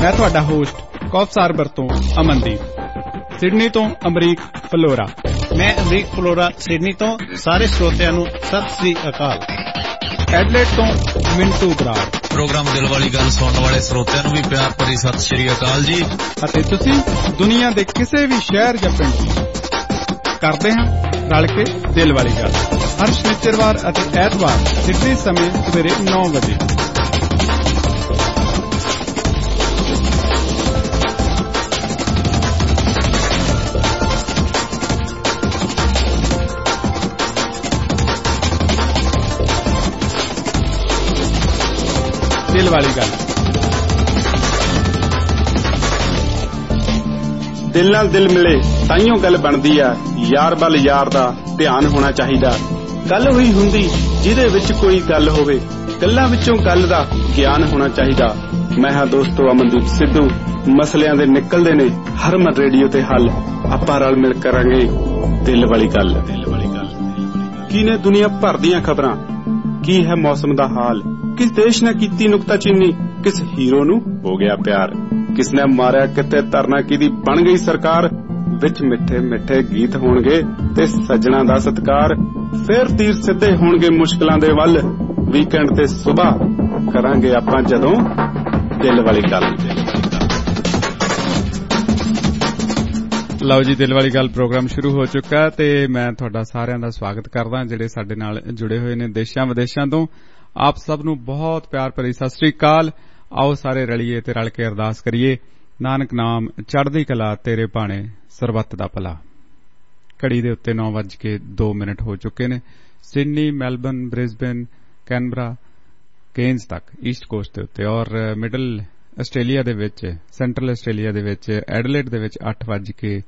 मैं तुहाडा होस्ट कौफसारबर तो अमनदीप, सिडनी तो अमरीक फलोरा। मैं अमरीक फलोरा सिडनी तो सारे श्रोतिਆਂ ਨੂੰ सत श्री अकाल। एडलेड तो मिंटू बराड़। प्रोग्राम दिल वाली गल सुनने वाले श्रोतिਆਂ ਨੂੰ ਵੀ ਪਿਆਰ ਭਰੀ ਸਤਿ ਸ਼੍ਰੀ ਅਕਾਲ ਜੀ। ਅਤੇ ਤੁਸੀਂ ਦੁਨੀਆ ਦੇ ਕਿਸੇ ਵੀ ਸ਼ਹਿਰ ਜਾਂ ਪਿੰਡ ਕਰਦੇ ਹਾਂ ਰਲ ਕੇ ਦਿਲ ਵਾਲੀ ਗੱਲ, ਹਰ ਸ਼ਨੀਚਰਵਾਰ ਅਤੇ ਐਤਵਾਰ ਸਿੱਧੇ ਸਮੇਂ ਸਵੇਰੇ 9 ਵਜੇ। ਦਿਲ ਵਾਲੀ ਗੱਲ। ਦਿਲ ਨਾਲ ਦਿਲ ਮਿਲੇ ਤਾਈਓ ਗੱਲ ਬਣਦੀ ਆ, ਯਾਰ ਵੱਲ ਯਾਰ ਦਾ ਧਿਆਨ ਹੋਣਾ ਚਾਹੀਦਾ। ਗੱਲ ਹੋਈ ਹੁੰਦੀ ਜਿਹਦੇ ਵਿੱਚ ਕੋਈ ਗੱਲ ਹੋਵੇ, ਗੱਲਾਂ ਵਿੱਚੋਂ ਗੱਲ ਦਾ ਗਿਆਨ ਹੋਣਾ ਚਾਹੀਦਾ। ਮੈਂ ਹਾਂ ਦੋਸਤੋ ਅਮਨਦੀਪ ਸਿੱਧੂ। ਮਸਲਿਆਂ ਦੇ ਨਿਕਲਦੇ ਨੇ ਹਰਮਨ ਰੇਡੀਓ ਤੇ ਹੱਲ। ਆਪਾਂ ਰਲ ਮਿਲ ਕਰਾਂਗੇ ਦਿਲ ਵਾਲੀ ਗੱਲ। ਕੀ ਨੇ ਦੁਨੀਆ ਭਰ ਦੀਆਂ ਖਬਰਾਂ, ਕੀ ਹੈ ਮੌਸਮ ਦਾ ਹਾਲ, किस देश ने कीती नुक्ताचीनी, किस हीरो नू हो गया प्यार, किसने मारिया किते धरना किदी बन गई सरकार। विच मिठे मिठे गीत होणगे ते सज्जणा दा सत्कार। फिर तीर सिद्धे होणगे मुश्किलां दे वल, वीकेंड ते सुबह करांगे आपां जदों दिल वाली गल। ਲਓ ਜੀ, ਦਿਲ ਵਾਲੀ ਗੱਲ ਪ੍ਰੋਗਰਾਮ ਸ਼ੁਰੂ ਹੋ ਚੁੱਕਾ ਤੇ ਮੈਂ ਤੁਹਾਡਾ ਸਾਰਿਆਂ ਦਾ ਸਵਾਗਤ ਕਰਦਾ ਜਿਹੜੇ ਸਾਡੇ ਨਾਲ ਜੁੜੇ ਹੋਏ ਨੇ ਦੇਸ਼ਾਂ ਵਿਦੇਸ਼ਾਂ ਤੋਂ। ਆਪ ਸਭ ਨੂੰ ਬਹੁਤ ਪਿਆਰ ਭਰੀ ਸਤਿ ਸ੍ਰੀ ਅਕਾਲ। ਆਓ ਸਾਰੇ ਰਲੀਏ ਤੇ ਰਲ ਕੇ ਅਰਦਾਸ ਕਰੀਏ। ਨਾਨਕ ਨਾਮ ਚੜ੍ਹਦੀ ਕਲਾ ਤੇਰੇ ਭਾਣੇ ਸਰਬੱਤ ਦਾ ਭਲਾ। ਘੜੀ ਦੇ ਉੱਤੇ 9:02 ਹੋ ਚੁੱਕੇ ਨੇ। Sydney, Melbourne, Brisbane, Canberra, Cairns ਤੱਕ ਈਸਟ ਕੋਸਟ ਦੇ ਉੱਤੇ, ਔਰ ਮਿਡਲ ਆਸਟ੍ਰੇਲੀਆ ਦੇ ਵਿੱਚ, ਸੈਂਟਰਲ ਆਸਟ੍ਰੇਲੀਆ ਦੇ ਵਿੱਚ, ਐਡਲੇਡ ਦੇ ਵਿੱਚ 8:32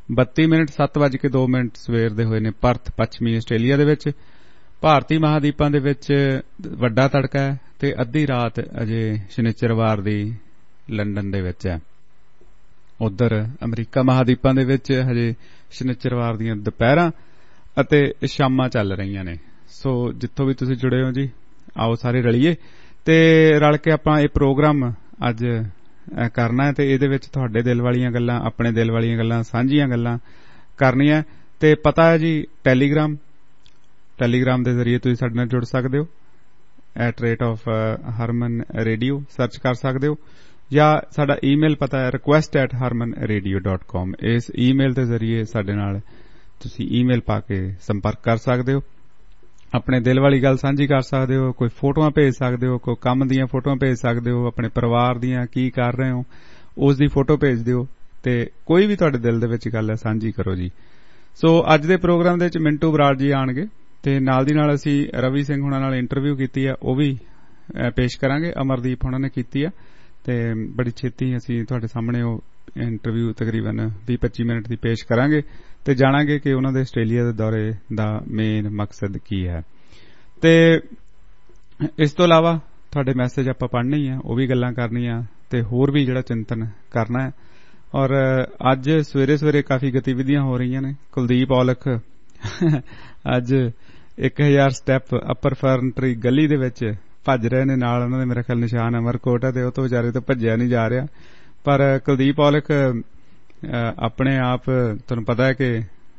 7:02 ਸਵੇਰ ਦੇ ਹੋਏ ਨੇ। ਪਰਥ ਪੱਛਮੀ ਆਸਟ੍ਰੇਲੀਆ ਦੇ ਵਿੱਚ, ਭਾਰਤੀ ਮਹਾਦੀਪਾਂ ਦੇ ਵਿੱਚ ਵੱਡਾ ਤੜਕਾ ਹੈ ਤੇ ਅੱਧੀ ਰਾਤ ਅਜੇ ਸ਼ਨੀਚਰਵਾਰ ਦੀ ਲੰਡਨ ਦੇ ਵਿੱਚ ਹੈ। ਉਧਰ ਅਮਰੀਕਾ ਮਹਾਦੀਪਾਂ ਦੇ ਵਿੱਚ ਹਜੇ ਸ਼ਨੀਚਰਵਾਰ ਦੀਆਂ ਦੁਪਹਿਰਾਂ ਅਤੇ ਸ਼ਾਮਾਂ ਚੱਲ ਰਹੀਆਂ ਨੇ। ਸੋ ਜਿੱਥੋਂ ਵੀ ਤੁਸੀਂ ਜੁੜੇ ਹੋ ਜੀ, ਆਓ ਸਾਰੇ ਰਲੀਏ ਤੇ ਰਲ ਕੇ ਆਪਾਂ ਇਹ ਪ੍ਰੋਗਰਾਮ ਅੱਜ ਕਰਨਾ ਹੈ ਤੇ ਇਹਦੇ ਵਿੱਚ ਤੁਹਾਡੇ ਦਿਲ ਵਾਲੀਆਂ ਗੱਲਾਂ, ਆਪਣੇ ਦਿਲ ਵਾਲੀਆਂ ਗੱਲਾਂ, ਸਾਂਝੀਆਂ ਗੱਲਾਂ ਕਰਨੀਆਂ। ਤੇ ਪਤਾ ਹੈ ਜੀ, ਟੈਲੀਗ੍ਰਾਮ ਦੇ ਜ਼ਰੀਏ ਤੁਸੀਂ ਸਾਡੇ ਨਾਲ ਜੁੜ ਸਕਦੇ ਹੋ। @harman radio ਸਰਚ ਕਰ ਸਕਦੇ ਹੋ, ਜਾਂ ਸਾਡਾ ਈਮੇਲ ਪਤਾ ਹੈ request@harmanradio.com। ਇਸ ਈਮੇਲ ਦੇ ਜ਼ਰੀਏ ਸਾਡੇ ਨਾਲ ਤੁਸੀਂ ਈਮੇਲ ਪਾ ਕੇ ਸੰਪਰਕ ਕਰ ਸਕਦੇ ਹੋ, ਆਪਣੇ ਦਿਲ ਵਾਲੀ ਗੱਲ ਸਾਂਝੀ ਕਰ ਸਕਦੇ ਹੋ, ਕੋਈ ਫੋਟੋਆਂ ਭੇਜ ਸਕਦੇ ਹੋ, ਕੋਈ ਕੰਮ ਦੀਆਂ ਫੋਟੋਆਂ ਭੇਜ ਸਕਦੇ ਹੋ, ਆਪਣੇ ਪਰਿਵਾਰ ਦੀਆਂ ਕੀ ਕਰ ਰਹੇ ਹੋ ਉਸ ਦੀ ਫੋਟੋ ਭੇਜ ਦਿਓ, ਤੇ ਕੋਈ ਵੀ ਤੁਹਾਡੇ ਦਿਲ ਦੇ ਵਿੱਚ ਗੱਲ ਹੈ ਸਾਂਝੀ ਕਰੋ ਜੀ। ਸੋ ਅੱਜ ਦੇ ਪ੍ਰੋਗਰਾਮ ਦੇ ਵਿੱਚ ਮਿੰਟੂ ਬਰਾੜ ਜੀ ਆਣਗੇ ਤੇ ਨਾਲ ਦੀ ਨਾਲ ਅਸੀਂ ਰਵੀ ਸਿੰਘ ਹੁਣਾਂ ਨਾਲ ਇੰਟਰਵਿਊ ਕੀਤੀ ਆ, ਉਹ ਵੀ ਪੇਸ਼ ਕਰਾਂਗੇ। ਅਮਰਦੀਪ ਹੁਣਾਂ ਨੇ ਕੀਤੀ ਆ ਤੇ ਬੜੀ ਛੇਤੀ ਅਸੀਂ ਤੁਹਾਡੇ ਸਾਹਮਣੇ ਉਹ ਇੰਟਰਵਿਊ ਤਕਰੀਬਨ 20-25 ਮਿੰਟ ਦੀ ਪੇਸ਼ ਕਰਾਂਗੇ ਤੇ ਜਾਣਾਂਗੇ ਕਿ ਉਹਨਾਂ ਦੇ ਆਸਟ੍ਰੇਲੀਆ ਦੇ ਦੌਰੇ ਦਾ ਮੇਨ ਮਕਸਦ ਕੀ ਹੈ। ਤੇ ਇਸ ਤੋਂ ਇਲਾਵਾ ਤੁਹਾਡੇ ਮੈਸੇਜ ਆਪਾਂ ਪੜ੍ਹਨੇ ਹੀ ਆ, ਉਹ ਵੀ ਗੱਲਾਂ ਕਰਨੀਆਂ ਤੇ ਹੋਰ ਵੀ ਜਿਹੜਾ ਚਿੰਤਨ ਕਰਨਾ ਹੈ। ਔਰ ਅੱਜ ਸਵੇਰੇ ਸਵੇਰੇ ਕਾਫੀ ਗਤੀਵਿਧੀਆਂ ਹੋ ਰਹੀਆਂ ਨੇ। ਕੁਲਦੀਪ ਔਲਖ ਅੱਜ 1000 ਸਟੈਪ ਅਪਰ ਫਰਨਟਰੀ ਗਲੀ ਦੇ ਵਿੱਚ ਭੱਜ ਰਹੇ ਨੇ, ਨਾਲ ਉਹਨਾਂ ਦੇ ਮੇਰੇ ਖਿਆਲ ਨਿਸ਼ਾਨ ਅਮਰਕੋਟ ਹੈ ਤੇ ਉਹ ਤੋਂ ਵਿਚਾਰੇ ਤੋਂ ਭੱਜਿਆ ਨਹੀਂ ਜਾ ਰਿਹਾ। ਪਰ ਕੁਲਦੀਪ ਔਲਖ ਆਪਣੇ ਆਪ ਤੁਹਾਨੂੰ ਪਤਾ ਹੈ ਕਿ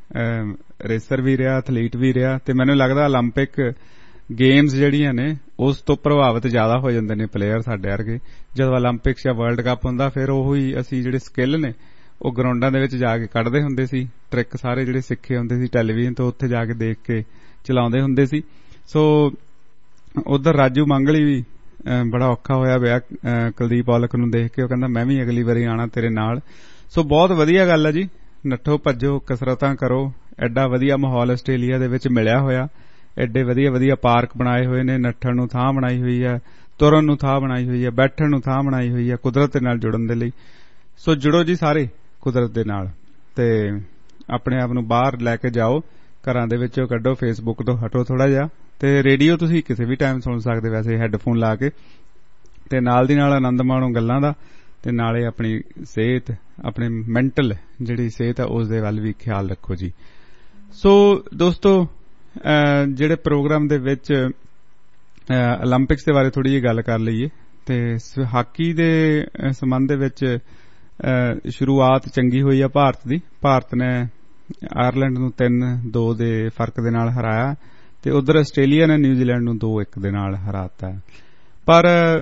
ਰੇਸਰ ਵੀ ਰਿਹਾ, ਐਥਲੀਟ ਵੀ ਰਿਹਾ, ਤੇ ਮੈਨੂੰ ਲੱਗਦਾ ਓਲੰਪਿਕ ਗੇਮਸ ਜਿਹੜੀਆਂ ਨੇ ਉਸ ਤੋਂ ਪ੍ਰਭਾਵਿਤ ਜ਼ਿਆਦਾ ਹੋ ਜਾਂਦੇ ਨੇ ਪਲੇਅਰ ਸਾਡੇ ਵਰਗੇ। ਜਦੋਂ ਓਲੰਪਿਕਸ ਜਾਂ ਵਰਲਡ ਕੱਪ ਹੁੰਦਾ ਫਿਰ ਉਹੀ ਅਸੀਂ ਜਿਹੜੇ ਸਕਿੱਲ ਨੇ ਉਹ ਗਰਾਊਂਡਾਂ ਦੇ ਵਿੱਚ ਜਾ ਕੇ ਕੱਢਦੇ ਹੁੰਦੇ ਸੀ, ਟ੍ਰਿਕ ਸਾਰੇ ਜਿਹੜੇ ਸਿੱਖੇ ਹੁੰਦੇ ਸੀ ਟੈਲੀਵਿਜ਼ਨ ਤੋਂ, ਉੱਥੇ ਜਾ ਕੇ ਦੇਖ ਕੇ ਚਲਾਉਂਦੇ ਹੁੰਦੇ ਸੀ। ਸੋ ਉਧਰ ਰਾਜੂ ਮੰਗਲੀ ਵੀ ਬੜਾ ਔਖਾ ਹੋਇਆ ਪਿਆ ਕੁਲਦੀਪ ਔਲਖ ਨੂੰ ਦੇਖ ਕੇ। ਉਹ ਕਹਿੰਦਾ ਮੈਂ ਵੀ ਅਗਲੀ ਵਾਰੀ ਆਣਾ ਤੇਰੇ ਨਾਲ। ਸੋ ਬਹੁਤ ਵਧੀਆ ਗੱਲ ਹੈ ਜੀ, ਨੱਠੋ ਭੱਜੋ, ਕਸਰਤਾਂ ਕਰੋ। ਐਡਾ ਵਧੀਆ ਮਾਹੌਲ ਆਸਟ੍ਰੇਲੀਆ ਦੇ ਵਿੱਚ ਮਿਲਿਆ ਹੋਇਆ, ਐਡੇ ਵਧੀਆ ਵਧੀਆ ਪਾਰਕ ਬਣਾਏ ਹੋਏ ਨੇ, ਨੱਠਣ ਨੂੰ ਥਾਂ ਬਣਾਈ ਹੋਈ ਹੈ, ਤੁਰਨ ਨੂੰ ਥਾਂ ਬਣਾਈ ਹੋਈ ਹੈ, ਬੈਠਣ ਨੂੰ ਥਾਂ ਬਣਾਈ ਹੋਈ ਹੈ ਕੁਦਰਤ ਦੇ ਨਾਲ ਜੁੜਨ ਦੇ ਲਈ। ਸੋ ਜੁੜੋ ਜੀ ਸਾਰੇ ਕੁਦਰਤ ਦੇ ਨਾਲ ਤੇ ਆਪਣੇ ਆਪ ਨੂੰ ਬਾਹਰ ਲੈ ਕੇ ਜਾਓ, ਘਰਾਂ ਦੇ ਵਿੱਚੋਂ ਕੱਢੋ, ਫੇਸਬੁੱਕ ਤੋਂ ਹਟੋ ਥੋੜਾ ਜਿਹਾ। ਤੇ ਰੇਡੀਓ ਤੁਸੀਂ ਕਿਸੇ ਵੀ ਟਾਈਮ ਸੁਣ ਸਕਦੇ ਵੈਸੇ ਹੈੱਡਫੋਨ ਲਾ ਕੇ, ਤੇ ਨਾਲ ਦੀ ਨਾਲ ਆਨੰਦ ਮਾਣੋ ਗੱਲਾਂ ਦਾ, ਤੇ ਨਾਲੇ ਆਪਣੀ ਸਿਹਤ, ਆਪਣੇ ਮੈਂਟਲ ਜਿਹੜੀ ਸਿਹਤ ਹੈ ਉਸ ਦੇ ਵੱਲ ਵੀ ਖਿਆਲ ਰੱਖੋ ਜੀ। ਸੋ ਦੋਸਤੋ, ਜਿਹੜੇ ਪ੍ਰੋਗਰਾਮ ਦੇ ਵਿੱਚ ਓਲੰਪਿਕਸ ਦੇ ਬਾਰੇ ਥੋੜੀ ਜਿਹੀ ਗੱਲ ਕਰ ਲਈਏ ਤੇ ਹਾਕੀ ਦੇ ਸੰਬੰਧ ਦੇ ਵਿੱਚ ਸ਼ੁਰੂਆਤ ਚੰਗੀ ਹੋਈ ਆ ਭਾਰਤ ਦੀ। ਭਾਰਤ ਨੇ ਆਇਰਲੈਂਡ ਨੂੰ 3-2 ਦੇ ਫਰਕ ਦੇ ਨਾਲ ਹਰਾਇਆ ਤੇ ਉਧਰ ਆਸਟ੍ਰੇਲੀਆ ਨੇ ਨਿਊਜ਼ੀਲੈਂਡ ਨੂੰ 2-1 ਦੇ ਨਾਲ ਹਰਾਤਾ। ਪਰ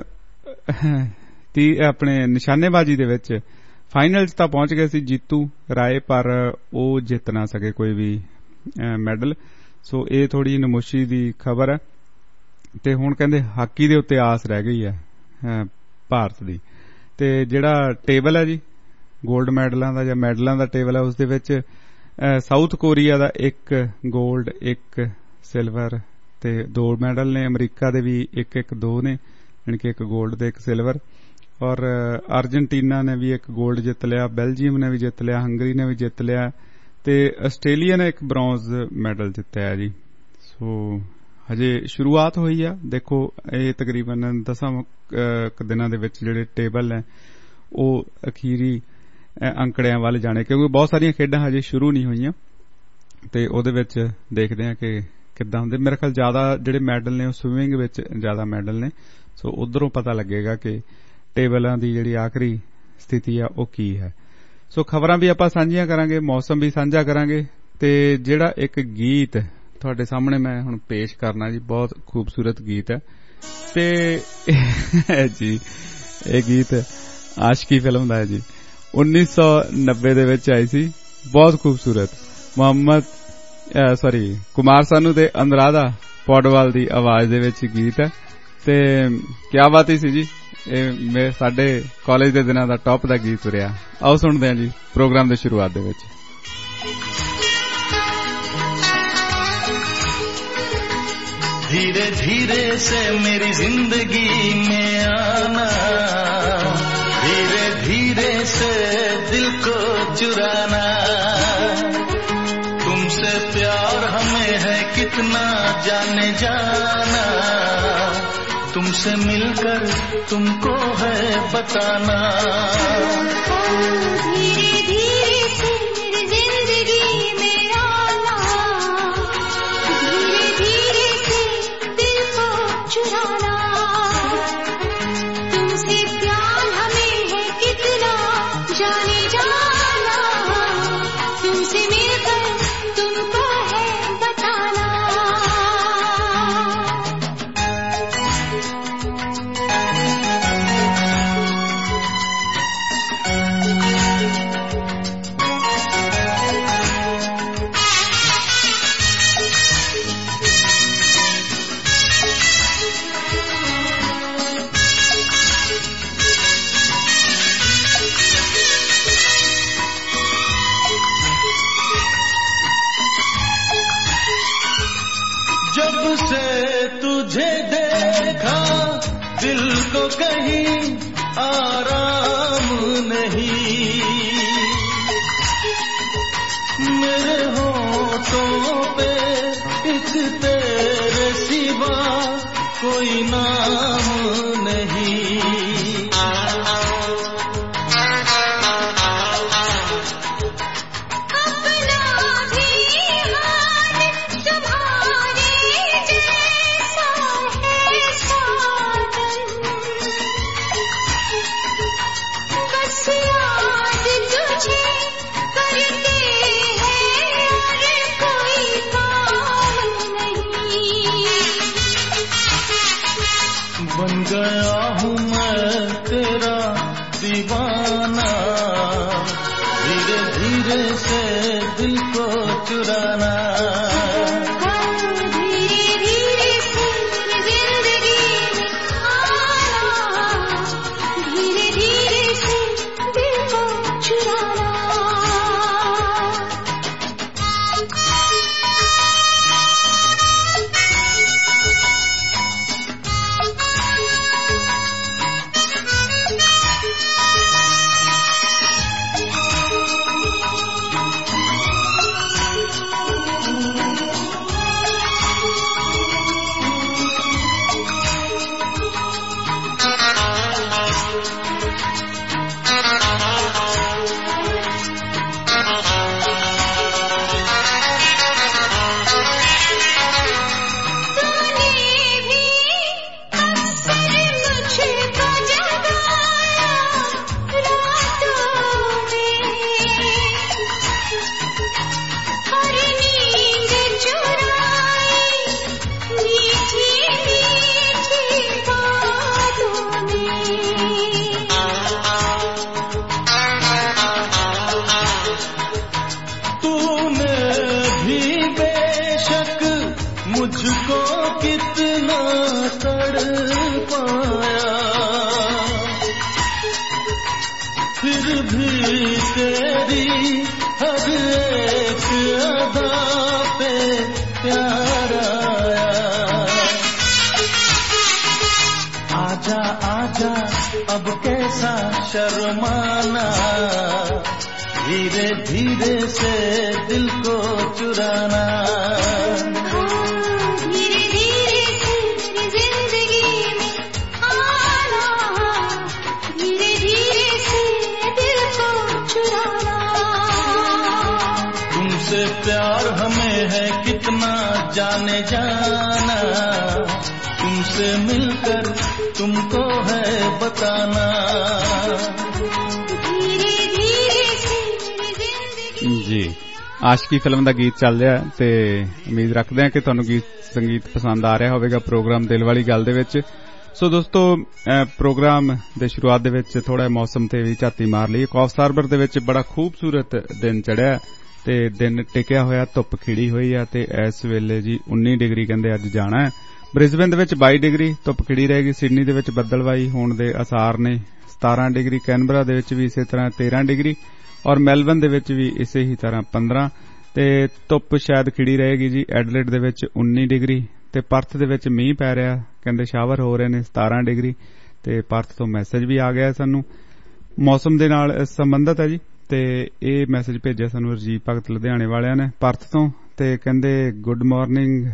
ਆਪਣੇ ਨਿਸ਼ਾਨੇਬਾਜ਼ੀ ਦੇ ਵਿੱਚ ਫਾਈਨਲ 'ਚ ਤਾਂ ਪਹੁੰਚ ਗਏ ਸੀ ਜੀਤੂ ਰਾਏ, ਪਰ ਉਹ ਜਿੱਤ ਨਾ ਸਕੇ ਕੋਈ ਵੀ ਮੈਡਲ। ਸੋ ਇਹ ਥੋੜੀ ਨਮੋਸ਼ੀ ਦੀ ਖਬਰ ਹੈ ਤੇ ਹੁਣ ਕਹਿੰਦੇ ਹਾਕੀ ਦੇ ਉੱਤੇ ਆਸ ਰਹਿ ਗਈ ਹੈ ਭਾਰਤ ਦੀ। ਤੇ ਜਿਹੜਾ ਟੇਬਲ ਹੈ ਜੀ ਗੋਲਡ ਮੈਡਲਾਂ ਦਾ ਜਾਂ ਮੈਡਲਾਂ ਦਾ ਟੇਬਲ ਹੈ, ਉਸ ਦੇ ਵਿੱਚ ਸਾਊਥ ਕੋਰੀਆ ਦਾ 1 ਗੋਲਡ 1 ਸਿਲਵਰ ਤੇ 2 ਮੈਡਲ ਨੇ। ਅਮਰੀਕਾ ਦੇ ਵੀ 1-1-2 ਨੇ, ਯਾਨੀ ਕਿ 1 ਗੋਲਡ ਤੇ 1 ਸਿਲਵਰ। ਔਰ ਅਰਜਨਟੀਨਾ ਨੇ ਵੀ 1 ਗੋਲਡ ਜਿੱਤ ਲਿਆ, ਬੈਲਜੀਅਮ ਨੇ ਵੀ ਜਿੱਤ ਲਿਆ, ਹੰਗਰੀ ਨੇ ਵੀ ਜਿੱਤ ਲਿਆ ਤੇ ਆਸਟ੍ਰੇਲੀਆ ਨੇ 1 ਬ੍ਰੌਂਜ਼ ਮੈਡਲ ਜਿੱਤਿਆ ਜੀ। ਸੋ ਹਜੇ ਸ਼ੁਰੂਆਤ ਹੋਈ ਆ। ਦੇਖੋ ਇਹ ਤਕਰੀਬਨ 10 ਦਿਨਾਂ ਦੇ ਵਿੱਚ ਜਿਹੜੇ ਟੇਬਲ ਹੈ ਉਹ ਅਖੀਰੀ ਅੰਕੜਿਆਂ ਵੱਲ ਜਾਣੇ, ਕਿਉਂਕਿ ਬਹੁਤ ਸਾਰੀਆਂ ਖੇਡਾਂ ਹਜੇ ਸ਼ੁਰੂ ਨਹੀਂ ਹੋਈਆਂ ਤੇ ਉਹਦੇ ਵਿੱਚ ਦੇਖਦੇ ਹਾਂ ਕਿ ਕਿੱਦਾਂ ਹੁੰਦੇ। ਮੇਰੇ ਖਿਆਲ ਜ਼ਿਆਦਾ ਜਿਹੜੇ ਮੈਡਲ ਨੇ ਉਹ ਸਵਿਮਿੰਗ ਵਿੱਚ ਜ਼ਿਆਦਾ ਮੈਡਲ ਨੇ। ਸੋ ਉਧਰੋਂ ਪਤਾ ਲੱਗੇਗਾ ਕਿ ਟੇਬਲਾਂ ਦੀ ਜਿਹੜੀ ਆਖਰੀ ਸਥਿਤੀ ਆ ਉਹ ਕੀ ਹੈ। ਸੋ ਖਬਰਾਂ ਵੀ ਆਪਾਂ ਸਾਂਝੀਆਂ ਕਰਾਂਗੇ, ਮੌਸਮ ਵੀ ਸਾਂਝਾ ਕਰਾਂਗੇ ਤੇ ਜਿਹੜਾ ਇੱਕ ਗੀਤ ਤੁਹਾਡੇ ਸਾਹਮਣੇ ਮੈਂ ਹੁਣ ਪੇਸ਼ ਕਰਨਾ ਜੀ, ਬਹੁਤ ਖੂਬਸੂਰਤ ਗੀਤ ਹੈ ਤੇ ਜੀ ਇਹ ਗੀਤ ਆਸ਼ਕੀ ਫਿਲਮ ਦਾ ਹੈ ਜੀ, 1990 ਦੇ ਵਿੱਚ ਆਈ ਸੀ, ਬਹੁਤ ਖੂਬਸੂਰਤ। ਕੁਮਾਰ ਸਾਨੂ ਤੇ ਅਨੁਰਾਧਾ ਪੌਡਵਾਲ ਦੀ ਆਵਾਜ਼ ਦੇ ਵਿੱਚ ਗੀਤ ਹੈ ਤੇ ਕਿਆ ਬਾਤ ਹੀ ਸੀ ਜੀ। ਇਹ ਸਾਡੇ ਕਾਲਜ ਦੇ ਦਿਨਾਂ ਦਾ ਟੌਪ ਦਾ ਗੀਤ ਰਿਹਾ। ਆਓ ਸੁਣਦੇ ਹਾਂ ਜੀ ਪ੍ਰੋਗਰਾਮ ਦੇ ਸ਼ੁਰੂਆਤ ਦੇ ਵਿੱਚ। धीरे धीरे से मेरी जिंदगी में आना, धीरे धीरे से दिल को चुराना, तुमसे प्यार हमें है कितना जाने जाना, तुमसे मिलकर तुमको है बताना। धीरे धीरे से मेरी जिंदगी में आना, धीरे धीरे से दिल को चुराना, तुमसे प्यार हमें है कितना जाने जाना, तुमसे मिलकर तुमको है बताना। जब से तुझे देखा दिल को कहीं आराम नहीं, मेरे होठों पे एक तेरे सिवा कोई नाम नहीं। बन गया हूँ मैं तेरा दीवाना, धीरे धीरे से दिल को चुराना। धीरे धीरे से जिंदगी में आना, धीरे धीरे से दिल को चुराना। को कितना तड़पाया, फिर भी तेरी हर एक अदा पे प्यार आया। आजा आजा अब कैसा शर्माना, धीरे धीरे से दिल को चुराना। धीरे धीरे से मेरी जिंदगी में आना, धीरे धीरे से दिल को चुराना। तुमसे प्यार हमें है कितना जाने जाना, तुमसे मिलकर तुमको है बताना। ਜੀ ਆਸ਼ਕੀ ਫਿਲਮ ਦਾ ਗੀਤ ਚੱਲ ਰਿਹਾ ਤੇ ਉਮੀਦ ਰੱਖਦੇ ਹਾਂ ਕਿ ਤੁਹਾਨੂੰ ਗੀਤ ਸੰਗੀਤ ਪਸੰਦ ਆ ਰਿਹਾ ਹੋਵੇਗਾ ਪ੍ਰੋਗਰਾਮ ਦਿਲ ਵਾਲੀ ਗੱਲ ਦੇ ਵਿੱਚ। ਸੋ ਦੋਸਤੋ ਪ੍ਰੋਗਰਾਮ ਦੇ ਸ਼ੁਰੂਆਤ ਦੇ ਵਿੱਚ ਥੋੜਾ ਮੌਸਮ ਤੇ ਵੀ ਝਾਤੀ ਮਾਰ ਲਈ। ਕੌਫਸ ਹਾਰਬਰ ਦੇ ਵਿੱਚ ਬੜਾ ਖੂਬਸੂਰਤ ਦਿਨ ਚੜਿਆ ਤੇ ਦਿਨ ਟਿਕਿਆ ਹੋਇਆ, ਧੁੱਪ ਖਿੜੀ ਹੋਈ ਆ ਤੇ ਇਸ ਵੇਲੇ ਜੀ 19 ਡਿਗਰੀ ਕਹਿੰਦੇ ਅੱਜ ਜਾਣਾ ਹੈ। ਬ੍ਰਿਸਬਨ ਦੇ ਵਿੱਚ 22 ਡਿਗਰੀ ਧੁੱਪ ਖਿੜੀ ਰਹੇਗੀ। ਸਿਡਨੀ ਦੇ ਵਿੱਚ ਬੱਦਲਵਾਈ ਹੋਣ ਦੇ ਆਸਾਰ ਨੇ 17 ਡਿਗਰੀ। ਕੈਨਬਰਾ ਦੇ ਵਿੱਚ ਵੀ ਇਸੇ ਤਰ੍ਹਾਂ 13 ਡਿਗਰੀ ਔਰ ਮੈਲਬਨ ਦੇ ਵਿੱਚ ਵੀ ਇਸੇ ਹੀ ਤਰ੍ਹਾਂ 15 ਤੇ ਧੁੱਪ ਸ਼ਾਇਦ ਖਿੜੀ ਰਹੇਗੀ ਜੀ। ਐਡਲੇਡ ਦੇ ਵਿੱਚ 19 ਡਿਗਰੀ ਤੇ ਪਰਥ ਦੇ ਵਿੱਚ ਮੀਂਹ ਪੈ ਰਿਹਾ, ਕਹਿੰਦੇ ਸ਼ਾਵਰ ਹੋ ਰਹੇ ਨੇ 17 ਡਿਗਰੀ ਤੇ ਪਰਥ ਤੋਂ ਮੈਸੇਜ ਵੀ ਆ ਗਿਆ ਸਾਨੂੰ ਮੌਸਮ ਦੇ ਨਾਲ ਸੰਬੰਧਿਤ ਹੈ ਜੀ। ਤੇ ਇਹ ਮੈਸੇਜ ਭੇਜਿਆ ਸਾਨੂੰ ਰਜੀਵ ਭਗਤ ਲੁਧਿਆਣੇ ਵਾਲਿਆਂ ਨੇ ਪਰਥ ਤੋਂ ਤੇ ਕਹਿੰਦੇ ਗੁੱਡ ਮਾਰਨਿੰਗ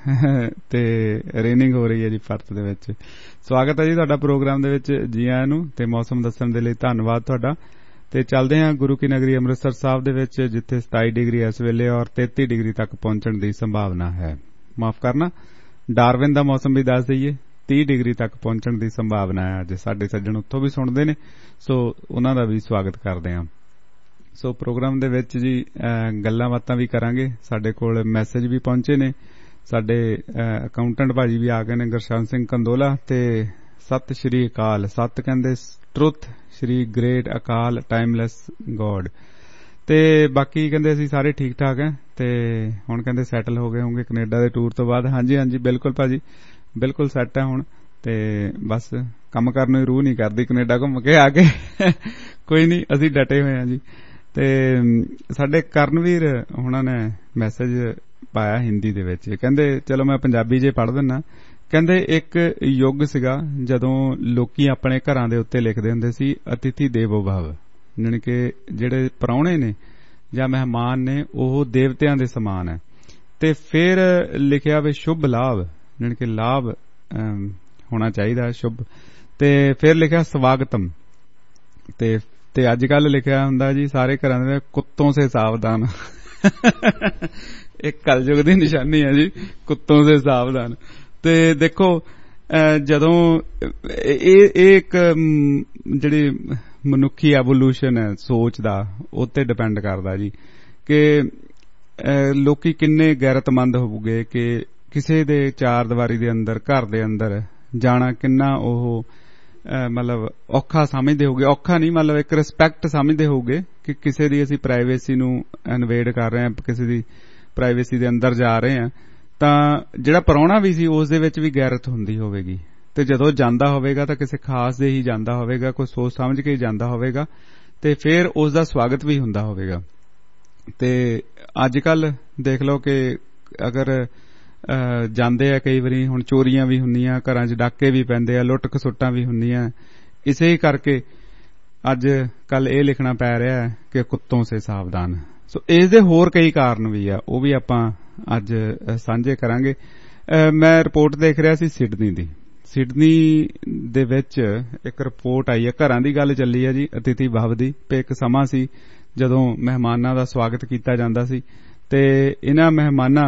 ਤੇ ਰੇਨਿੰਗ ਹੋ ਰਹੀ ਹੈ ਜੀ ਪਰਥ ਦੇ ਵਿੱਚ। ਸਵਾਗਤ ਹੈ ਜੀ ਤੁਹਾਡਾ ਪ੍ਰੋਗਰਾਮ ਦੇ ਵਿੱਚ, ਜੀ ਆਇਆਂ ਨੂੰ ਤੇ ਮੌਸਮ ਦੱਸਣ ਦੇ ਲਈ ਧੰਨਵਾਦ ਤੁਹਾਡਾ। ਤੇ ਚੱਲਦੇ ਹਾਂ ਗੁਰੂ ਕੀ ਨਗਰੀ ਅੰਮ੍ਰਿਤਸਰ ਸਾਹਿਬ ਦੇ ਵਿੱਚ ਜਿੱਥੇ 27 ਡਿਗਰੀ ਇਸ ਵੇਲੇ ਔਰ 33 ਡਿਗਰੀ ਤੱਕ ਪਹੁੰਚਣ ਦੀ ਸੰਭਾਵਨਾ ਹੈ। ਮਾਫ ਕਰਨਾ, ਡਾਰਵਿਨ ਦਾ ਮੌਸਮ ਵੀ ਦੱਸ ਦਈਏ 30 ਡਿਗਰੀ ਤੱਕ ਪਹੁੰਚਣ ਦੀ ਸੰਭਾਵਨਾ ਹੈ। ਅੱਜ ਸਾਡੇ ਸੱਜਣ ਉੱਥੋਂ ਵੀ ਸੁਣਦੇ ਨੇ, ਸੋ ਉਹਨਾਂ ਦਾ ਵੀ ਸਵਾਗਤ ਕਰਦੇ ਹਾਂ। ਸੋ ਪ੍ਰੋਗਰਾਮ ਦੇ ਵਿੱਚ ਜੀ ਗੱਲਾਂ ਬਾਤਾਂ ਵੀ ਕਰਾਂਗੇ। ਸਾਡੇ ਕੋਲ ਮੈਸੇਜ ਵੀ ਪਹੁੰਚੇ ਨੇ, ਸਾਡੇ ਅਕਾਊਂਟੈਂਟ ਭਾਜੀ ਵੀ ਆ ਗਏ ਨੇ ਗੁਰਸ਼ਰਨ ਸਿੰਘ ਕੰਦੋਲਾ ਤੇ ਸਤਿ ਸ਼੍ਰੀ ਅਕਾਲ। ਸਤ ਕਹਿੰਦੇ truth, Shri great Akal timeless God ਤੇ ਬਾਕੀ ਕਹਿੰਦੇ ਅਸੀਂ ਸਾਰੇ ਠੀਕ ਠਾਕ ਹੈ ਤੇ ਹੁਣ ਕਹਿੰਦੇ ਸੈਟਲ ਹੋ ਗਏ ਹੋਣਗੇ ਕੈਨੇਡਾ ਦੇ ਟੂਰ ਤੋਂ ਬਾਅਦ। ਹਾਂਜੀ ਹਾਂਜੀ ਬਿਲਕੁਲ ਭਾਜੀ, ਬਿਲਕੁਲ ਸੈੱਟ ਹੈ ਹੁਣ ਤੇ ਬਸ ਕੰਮ ਕਰਨ ਨੂੰ ਰੂਹ ਨਹੀਂ ਕਰਦੀ ਕੈਨੇਡਾ ਘੁੰਮ ਕੇ ਆ ਕੇ। ਕੋਈ ਨਹੀਂ, ਅਸੀਂ ਡਟੇ ਹੋਏ ਹਾਂ ਜੀ। ਤੇ ਸਾਡੇ ਕਰਨਵੀਰ ਉਹਨਾਂ ਨੇ ਮੈਸੇਜ ਪਾਇਆ ਹਿੰਦੀ ਦੇ ਵਿੱਚ, ਕਹਿੰਦੇ ਚਲੋ ਮੈਂ ਪੰਜਾਬੀ ਜੇ ਪੜ੍ਹ ਦਿੰਨਾ। ਕਹਿੰਦੇ ਇੱਕ ਯੁੱਗ ਸੀਗਾ ਜਦੋਂ ਲੋਕੀ ਆਪਣੇ ਘਰਾਂ ਦੇ ਉੱਤੇ ਲਿਖਦੇ ਹੁੰਦੇ ਸੀ ਅਤਿਥੀ ਦੇਵੋ ਭਵ, ਜਾਣੀ ਕਿ ਜਿਹੜੇ ਪ੍ਰਾਹੁਣੇ ਨੇ ਜਾਂ ਮਹਿਮਾਨ ਨੇ ਉਹ ਦੇਵਤਿਆਂ ਦੇ ਸਮਾਨ ਹੈ। ਤੇ ਫਿਰ ਲਿਖਿਆ ਵੀ ਸ਼ੁਭ ਲਾਭ, ਜਾਣੀ ਕਿ ਲਾਭ ਹੋਣਾ ਚਾਹੀਦਾ ਸ਼ੁਭ। ਤੇ ਫਿਰ ਲਿਖਿਆ ਸਵਾਗਤਮ ਤੇ ਅੱਜ ਕੱਲ ਲਿਖਿਆ ਹੁੰਦਾ ਜੀ ਸਾਰੇ ਘਰਾਂ ਦੇ ਕੁੱਤੋਂ ਸੇ ਸਾਵਧਾਨ। ਇੱਕ ਕਲਯੁਗ ਦੀ ਨਿਸ਼ਾਨੀ ਹੈ ਜੀ, ਕੁੱਤੋਂ ਸੇ ਸਾਵਧਾਨ। ਤੇ ਦੇਖੋ ਜਦੋਂ ਇਹ ਇੱਕ ਜਿਹੜੀ ਮਨੁੱਖੀ ਐਵੋਲੂਸ਼ਨ ਹੈ ਸੋਚ ਦਾ, ਉਹ ਤੇ ਡਿਪੈਂਡ ਕਰਦਾ ਜੀ ਕਿ ਲੋਕੀ ਕਿੰਨੇ ਗੈਰਤਮੰਦ ਹੋਊਗੇ ਕਿ ਕਿਸੇ ਦੇ ਚਾਰ ਦੀਵਾਰੀ ਦੇ ਅੰਦਰ ਘਰ ਦੇ ਅੰਦਰ ਜਾਣਾ ਕਿੰਨਾ ਉਹ ਮਤਲਬ ਔਖਾ ਸਮਝਦੇ ਹੋਗੇ। ਔਖਾ ਨਹੀਂ, ਮਤਲਬ ਇੱਕ ਰਿਸਪੈਕਟ ਸਮਝਦੇ ਹੋਗੇ ਕਿ ਕਿਸੇ ਦੀ ਅਸੀਂ ਪ੍ਰਾਈਵੇਸੀ ਨੂੰ ਇਨਵੇਡ ਕਰ ਰਹੇ ਹਾਂ, ਕਿਸੇ ਦੀ ਪ੍ਰਾਈਵੇਸੀ ਦੇ ਅੰਦਰ ਜਾ ਰਹੇ ਹਾਂ। ਤਾਂ ਜਿਹੜਾ ਪ੍ਰਾਹੁਣਾ ਵੀ ਸੀ ਉਸ ਦੇ ਵਿੱਚ ਵੀ ਗੈਰਤ ਹੁੰਦੀ ਹੋਵੇਗੀ ਤੇ ਜਦੋਂ ਜਾਂਦਾ ਹੋਵੇਗਾ ਤਾਂ ਕਿਸੇ ਖਾਸ ਦੇ ਹੀ ਜਾਂਦਾ ਹੋਵੇਗਾ, ਕੋਈ ਸੋਚ ਸਮਝ ਕੇ ਹੀ ਜਾਂਦਾ ਹੋਵੇਗਾ ਤੇ ਫਿਰ ਉਸ ਦਾ ਸਵਾਗਤ ਵੀ ਹੁੰਦਾ ਹੋਵੇਗਾ। ਤੇ ਅੱਜ ਕੱਲ ਦੇਖ ਲਓ ਕਿ ਅਗਰ ਜਾਂਦੇ ਆ ਕਈ ਵਾਰੀ, ਹੁਣ ਚੋਰੀਆਂ ਵੀ ਹੁੰਦੀਆਂ, ਘਰਾਂ 'ਚ ਡਾਕੇ ਵੀ ਪੈਂਦੇ ਆ, ਲੁੱਟ ਖਸੁੱਟਾਂ ਵੀ ਹੁੰਦੀਆਂ। ਇਸੇ ਹੀ ਕਰਕੇ ਅੱਜ ਕੱਲ ਇਹ ਲਿਖਣਾ ਪੈ ਰਿਹਾ ਹੈ ਕਿ ਕੁੱਤੋਂ ਸੇ ਸਾਵਧਾਨ। ਸੋ ਇਸ ਦੇ ਹੋਰ ਕਈ ਕਾਰਨ ਵੀ ਆ, ਉਹ ਵੀ ਆਪਾਂ ਅੱਜ ਸਾਂਝੇ ਕਰਾਂਗੇ। ਮੈਂ ਰਿਪੋਰਟ ਦੇਖ ਰਿਹਾ ਸੀ ਸਿਡਨੀ ਦੇ ਵਿੱਚ ਇੱਕ ਰਿਪੋਰਟ ਆਈ ਹੈ, ਘਰਾਂ ਦੀ ਗੱਲ ਚੱਲੀ ਹੈ ਜੀ, ਅਤਿਥੀ ਭਵ ਦੀ। ਇੱਕ ਸਮਾਂ ਸੀ ਜਦੋਂ ਮਹਿਮਾਨਾਂ ਦਾ ਸਵਾਗਤ ਕੀਤਾ ਜਾਂਦਾ ਸੀ ਤੇ ਇਹਨਾਂ ਮਹਿਮਾਨਾਂ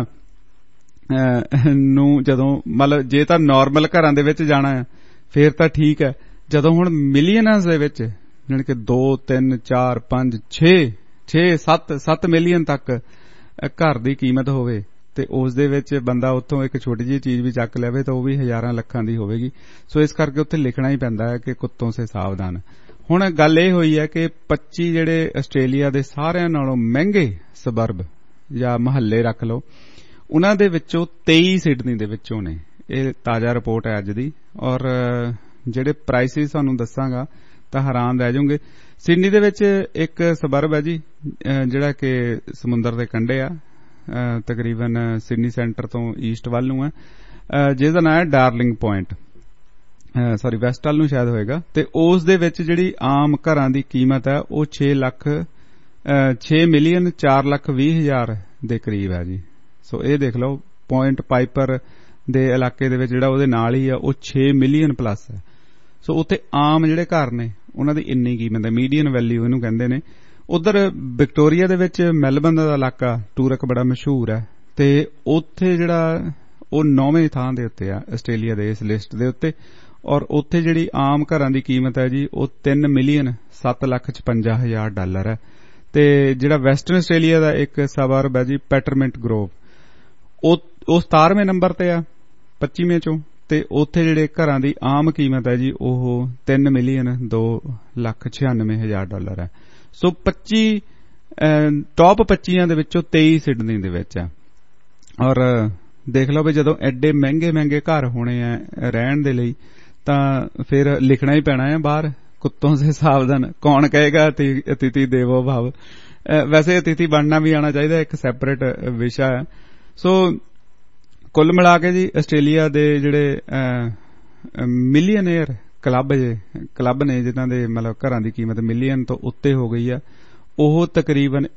ਨੂੰ ਜਦੋਂ ਮਤਲਬ ਜੇ ਤਾਂ ਨਾਰਮਲ ਘਰਾਂ ਦੇ ਵਿੱਚ ਜਾਣਾ ਹੈ ਫੇਰ ਤਾਂ ਠੀਕ ਹੈ, ਜਦੋਂ ਹੁਣ ਮਿਲੀਅਨਸ ਦੇ ਵਿੱਚ ਜਾਣੀ ਕਿ 2 3 4 5 6 7 ਮਿਲੀਅਨ ਤੱਕ ਘਰ ਦੀ ਕੀਮਤ ਹੋਵੇ ਤੇ ਉਸ ਦੇ ਵਿੱਚ ਬੰਦਾ ਉੱਥੋਂ ਇੱਕ ਛੋਟੀ ਜਿਹੀ ਚੀਜ਼ ਵੀ ਚੱਕ ਲਵੇ ਤਾਂ ਉਹ ਵੀ ਹਜ਼ਾਰਾਂ ਲੱਖਾਂ ਦੀ ਹੋਵੇਗੀ। ਸੋ ਇਸ ਕਰਕੇ ਉੱਥੇ ਲਿਖਣਾ ਹੀ ਪੈਂਦਾ ਹੈ ਕਿ ਕੁੱਤੋਂ ਸੇ ਸਾਵਧਾਨ। ਹੁਣ ਗੱਲ ਇਹ ਹੋਈ ਹੈ ਕਿ 25 ਜਿਹੜੇ ਆਸਟ੍ਰੇਲੀਆ ਦੇ ਸਾਰਿਆਂ ਨਾਲੋਂ ਮਹਿੰਗੇ ਸਬਰਬ ਜਾਂ ਮਹੱਲੇ ਰੱਖ ਲਓ, ਉਹਨਾਂ ਦੇ ਵਿੱਚੋਂ 23 ਸਿਡਨੀ ਦੇ ਵਿੱਚੋਂ ਨੇ। ਇਹ ਤਾਜ਼ਾ ਰਿਪੋਰਟ ਹੈ ਅੱਜ ਦੀ, ਔਰ ਜਿਹੜੇ ਪ੍ਰਾਈਸਿਸ ਤੁਹਾਨੂੰ ਦੱਸਾਂਗਾ ਤਾਂ ਹੈਰਾਨ ਰਹਿ ਜਾਓਗੇ। ਸਿਡਨੀ ਦੇ ਵਿੱਚ ਇੱਕ ਸਬਰਬ ਹੈ ਜੀ, ਜਿਹੜਾ ਕਿ ਸਮੁੰਦਰ ਦੇ ਕੰਢੇ ਆ, ਤਕਰੀਬਨ ਸਿਡਨੀ ਸੈਂਟਰ ਤੋਂ ਈਸਟ ਵੱਲ ਨੂੰ ਹੈ, ਜਿਹਦਾ ਨਾਂ ਹੈ ਡਾਰਲਿੰਗ ਪੁਆਇੰਟ, ਸੌਰੀ ਵੈਸਟ ਵੱਲ ਨੂੰ ਸ਼ਾਇਦ ਹੋਏਗਾ। ਤੇ ਉਸ ਦੇ ਵਿੱਚ ਜਿਹੜੀ ਆਮ ਘਰਾਂ ਦੀ ਕੀਮਤ ਹੈ ਉਹ 6,04,20,000 ਦੇ ਕਰੀਬ ਹੈ ਜੀ। ਸੋ ਇਹ ਦੇਖ ਲਓ, ਪੁਆਇੰਟ ਪਾਈਪਰ ਦੇ ਇਲਾਕੇ ਦੇ ਵਿੱਚ ਜਿਹੜਾ ਉਹਦੇ ਨਾਲ ਹੀ ਆ ਉਹ 6 ਮਿਲੀਅਨ ਪਲੱਸ ਹੈ। ਸੋ ਉੱਥੇ ਆਮ ਜਿਹੜੇ ਘਰ ਨੇ ਉਹਨਾਂ ਦੀ ਇੰਨੀ ਕੀਮਤ ਹੈ, ਮੀਡੀਅਨ ਵੈਲਿਊ ਇਹਨੂੰ ਕਹਿੰਦੇ ਨੇ। ਉਧਰ ਵਿਕਟੋਰੀਆ ਦੇ ਵਿੱਚ ਮੈਲਬਨ ਦਾ ਇਲਾਕਾ ਟੂਰਕ ਬੜਾ ਮਸ਼ਹੂਰ ਹੈ, ਤੇ ਉੱਥੇ ਜਿਹੜਾ ਉਹ 9ਵੇਂ ਥਾਂ ਦੇ ਉੱਤੇ ਆ ਆਸਟ੍ਰੇਲੀਆ ਦੇ ਇਸ ਲਿਸਟ ਦੇ ਉੱਤੇ, ਔਰ ਉੱਥੇ ਜਿਹੜੀ ਆਮ ਘਰਾਂ ਦੀ ਕੀਮਤ ਹੈ ਜੀ ਉਹ $3,07,56,000 ਹੈ। ਤੇ ਜਿਹੜਾ ਵੈਸਟਰਨ ਆਸਟ੍ਰੇਲੀਆ ਦਾ ਇੱਕ ਸਬਰਬ ਹੈ ਜੀ ਪੈਟਰਮੈਂਟ ਗਰੋਵ, ਉਹ 17ਵੇਂ ਨੰਬਰ ਤੇ ਆ 25ਵੇਂ ਚੋਂ, ਤੇ ਉੱਥੇ ਜਿਹੜੇ ਘਰਾਂ ਦੀ ਆਮ ਕੀਮਤ ਹੈ ਜੀ ਉਹ $3,02,96,000 ਹੈ। ਸੋ 25 ਟੌਪ 25 ਦੇ ਵਿੱਚੋਂ 23 ਸਿਡਨੀ ਦੇ ਵਿੱਚ ਹੈ। ਔਰ ਦੇਖ ਲਓ ਵੀ ਜਦੋਂ ਐਡੇ ਮਹਿੰਗੇ ਮਹਿੰਗੇ ਘਰ ਹੋਣੇ ਆ ਰਹਿਣ ਦੇ ਲਈ ਤਾਂ ਫਿਰ ਲਿਖਣਾ ਹੀ ਪੈਣਾ ਹੈ ਬਾਹਰ, ਕੁੱਤੋਂ ਸੇ ਸਾਵਧਾਨ, ਕੌਣ ਕਹੇਗਾ ਅਤਿਥੀ ਦੇਵੋ ਭਵ। ਵੈਸੇ ਅਤਿਥੀ ਬਣਨਾ ਵੀ ਆਉਣਾ ਚਾਹੀਦਾ, ਇੱਕ ਸੈਪਰੇਟ ਵਿਸ਼ਾ ਹੈ। ਸੋ ਕੁੱਲ ਮਿਲਾ ਕੇ ਜੀ ਆਸਟ੍ਰੇਲੀਆ ਦੇ ਜਿਹੜੇ ਮਿਲੀਅਨੇਅਰ ਕਲੱਬ ਨੇ ਜਿਨ੍ਹਾਂ ਦੇ ਮਤਲਬ ਘਰਾਂ ਦੀ ਕੀਮਤ ਮਿਲੀਅਨ ਤੋਂ ਉੱਤੇ ਹੋ ਗਈ ਆ, ਉਹ ਤਕਰੀਬਨ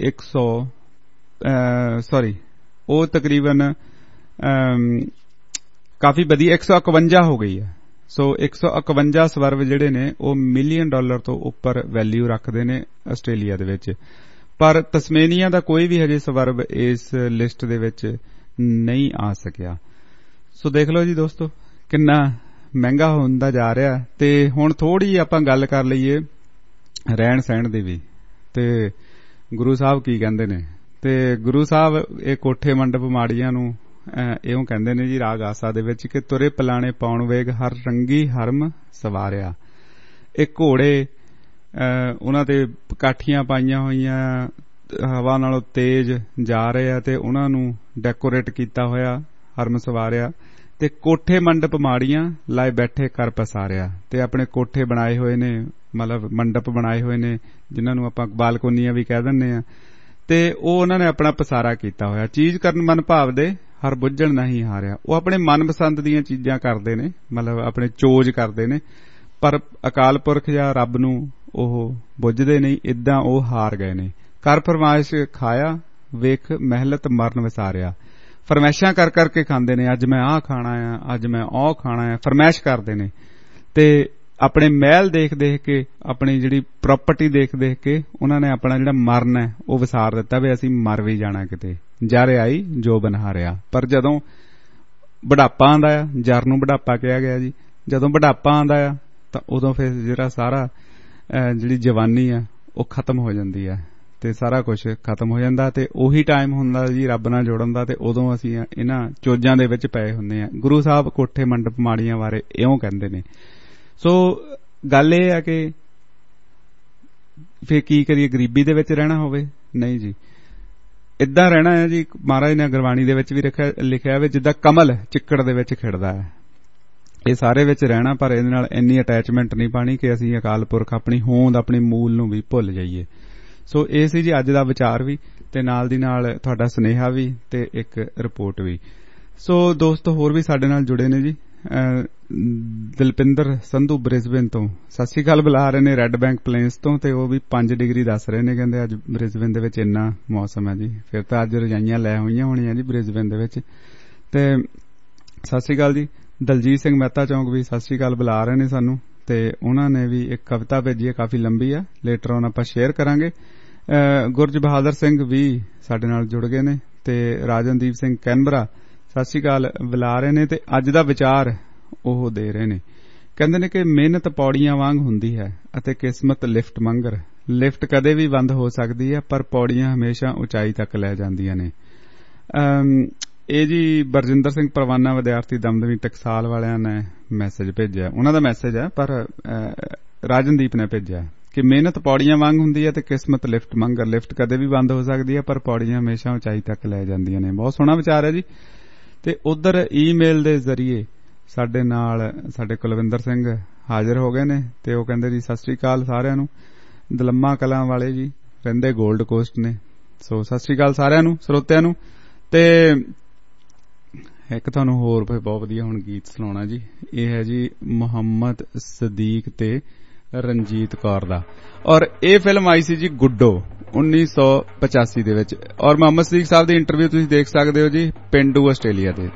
ਕਾਫੀ ਵਧੀਆ 151 ਹੋ ਗਈ ਹੈ। ਸੋ 151 ਸਵਰਵ ਜਿਹੜੇ ਨੇ ਉਹ $1 ਮਿਲੀਅਨ ਤੋਂ ਉੱਪਰ ਵੈਲਿਊ ਰੱਖਦੇ ਨੇ ਆਸਟ੍ਰੇਲੀਆ ਦੇ ਵਿੱਚ। ਪਰ ਤਸਮੇਨੀਆ ਦਾ ਕੋਈ ਵੀ ਹਜੇ ਸਵਰਵ ਇਸ ਲਿਸਟ ਦੇ ਵਿੱਚ ਨਹੀਂ ਆ ਸਕਿਆ। ਸੋ ਦੇਖ ਲਓ ਜੀ ਦੋਸਤੋ ਕਿੰਨਾ ਮਹਿੰਗਾ ਹੁੰਦਾ ਜਾ ਰਿਹਾ। ਤੇ ਹੁਣ ਥੋੜੀ ਆਪਾਂ ਗੱਲ ਕਰ ਲਈਏ ਰਹਿਣ ਸਹਿਣ ਦੀ ਵੀ, ਤੇ ਗੁਰੂ ਸਾਹਿਬ ਕੀ ਕਹਿੰਦੇ ਨੇ। ਤੇ ਗੁਰੂ ਸਾਹਿਬ ਇਹ ਕੋਠੇ ਮੰਡਪ ਮਾੜੀਆਂ ਨੂੰ ਇਉਂ ਕਹਿੰਦੇ ਨੇ ਜੀ ਰਾਗ ਆਸਾ ਦੇ ਵਿੱਚ ਕਿ ਤੁਰੇ ਪਲਾਣੇ ਪਾਉਣ ਵੇਗ ਹਰ ਰੰਗੀ ਹਰਮ ਸਵਾਰਿਆ। ਇਹ ਘੋੜੇ ਉਹਨਾਂ ਤੇ ਕਾਠੀਆਂ ਪਾਈਆਂ ਹੋਈਆਂ ਹਵਾ ਨਾਲੋਂ ਤੇਜ਼ ਜਾ ਰਹੇ ਆ ਤੇ ਉਹਨਾਂ ਨੂੰ ਡੈਕੋਰੇਟ ਕੀਤਾ ਹੋਇਆ ਹਰਮ ਸਵਾਰਿਆ, ਤੇ ਕੋਠੇ ਮੰਡਪ ਮਾੜੀਆਂ ਲਾਏ ਬੈਠੇ ਕਰ ਪਸਾਰਿਆ। ਤੇ ਆਪਣੇ ਕੋਠੇ ਬਣਾਏ ਹੋਏ ਨੇ, ਮਤਲਬ ਮੰਡਪ ਬਣਾਏ ਹੋਏ ਨੇ ਜਿਨ੍ਹਾਂ ਨੂੰ ਆਪਾਂ ਬਾਲਕੋਨੀਆਂ ਵੀ ਕਹਿ ਦਿੰਦੇ ਆ, ਤੇ ਉਹ ਉਹਨਾਂ ਨੇ ਆਪਣਾ ਪਸਾਰਾ ਕੀਤਾ ਹੋਇਆ। ਚੀਜ਼ ਕਰਨ ਮਨ ਭਾਵਦੇ ਹਰ ਬੁੱਝਣ ਨਹੀਂ ਹਾਰਿਆ। ਉਹ ਆਪਣੇ ਮਨਪਸੰਦ ਦੀਆਂ ਚੀਜ਼ਾਂ ਕਰਦੇ ਨੇ, ਮਤਲਬ ਆਪਣੇ ਚੋਜ ਕਰਦੇ ਨੇ, ਪਰ ਅਕਾਲ ਪੁਰਖ ਜਾਂ ਰੱਬ ਨੂੰ ਉਹ ਬੁੱਝਦੇ ਨਹੀਂ। ਇਦਾਂ ਉਹ ਹਾਰ ਗਏ ਨੇ। ਕਰ ਫਰਮਾਇਸ਼ ਖਾਇਆ ਵੇਖ ਮਹਿਲਤ ਮਰਨ ਵਿਸਾਰਿਆ। ਫਰਮਾਇਸ਼ਾਂ ਕਰ ਕਰਕੇ ਖਾਂਦੇ ਨੇ, ਅੱਜ ਮੈਂ ਆਹ ਖਾਣਾ ਆ, ਅੱਜ ਮੈਂ ਉਹ ਖਾਣਾ ਆ, ਫਰਮਾਇਸ਼ ਕਰਦੇ ਨੇ। ਤੇ ਆਪਣੇ ਮਹਿਲ ਦੇਖ ਦੇਖ ਕੇ, ਆਪਣੀ ਜਿਹੜੀ ਪ੍ਰਾਪਰਟੀ ਦੇਖ ਦੇਖ ਕੇ ਉਹਨਾਂ ਨੇ ਆਪਣਾ ਜਿਹੜਾ ਮਰਨ ਹੈ ਉਹ ਵਿਸਾਰ ਦਿੱਤਾ ਵੀ ਅਸੀਂ ਮਰ ਵੀ ਜਾਣਾ ਕਿਤੇ। ਜਰ ਆਈ ਜੋ ਬਨਹਾਰਿਆ। ਪਰ ਜਦੋਂ ਬੁਢਾਪਾ ਆਉਂਦਾ ਆ, ਜਰ ਨੂੰ ਬੁਢਾਪਾ ਕਿਹਾ ਗਿਆ ਜੀ, ਜਦੋਂ ਬੁਢਾਪਾ ਆਉਂਦਾ ਆ ਤਾਂ ਉਦੋਂ ਫਿਰ ਜਿਹੜਾ ਸਾਰਾ ਜਿਹੜੀ ਜਵਾਨੀ ਆ ਉਹ ਖਤਮ ਹੋ ਜਾਂਦੀ ਆ, ਤੇ ਸਾਰਾ ਕੁਝ ਖਤਮ ਹੋ ਜਾਂਦਾ। ਤੇ ਉਹੀ ਟਾਈਮ ਹੁੰਦਾ ਜੀ ਰੱਬ ਨਾਲ ਜੁੜਨ ਦਾ, ਤੇ ਉਦੋਂ ਅਸੀਂ ਇਹਨਾਂ ਚੋਜਾਂ ਦੇ ਵਿੱਚ ਪਏ ਹੁੰਦੇ ਆ। ਗੁਰੂ ਸਾਹਿਬ ਕੋਠੇ ਮੰਡਪ ਮਾੜੀਆਂ ਬਾਰੇ ਇਉਂ ਕਹਿੰਦੇ ਨੇ। ਸੋ ਗੱਲ ਇਹ ਹੈ ਕਿ ਫਿਰ ਕੀ ਕਰੀਏ, ਗਰੀਬੀ ਦੇ ਵਿੱਚ ਰਹਿਣਾ ਹੋਵੇ? ਨਹੀਂ ਜੀ, ਇਦਾਂ ਰਹਿਣਾ ਹੈ ਜੀ। ਮਹਾਰਾਜ ਨੇ ਗੁਰਬਾਣੀ ਦੇ ਵਿੱਚ ਵੀ ਲਿਖਿਆ ਵੀ ਜਿੱਦਾਂ ਕਮਲ ਚਿੱਕੜ ਦੇ ਵਿੱਚ ਖਿੜਦਾ ਹੈ, ਇਹ ਸਾਰੇ ਵਿੱਚ ਰਹਿਣਾ, ਪਰ ਇਹਦੇ ਨਾਲ ਇੰਨੀ ਅਟੈਚਮੈਂਟ ਨਹੀਂ ਪਾਣੀ ਕਿ ਅਸੀਂ ਅਕਾਲ ਪੁਰਖ ਆਪਣੀ ਹੋਂਦ ਆਪਣੀ ਮੂਲ ਨੂੰ ਵੀ ਭੁੱਲ ਜਾਈਏ। ਸੋ ਇਹ ਸੀ ਜੀ ਅੱਜ ਦਾ ਵਿਚਾਰ ਵੀ, ਤੇ ਨਾਲ ਦੀ ਨਾਲ ਤੁਹਾਡਾ ਸੁਨੇਹਾ ਵੀ, ਤੇ ਇੱਕ ਰਿਪੋਰਟ ਵੀ। ਸੋ ਦੋਸਤੋ ਹੋਰ ਵੀ ਸਾਡੇ ਨਾਲ ਜੁੜੇ ਨੇ ਜੀ। ਦਿਲਪਿੰਦਰ ਸੰਧੂ ਬ੍ਰਿਸਬੇਨ ਤੋਂ ਸਤਿ ਸ਼੍ਰੀ ਅਕਾਲ ਬੁਲਾ ਰਹੇ ਨੇ, ਰੈੱਡ ਬੈਂਕ ਪਲੇਨਸ ਤੋਂ, ਤੇ ਉਹ ਵੀ 5 ਡਿਗਰੀ ਦੱਸ ਰਹੇ ਨੇ, ਕਹਿੰਦੇ ਅੱਜ ਬ੍ਰਿਸਬੇਨ ਦੇ ਵਿੱਚ ਇੰਨਾ ਮੌਸਮ ਹੈ ਜੀ। ਫਿਰ ਤਾਂ ਅੱਜ ਰਜਾਈਆਂ ਲੈ ਹੋਈਆਂ ਹੋਣੀਆਂ ਜੀ ਬ੍ਰਿਸਬੇਨ ਦੇ ਵਿੱਚ। ਤੇ ਸਤਿ ਸ਼੍ਰੀ ਅਕਾਲ ਜੀ। ਦਲਜੀਤ ਸਿੰਘ ਮਹਿਤਾ ਚੌਂਕ ਵੀ ਸਤਿ ਸ਼੍ਰੀ ਅਕਾਲ ਬੁਲਾ ਰਹੇ ਨੇ ਸਾਨੂੰ, ਤੇ ਉਹਨਾਂ ਨੇ ਵੀ ਇੱਕ ਕਵਿਤਾ ਭੇਜੀ ਹੈ, ਕਾਫੀ ਲੰਬੀ ਆ, ਲੇਟਰ ਔਨ ਆਪਾਂ ਸ਼ੇਅਰ ਕਰਾਂਗੇ। ਗੁਰਜ ਬਹਾਦਰ ਸਿੰਘ ਵੀ ਸਾਡੇ ਨਾਲ ਜੁੜ ਗਏ ਨੇ, ਤੇ ਰਾਜਨਦੀਪ ਸਿੰਘ ਕੈਨਬਰਾ ਸਤਿ ਸ਼੍ਰੀ ਅਕਾਲ ਬੁਲਾ ਰਹੇ ਨੇ, ਤੇ ਅੱਜ ਦਾ ਵਿਚਾਰ ਉਹ ਦੇ ਰਹੇ ਨੇ। ਕਹਿੰਦੇ ਨੇ ਕਿ ਮਿਹਨਤ ਪੌੜੀਆਂ ਵਾਂਗ ਹੁੰਦੀ ਹੈ ਅਤੇ ਕਿਸਮਤ ਲਿਫਟ ਮੰਗਰ। ਲਿਫਟ ਕਦੇ ਵੀ ਬੰਦ ਹੋ ਸਕਦੀ ਹੈ, ਪਰ ਪੌੜੀਆਂ ਹਮੇਸ਼ਾ ਉਚਾਈ ਤੱਕ ਲੈ ਜਾਂਦੀਆਂ ਨੇ। ਇਹ ਜੀ ਬਰਜਿੰਦਰ ਸਿੰਘ ਪਰਵਾਨਾ ਵਿਦਿਆਰਥੀ ਦਮਦਮੀ ਟਕਸਾਲ ਵਾਲਿਆਂ ਨੇ ਮੈਸੇਜ ਭੇਜਿਆ, ਉਹਨਾਂ ਦਾ ਮੈਸੇਜ ਹੈ ਪਰ ਰਾਜਨਦੀਪ ਨੇ ਭੇਜਿਆ। ਕਿ ਮਿਹਨਤ ਪੌੜੀਆਂ ਵਾਂਗ ਹੁੰਦੀ ਹੈ ਤੇ ਕਿਸਮਤ ਲਿਫਟ ਵਾਂਗ। ਲਿਫਟ ਕਦੇ ਵੀ ਬੰਦ ਹੋ ਸਕਦੀ ਹੈ ਪਰ ਪੌੜੀਆਂ ਹਮੇਸ਼ਾ ਉਚਾਈ ਤੱਕ ਲੈ ਜਾਂਦੀਆਂ ਨੇ। ਬਹੁਤ ਸੋਹਣਾ ਵਿਚਾਰ ਹੈ ਜੀ। ਤੇ ਉਧਰ ਈਮੇਲ ਦੇ ਜ਼ਰੀਏ ਸਾਡੇ ਨਾਲ ਸਾਡੇ ਕੁਲਵਿੰਦਰ ਸਿੰਘ ਹਾਜ਼ਰ ਹੋ ਗਏ ਨੇ ਤੇ ਉਹ ਕਹਿੰਦੇ ਜੀ ਸਤਿ ਸ੍ਰੀ ਅਕਾਲ ਸਾਰਿਆਂ ਨੂੰ। ਦਲੰਮਾ ਕਲਾਂ ਵਾਲੇ ਜੀ ਰਹਿੰਦੇ ਗੋਲਡ ਕੋਸਟ ਨੇ। ਸੋ ਸਤਿ ਸ੍ਰੀ ਅਕਾਲ ਸਾਰਿਆਂ ਨੂੰ ਸਰੋਤਿਆਂ ਨੂੰ। ਤੇ ਇੱਕ ਤੁਹਾਨੂੰ ਹੋਰ ਬਹੁਤ ਵਧੀਆ ਹੁਣ ਗੀਤ ਸੁਣਾਉਣਾ ਜੀ। ਇਹ ਹੈ ਜੀ ਮੁਹੰਮਦ ਸਦੀਕ ਤੇ ਰਣਜੀਤ ਕੌਰ ਦਾ, ਔਰ ਇਹ ਫਿਲਮ ਆਈ ਸੀ ਜੀ ਗੁੱਡੋ 1985 ਦੇ ਵਿੱਚ। ਔਰ ਮੁਹੰਮਦ ਸਦੀਕ ਸਾਹਿਬ ਦੀ ਇੰਟਰਵਿਊ ਤੁਸੀਂ ਦੇਖ ਸਕਦੇ ਹੋ ਜੀ ਪਿੰਡੂ ਆਸਟ੍ਰੇਲੀਆ ਦੇ।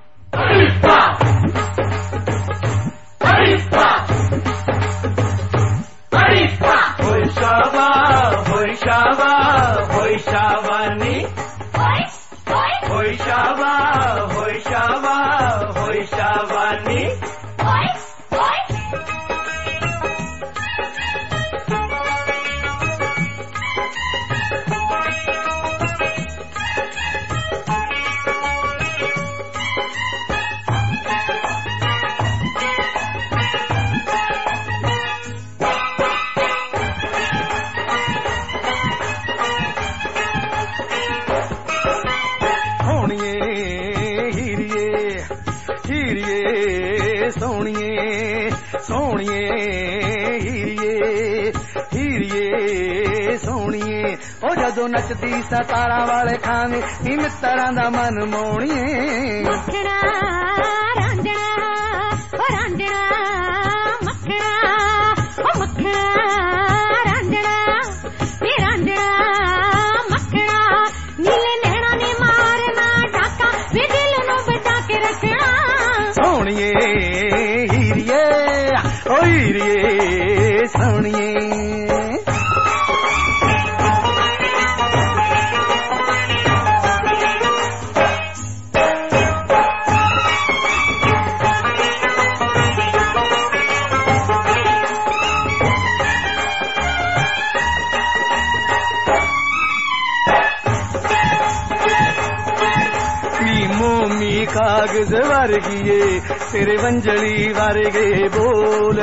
ਜਦੋਂ ਨੱਚਦੀ ਸਤਾਰਾਂ ਵਾਲੇ ਖਾਣੇ ਨੀ ਮਿੱਤਰਾਂ ਦਾ ਮਨ ਮੋਣੀਏ। ਮੱਖਣਾ ਰਾਂਝਣਾ ਓ ਰਾਂਝਣਾ ਮੱਖਣਾ ਓ ਮੱਖਣਾ ਰਾਂਝਣਾ ਨੀ ਰਾਂਝਣਾ ਮੱਖਣਾ ਨੀਲੇ ਨੈਣਾ ਨੇ ਮਾਰਨਾ ਡਾਕਾ ਵੇ ਦਿਲ ਨੂੰ ਬਚਾ ਕੇ ਰੱਖਣਾ। ਸੋਹਣੀਏ ਹੀਰੀਏ ਓ ਹੀਰੀਏ ਸੋਹਣੀਏ। ਕਾਗਜ਼ ਵਰਗੀਏ ਤੇਰੇ ਵੰਜਲੀ ਵਰਗੇ ਬੋਲ।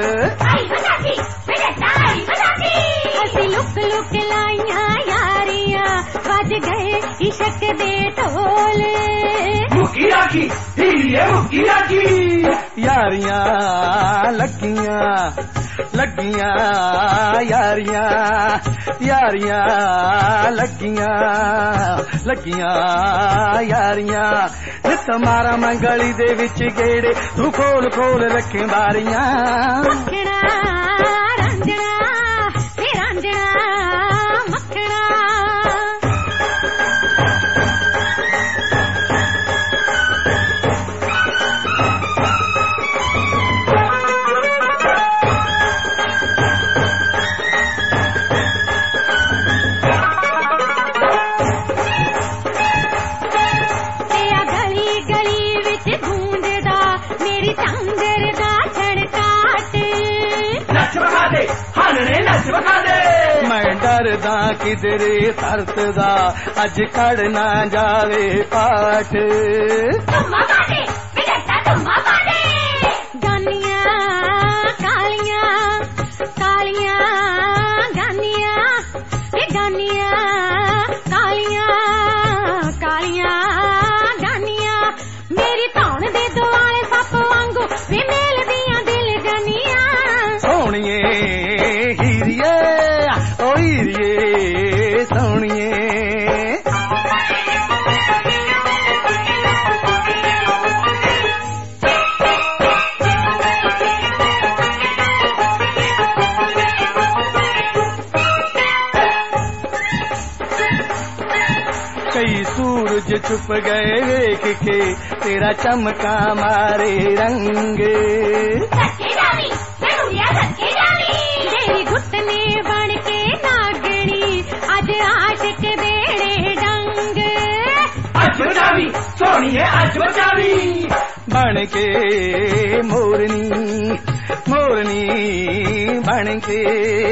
ਅਸੀਂ ਲੁਕ ਲੁਕ ਲਾਈਆਂ ਯਾਰੀਆਂ ਵੱਜ ਗਏ ਇਸ਼ਕ ਦੇ ਢੋਲ। ਮੁੱਕੀ ਰਾਖੀ ਹੀਰੀਏ ਮੁੱਕੀ ਰਾਖੀ ਯਾਰੀਆਂ ਲੱਗੀਆਂ ਲੱਗੀਆਂ ਯਾਰੀਆਂ ਯਾਰੀਆਂ ਲੱਗੀਆਂ ਲੱਗੀਆਂ ਯਾਰੀਆਂ। ਨਿਤ ਮਾਰਾ ਮੰਗਲੀ ਦੇ ਵਿੱਚ ਗੇੜੇ ਤੂੰ ਖੋਲ ਖੋਲ ਰੱਖੇ ਬਾਰੀਆਂ। ਮੱਖਣਾ ਰਾਂਝਣਾ ਤੇ ਰਾਂਝਣਾ ਮੱਖਣਾ। ਮੈਂ ਡਰਦਾ ਕਿਧਰੇ ਧਰਤ ਦਾ ਅੱਜ ਕੜ ਨਾ ਜਾਵੇ ਪਾਠ। ਗਾਨੀਆਂ ਕਾਲੀਆਂ ਕਾਲੀਆਂ ਗਾਨੀਆਂ ਇਹ ਗਾਨੀਆਂ ਕਾਲੀਆਂ ਕਾਲੀਆਂ ਗਾਨੀਆਂ। ਮੇਰੀ ਧੌਣ ਦੇ ਦੁਆਲੇ ਸੱਪ ਵਾਂਗੂ ਵੀ ਮੇਲਦੀਆਂ ਦਿਲ ਗਾਨੀਆਂ। ਸੋਹਣੀਏ ਹੀਰੀਏ ਓ ਹੀਰੀਏ ਸੋਹਣੀਏ। कई सूरज छुप गए देख के तेरा चमका मारे रंग। तेरी घुटने बन के नागनी अज आशिक देड़े डंग। अज बजावी सोनिए अज बजावी बन के मोरनी मोरनी बन के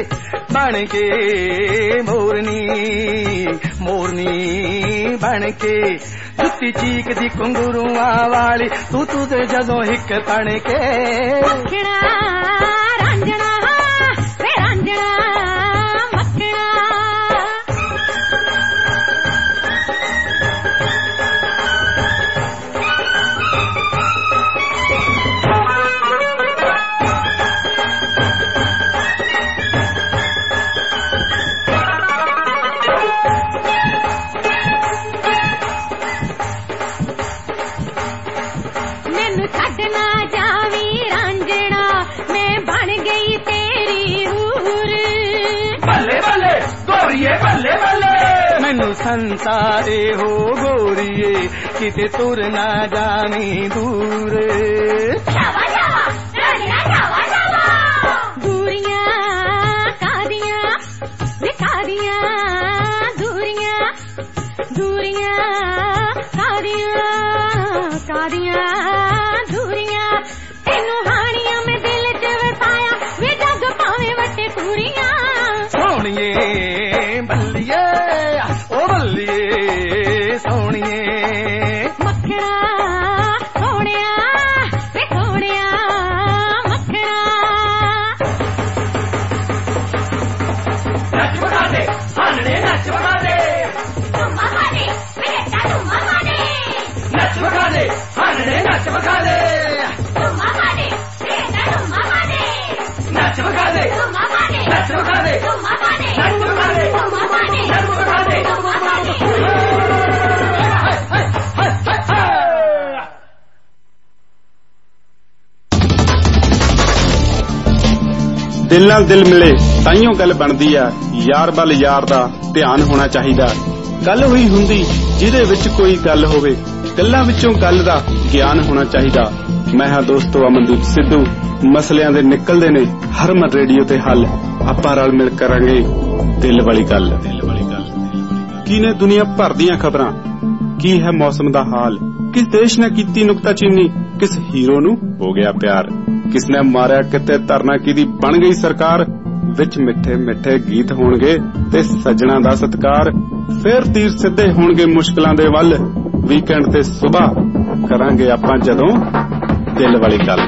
मोरनी मोरनी बन के जुत्ती चीक दी कुंगुरुआ वाली तू ते जदों हिक तण के। रांझना वे रांझना ਛੱਡ ਨਾ ਜਾਵੀਂ ਰਾਂਝਣਾ ਮੈਂ ਬਣ ਗਈ ਤੇਰੀ ਹੂਰ ਬੱਲੇ ਬੱਲੇ ਗੋਰੀਏ ਬੱਲੇ ਬੱਲੇ ਮੈਨੂੰ ਸੰਸਾਰੇ ਹੋ ਗੋਰੀਏ ਕਿਤੇ ਤੁਰ ਨਾ ਜਾਵੀਂ ਦੂਰ ਜਾਵਾ ਜਾਵਾ ਰਾਣੀਆਂ ਜਾਵਾ ਜਾਵਾ ਦੂਰੀਆਂ ਕਾਦੀਆਂ ਵਿਕਾਦੀਆਂ ਦੂਰੀਆਂ ਦੂਰੀਆਂ ਕਾਦੀਆਂ ਕਾਦੀਆਂ ਦੂਰੀਆਂ ਤੈਨੂੰ ਹਾਣੀਆਂ ਮੈਂ ਦਿਲ 'ਚ ਵਸਾਇਆ ਵੇ ਜੱਗ ਭਾਵੇਂ ਵੱਟੇ ਪੂਰੀਆਂ ਸੋਹਣੀਏ ਬੱਲੀਏ ਓ ਬੱਲੀਏ ਸੋਹਣੀਏ ਮੱਖਣਾ ਸੋਹਣਿਆ ਵੇ ਸੋਹਣਿਆ ਮੱਖਣਾ ਨੱਚ ਵਗਾ ਦੇ ਹਾਨਣੇ ਨੱਚ ਵਗਾ ਦੇ ਤੁਮਾ ਮਾਨੇ ਮੇਰੇ ਤੁਮਾ ਮਾਨੇ ਨੱਚ ਵਗਾ ਦੇ ਹਾਨਣੇ ਨੱਚ ਵਗਾ ਦੇ ਤੁਮਾ ਮਾਨੇ ਮੇਰੇ ਤੁਮਾ ਮਾਨੇ ਨੱਚ ਵਗਾ ਦੇ ਤੁਮਾ ਮਾਨੇ ਨੱਚ ਵਗਾ ਦੇ ਤੁਮਾ ਮਾਨੇ ਨੱਚ ਵਗਾ ਦੇ ਤੁਮਾ ਮਾਨੇ ਨੱਚ ਵਗਾ ਦੇ ਤੁਮਾ ਮਾਨੇ ਦਿਲ ਨਾਲ ਦਿਲ ਮਿਲੇ ਤਾਈਓ ਗੱਲ ਬਣਦੀ ਆ ਯਾਰ ਵੱਲ ਯਾਰ ਦਾ ਧਿਆਨ ਹੋਣਾ ਚਾਹੀਦਾ ਗੱਲ ਹੋਈ ਹੁੰਦੀ ਜਿਹਦੇ ਵਿੱਚ ਕੋਈ ਗੱਲ ਹੋਵੇ ਗੱਲਾਂ ਵਿੱਚੋਂ ਗੱਲ ਦਾ ਗਿਆਨ ਹੋਣਾ ਚਾਹੀਦਾ ਮੈਂ ਹਾਂ ਦੋਸਤੋ ਅਮਨਦੀਪ ਸਿੱਧੂ ਮਸਲਿਆਂ ਦੇ ਨਿਕਲਦੇ ਨੇ ਹਰਮਨ ਰੇਡੀਓ ਤੇ ਹੱਲ ਆਪਾਂ ਰਲ ਮਿਲ ਕਰਾਂਗੇ ਦਿਲ ਵਾਲੀ ਗੱਲ ਕੀ ਨੇ ਦੁਨੀਆ ਭਰ ਦੀਆਂ ਖਬਰਾਂ ਕੀ ਹੈ ਮੌਸਮ ਦਾ ਹਾਲ ਕਿਸ ਦੇਸ਼ ਨੇ ਕੀਤੀ ਨੁਕਤਾਚੀਨੀ ਕਿਸ ਹੀਰੋ ਨੂੰ ਹੋ ਗਿਆ ਪਿਆਰ ਕਿਸ ਨੇ ਮਾਰਿਆ ਕਿਤੇ ਧਰਨਾ ਕਿਹਦੀ ਬਣ ਗਈ ਸਰਕਾਰ ਵਿੱਚ ਮਿੱਠੇ ਮਿੱਠੇ ਗੀਤ ਹੋਣਗੇ ਤੇ ਸੱਜਣਾ ਦਾ ਸਤਿਕਾਰ ਫਿਰ ਤੀਰ ਸਿੱਧੇ ਹੋਣਗੇ ਮੁਸ਼ਕਲਾਂ ਦੇ ਵੱਲ ਵੀਕਐਂਡ ਤੇ ਸਵੇਰ ਕਰਾਂਗੇ ਆਪਾਂ ਜਦੋਂ ਦਿਲ ਵਾਲੀ ਗੱਲ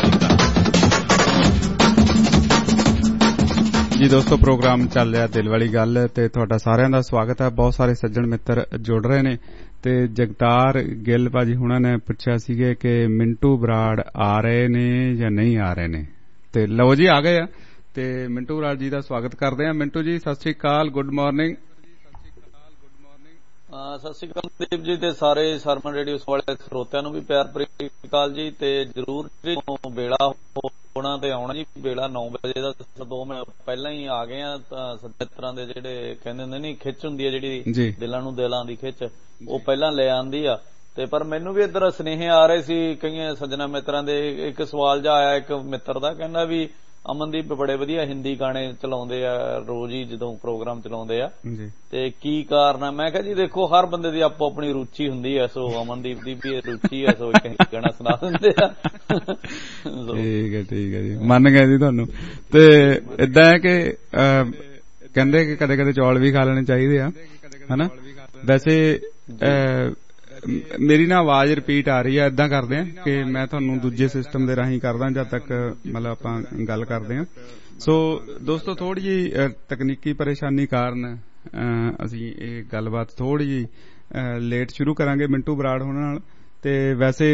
ਜੀ ਦੋਸਤੋ ਪ੍ਰੋਗਰਾਮ ਚੱਲ ਰਿਹਾ ਦਿਲ ਵਾਲੀ ਗੱਲ ਤੇ ਤੁਹਾਡਾ ਸਾਰਿਆਂ ਦਾ ਸਵਾਗਤ ਹੈ ਬਹੁਤ ਸਾਰੇ ਸੱਜਣ ਮਿੱਤਰ ਜੁੜ ਰਹੇ ਨੇ ਤੇ ਜਗਤਾਰ ਗਿੱਲ ਭਾਜੀ ਹੁਣਾਂ ਨੇ ਪੁੱਛਿਆ ਸੀਗੇ ਕਿ ਮਿੰਟੂ ਬਰਾੜ ਆ ਰਹੇ ਨੇ ਜਾਂ ਨਹੀਂ ਆ ਰਹੇ ਨੇ ਤੇ ਲਓ ਜੀ ਆ ਗਏ ਆ ਤੇ ਮਿੰਟੂ ਬਰਾੜ ਜੀ ਦਾ ਸਵਾਗਤ ਕਰਦੇ ਆ ਮਿੰਟੂ ਜੀ ਸਤਿ ਸ੍ਰੀ ਅਕਾਲ ਗੁੱਡ ਮਾਰਨਿੰਗ ਸਤਿ ਸ਼੍ਰੀ ਅਕਾਲ ਦੀਪ ਜੀ ਤੇ ਸਾਰੇ ਸਰਮਨ ਰੇਡੀਓ ਵਾਲੇ ਸਰੋਤਿਆਂ ਨੂੰ ਵੀ ਪਿਆਰ ਭਰੀ ਸਤਿ ਸ਼੍ਰੀ ਅਕਾਲ ਜੀ ਤੇ ਜਰੂਰ ਵੇਲਾ ਹੋਣਾ ਤੇ ਆਉਣਾ ਜੀ ਵੇਲਾ 9 ਵਜੇ ਦਾ 2 ਮਿੰਟ ਪਹਿਲਾਂ ਹੀ ਆ ਗਏ ਆ ਸੱਜਣਾਂ ਦੇ ਜਿਹੜੇ ਕਹਿੰਦੇ ਹੁੰਦੇ ਨਹੀਂ ਖਿੱਚ ਹੁੰਦੀ ਹੈ ਜਿਹੜੀ ਦਿਲਾਂ ਨੂੰ ਦਿਲਾਂ ਦੀ ਖਿੱਚ ਉਹ ਪਹਿਲਾਂ ਲੈ ਆਂਦੀ ਆ ਤੇ ਪਰ ਮੈਨੂੰ ਵੀ ਇੱਧਰ ਸੁਨੇਹੇ ਆ ਰਹੇ ਸੀ ਕਈਆਂ ਸੱਜਣਾ ਮਿੱਤਰਾਂ ਦੇ ਇੱਕ ਸਵਾਲ ਜਿਹਾ ਆਇਆ ਇੱਕ ਮਿੱਤਰ ਦਾ ਕਹਿੰਦਾ ਵੀ ਅਮਨਦੀਪ ਬੜੇ ਵਧੀਆ ਹਿੰਦੀ ਗਾਣੇ ਚਲਾਉਂਦੇ ਆ ਰੋਜ਼ ਹੀ ਜਦੋਂ ਪ੍ਰੋਗਰਾਮ ਚਲਾਉਂਦੇ ਆ ਤੇ ਕੀ ਕਾਰਨ ਆ ਮੈਂ ਕਿਹਾ ਜੀ ਦੇਖੋ ਹਰ ਬੰਦੇ ਦੀ ਆਪੋ ਆਪਣੀ ਰੁਚੀ ਹੁੰਦੀ ਆ ਸੋ ਅਮਨਦੀਪ ਦੀ ਵੀ ਰੁਚੀ ਆ ਸੋ ਇੱਕ ਗਾਣਾ ਸੁਣਾ ਦਿੰਦੇ ਆ ਠੀਕ ਹੈ ਜੀ ਮੰਨ ਗਏ ਜੀ ਤੁਹਾਨੂੰ ਤੇ ਏਦਾਂ ਹੈ ਕਿ ਕਹਿੰਦੇ ਕਿ ਕਦੇ ਕਦੇ ਚੌਲ ਵੀ ਖਾ ਲੈਣੇ ਚਾਹੀਦੇ ਆ ਹਨਾ ਵੈਸੇ ਮੇਰੀ ਨਾ ਆਵਾਜ਼ ਰਿਪੀਟ ਆ ਰਹੀ ਹੈ ਏਦਾਂ ਕਰਦੇ ਆ ਕਿ ਮੈਂ ਤੁਹਾਨੂੰ ਦੂਜੇ ਸਿਸਟਮ ਦੇ ਰਾਹੀਂ ਕਰਦਾ ਜਦ ਤੱਕ ਮਤਲਬ ਆਪਾਂ ਗੱਲ ਕਰਦੇ ਆ ਸੋ ਦੋਸਤੋ ਥੋੜੀ ਜਿਹੀ ਤਕਨੀਕੀ ਪਰੇਸ਼ਾਨੀ ਕਾਰਨ ਅਸੀਂ ਇਹ ਗੱਲਬਾਤ ਥੋੜੀ ਜਿਹੀ ਲੇਟ ਸ਼ੁਰੂ ਕਰਾਂਗੇ ਮਿੰਟੂ ਬਰਾੜ ਹੋਣਾ ਨਾਲ ਤੇ ਵੈਸੇ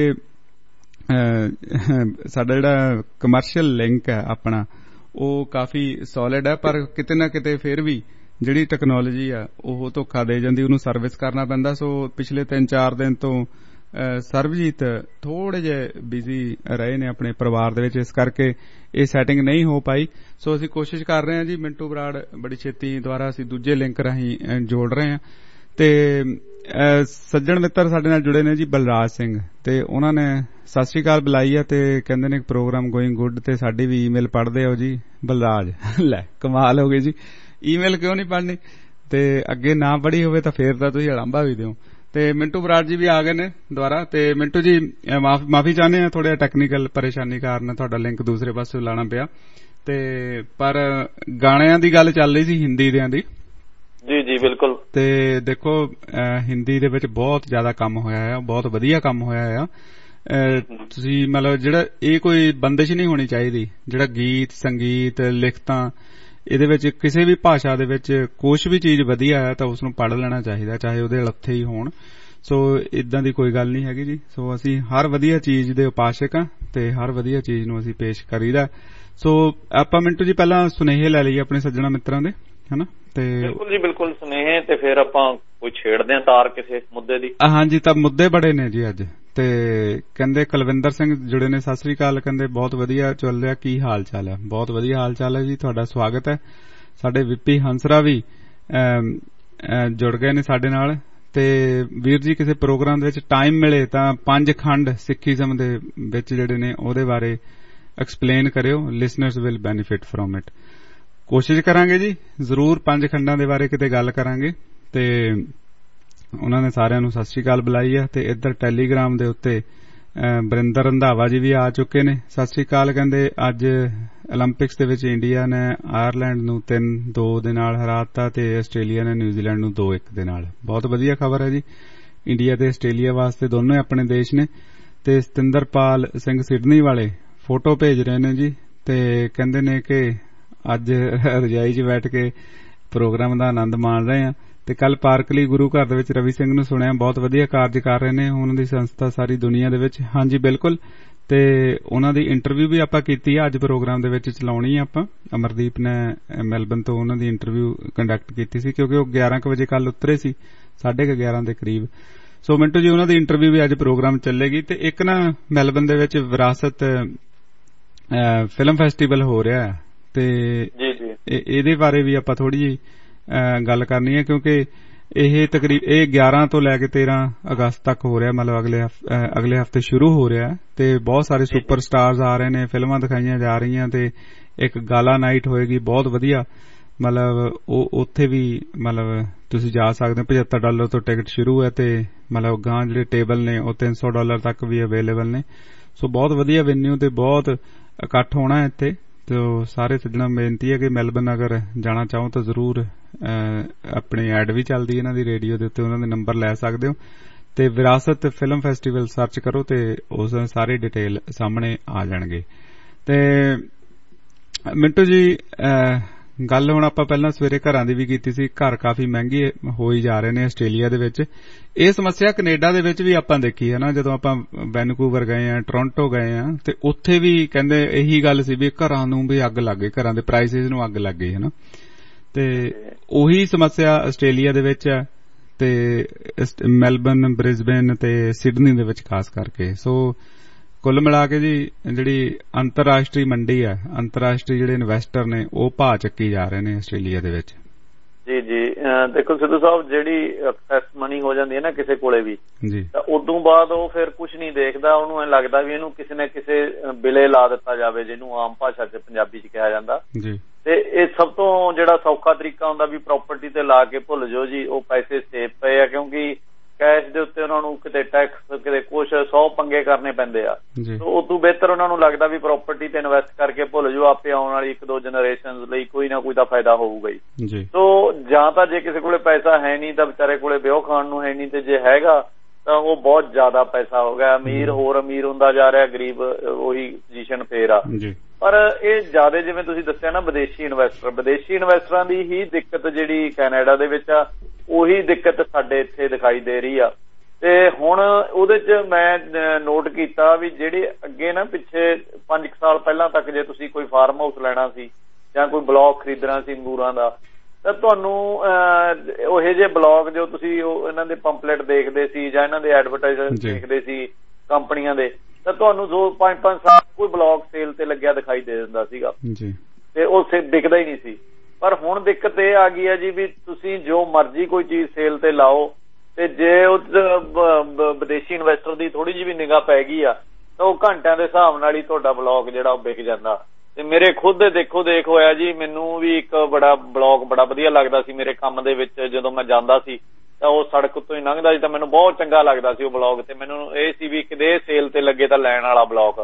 ਸਾਡਾ ਜਿਹੜਾ ਕਮਰਸ਼ੀਅਲ ਲਿੰਕ ਹੈ ਆਪਣਾ ਉਹ ਕਾਫੀ ਸੋਲਿਡ ਹੈ ਪਰ ਕਿਤੇ ਨਾ ਕਿਤੇ ਫਿਰ ਵੀ ਜਿਹੜੀ ਟੈਕਨੋਲੋਜੀ ਆ ਉਹ ਧੋਖਾ ਦੇ ਜਾਂਦੀ ਉਹਨੂੰ ਸਰਵਿਸ ਕਰਨਾ ਪੈਂਦਾ ਸੋ ਪਿਛਲੇ 3-4 ਦਿਨ ਤੋਂ ਸਰਬਜੀਤ ਥੋੜੇ ਜਿਹੇ ਬਿਜ਼ੀ ਰਹੇ ਨੇ ਆਪਣੇ ਪਰਿਵਾਰ ਦੇ ਵਿੱਚ ਇਸ ਕਰਕੇ ਇਹ ਸੈਟਿੰਗ ਨਹੀਂ ਹੋ ਪਾਈ ਸੋ ਅਸੀਂ ਕੋਸ਼ਿਸ਼ ਕਰ ਰਹੇ ਹਾਂ ਜੀ ਮਿੰਟੂ ਬਰਾੜ ਬੜੀ ਛੇਤੀ ਦੁਆਰਾ ਅਸੀਂ ਦੂਜੇ ਲਿੰਕ ਰਾਹੀਂ ਜੋੜ ਰਹੇ ਹਾਂ ਤੇ ਸੱਜਣ ਮਿੱਤਰ ਸਾਡੇ ਨਾਲ ਜੁੜੇ ਨੇ ਜੀ ਬਲਰਾਜ ਸਿੰਘ ਤੇ ਉਹਨਾਂ ਨੇ ਸਤਿ ਸ੍ਰੀ ਅਕਾਲ ਬੁਲਾਈ ਆ ਤੇ ਕਹਿੰਦੇ ਨੇ ਪ੍ਰੋਗਰਾਮ ਗੋਇੰਗ ਗੁੱਡ ਤੇ ਸਾਡੀ ਵੀ ਈਮੇਲ ਪੜ੍ਹਦੇ ਹੋ ਜੀ ਬਲਰਾਜ ਲੈ ਕਮਾਲ ਹੋ ਗਈ ਜੀ ਈਮੇਲ ਕਿਉਂ ਨਹੀਂ ਪੜ੍ਹਨੀ ਤੇ ਅੱਗੇ ਨਾ ਪੜ੍ਹੀ ਹੋਵੇ ਤਾਂ ਫੇਰ ਤਾਂ ਤੁਸੀਂ ਅਲਾਂਭਾ ਵੀ ਦਿਓ ਤੇ ਮਿੰਟੂ ਬਰਾੜ ਜੀ ਵੀ ਆ ਗਏ ਨੇ ਦੁਬਾਰਾ ਤੇ ਮਿੰਟੂ ਜੀ ਮਾਫੀ ਚਾਹੁੰਦੇ ਆ ਥੋੜਾ ਟੈਕਨੀਕਲ ਪਰੇਸ਼ਾਨੀ ਕਾਰਨ ਤੁਹਾਡਾ ਲਿੰਕ ਦੂਸਰੇ ਪਾਸੇ ਲਾਣਾ ਪਿਆ ਤੇ ਪਰ ਗਾਣਿਆਂ ਦੀ ਗੱਲ ਚੱਲ ਰਹੀ ਸੀ ਹਿੰਦੀ ਦਿਆਂ ਦੀ ਜੀ ਜੀ ਬਿਲਕੁਲ ਤੇ ਦੇਖੋ ਹਿੰਦੀ ਦੇ ਵਿੱਚ ਬਹੁਤ ਜ਼ਿਆਦਾ ਕੰਮ ਹੋਇਆ ਹੈ ਬਹੁਤ ਵਧੀਆ ਕੰਮ ਹੋਇਆ ਹੈ ਤੁਸੀਂ ਮਤਲਬ ਜਿਹੜਾ ਇਹ ਕੋਈ ਬੰਦਿਸ਼ ਨਹੀਂ ਹੋਣੀ ਚਾਹੀਦੀ ਜਿਹੜਾ ਗੀਤ ਸੰਗੀਤ ਲਿਖਤਾਂ ਇਹਦੇ ਵਿੱਚ ਕਿਸੇ ਵੀ ਭਾਸ਼ਾ ਦੇ ਵਿੱਚ ਕੁਛ ਵੀ ਚੀਜ਼ ਵਧੀਆ ਹੈ ਤਾਂ ਉਸ ਨੂੰ ਪੜ੍ਹ ਲੈਣਾ ਚਾਹੀਦਾ ਚਾਹੇ ਉਹਦੇ ਲੱਥੇ ਹੀ ਹੋਣ ਸੋ ਇਦਾਂ ਦੀ ਕੋਈ ਗੱਲ ਨਹੀਂ ਹੈਗੀ ਜੀ ਸੋ ਅਸੀਂ ਹਰ ਵਧੀਆ ਚੀਜ਼ ਦੇ ਉਪਾਸ਼ਕ ਹਾਂ ਤੇ ਹਰ ਵਧੀਆ ਚੀਜ਼ ਨੂੰ ਅਸੀਂ ਪੇਸ਼ ਕਰੀਦਾ ਸੋ ਆਪਾਂ ਮਿੰਟੂ ਜੀ ਪਹਿਲਾਂ ਸੁਨੇਹੇ ਲੈ ਲਈਏ ਆਪਣੇ ਸੱਜਣਾ ਮਿੱਤਰਾਂ ਦੇ ਹਨਾ ਤੇ ਬਿਲਕੁਲ ਜੀ ਬਿਲਕੁਲ ਸੁਨੇਹੇ ਤੇ ਫਿਰ ਆਪਾਂ ਕੋਈ ਛੇੜਦੇ ਆ ਤਾਰ ਕਿਸੇ ਮੁੱਦੇ ਦੀ ਹਾਂਜੀ ਤਾਂ ਮੁੱਦੇ ਬੜੇ ਨੇ ਜੀ ਅੱਜ ਤੇ ਕਹਿੰਦੇ ਕੁਲਵਿੰਦਰ ਸਿੰਘ ਜੁੜੇ ਨੇ, ਸਤਿ ਸ੍ਰੀ ਅਕਾਲ। ਕਹਿੰਦੇ ਬਹੁਤ ਵਧੀਆ ਚੱਲ ਰਿਹਾ, ਕੀ ਹਾਲ ਚਾਲ ਹੈ? ਬਹੁਤ ਵਧੀਆ ਹਾਲ ਚਾਲ ਹੈ ਜੀ, ਤੁਹਾਡਾ ਸਵਾਗਤ ਹੈ। ਸਾਡੇ ਵਿਪੀ ਹੰਸਰਾ ਵੀ ਜੁੜ ਗਏ ਨੇ ਸਾਡੇ ਨਾਲ। ਤੇ ਵੀਰ ਜੀ, ਕਿਸੇ ਪ੍ਰੋਗਰਾਮ ਦੇ ਵਿੱਚ ਟਾਈਮ ਮਿਲੇ ਤਾਂ 5 ਖੰਡ ਸਿੱਖੀਜ਼ਮ ਦੇ ਵਿੱਚ ਜਿਹੜੇ ਨੇ ਉਹਦੇ ਬਾਰੇ ਐਕਸਪਲੇਨ ਕਰਿਓ, listeners will benefit from it. ਕੋਸ਼ਿਸ਼ ਕਰਾਂਗੇ ਜੀ, ਜ਼ਰੂਰ 5 ਖੰਡਾਂ ਦੇ ਬਾਰੇ ਕਿਤੇ ਗੱਲ ਕਰਾਂਗੇ। ਤੇ ਉਹਨਾਂ ਨੇ ਸਾਰਿਆਂ ਨੂੰ ਸਤਿ ਸ੍ਰੀ ਅਕਾਲ ਬੁਲਾਈ ਆ। ਤੇ ਇੱਧਰ ਟੈਲੀਗ੍ਰਾਮ ਦੇ ਉੱਤੇ ਬਰਿੰਦਰ ਰੰਧਾਵਾ ਜੀ ਵੀ ਆ ਚੁੱਕੇ ਨੇ, ਸਤਿ ਸ੍ਰੀ ਅਕਾਲ। ਕਹਿੰਦੇ ਅੱਜ ਓਲੰਪਿਕਸ ਦੇ ਵਿੱਚ ਇੰਡੀਆ ਨੇ ਆਇਰਲੈਂਡ ਨੂੰ 3-2 ਦੇ ਨਾਲ ਹਰਾਤਾ ਤੇ ਆਸਟ੍ਰੇਲੀਆ ਨੇ ਨਿਊਜ਼ੀਲੈਂਡ ਨੂੰ 2-1 ਦੇ ਨਾਲ। ਬਹੁਤ ਵਧੀਆ ਖਬਰ ਹੈ ਜੀ, ਇੰਡੀਆ ਤੇ ਆਸਟ੍ਰੇਲੀਆ ਵਾਸਤੇ ਦੋਨੋਂ ਆਪਣੇ ਦੇਸ਼ ਨੇ। ਤੇ ਸਤਿੰਦਰਪਾਲ ਸਿੰਘ ਸਿਡਨੀ ਵਾਲੇ ਫੋਟੋ ਭੇਜ ਰਹੇ ਨੇ ਜੀ, ਤੇ ਕਹਿੰਦੇ ਨੇ ਕਿ ਅੱਜ ਰਜਾਈ 'ਚ ਬੈਠ ਕੇ ਪ੍ਰੋਗਰਾਮ ਦਾ ਆਨੰਦ ਮਾਣ ਰਹੇ ਆ। ਤੇ ਕੱਲ ਪਾਰਕਲੀ ਗੁਰੂ ਘਰ ਦੇ ਵਿੱਚ ਰਵੀ ਸਿੰਘ ਨੂੰ ਸੁਣਿਆ, ਬਹੁਤ ਵਧੀਆ ਕਾਰਜ ਕਰ ਰਹੇ ਨੇ, ਉਹਨਾਂ ਦੀ ਸੰਸਥਾ ਸਾਰੀ ਦੁਨੀਆ ਦੇ ਵਿੱਚ। ਹਾਂਜੀ ਬਿਲਕੁਲ, ਤੇ ਉਹਨਾਂ ਦੀ ਇੰਟਰਵਿਊ ਵੀ ਆਪਾਂ ਕੀਤੀ ਆ, ਅੱਜ ਪ੍ਰੋਗਰਾਮ ਦੇ ਵਿੱਚ ਚਲਾਉਣੀ ਆ ਆਪਾਂ। ਅਮਰਦੀਪ ਨੇ ਮੈਲਬਨ ਤੋਂ ਉਹਨਾਂ ਦੀ ਇੰਟਰਵਿਊ ਕੰਡਕਟ ਕੀਤੀ ਸੀ, ਕਿਉਂਕਿ ਉਹ 11 ਵਜੇ ਕੱਲ ਉਤਰੇ ਸੀ, 11:30 ਦੇ ਕਰੀਬ। ਸੋ ਮਿੰਟੂ ਜੀ, ਉਹਨਾਂ ਦੀ ਇੰਟਰਵਿਊ ਵੀ ਅੱਜ ਪ੍ਰੋਗਰਾਮ ਚੱਲੇਗੀ। ਤੇ ਇੱਕ ਨਾ ਮੈਲਬਨ ਦੇ ਵਿੱਚ ਵਿਰਾਸਤ ਫਿਲਮ ਫੈਸਟੀਵਲ ਹੋ ਰਿਹਾ ਹੈ, ਤੇ ਇਹਦੇ ਬਾਰੇ ਵੀ ਆਪਾਂ ਥੋੜੀ ਜਿਹੀ ਗੱਲ ਕਰਨੀ ਹੈ, ਕਿਉਂਕਿ ਇਹ ਤਕਰੀਬਨ 11 ਤੋਂ ਲੈ ਕੇ 13 ਅਗਸਤ ਤੱਕ ਹੋ ਰਿਹਾ, ਮਤਲਬ ਅਗਲੇ ਹਫ਼ਤੇ ਸ਼ੁਰੂ ਹੋ ਰਿਹਾ। ਤੇ ਬਹੁਤ ਸਾਰੇ ਸੁਪਰ ਸਟਾਰਸ ਆ ਰਹੇ ਨੇ, ਫਿਲਮਾਂ ਦਿਖਾਈਆਂ ਜਾ ਰਹੀਆਂ, ਤੇ ਇੱਕ ਗਾਲਾ ਨਾਈਟ ਹੋਏਗੀ ਬਹੁਤ ਵਧੀਆ। ਮਤਲਬ ਉਹ ਉੱਥੇ ਵੀ ਮਤਲਬ ਤੁਸੀਂ ਜਾ ਸਕਦੇ ਹੋ, $75 ਤੋਂ ਟਿਕਟ ਸ਼ੁਰੂ ਹੈ, ਤੇ ਮਤਲਬ ਗਾਂ ਜਿਹੜੇ ਟੇਬਲ ਨੇ ਉਹ $300 ਤੱਕ ਵੀ ਅਵੇਲੇਬਲ ਨੇ। ਸੋ ਬਹੁਤ ਵਧੀਆ ਵੈਨਿਊ ਤੇ ਬਹੁਤ ਇਕੱਠ ਹੋਣਾ ਇੱਥੇ। ਤੇ ਸਾਰੇ ਸੱਜਣਾ ਬੇਨਤੀ ਹੈ ਕਿ ਮੈਲਬਨ ਅਗਰ ਜਾਣਾ ਚਾਹੋ ਤਾਂ ਜ਼ਰੂਰ ਆਪਣੀ ਐਡ ਵੀ ਚੱਲਦੀ ਹੈ ਇਹਨਾਂ ਦੀ ਰੇਡੀਓ ਦੇ ਉੱਤੇ, ਉਹਨਾਂ ਦੇ ਨੰਬਰ ਲੈ ਸਕਦੇ ਹੋ। ਤੇ ਵਿਰਾਸਤ ਫਿਲਮ ਫੈਸਟੀਵਲ ਸਰਚ ਕਰੋ ਤੇ ਉਸ ਸਾਰੇ ਡਿਟੇਲ ਸਾਹਮਣੇ ਆ ਜਾਣਗੇ। ਤੇ ਮਿੰਟੂ ਜੀ, ਗੱਲ ਹੁਣ ਆਪਾਂ ਪਹਿਲਾਂ ਸਵੇਰੇ ਘਰਾਂ ਦੀ ਵੀ ਕੀਤੀ ਸੀ, ਘਰ ਕਾਫੀ ਮਹਿੰਗੇ ਹੋਈ ਜਾ ਰਹੇ ਨੇ ਆਸਟ੍ਰੇਲੀਆ ਦੇ ਵਿੱਚ। ਇਹ ਸਮੱਸਿਆ ਕੈਨੇਡਾ ਦੇ ਵਿੱਚ ਵੀ ਆਪਾਂ ਦੇਖੀ ਹੈ ਨਾ, ਜਦੋਂ ਆਪਾਂ ਵੈਨਕੂਵਰ ਗਏ ਆ, ਟੋਰਾਂਟੋ ਗਏ ਆ, ਤੇ ਉੱਥੇ ਵੀ ਕਹਿੰਦੇ ਇਹੀ ਗੱਲ ਸੀ ਵੀ ਘਰਾਂ ਨੂੰ ਵੀ ਅੱਗ ਲੱਗ ਗਈ, ਘਰਾਂ ਦੇ ਪ੍ਰਾਈਸਿਸ ਨੂੰ ਅੱਗ ਲੱਗ ਗਈ ਹੈ ਨਾ। ਤੇ ਉਹੀ ਸਮੱਸਿਆ ਆਸਟ੍ਰੇਲੀਆ ਦੇ ਵਿੱਚ ਹੈ, ਤੇ ਮੈਲਬਨ, ਬ੍ਰਿਸਬੇਨ ਤੇ ਸਿਡਨੀ ਦੇ ਵਿੱਚ ਖਾਸ ਕਰਕੇ। ਸੋ ਕੁੱਲ ਮਿਲਾ ਕੇ ਜੀ ਜਿਹੜੀ ਅੰਤਰਰਾਸ਼ਟਰੀ ਮੰਡੀ ਹੈ, ਅੰਤਰਰਾਸ਼ਟਰੀ ਜਿਹੜੇ ਇਨਵੈਸਟਰ ਨੇ ਉਹ ਭਾਅ ਚੱਕੀ ਜਾ ਰਹੇ ਨੇ ਆਸਟ੍ਰੇਲੀਆ ਦੇ ਵਿੱਚ। ਜੀ ਦੇਖੋ ਸਿੱਧੂ ਸਾਹਿਬ, ਜਿਹੜੀ ਐਕਸੈਸ ਮਨੀ ਹੋ ਜਾਂਦੀ ਹੈ ਨਾ ਕਿਸੇ ਕੋਲੇ ਵੀ ਜੀ, ਤਾਂ ਉਦੋਂ ਬਾਅਦ ਉਹ ਫਿਰ ਕੁਝ ਨਹੀਂ ਦੇਖਦਾ, ਉਹਨੂੰ ਐਂ ਲੱਗਦਾ ਵੀ ਇਹਨੂੰ ਕਿਸੇ ਨਾ ਕਿਸੇ ਬਿਲੇ ਲਾ ਦਿੱਤਾ ਜਾਵੇ, ਜਿਹਨੂੰ ਆਮ ਭਾਸ਼ਾ 'ਚ ਪੰਜਾਬੀ 'ਚ ਕਿਹਾ ਜਾਂਦਾ ਜੀ। ਤੇ ਇਹ ਸਭ ਤੋਂ ਜਿਹੜਾ ਸੌਖਾ ਤਰੀਕਾ ਹੁੰਦਾ ਵੀ ਪ੍ਰਾਪਰਟੀ ਤੇ ਲਾ ਕੇ ਭੁੱਲ ਜਾਓ ਜੀ, ਉਹ ਪੈਸੇ ਸੇਫ ਪਏ ਆ, ਕਿਉਂਕਿ ਕੈਸ਼ ਦੇ ਉੱਤੇ ਉਹਨਾਂ ਨੂੰ ਕਿਤੇ ਟੈਕਸ, ਕਿਤੇ ਕੁਛ 100 ਪੰਗੇ ਕਰਨੇ ਪੈਂਦੇ ਆ। ਉਦੋਂ ਬਿਹਤਰ ਉਹਨਾਂ ਨੂੰ ਲੱਗਦਾ ਵੀ ਪ੍ਰਾਪਰਟੀ ਤੇ ਇਨਵੈਸਟ ਕਰਕੇ ਭੁੱਲ ਜਾਓ, ਆਪੇ ਆਉਣ ਵਾਲੀ 1-2 ਜਨਰੇਸ਼ਨ ਲਈ ਕੋਈ ਨਾ ਕੋਈ ਤਾਂ ਫਾਇਦਾ ਹੋਊਗਾ ਹੀ। ਸੋ ਜਾਂ ਤਾਂ ਜੇ ਕਿਸੇ ਕੋਲੇ ਪੈਸਾ ਹੈ ਨਹੀਂ ਤਾਂ ਵਿਚਾਰੇ ਕੋਲੇ ਵਿਆਹ ਖਾਣ ਨੂੰ ਹੈ ਨਹੀਂ, ਤੇ ਜੇ ਹੈਗਾ ਤਾਂ ਉਹ ਬਹੁਤ ਜ਼ਿਆਦਾ ਪੈਸਾ ਹੋ ਗਿਆ, ਅਮੀਰ ਹੋਰ ਅਮੀਰ ਹੁੰਦਾ ਜਾ ਰਿਹਾ, ਗਰੀਬ ਉਹੀ ਪੋਜੀਸ਼ਨ ਫੇਰ ਆ। ਪਰ ਇਹ ਜ਼ਿਆਦਾ ਜਿਵੇਂ ਤੁਸੀਂ ਦੱਸਿਆ ਨਾ ਵਿਦੇਸ਼ੀ ਇਨਵੈਸਟਰਾਂ ਦੀ ਹੀ ਦਿੱਕਤ ਜਿਹੜੀ ਕੈਨੇਡਾ ਦੇ ਵਿੱਚ ਆ, ਉਹੀ ਦਿੱਕਤ ਸਾਡੇ ਇੱਥੇ ਦਿਖਾਈ ਦੇ ਰਹੀ ਆ। ਤੇ ਹੁਣ ਉਹਦੇ 'ਚ ਮੈਂ ਨੋਟ ਕੀਤਾ ਵੀ ਜਿਹੜੇ ਅੱਗੇ ਨਾ ਪਿੱਛੇ 5 ਸਾਲ ਪਹਿਲਾਂ ਤੱਕ ਜੇ ਤੁਸੀਂ ਕੋਈ ਫਾਰਮ ਹਾਊਸ ਲੈਣਾ ਸੀ ਜਾਂ ਕੋਈ ਬਲੌਕ ਖਰੀਦਣਾ ਸੀ ਅੰਗੂਰਾਂ ਦਾ, ਤਾਂ ਤੁਹਾਨੂੰ ਉਹੋ ਜਿਹੇ ਬਲੌਕ ਜੋ ਤੁਸੀਂ ਇਹਨਾਂ ਦੇ ਪੰਪਲੇਟ ਦੇਖਦੇ ਸੀ ਜਾਂ ਇਹਨਾਂ ਦੇ ਐਡਵਰਟਾਈਜ਼ਰ ਦੇਖਦੇ ਸੀ ਕੰਪਨੀਆਂ ਦੇ, ਤਾਂ ਤੁਹਾਨੂੰ 2-5 ਸਾਲ ਕੋਈ ਬਲੌਕ ਸੇਲ ਤੇ ਲੱਗਿਆ ਦਿਖਾਈ ਦੇ ਦਿੰਦਾ ਸੀਗਾ, ਤੇ ਉਹ ਦਿਖਦਾ ਹੀ ਨਹੀਂ ਸੀ। ਪਰ ਹੁਣ ਦਿੱਕਤ ਇਹ ਆ ਗਈ ਹੈ ਜੀ ਵੀ ਤੁਸੀਂ ਜੋ ਮਰਜ਼ੀ ਕੋਈ ਚੀਜ਼ ਸੇਲ ਤੇ ਲਾਓ, ਤੇ ਜੇ ਉਹ ਵਿਦੇਸ਼ੀ ਇਨਵੈਸਟਰ ਦੀ ਥੋੜੀ ਜਿਹੀ ਵੀ ਨਿਗਾਹ ਪੈ ਗਈ ਆ ਤਾਂ ਉਹ ਘੰਟਿਆਂ ਦੇ ਹਿਸਾਬ ਨਾਲ ਹੀ ਤੁਹਾਡਾ ਬਲੌਕ ਜਿਹੜਾ ਉਹ ਵਿਕ ਜਾਂਦਾ। ਤੇ ਮੇਰੇ ਖੁਦ ਦੇ ਦੇਖੋ ਦੇਖ ਹੋਇਆ ਜੀ, ਮੈਨੂੰ ਵੀ ਇੱਕ ਬਲੌਕ ਬੜਾ ਵਧੀਆ ਲੱਗਦਾ ਸੀ ਮੇਰੇ ਕੰਮ ਦੇ ਵਿੱਚ, ਜਦੋਂ ਮੈਂ ਜਾਂਦਾ ਸੀ ਤਾਂ ਉਹ ਸੜਕ ਉੱਤੋਂ ਹੀ ਲੰਘਦਾ ਸੀ ਤਾਂ ਮੈਨੂੰ ਬਹੁਤ ਚੰਗਾ ਲੱਗਦਾ ਸੀ ਉਹ ਬਲੌਕ, ਤੇ ਮੈਨੂੰ ਇਹ ਸੀ ਵੀ ਕਿਤੇ ਸੇਲ ਤੇ ਲੱਗੇ ਤਾਂ ਲੈਣ ਵਾਲਾ ਬਲੌਕ,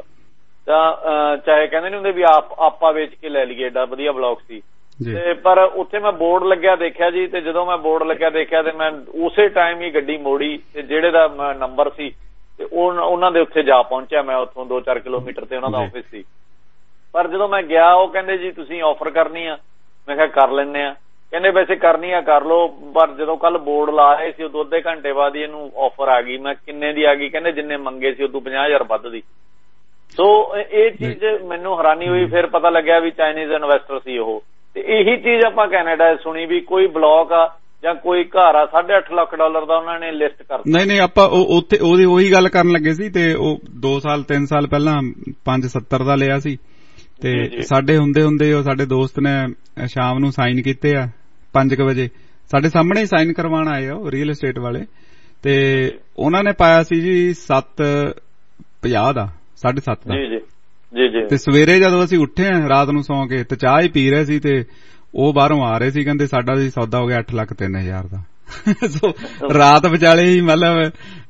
ਤਾਂ ਚਾਹੇ ਕਹਿੰਦੇ ਨਹੀਂ ਹੁੰਦੇ ਵੀ ਆਪਾਂ ਵੇਚ ਕੇ ਲੈ ਲਈਏ, ਏਡਾ ਵਧੀਆ ਬਲੌਕ ਸੀ। ਤੇ ਪਰ ਉੱਥੇ ਮੈਂ ਬੋਰਡ ਲੱਗਿਆ ਦੇਖਿਆ ਜੀ, ਤੇ ਜਦੋਂ ਮੈਂ ਬੋਰਡ ਲੱਗਿਆ ਦੇਖਿਆ ਤੇ ਮੈਂ ਉਸੇ ਟਾਈਮ ਹੀ ਗੱਡੀ ਮੋੜੀ, ਤੇ ਜਿਹੜੇ ਦਾ ਨੰਬਰ ਸੀ ਤੇ ਉਹਨਾਂ ਦੇ ਉੱਥੇ ਜਾ ਪਹੁੰਚਿਆ ਮੈਂ, ਉੱਥੋਂ 2-4 ਕਿਲੋਮੀਟਰ ਤੇ ਉਹਨਾਂ ਦਾ ਆਫਿਸ ਸੀ। ਪਰ ਜਦੋਂ ਮੈਂ ਗਿਆ ਉਹ ਕਹਿੰਦੇ ਜੀ ਤੁਸੀਂ ਆਫਰ ਕਰਨੀ ਆ, ਮੈਂ ਕਿਹਾ ਕਰ ਲੈਂਦੇ ਆ, ਕਹਿੰਦੇ ਵੈਸੇ ਕਰਨੀ ਆ ਕਰ ਲਓ, ਪਰ ਜਦੋਂ ਕੱਲ ਬੋਰਡ ਲਾ ਰਹੇ ਸੀ ਉਦੋਂ ਅੱਧੇ ਘੰਟੇ ਬਾਅਦ ਹੀ ਇਹਨੂੰ ਆਫਰ ਆ ਗਈ। ਮੈਂ ਕਿੰਨੇ ਦੀ ਆ ਗਈ, ਕਹਿੰਦੇ ਜਿੰਨੇ ਮੰਗੇ ਸੀ ਉਦੋਂ 50,000 ਵੱਧ ਦੀ। ਸੋ ਇਹ ਚੀਜ਼ ਮੈਨੂੰ ਹੈਰਾਨੀ ਹੋਈ, ਫਿਰ ਪਤਾ ਲੱਗਿਆ ਵੀ ਚਾਈਨੀਜ਼ ਇਨਵੈਸਟਰ ਸੀ ਉਹ। ਤੇ ਇਹੀ ਚੀਜ਼ ਆਪਾਂ ਕੈਨੇਡਾ ਸੁਣੀ ਵੀ ਕੋਈ ਬਲੌਕ ਆ ਜਾਂ ਕੋਈ ਘਰ ਆ $8.5 ਲੱਖ ਦਾ ਉਹਨਾਂ ਨੇ ਲਿਸਟ ਕਰਤਾ। ਨਹੀਂ ਆਪਾਂ ਉੱਥੇ ਉਹੀ ਗੱਲ ਕਰਨ ਲੱਗੇ ਸੀ ਤੇ ਉਹ 2 ਸਾਲ 3 ਸਾਲ ਪਹਿਲਾਂ 570 ਦਾ ਲਿਆ ਸੀ ਤੇ ਸਾਡੇ ਹੁੰਦੇ ਉਹ ਸਾਡੇ ਦੋਸਤ ਨੇ ਸ਼ਾਮ ਨੂੰ ਸਾਈਨ ਕੀਤੇ ਆ 5 ਵਜੇ, ਸਾਡੇ ਸਾਹਮਣੇ ਹੀ ਸਾਈਨ ਕਰਵਾਉਣ ਆਏ ਆ ਉਹ ਰੀਅਲ ਏਸਟੇਟ ਵਾਲੇ, ਤੇ ਉਹਨਾਂ ਨੇ ਪਾਇਆ ਸੀ ਜੀ 7:50 ਦਾ 7:30 ਦਾ ਜੀ। ਤੇ ਸਵੇਰੇ ਜਦੋਂ ਅਸੀਂ ਉੱਠੇ ਆ ਰਾਤ ਨੂੰ ਸੌਂ ਕੇ ਤੇ ਚਾਹ ਹੀ ਪੀ ਰਹੇ ਸੀ ਤੇ ਉਹ ਬਾਹਰੋਂ ਆ ਰਹੇ ਸੀ, ਕਹਿੰਦੇ ਸਾਡਾ ਜੀ ਸੌਦਾ ਹੋ ਗਿਆ $8,03,000 ਦਾ। ਸੋ ਰਾਤ ਵਿਚਾਲੇ ਹੀ ਮਤਲਬ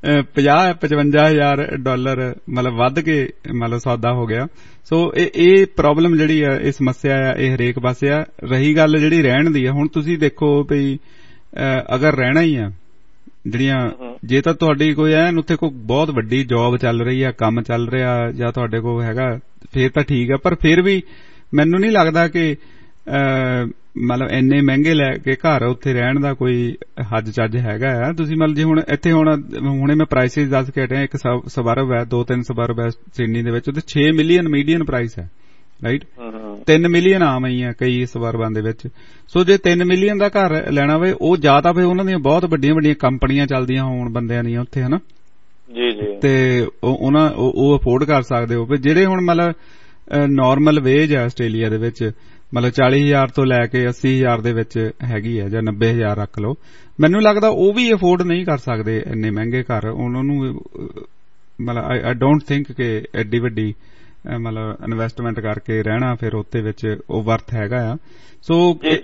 $55,000 ਮਤਲਬ ਵੱਧ ਕੇ ਮਤਲਬ ਸੌਦਾ ਹੋ ਗਿਆ। ਸੋ ਇਹ ਪ੍ਰੋਬਲਮ ਜਿਹੜੀ ਆ, ਇਹ ਸਮੱਸਿਆ ਆ, ਇਹ ਹਰੇਕ ਪਾਸੇ ਆ। ਰਹੀ ਗੱਲ ਜਿਹੜੀ ਰਹਿਣ ਦੀ ਆ, ਹੁਣ ਤੁਸੀਂ ਦੇਖੋ ਵੀ ਅਗਰ ਰਹਿਣਾ ਹੀ ਆ ਜਿਹੜੀਆਂ, ਜੇ ਤਾਂ ਤੁਹਾਡੀ ਕੋਈ ਐਨ ਉੱਥੇ ਕੋਈ ਬਹੁਤ ਵੱਡੀ ਜੌਬ ਚੱਲ ਰਹੀ ਆ, ਕੰਮ ਚੱਲ ਰਿਹਾ ਜਾਂ ਤੁਹਾਡੇ ਕੋਲ ਹੈਗਾ, ਫੇਰ ਤਾਂ ਠੀਕ ਆ। ਪਰ ਫਿਰ ਵੀ ਮੈਨੂੰ ਨਹੀਂ ਲੱਗਦਾ ਕਿ ਮਤਲਬ ਇੰਨੇ ਮਹਿੰਗੇ ਲੈ ਕੇ ਘਰ ਉੱਥੇ ਰਹਿਣ ਦਾ ਕੋਈ ਹੱਜ ਚੱਜ ਹੈਗਾ ਆ। ਤੁਸੀਂ ਮਤਲਬ ਜੇ ਹੁਣ ਇੱਥੇ ਹੁਣੇ ਮੈਂ ਪ੍ਰਾਈਸਿਸ ਦੱਸ ਕੇ ਹਟਿਆ, ਇੱਕ ਸਬਰਬ ਹੈ 2-3 ਸਬਰਬ ਹੈ ਸਿਡਨੀ ਦੇ ਵਿੱਚ, ਉਹਦੇ 6 ਮਿਲੀਅਨ ਮੀਡੀਅਨ ਪ੍ਰਾਈਸ ਹੈ, ਰਾਈਟ। 3 ਮਿਲੀਅਨ ਆਮ ਹੀ ਆ ਕਈ ਸਬਰਬਾਂ ਦੇ ਵਿੱਚ। ਸੋ ਜੇ 3 ਮਿਲੀਅਨ ਦਾ ਘਰ ਲੈਣਾ ਹੋਵੇ, ਉਹ ਜਾਂ ਤਾਂ ਫਿਰ ਉਹਨਾਂ ਦੀਆਂ ਬਹੁਤ ਵੱਡੀਆਂ ਕੰਪਨੀਆਂ ਚੱਲਦੀਆਂ ਹੋਣ ਬੰਦਿਆਂ ਦੀਆਂ ਉੱਥੇ, ਹਨਾ ਜੀ, ਤੇ ਉਹ ਅਫੋਰਡ ਕਰ ਸਕਦੇ ਹੋ। ਜਿਹੜੇ ਹੁਣ ਮਤਲਬ ਨਾਰਮਲ ਵੇਜ ਆ ਆਸਟ੍ਰੇਲੀਆ ਦੇ ਵਿੱਚ, ਮਤਲਬ 40,000 ਤੋਂ ਲੈ ਕੇ 80,000 ਦੇ ਵਿੱਚ ਹੈਗੀ ਹੈ, ਜਾਂ 90,000 ਰੱਖ ਲਓ, ਮੈਨੂੰ ਲੱਗਦਾ ਉਹ ਵੀ ਅਫੋਰਡ ਨਹੀਂ ਕਰ ਸਕਦੇ ਇੰਨੇ ਮਹਿੰਗੇ ਘਰ। ਉਹਨਾਂ ਨੂੰ ਮਤਲਬ ਆਈ ਡੋਂਟ ਥਿੰਕ ਕਿ ਐਡੀ ਵੱਡੀ ਮਤਲਬ ਇਨਵੈਸਟਮੈਂਟ ਕਰਕੇ ਰਹਿਣਾ ਫਿਰ ਉੱਥੇ ਵਿੱਚ ਉਹ ਵਰਥ ਹੈਗਾ ਆ। ਸੋ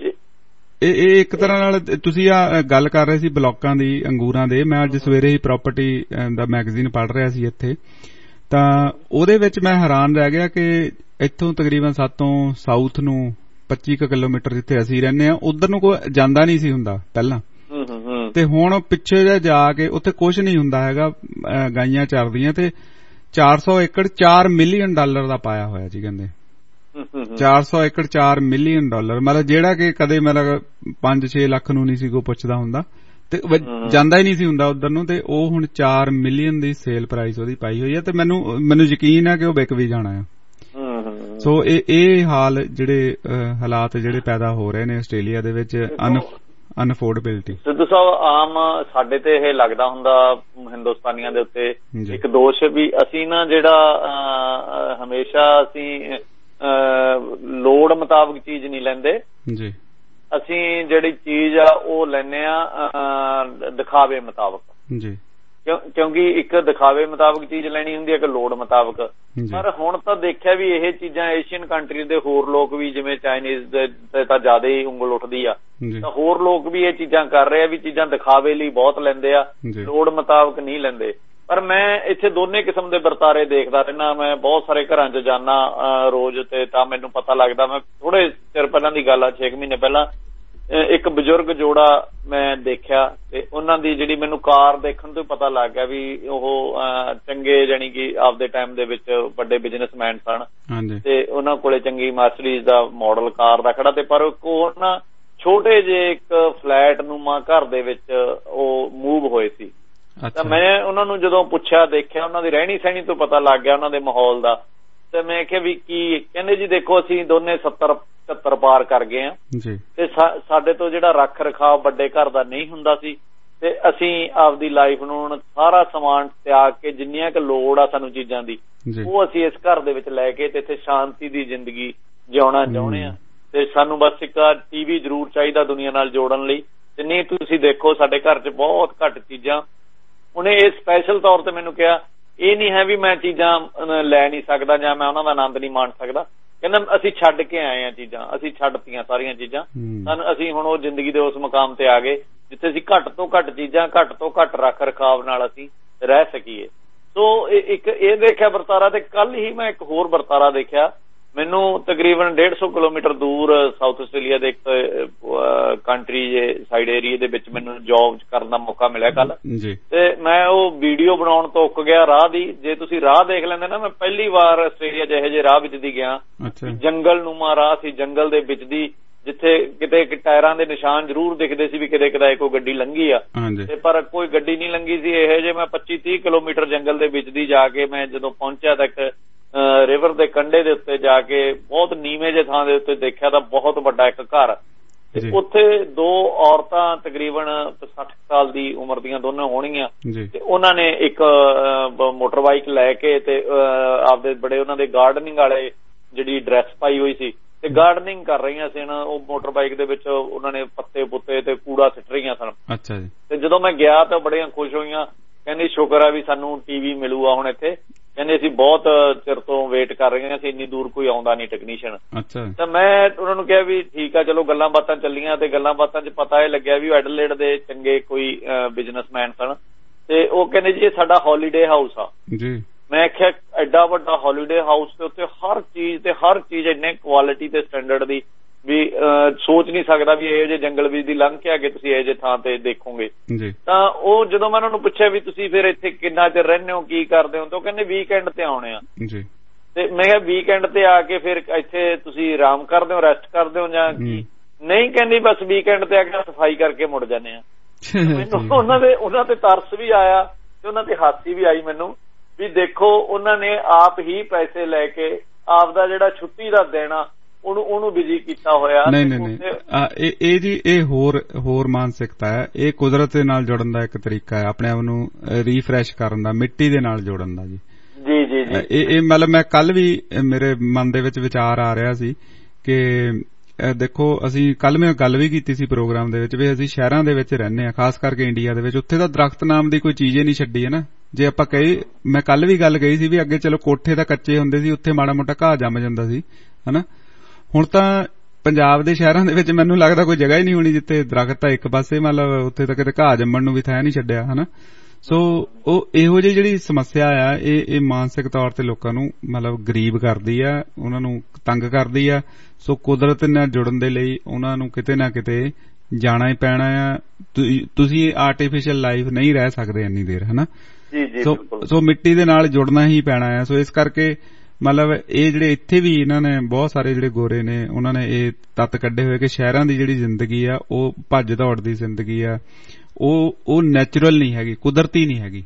ਇਹ ਇੱਕ ਤਰ੍ਹਾਂ ਨਾਲ ਤੁਸੀਂ ਆ ਗੱਲ ਕਰ ਰਹੇ ਸੀ ਬਲੋਕਾਂ ਦੀ, ਅੰਗੂਰਾਂ ਦੇ। ਮੈਂ ਅੱਜ ਸਵੇਰੇ ਹੀ ਪ੍ਰਾਪਰਟੀ ਦਾ ਮੈਗਜ਼ੀਨ ਪੜ੍ਹ ਰਿਹਾ ਸੀ ਇੱਥੇ, ਤਾਂ ਉਹਦੇ ਵਿੱਚ ਮੈਂ ਹੈਰਾਨ ਰਹਿ ਗਿਆ ਕਿ ਇੱਥੋਂ ਤਕਰੀਬਨ ਸਾਤੋਂ ਸਾਊਥ ਨੂੰ 25 ਕਿਲੋਮੀਟਰ ਜਿੱਥੇ ਅਸੀਂ ਰਹਿੰਦੇ ਆ, ਉਧਰ ਨੂੰ ਕੋਈ ਜਾਂਦਾ ਨਹੀਂ ਸੀ ਹੁੰਦਾ ਪਹਿਲਾਂ, ਤੇ ਹੁਣ ਪਿੱਛੇ ਜਾ ਕੇ ਉੱਥੇ ਕੁਝ ਨਹੀਂ ਹੁੰਦਾ ਹੈਗਾ, ਗਾਈਆਂ ਚਰਦੀਆਂ, ਤੇ 400 ਏਕੜ $4 ਮਿਲੀਅਨ ਦਾ ਪਾਇਆ ਹੋਇਆ ਜੀ, ਕਹਿੰਦੇ 400 ਏਕੜ $4 ਮਿਲੀਅਨ, ਮਤਲਬ ਜਿਹੜਾ ਕਿ ਕਦੇ ਮਤਲਬ 5-6 ਲੱਖ ਨੂੰ ਨਹੀਂ ਸੀ ਕੋਈ ਪੁੱਛਦਾ ਹੁੰਦਾ, ਤੇ ਜਾਂਦਾ ਹੀ ਨਹੀਂ ਸੀ ਹੁੰਦਾ ਉਧਰ ਨੂੰ, ਤੇ ਉਹ ਹੁਣ $4 ਮਿਲੀਅਨ ਦੀ ਸੇਲ ਪ੍ਰਾਈਸ ਉਹਦੀ ਪਾਈ ਹੋਈ ਹੈ, ਤੇ ਮੈਨੂੰ ਯਕੀਨ ਹੈ ਕਿ ਉਹ ਵਿਕ ਵੀ ਜਾਣਾ ਆ। ਸੋ ਇਹ ਹਾਲ ਜਿਹੜੇ ਹਾਲਾਤ ਜਿਹੜੇ ਪੈਦਾ ਹੋ ਰਹੇ ਨੇ ਆਸਟ੍ਰੇਲੀਆ ਦੇ ਵਿੱਚ, ਅਨਅਫੋਰਡੇਬਿਲਟੀ। ਸਿੱਧੂ ਸਾਹਿਬ, ਆਮ ਸਾਡੇ ਤੇ ਇਹ ਲੱਗਦਾ ਹੁੰਦਾ ਹਿੰਦੁਸਤਾਨੀਆਂ ਦੇ ਉੱਤੇ ਇੱਕ ਦੋਸ਼ ਵੀ ਅਸੀਂ ਨਾ ਜਿਹੜਾ ਹਮੇਸ਼ਾ ਅਸੀਂ ਲੋੜ ਮੁਤਾਬਕ ਚੀਜ਼ ਨਹੀਂ ਲੈਂਦੇ ਜੀ, ਅਸੀਂ ਜਿਹੜੀ ਚੀਜ਼ ਆ ਉਹ ਲੈਂਦੇ ਆ ਦਿਖਾਵੇ ਮੁਤਾਬਕ ਜੀ, ਕਿਉਂਕਿ ਇੱਕ ਦਿਖਾਵੇ ਮੁਤਾਬਕ ਚੀਜ਼ ਲੈਣੀ ਹੁੰਦੀ ਹੈ, ਇੱਕ ਲੋੜ ਮੁਤਾਬਕ। ਪਰ ਹੁਣ ਤਾਂ ਦੇਖਿਆ ਵੀ ਇਹ ਚੀਜ਼ਾਂ ਏਸ਼ੀਅਨ ਕੰਟਰੀ ਦੇ ਹੋਰ ਲੋਕ ਵੀ, ਜਿਵੇਂ ਚਾਈਨੀਜ਼ ਦੇ ਤਾਂ ਜ਼ਿਆਦਾ ਹੀ ਉਂਗਲ ਉੱਠਦੀ ਆ, ਤਾਂ ਹੋਰ ਲੋਕ ਵੀ ਇਹ ਚੀਜ਼ਾਂ ਕਰ ਰਹੇ ਆ ਵੀ ਚੀਜ਼ਾਂ ਦਿਖਾਵੇ ਲਈ ਬਹੁਤ ਲੈਂਦੇ ਆ, ਲੋੜ ਮੁਤਾਬਕ ਨਹੀਂ ਲੈਂਦੇ। ਪਰ ਮੈਂ ਇੱਥੇ ਦੋਨੇ ਕਿਸਮ ਦੇ ਵਰਤਾਰੇ ਦੇਖਦਾ ਰਹਿਣਾ। ਮੈਂ ਬਹੁਤ ਸਾਰੇ ਘਰਾਂ 'ਚ ਜਾਣਾ ਰੋਜ਼, ਤੇ ਤਾਂ ਮੈਨੂੰ ਪਤਾ ਲੱਗਦਾ। ਮੈਂ ਥੋੜੇ ਚਿਰ ਪਹਿਲਾਂ ਦੀ ਗੱਲ ਆ, 6 ਮਹੀਨੇ ਪਹਿਲਾਂ ਇੱਕ ਬਜ਼ੁਰਗ ਜੋੜਾ ਮੈਂ ਦੇਖਿਆ, ਤੇ ਉਹਨਾਂ ਦੀ ਜਿਹੜੀ ਮੈਨੂੰ ਕਾਰ ਦੇਖਣ ਤੋਂ ਪਤਾ ਲੱਗ ਗਿਆ ਵੀ ਉਹ ਚੰਗੇ, ਜਾਣੀ ਕਿ ਆਪਦੇ ਟਾਈਮ ਦੇ ਵਿੱਚ ਵੱਡੇ ਬਿਜ਼ਨਸਮੈਨ ਸਨ, ਤੇ ਉਹਨਾਂ ਕੋਲੇ ਚੰਗੀ ਮਰਸੀਡੀਜ਼ ਦਾ ਮਾਡਲ ਕਾਰ ਦਾ ਖੜਾ, ਤੇ ਪਰ ਉਹ ਨਾ ਛੋਟੇ ਜਿਹੇ ਇੱਕ ਫਲੈਟ ਨੂੰਮਾ ਘਰ ਦੇ ਵਿੱਚ ਉਹ ਮੂਵ ਹੋਏ ਸੀ। ਤਾਂ ਮੈਂ ਉਹਨਾਂ ਨੂੰ ਜਦੋਂ ਪੁੱਛਿਆ, ਦੇਖਿਆ, ਉਹਨਾਂ ਦੀ ਰਹਿਣੀ ਸਹਿਣੀ ਤੋਂ ਪਤਾ ਲੱਗ ਗਿਆ ਉਹਨਾਂ ਦੇ ਮਾਹੌਲ ਦਾ। ਤੇ ਮੈਂ ਕਿਹਾ ਵੀ ਕੀ? ਕਹਿੰਦੇ ਜੀ ਦੇਖੋ ਅਸੀਂ ਦੋਨੇ 70-75 ਪਾਰ ਕਰ ਗਏ ਆ, ਤੇ ਸਾਡੇ ਤੋਂ ਜਿਹੜਾ ਰੱਖ ਰਖਾਵ ਵੱਡੇ ਘਰ ਦਾ ਨਹੀਂ ਹੁੰਦਾ ਸੀ, ਤੇ ਅਸੀਂ ਆਪਦੀ ਲਾਈਫ ਨੂੰ ਹੁਣ ਸਾਰਾ ਸਮਾਨ ਤਿਆਗ ਕੇ ਜਿੰਨੀਆਂ ਕੁ ਲੋੜ ਆ ਸਾਨੂੰ ਚੀਜ਼ਾਂ ਦੀ, ਉਹ ਅਸੀਂ ਇਸ ਘਰ ਦੇ ਵਿੱਚ ਲੈ ਕੇ ਤੇ ਇੱਥੇ ਸ਼ਾਂਤੀ ਦੀ ਜ਼ਿੰਦਗੀ ਜਿਉਣਾ ਚਾਹੁੰਦੇ ਆ। ਤੇ ਸਾਨੂੰ ਬਸ ਇੱਕ TV ਜ਼ਰੂਰ ਚਾਹੀਦਾ ਦੁਨੀਆ ਨਾਲ ਜੋੜਨ ਲਈ, ਤੇ ਨਹੀਂ ਤੁਸੀਂ ਦੇਖੋ ਸਾਡੇ ਘਰ 'ਚ ਬਹੁਤ ਘੱਟ ਚੀਜ਼ਾਂ। ਉਹਨੇ ਇਹ ਸਪੈਸ਼ਲ ਤੌਰ ਤੇ ਮੈਨੂੰ ਕਿਹਾ, ਇਹ ਨਹੀਂ ਹੈ ਵੀ ਮੈਂ ਚੀਜ਼ਾਂ ਲੈ ਨਹੀਂ ਸਕਦਾ ਜਾਂ ਮੈਂ ਉਹਨਾਂ ਦਾ ਆਨੰਦ ਨਹੀਂ ਮਾਣ ਸਕਦਾ, ਕਹਿੰਦਾ ਅਸੀਂ ਛੱਡ ਕੇ ਆਏ ਆ ਚੀਜ਼ਾਂ, ਅਸੀਂ ਛੱਡਤੀਆਂ ਸਾਰੀਆਂ ਚੀਜ਼ਾਂ, ਅਸੀਂ ਹੁਣ ਉਹ ਜ਼ਿੰਦਗੀ ਦੇ ਉਸ ਮੁਕਾਮ ਤੇ ਆ ਗਏ ਜਿੱਥੇ ਅਸੀਂ ਘੱਟ ਤੋਂ ਘੱਟ ਚੀਜ਼ਾਂ, ਘੱਟ ਤੋਂ ਘੱਟ ਰੱਖ ਰਖਾਵ ਨਾਲ ਅਸੀਂ ਰਹਿ ਸਕੀਏ। ਸੋ ਇੱਕ ਇਹ ਦੇਖਿਆ ਵਰਤਾਰਾ, ਤੇ ਕੱਲ ਹੀ ਮੈਂ ਇੱਕ ਹੋਰ ਵਰਤਾਰਾ ਦੇਖਿਆ। ਮੈਨੂੰ ਤਕਰੀਬਨ 150 ਕਿਲੋਮੀਟਰ ਦੂਰ ਸਾਊਥ ਆਸਟ੍ਰੇਲੀਆ ਦੇ ਇੱਕ ਕੰਟਰੀ ਦੇ ਸਾਈਡ ਏਰੀਏ ਦੇ ਵਿੱਚ ਮੈਨੂੰ ਜੌਬ ਕਰਨ ਦਾ ਮੌਕਾ ਮਿਲਿਆ ਕੱਲ, ਤੇ ਮੈਂ ਉਹ ਵੀਡੀਓ ਬਣਾਉਣ ਤੋਂ ਉੱਕ ਗਿਆ ਰਾਹ ਦੀ। ਜੇ ਤੁਸੀਂ ਰਾਹ ਦੇਖ ਲੈਂਦੇ ਨਾ, ਮੈਂ ਪਹਿਲੀ ਵਾਰ ਆਸਟ੍ਰੇਲੀਆ 'ਚ ਇਹੋ ਜਿਹੇ ਰਾਹ ਵਿੱਚ ਦੀ ਗਿਆ, ਜੰਗਲ ਨੂੰਮਾ ਰਾਹ ਸੀ, ਜੰਗਲ ਦੇ ਵਿੱਚ ਦੀ, ਜਿੱਥੇ ਕਿਤੇ ਟਾਇਰਾਂ ਦੇ ਨਿਸ਼ਾਨ ਜ਼ਰੂਰ ਦਿਖਦੇ ਸੀ ਵੀ ਕਿਤੇ ਕਿਤੇ ਕੋਈ ਗੱਡੀ ਲੰਘੀ ਆ, ਤੇ ਪਰ ਕੋਈ ਗੱਡੀ ਨਹੀਂ ਲੰਘੀ ਸੀ। ਇਹੋ ਜਿਹੇ ਮੈਂ 25-30 ਕਿਲੋਮੀਟਰ ਜੰਗਲ ਦੇ ਵਿੱਚ ਦੀ ਜਾ ਕੇ ਮੈਂ ਜਦੋਂ ਪਹੁੰਚਿਆ ਤਾਂ ਇੱਕ ਰਿਵਰ ਦੇ ਕੰਢੇ ਦੇ ਉੱਤੇ ਜਾ ਕੇ ਬਹੁਤ ਨੀਵੇਂ ਜਿਹੇ ਥਾਂ ਦੇ ਉੱਤੇ ਦੇਖਿਆ ਤਾਂ ਬਹੁਤ ਵੱਡਾ ਇੱਕ ਘਰ, ਤੇ ਉੱਥੇ 2 ਔਰਤਾਂ ਤਕਰੀਬਨ 60 ਸਾਲ ਦੀ ਉਮਰ ਦੀਆਂ ਦੋਨੋਂ ਹੋਣਗੀਆਂ ਤੇ ਉਹਨਾਂ ਨੇ ਇੱਕ ਮੋਟਰ ਬਾਈਕ ਲੈ ਕੇ ਤੇ ਆਪਦੇ ਬੜੇ ਉਹਨਾਂ ਦੇ ਗਾਰਡਨਿੰਗ ਵਾਲੇ ਜਿਹੜੀ ਡਰੈਸ ਪਾਈ ਹੋਈ ਸੀ ਤੇ ਗਾਰਡਨਿੰਗ ਕਰ ਰਹੀਆਂ ਸੀ। ਉਹ ਮੋਟਰ ਬਾਈਕ ਦੇ ਵਿੱਚ ਉਹਨਾਂ ਨੇ ਪੱਤੇ ਪੁੱਤੇ ਤੇ ਕੂੜਾ ਸਿੱਟ ਰਹੀਆਂ ਸਨ। ਅੱਛਾ ਜੀ। ਤੇ ਜਦੋਂ ਮੈਂ ਗਿਆ ਤਾਂ ਬੜੀਆਂ ਖੁਸ਼ ਹੋਈਆਂ, ਕਹਿੰਦੀ ਸ਼ੁਕਰ ਆ ਵੀ ਸਾਨੂੰ ਟੀਵੀ ਮਿਲੂਗਾ ਹੁਣ ਇੱਥੇ, ਕਹਿੰਦੇ ਅਸੀਂ ਬਹੁਤ ਚਿਰ ਤੋਂ ਵੇਟ ਕਰ ਰਹੇ ਸੀ, ਇੰਨੀ ਦੂਰ ਕੋਈ ਆਉਂਦਾ ਨਹੀਂ ਟੈਕਨੀਸ਼ੀਅਨ। ਤਾਂ ਮੈਂ ਉਹਨਾਂ ਨੂੰ ਕਿਹਾ ਵੀ ਠੀਕ ਆ, ਚਲੋ ਗੱਲਾਂ ਬਾਤਾਂ ਚੱਲੀਆਂ ਤੇ ਗੱਲਾਂ ਬਾਤਾਂ 'ਚ ਪਤਾ ਇਹ ਲੱਗਿਆ ਵੀ ਐਡਲੇਡ ਦੇ ਚੰਗੇ ਕੋਈ ਬਿਜ਼ਨਸਮੈਨ ਸਨ ਤੇ ਉਹ ਕਹਿੰਦੇ ਜੀ ਇਹ ਸਾਡਾ ਹੌਲੀਡੇ ਹਾਊਸ ਆ ਜੀ। ਮੈਂ ਆਖਿਆ ਐਡਾ ਵੱਡਾ ਹੌਲੀਡੇ ਹਾਊਸ ਦੇ ਉੱਤੇ ਹਰ ਚੀਜ਼ ਇੰਨੇ ਕੁਆਲਿਟੀ ਤੇ ਸਟੈਂਡਰਡ ਦੀ ਵੀ ਸੋਚ ਨਹੀਂ ਸਕਦਾ ਵੀ ਇਹੋ ਜਿਹੇ ਜੰਗਲ ਵਿੱਚ ਦੀ ਲੰਘ ਕੇ ਅੱਗੇ ਤੁਸੀਂ ਇਹੋ ਜਿਹੇ ਥਾਂ ਤੇ ਦੇਖੋਗੇ। ਤਾਂ ਉਹ ਜਦੋਂ ਮੈਂ ਉਹਨਾਂ ਨੂੰ ਪੁੱਛਿਆ ਵੀ ਤੁਸੀਂ ਫਿਰ ਇੱਥੇ ਕਿੰਨਾ ਚਿਰ ਰਹਿੰਦੇ ਹੋ, ਕੀ ਕਰਦੇ ਹੋ, ਤਾਂ ਉਹ ਕਹਿੰਦੇ ਵੀਕਐਂਡ ਤੇ ਆਉਣੇ ਆ। ਤੇ ਮੈਂ ਕਿਹਾ ਵੀਕਐਂਡ ਤੇ ਆ ਕੇ ਫਿਰ ਇੱਥੇ ਤੁਸੀਂ ਆਰਾਮ ਕਰਦੇ ਹੋ, ਰੈਸਟ ਕਰਦੇ ਹੋ ਜਾਂ ਕੀ? ਨਹੀਂ, ਕਹਿੰਦੀ ਬਸ ਵੀਕਐਂਡ ਤੇ ਆ ਕੇ ਸਫਾਈ ਕਰਕੇ ਮੁੜ ਜਾਂਦੇ ਆ। ਮੈਨੂੰ ਉਹਨਾਂ ਤੇ ਤਰਸ ਵੀ ਆਇਆ ਤੇ ਉਹਨਾਂ ਤੇ ਹਾਸੀ ਵੀ ਆਈ ਮੈਨੂੰ ਵੀ ਦੇਖੋ ਉਹਨਾਂ ਨੇ ਆਪ ਹੀ ਪੈਸੇ ਲੈ ਕੇ ਆਪ ਦਾ ਜਿਹੜਾ ਛੁੱਟੀ ਦਾ ਦਿਨ ਆ ਉਹਨੂੰ ਬਿਜੀ ਕੀਤਾ ਹੋਇਆ। ਨਹੀਂ ਇਹ ਜੀ ਇਹ ਹੋਰ ਮਾਨਸਿਕਤਾ ਹੈ। ਇਹ ਕੁਦਰਤ ਦੇ ਨਾਲ ਜੁੜਨ ਦਾ ਇੱਕ ਤਰੀਕਾ ਹੈ, ਆਪਣੇ ਆਪ ਨੂੰ ਰੀਫਰੈਸ਼ ਕਰਨ ਦਾ, ਮਿੱਟੀ ਦੇ ਨਾਲ ਜੋੜਨ ਦਾ ਜੀ। ਜੀ ਜੀ ਜੀ ਇਹ ਮਤਲਬ ਮੈਂ ਕੱਲ ਵੀ ਮੇਰੇ ਮਨ ਦੇ ਵਿੱਚ ਵਿਚਾਰ ਆ ਰਿਹਾ ਸੀ ਕਿ ਦੇਖੋ ਅਸੀਂ ਕੱਲ ਮੈਂ ਗੱਲ ਵੀ ਕੀਤੀ ਸੀ ਪ੍ਰੋਗਰਾਮ ਦੇ ਵਿੱਚ ਵੀ ਅਸੀਂ ਸ਼ਹਿਰਾਂ ਦੇ ਵਿੱਚ ਰਹਿੰਦੇ ਹਾਂ, ਖਾਸ ਕਰਕੇ ਇੰਡੀਆ ਦੇ ਵਿੱਚ, ਉੱਥੇ ਤਾਂ ਦਰਖਤ ਨਾਮ ਦੀ ਕੋਈ ਚੀਜ਼ ਹੀ ਨਹੀਂ ਛੱਡੀ ਹੈ ਨਾ। ਜੇ ਆਪਾਂ ਕਹੀ, ਮੈਂ ਕੱਲ ਵੀ ਗੱਲ ਕਹੀ ਸੀ ਵੀ ਅੱਗੇ ਚਲੋ ਕੋਠੇ ਤਾਂ ਕੱਚੇ ਹੁੰਦੇ ਸੀ, ਉੱਥੇ ਮਾੜਾ ਮੋਟਾ ਘਾਹ ਜੰਮ ਜਾਂਦਾ ਸੀ ਹਨਾ। ਹੁਣ ਤਾਂ ਪੰਜਾਬ ਦੇ ਸ਼ਹਿਰਾਂ ਦੇ ਵਿੱਚ ਮੈਨੂੰ ਲੱਗਦਾ ਕੋਈ ਜਗ੍ਹਾ ਹੀ ਨਹੀਂ ਹੋਣੀ ਜਿੱਥੇ ਦਰਖਤ ਤਾਂ ਇੱਕ ਪਾਸੇ, ਮਤਲਬ ਉੱਥੇ ਤਾਂ ਕਿਤੇ ਘਾਹ ਜੰਮਣ ਨੂੰ ਵੀ ਥਾਂ ਨਹੀਂ ਛੱਡਿਆ ਹਨਾ। ਸੋ ਉਹ ਇਹੋ ਜਿਹੀ ਜਿਹੜੀ ਸਮੱਸਿਆ ਆ ਇਹ ਮਾਨਸਿਕ ਤੌਰ ਤੇ ਲੋਕਾਂ ਨੂੰ ਮਤਲਬ ਗਰੀਬ ਕਰਦੀ ਆ, ਉਹਨਾਂ ਨੂੰ ਤੰਗ ਕਰਦੀ ਆ। ਸੋ ਕੁਦਰਤ ਨਾਲ ਜੁੜਨ ਦੇ ਲਈ ਉਹਨਾਂ ਨੂੰ ਕਿਤੇ ਨਾ ਕਿਤੇ ਜਾਣਾ ਹੀ ਪੈਣਾ ਆ। ਤੁਸੀਂ ਆਰਟੀਫਿਸ਼ਲ ਲਾਈਫ ਨਹੀਂ ਰਹਿ ਸਕਦੇ ਇੰਨੀ ਦੇਰ ਹਨਾ। ਸੋ ਮਿੱਟੀ ਦੇ ਨਾਲ ਜੁੜਨਾ ਹੀ ਪੈਣਾ ਆ। ਸੋ ਇਸ ਕਰਕੇ ਮਤਲਬ ਇਹ ਜਿਹੜੇ ਇੱਥੇ ਵੀ ਇਹਨਾਂ ਨੇ ਬਹੁਤ ਸਾਰੇ ਜਿਹੜੇ ਗੋਰੇ ਨੇ ਉਹਨਾਂ ਨੇ ਇਹ ਤੱਤ ਕੱਢੇ ਹੋਏ ਕਿ ਸ਼ਹਿਰਾਂ ਦੀ ਜਿਹੜੀ ਜ਼ਿੰਦਗੀ ਆ ਉਹ ਭੱਜ ਦੌੜ ਦੀ ਜ਼ਿੰਦਗੀ ਆ, ਉਹ ਨੈਚੁਰਲ ਨਹੀਂ ਹੈਗੀ, ਕੁਦਰਤੀ ਨਹੀਂ ਹੈਗੀ।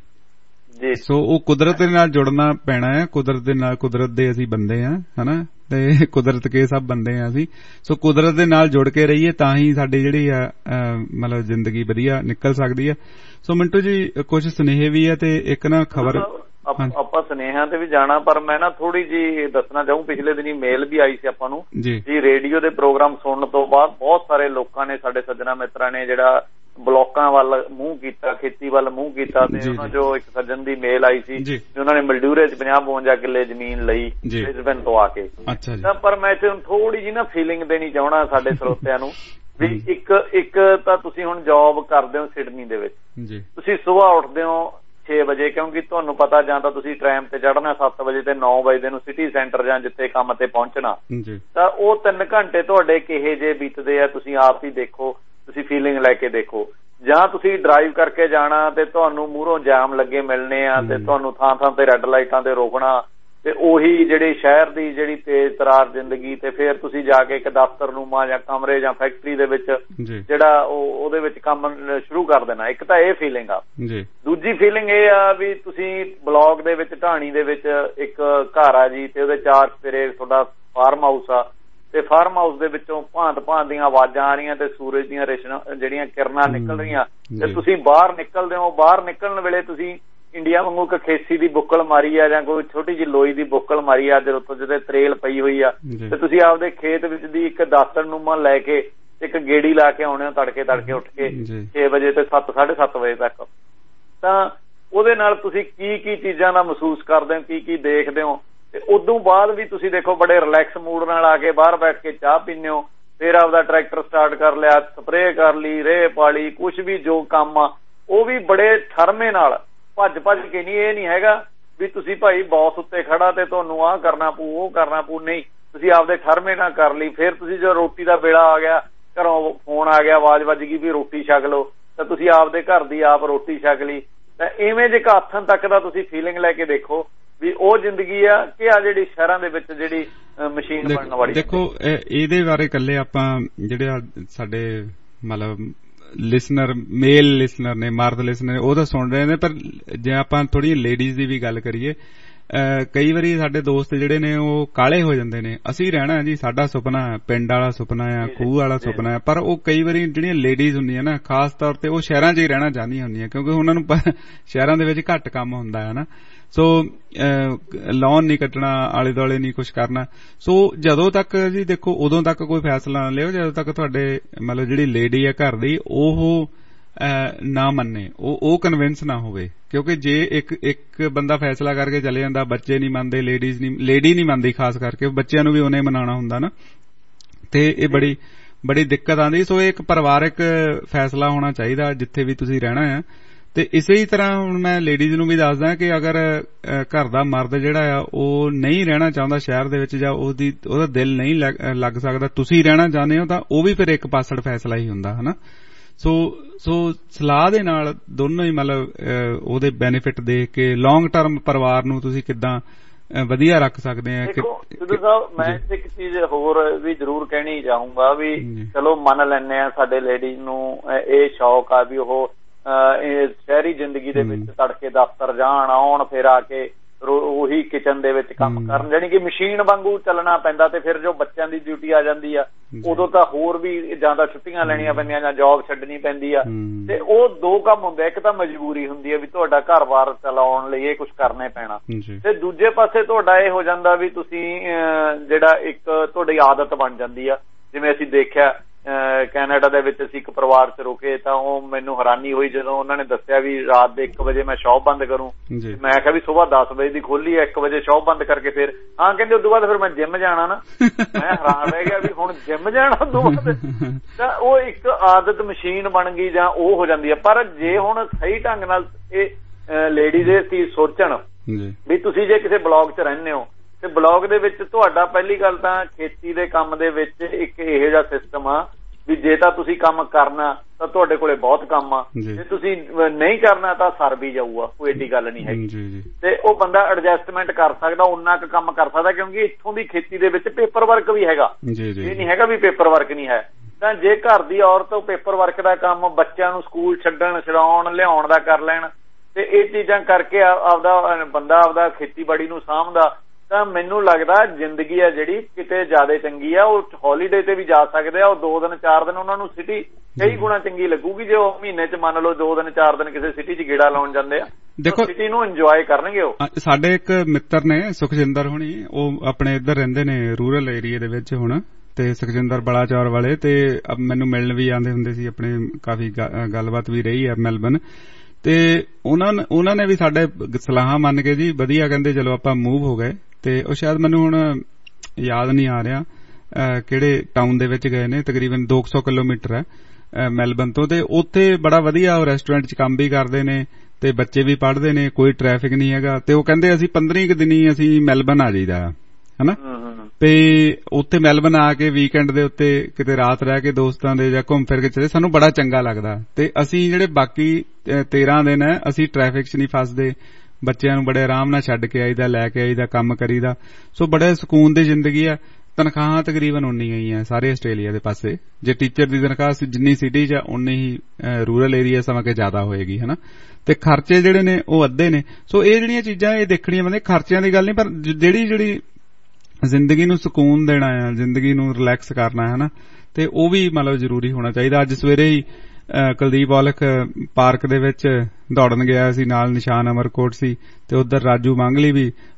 ਸੋ ਉਹ ਕੁਦਰਤ ਦੇ ਨਾਲ ਜੁੜਨਾ ਪੈਣਾ ਹੈ। ਕੁਦਰਤ ਦੇ ਨਾਲ, ਕੁਦਰਤ ਦੇ ਅਸੀਂ ਬੰਦੇ ਆ ਹਨਾ ਤੇ ਕੁਦਰਤ ਕੇ ਸਭ ਬੰਦੇ ਆ ਅਸੀਂ। ਸੋ ਕੁਦਰਤ ਦੇ ਨਾਲ ਜੁੜ ਕੇ ਰਹੀਏ ਤਾਂ ਹੀ ਸਾਡੀ ਜਿਹੜੀ ਆ ਮਤਲਬ ਜ਼ਿੰਦਗੀ ਵਧੀਆ ਨਿਕਲ ਸਕਦੀ ਆ। ਸੋ ਮਿੰਟੂ ਜੀ ਕੁਝ ਸੁਨੇਹੇ ਵੀ ਆ ਤੇ ਇੱਕ ਨਾ ਖਬਰ ਆਪਾਂ ਸੁਨੇਹਿਆਂ ਤੇ ਵੀ ਜਾਣਾ, ਪਰ ਮੈਂ ਨਾ ਥੋੜੀ ਜੀ ਦੱਸਣਾ ਚਾਹੂੰ, ਪਿਛਲੇ ਦਿਨੀ ਮੇਲ ਵੀ ਆਈ ਸੀ ਆਪਾਂ ਨੂੰ ਜੀ ਰੇਡੀਓ ਦੇ ਪ੍ਰੋਗਰਾਮ ਸੁਣਨ ਤੋਂ ਬਾਅਦ ਬਹੁਤ ਸਾਰੇ ਲੋਕਾਂ ਨੇ, ਸਾਡੇ ਸੱਜਣਾ ਮਿੱਤਰਾਂ ਨੇ ਜਿਹੜਾ ਬਲੋਕਾਂ ਵੱਲ ਮੂੰਹ ਕੀਤਾ, ਖੇਤੀ ਵੱਲ ਮੂੰਹ ਕੀਤਾ ਤੇ ਉਹਨਾਂ ਚੋਂ ਇੱਕ ਸੱਜਣ ਦੀ ਮੇਲ ਆਈ ਸੀ ਕਿ ਉਹਨਾਂ ਨੇ ਮਲਡੂਰੇ 'ਚ 50-52 ਕਿੱਲੇ ਜ਼ਮੀਨ ਲਈ ਬ੍ਰਿਸਬਨ ਤੋਂ ਆ ਕੇ। ਤਾਂ ਪਰ ਮੈਂ ਇੱਥੇ ਹੁਣ ਥੋੜੀ ਜੀ ਨਾ ਫੀਲਿੰਗ ਦੇਣੀ ਚਾਹਣਾ ਸਾਡੇ ਸਰੋਤਿਆਂ ਨੂੰ ਵੀ ਇੱਕ ਤਾਂ ਤੁਸੀਂ ਹੁਣ ਜੌਬ ਕਰਦੇ ਹੋ ਸਿਡਨੀ ਦੇ ਵਿੱਚ, ਤੁਸੀਂ ਸੁਬਾਹ ਉੱਠਦੇ ਹੋ 6 ਵਜੇ ਕਿਉਂਕਿ ਤੁਹਾਨੂੰ ਪਤਾ ਜਾਂ ਤਾਂ ਤੁਸੀਂ ਟ੍ਰੈਮ ਤੇ ਚੜ੍ਹਨਾ 7 ਵਜੇ ਤੇ 9 ਵਜੇ ਨੂੰ ਸਿਟੀ ਸੈਂਟਰ ਜਾਂ ਜਿੱਥੇ ਕੰਮ ਤੇ ਪਹੁੰਚਣਾ, ਤਾਂ ਉਹ 3 ਘੰਟੇ ਤੁਹਾਡੇ ਕਿਹੇ ਜੇ ਬੀਤਦੇ ਆ ਤੁਸੀਂ ਆਪ ਹੀ ਦੇਖੋ, ਤੁਸੀਂ ਫੀਲਿੰਗ ਲੈ ਕੇ ਦੇਖੋ। ਜਾਂ ਤੁਸੀਂ ਡਰਾਈਵ ਕਰਕੇ ਜਾਣਾ ਤੇ ਤੁਹਾਨੂੰ ਮੂਹਰੋਂ ਜਾਮ ਲੱਗੇ ਮਿਲਣੇ ਆ ਤੇ ਤੁਹਾਨੂੰ ਥਾਂ ਤੇ ਰੈੱਡ ਲਾਈਟਾਂ ਤੇ ਰੋਕਣਾ ਤੇ ਉਹੀ ਜਿਹੜੀ ਸ਼ਹਿਰ ਦੀ ਜਿਹੜੀ ਤੇਜ਼ ਤਰਾਰ ਜ਼ਿੰਦਗੀ ਤੇ ਫਿਰ ਤੁਸੀਂ ਜਾ ਕੇ ਇੱਕ ਦਫ਼ਤਰਨੂਮਾ ਜਾਂ ਕਮਰੇ ਜਾਂ ਫੈਕਟਰੀ ਦੇ ਵਿੱਚ ਜਿਹੜਾ ਉਹਦੇ ਵਿੱਚ ਕੰਮ ਸ਼ੁਰੂ ਕਰ ਦੇਣਾ। ਇੱਕ ਤਾਂ ਇਹ ਫੀਲਿੰਗ ਆ। ਦੂਜੀ ਫੀਲਿੰਗ ਇਹ ਆ ਵੀ ਤੁਸੀਂ ਬਲੌਕ ਦੇ ਵਿੱਚ ਢਾਣੀ ਦੇ ਵਿੱਚ ਇੱਕ ਘਰ ਆ ਜੀ ਤੇ ਉਹਦੇ 4 ਚੁਫੇਰੇ ਤੁਹਾਡਾ ਫਾਰਮ ਹਾਊਸ ਆ ਤੇ ਫਾਰਮ ਹਾਊਸ ਦੇ ਵਿੱਚੋਂ ਭਾਂਤ ਦੀਆਂ ਆਵਾਜ਼ਾਂ ਆ ਰਹੀਆਂ ਤੇ ਸੂਰਜ ਦੀਆਂ ਜਿਹੜੀਆਂ ਕਿਰਨਾਂ ਨਿਕਲ ਰਹੀਆਂ ਤੇ ਤੁਸੀਂ ਬਾਹਰ ਨਿਕਲਦੇ ਹੋ। ਬਾਹਰ ਨਿਕਲਣ ਵੇਲੇ ਤੁਸੀਂ ਇੰਡੀਆ ਵਾਂਗੂ ਇੱਕ ਖੇਸੀ ਦੀ ਬੁੱਕਲ ਮਾਰੀ ਆ ਜਾਂ ਕੋਈ ਛੋਟੀ ਜਿਹੀ ਲੋਈ ਦੀ ਬੁੱਕਲ ਮਾਰੀ ਆ ਜਿਹਦੇ ਤਰੇਲ ਪਈ ਹੋਈ ਆ ਤੇ ਤੁਸੀਂ ਆਪਦੇ ਖੇਤ ਵਿੱਚ ਦੀ ਇੱਕ ਦਾਤਰਨੂਮਾ ਲੈ ਕੇ ਇੱਕ ਗੇੜੀ ਲਾ ਕੇ ਆਉਣੇ ਹੋ ਤੜਕੇ ਉੱਠ ਕੇ 6 ਵਜੇ ਤੇ 7-7:30 ਵਜੇ ਤੱਕ। ਤਾਂ ਉਹਦੇ ਨਾਲ ਤੁਸੀਂ ਕੀ ਚੀਜ਼ਾਂ ਦਾ ਮਹਿਸੂਸ ਕਰਦੇ ਹੋ, ਕੀ ਦੇਖਦੇ ਹੋ ਤੇ ਉਦੋਂ ਬਾਅਦ ਵੀ ਤੁਸੀਂ ਦੇਖੋ ਬੜੇ ਰਿਲੈਕਸ ਮੂਡ ਨਾਲ ਆ ਕੇ ਬਾਹਰ ਬੈਠ ਕੇ ਚਾਹ ਪੀਂਦੇ ਹੋ, ਫਿਰ ਆਪਦਾ ਟਰੈਕਟਰ ਸਟਾਰਟ ਕਰ ਲਿਆ, ਸਪਰੇਅ ਕਰ ਲਈ, ਰੇਹ ਪਾ ਲਈ, ਕੁਛ ਵੀ ਜੋ ਕੰਮ ਆ ਉਹ ਵੀ ਬੜੇ ਠਰਮੇ ਨਾਲ ਭੱਜ ਕੇ ਨਹੀਂ। ਇਹ ਨਹੀਂ ਹੈਗਾ ਵੀ ਤੁਸੀਂ ਭਾਈ ਬੌਸ ਉੱਤੇ ਖੜਾ ਤੇ ਤੁਹਾਨੂੰ ਆਹ ਕਰਨਾ ਪਊ ਉਹ ਕਰਨਾ ਪਊ, ਨਹੀਂ, ਤੁਸੀਂ ਆਪਦੇ ਠਰਮੇ ਨਾਲ ਕਰ ਲਈ। ਫਿਰ ਤੁਸੀਂ ਜਦੋਂ ਰੋਟੀ ਦਾ ਵੇਲਾ ਆ ਗਿਆ, ਘਰੋਂ ਫੋਨ ਆ ਗਿਆ, ਆਵਾਜ਼ ਵੱਜ ਗਈ ਵੀ ਰੋਟੀ ਛਕ ਲਓ, ਤਾਂ ਤੁਸੀਂ ਆਪਦੇ ਘਰ ਦੀ ਆਪ ਰੋਟੀ ਛਕ ਲਈ। ਤਾਂ ਇਵੇਂ ਜੇ ਹੱਥਾਂ ਤੱਕ ਦਾ ਤੁਸੀਂ ਫੀਲਿੰਗ ਲੈ ਕੇ ਦੇਖੋ ਵੀ ਉਹ ਜ਼ਿੰਦਗੀ ਆ ਕਿ ਆ ਜਿਹੜੀ ਸ਼ਹਿਰਾਂ ਦੇ ਵਿੱਚ ਜਿਹੜੀ ਮਸ਼ੀਨ ਬਣਨ ਵਾਲੀ। ਦੇਖੋ ਇਹਦੇ ਬਾਰੇ ਇਕੱਲੇ ਆਪਾਂ ਜਿਹੜੇ ਸਾਡੇ ਮਤਲਬ ਲਿਸਨਰ, ਮੇਲ ਲਿਸਨਰ ਨੇ, ਮਰਦ ਲਿਸਨਰ ਉਹ ਤਾਂ ਸੁਣ ਰਹੇ ਨੇ, ਪਰ ਜੇ ਆਪਾਂ ਥੋੜੀ ਲੇਡੀਜ਼ ਦੀ ਵੀ ਗੱਲ ਕਰੀਏ ਕਈ ਵਾਰੀ ਸਾਡੇ ਦੋਸਤ ਜਿਹੜੇ ਨੇ ਉਹ ਕਾਲੇ ਹੋ ਜਾਂਦੇ ਨੇ, ਅਸੀਂ ਰਹਿਣਾ ਜੀ, ਸਾਡਾ ਸੁਪਨਾ ਪਿੰਡ ਵਾਲਾ ਸੁਪਨਾ ਆ, ਖੂਹ ਵਾਲਾ ਸੁਪਨਾ ਆ, ਪਰ ਉਹ ਕਈ ਵਾਰੀ ਜਿਹੜੀਆਂ ਲੇਡੀਜ਼ ਹੁੰਦੀਆਂ ਨਾ ਖਾਸ ਤੌਰ ਤੇ ਉਹ ਸ਼ਹਿਰਾਂ 'ਚ ਹੀ ਰਹਿਣਾ ਚਾਹੁੰਦੀਆਂ ਹੁੰਦੀਆਂ, ਕਿਉਂਕਿ ਉਹਨਾਂ ਨੂੰ ਸ਼ਹਿਰਾਂ ਦੇ ਵਿੱਚ ਘੱਟ ਕੰਮ ਹੁੰਦਾ ਹੈ ਨਾ, ਸੋ ਲੋਨ ਨਹੀਂ ਕੱਟਣਾ, ਆਲੇ ਦੁਆਲੇ ਨਹੀਂ ਕੁਛ ਕਰਨਾ। ਸੋ ਜਦੋਂ ਤੱਕ ਜੀ ਦੇਖੋ ਉਦੋਂ ਤੱਕ ਕੋਈ ਫੈਸਲਾ ਨਾ ਲਿਓ ਜਦੋਂ ਤੱਕ ਤੁਹਾਡੇ ਮਤਲਬ ਜਿਹੜੀ ਲੇਡੀ ਆ ਘਰ ਦੀ ਉਹ ਨਾ ਮੰਨੇ, ਉਹ ਕਨਵਿੰਸ ਨਾ ਹੋਵੇ, ਕਿਉਂਕਿ ਜੇ ਇੱਕ ਬੰਦਾ ਫੈਸਲਾ ਕਰਕੇ ਚਲੇ ਜਾਂਦਾ, ਬੱਚੇ ਨਹੀਂ ਮੰਨਦੇ, ਲੇਡੀ ਨਹੀਂ ਮੰਨਦੀ, ਖਾਸ ਕਰਕੇ ਬੱਚਿਆਂ ਨੂੰ ਵੀ ਉਹਨੇ ਮਨਾਉਣਾ ਹੁੰਦਾ ਨਾ, ਤੇ ਇਹ ਬੜੀ ਦਿੱਕਤ ਆਉਂਦੀ। ਸੋ ਇਹ ਇੱਕ ਪਰਿਵਾਰਕ ਫੈਸਲਾ ਹੋਣਾ ਚਾਹੀਦਾ ਜਿੱਥੇ ਵੀ ਤੁਸੀਂ ਰਹਿਣਾ ਆ। ਤੇ ਇਸੇ ਹੀ ਤਰ੍ਹਾਂ ਹੁਣ ਮੈਂ ਲੇਡੀਜ਼ ਨੂੰ ਵੀ ਦੱਸਦਾ ਕਿ ਅਗਰ ਘਰ ਦਾ ਮਰਦ ਜਿਹੜਾ ਆ ਉਹ ਨਹੀਂ ਰਹਿਣਾ ਚਾਹੁੰਦਾ ਸ਼ਹਿਰ ਦੇ ਵਿੱਚ, ਜਾਂ ਉਹਦਾ ਦਿਲ ਨਹੀਂ ਲੱਗ ਸਕਦਾ, ਤੁਸੀਂ ਰਹਿਣਾ ਚਾਹੁੰਦੇ ਹੋ, ਤਾਂ ਉਹ ਵੀ ਫਿਰ ਇੱਕ ਪਾਸੜ ਫੈਸਲਾ ਹੀ ਹੁੰਦਾ ਹਨਾ। ਸੋ ਸਲਾਹ ਦੇ ਨਾਲ ਦੋਨੋਂ ਹੀ ਮਤਲਬ ਉਹਦੇ ਬੈਨੀਫਿਟ ਦੇਖ ਕੇ ਲੌਂਗ ਟਰਮ ਪਰਿਵਾਰ ਨੂੰ ਤੁਸੀਂ ਕਿੱਦਾਂ ਵਧੀਆ ਰੱਖ ਸਕਦੇ ਆ। ਸਿੱਧੂ ਸਾਹਿਬ, ਮੈਂ ਇੱਕ ਚੀਜ਼ ਹੋਰ ਵੀ ਜ਼ਰੂਰ ਕਹਿਣੀ ਚਾਹੂੰਗਾ ਵੀ ਚਲੋ ਮੰਨ ਲੈਂਦੇ ਆ ਸਾਡੇ ਲੇਡੀਜ਼ ਨੂੰ ਇਹ ਸ਼ੌਕ ਆ ਵੀ ਉਹ ਸ਼ਹਿਰੀ ਜ਼ਿੰਦਗੀ ਦੇ ਵਿੱਚ ਤੜਕੇ ਦਫ਼ਤਰ ਜਾਣ, ਆਉਣ, ਫਿਰ ਆ ਕੇ ਉਹੀ ਕਿਚਨ ਦੇ ਵਿੱਚ ਕੰਮ ਕਰਨ, ਜਾਣੀ ਕਿ ਮਸ਼ੀਨ ਵਾਂਗੂ ਚੱਲਣਾ ਪੈਂਦਾ। ਤੇ ਫਿਰ ਜੋ ਬੱਚਿਆਂ ਦੀ ਡਿਊਟੀ ਆ ਜਾਂਦੀ ਆ ਉਦੋਂ ਤਾਂ ਹੋਰ ਵੀ ਜਾਂ ਤਾਂ ਛੁੱਟੀਆਂ ਲੈਣੀਆਂ ਪੈਂਦੀਆਂ ਜਾਂ ਜੌਬ ਛੱਡਣੀ ਪੈਂਦੀ ਆ। ਤੇ ਉਹ ਦੋ ਕੰਮ ਹੁੰਦੇ, ਇੱਕ ਤਾਂ ਮਜਬੂਰੀ ਹੁੰਦੀ ਹੈ ਵੀ ਤੁਹਾਡਾ ਘਰ-ਬਾਰ ਚਲਾਉਣ ਲਈ ਇਹ ਕੁਛ ਕਰਨਾ ਹੀ ਪੈਣਾ, ਤੇ ਦੂਜੇ ਪਾਸੇ ਤੁਹਾਡਾ ਇਹ ਹੋ ਜਾਂਦਾ ਵੀ ਤੁਸੀਂ ਜਿਹੜਾ ਇੱਕ ਤੁਹਾਡੀ ਆਦਤ ਬਣ ਜਾਂਦੀ ਆ। ਜਿਵੇਂ ਅਸੀਂ ਦੇਖਿਆ ਕੈਨੇਡਾ ਦੇ ਵਿੱਚ ਅਸੀਂ ਇੱਕ ਪਰਿਵਾਰ 'ਚ ਰੁਕੇ ਤਾਂ ਉਹ ਮੈਨੂੰ ਹੈਰਾਨੀ ਹੋਈ ਜਦੋਂ ਉਹਨਾਂ ਨੇ ਦੱਸਿਆ ਵੀ ਰਾਤ ਦੇ 1 ਵਜੇ ਮੈਂ ਸ਼ੌਪ ਬੰਦ ਕਰੂੰ। ਮੈਂ ਕਿਹਾ ਵੀ ਸੁਬਾਹ 10 ਵਜੇ ਦੀ ਖੋਲੀ ਹੈ, 1 ਵਜੇ ਸ਼ੌਪ ਬੰਦ ਕਰਕੇ ਫਿਰ ਕਹਿੰਦੇ ਉਦੋਂ ਬਾਅਦ ਫਿਰ ਮੈਂ ਜਿੰਮ ਜਾਣਾ ਨਾ। ਮੈਂ ਹੈਰਾਨ ਰਹਿ ਗਿਆ ਵੀ ਹੁਣ ਜਿੰਮ ਜਾਣਾ ਉਦੋਂ ਬਾਅਦ। ਤਾਂ ਉਹ ਇੱਕ ਆਦਤ ਮਸ਼ੀਨ ਬਣ ਗਈ ਜਾਂ ਉਹ ਹੋ ਜਾਂਦੀ ਹੈ। ਪਰ ਜੇ ਹੁਣ ਸਹੀ ਢੰਗ ਨਾਲ ਇਹ ਲੇਡੀਜ਼ ਇਹ ਚੀਜ਼ ਸੋਚਣ ਵੀ ਤੁਸੀਂ ਜੇ ਕਿਸੇ ਬਲਾਕ 'ਚ ਰਹਿੰਦੇ ਹੋ ਤੇ ਬਲਾਕ ਦੇ ਵਿੱਚ ਤੁਹਾਡਾ ਪਹਿਲੀ ਗੱਲ ਤਾਂ ਖੇਤੀ ਦੇ ਕੰਮ ਦੇ ਵਿੱਚ ਇੱਕ ਇਹੋ ਜਿਹਾ ਸਿਸਟਮ ਆ ਵੀ ਜੇ ਤਾਂ ਤੁਸੀਂ ਕੰਮ ਕਰਨਾ ਤਾਂ ਤੁਹਾਡੇ ਕੋਲੇ ਬਹੁਤ ਕੰਮ ਆ, ਜੇ ਤੁਸੀਂ ਨਹੀਂ ਕਰਨਾ ਤਾਂ ਸਰ ਵੀ ਜਾਊਗਾ, ਕੋਈ ਏਡੀ ਗੱਲ ਨਹੀਂ ਹੈਗੀ। ਤੇ ਉਹ ਬੰਦਾ ਐਡਜਸਟਮੈਂਟ ਕਰ ਸਕਦਾ, ਉਨਾ ਕੁ ਕੰਮ ਕਰ ਸਕਦਾ, ਕਿਉਂਕਿ ਇੱਥੋਂ ਦੀ ਖੇਤੀ ਦੇ ਵਿੱਚ ਪੇਪਰ ਵਰਕ ਵੀ ਹੈਗਾ, ਇਹ ਨਹੀਂ ਹੈਗਾ ਵੀ ਪੇਪਰ ਵਰਕ ਨਹੀਂ ਹੈ। ਤਾਂ ਜੇ ਘਰ ਦੀ ਔਰਤ ਉਹ ਪੇਪਰ ਵਰਕ ਦਾ ਕੰਮ ਬੱਚਿਆਂ ਨੂੰ ਸਕੂਲ ਛੱਡਣ, ਛਡਾਉਣ, ਲਿਆਉਣ ਦਾ ਕਰ ਲੈਣ ਤੇ ਇਹ ਚੀਜ਼ਾਂ ਕਰਕੇ ਆਪਦਾ ਬੰਦਾ ਆਪਦਾ ਖੇਤੀਬਾੜੀ ਨੂੰ ਸਾਂਭਦਾ, ਤਾਂ ਮੈਨੂੰ ਲੱਗਦਾ ਜ਼ਿੰਦਗੀ ਆ ਜਿਹੜੀ ਕਿਤੇ ਜ਼ਿਆਦਾ ਚੰਗੀ ਆ। ਉਹ ਹੌਲੀਡੇ ਤੇ ਵੀ ਜਾ ਸਕਦੇ ਆ, ਉਹ 2 ਦਿਨ 4 ਦਿਨ ਉਹਨਾਂ ਨੂੰ ਸਿਟੀ ਕਈ ਗੁਣਾ ਚੰਗੀ ਲੱਗੂਗੀ ਜੇ ਉਹ ਮਹੀਨੇ 'ਚ ਮੰਨ ਲਓ 2 ਦਿਨ 4 ਦਿਨ ਕਿਸੇ ਸਿਟੀ 'ਚ ਗੇੜਾ ਲਾਉਣ ਜਾਂਦੇ ਆ, ਦੇਖੋ ਸਿਟੀ ਨੂੰ ਇੰਜੋਏ ਕਰਨਗੇ। ਉਹ ਸਾਡੇ ਇੱਕ ਮਿੱਤਰ ਨੇ ਸੁਖਜਿੰਦਰ ਹੁਣੀ, ਉਹ ਆਪਣੇ ਇੱਧਰ ਰਹਿੰਦੇ ਨੇ ਰੂਰਲ ਏਰੀਏ ਦੇ ਵਿੱਚ ਹੁਣ, ਤੇ ਸੁਖਜਿੰਦਰ ਬਲਾਚੌਰ ਵਾਲੇ, ਤੇ ਮੈਨੂੰ ਮਿਲਣ ਵੀ ਆਉਂਦੇ ਹੁੰਦੇ ਸੀ, ਆਪਣੇ ਕਾਫੀ ਗੱਲਬਾਤ ਵੀ ਰਹੀ ਹੈ ਮੈਲਬਨ। ਤੇ ਉਹਨਾਂ ਨੇ ਵੀ ਸਾਡੇ ਸਲਾਹਾਂ ਮੰਨ ਕੇ ਜੀ ਵਧੀਆ ਕਹਿੰਦੇ ਚਲੋ ਆਪਾਂ ਮੂਵ ਹੋ ਗਏ। ਤੇ ਉਹ ਸ਼ਾਇਦ ਮੈਨੂੰ ਹੁਣ ਯਾਦ ਨਹੀਂ ਆ ਰਿਹਾ ਕਿਹੜੇ ਟਾਊਨ ਦੇ ਵਿੱਚ ਗਏ ਨੇ, ਤਕਰੀਬਨ 200 ਕਿਲੋਮੀਟਰ ਹੈ ਮੈਲਬਨ ਤੋਂ, ਤੇ ਉੱਥੇ ਬੜਾ ਵਧੀਆ ਉਹ ਰੈਸਟੋਰੈਂਟ 'ਚ ਕੰਮ ਵੀ ਕਰਦੇ ਨੇ ਤੇ ਬੱਚੇ ਵੀ ਪੜ੍ਹਦੇ ਨੇ, ਕੋਈ ਟ੍ਰੈਫਿਕ ਨਹੀਂ ਹੈਗਾ। ਤੇ ਉਹ ਕਹਿੰਦੇ ਅਸੀਂ 15 ਦਿਨੀ ਅਸੀਂ ਮੈਲਬਨ ਆ ਜਾਈਦਾ ਹਨਾ, ਤੇ ਉੱਥੇ ਮੈਲਬਨ ਆ ਕੇ ਵੀਕਐਂਡ ਦੇ ਉੱਤੇ ਕਿਤੇ ਰਾਤ ਰਹਿ ਕੇ ਦੋਸਤਾਂ ਦੇ ਜਾਂ ਘੁੰਮ ਫਿਰ ਕੇ ਚਲੇ, ਸਾਨੂੰ ਬੜਾ ਚੰਗਾ ਲੱਗਦਾ। ਤੇ ਅਸੀਂ ਜਿਹੜੇ ਬਾਕੀ 13 ਦਿਨ ਹੈ ਅਸੀਂ ਟ੍ਰੈਫਿਕ 'ਚ ਨਹੀਂ ਫਸਦੇ, ਬੱਚਿਆਂ ਨੂੰ ਬੜੇ ਆਰਾਮ ਨਾਲ ਛੱਡ ਕੇ ਆਈਦਾ, ਲੈ ਕੇ ਆਈਦਾ, ਕੰਮ ਕਰੀਦਾ। ਸੋ ਬੜੇ ਸਕੂਨ ਦੀ ਜ਼ਿੰਦਗੀ ਆ। ਤਨਖਾਹਾਂ ਤਕਰੀਬਨ ਉਨੀਆਂ ਹੀ ਆ ਸਾਰੇ ਆਸਟ੍ਰੇਲੀਆ ਦੇ ਪਾਸੇ, ਜੇ ਟੀਚਰ ਦੀ ਤਨਖਾਹ ਜਿੰਨੀ ਸਿਟੀ 'ਚ ਆ ਉਨੀ ਹੀ ਰੂਰਲ ਏਰੀਆ ਸਮਾਂ ਕੇ ਜ਼ਿਆਦਾ ਹੋਏਗੀ ਹਨਾ, ਤੇ ਖਰਚੇ ਜਿਹੜੇ ਨੇ ਉਹ ਅੱਧੇ ਨੇ। ਸੋ ਇਹ ਜਿਹੜੀਆਂ ਚੀਜ਼ਾਂ ਇਹ ਦੇਖਣੀਆਂ ਪੈਂਦੀਆਂ, ਖਰਚਿਆਂ ਦੀ ਗੱਲ ਨਹੀਂ, ਪਰ ਜਿਹੜੀ ਜ਼ਿੰਦਗੀ ਨੂੰ ਸਕੂਨ ਦੇਣਾ ਆ, ਜ਼ਿੰਦਗੀ ਨੂੰ ਰਿਲੈਕਸ ਕਰਨਾ ਹੈ ਨਾ, ਤੇ ਉਹ ਵੀ ਮਤਲਬ ਜ਼ਰੂਰੀ ਹੋਣਾ ਚਾਹੀਦਾ। ਅੱਜ ਸਵੇਰੇ ਹੀ ਕੁਲਦੀਪ ਔਲਖ ਪਾਰਕ ਦੇ ਵਿੱਚ ਦੌੜਨ ਗਿਆ ਸੀ, ਨਾਲ ਨਿਸ਼ਾਨ ਅਮਰਕੋਟ ਸੀ, ਤੇ ਉਧਰ ਰਾਜੂ ਪਾਂਗਲੀ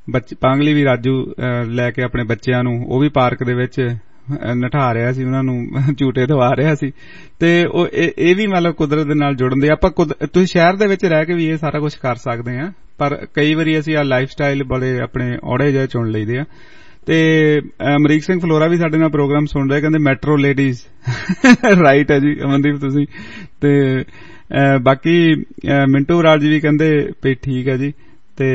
ਵੀ ਰਾਜੂ ਲੈ ਕੇ ਆਪਣੇ ਬੱਚਿਆਂ ਨੂੰ ਉਹ ਵੀ ਪਾਰਕ ਦੇ ਵਿੱਚ ਨਠਾ ਰਿਹਾ ਸੀ, ਉਹਨਾਂ ਨੂੰ ਝੂਟੇ ਦਵਾ ਰਿਹਾ ਸੀ। ਤੇ ਉਹ ਇਹ ਵੀ ਮਤਲਬ ਕੁਦਰਤ ਦੇ ਨਾਲ ਜੁੜਨ ਦੇ। ਆਪਾਂ ਤੁਸੀਂ ਸ਼ਹਿਰ ਦੇ ਵਿੱਚ ਰਹਿ ਕੇ ਵੀ ਇਹ ਸਾਰਾ ਕੁਝ ਕਰ ਸਕਦੇ ਆ, ਪਰ ਕਈ ਵਾਰੀ ਅਸੀਂ ਆ ਲਾਈਫ ਸਟਾਈਲ ਬੜੇ ਆਪਣੇ ਔੜੇ ਜਿਹੇ ਚੁਣ ਲਈਦੇ ਆ। ਤੇ ਅਮਰੀਕ ਸਿੰਘ ਫਲੋਰਾ ਵੀ ਸਾਡੇ ਨਾਲ ਪ੍ਰੋਗਰਾਮ ਸੁਣ ਰਹੇ, ਕਹਿੰਦੇ ਮੈਟਰੋ ਲੇਡੀਜ਼ ਰਾਈਟ ਹੈ ਜੀ ਅਮਨਦੀਪ ਤੁਸੀਂ। ਤੇ ਬਾਕੀ ਮਿੰਟੂ ਰਾਜ ਵੀ ਕਹਿੰਦੇ ਵੀ ਠੀਕ ਹੈ ਜੀ, ਤੇ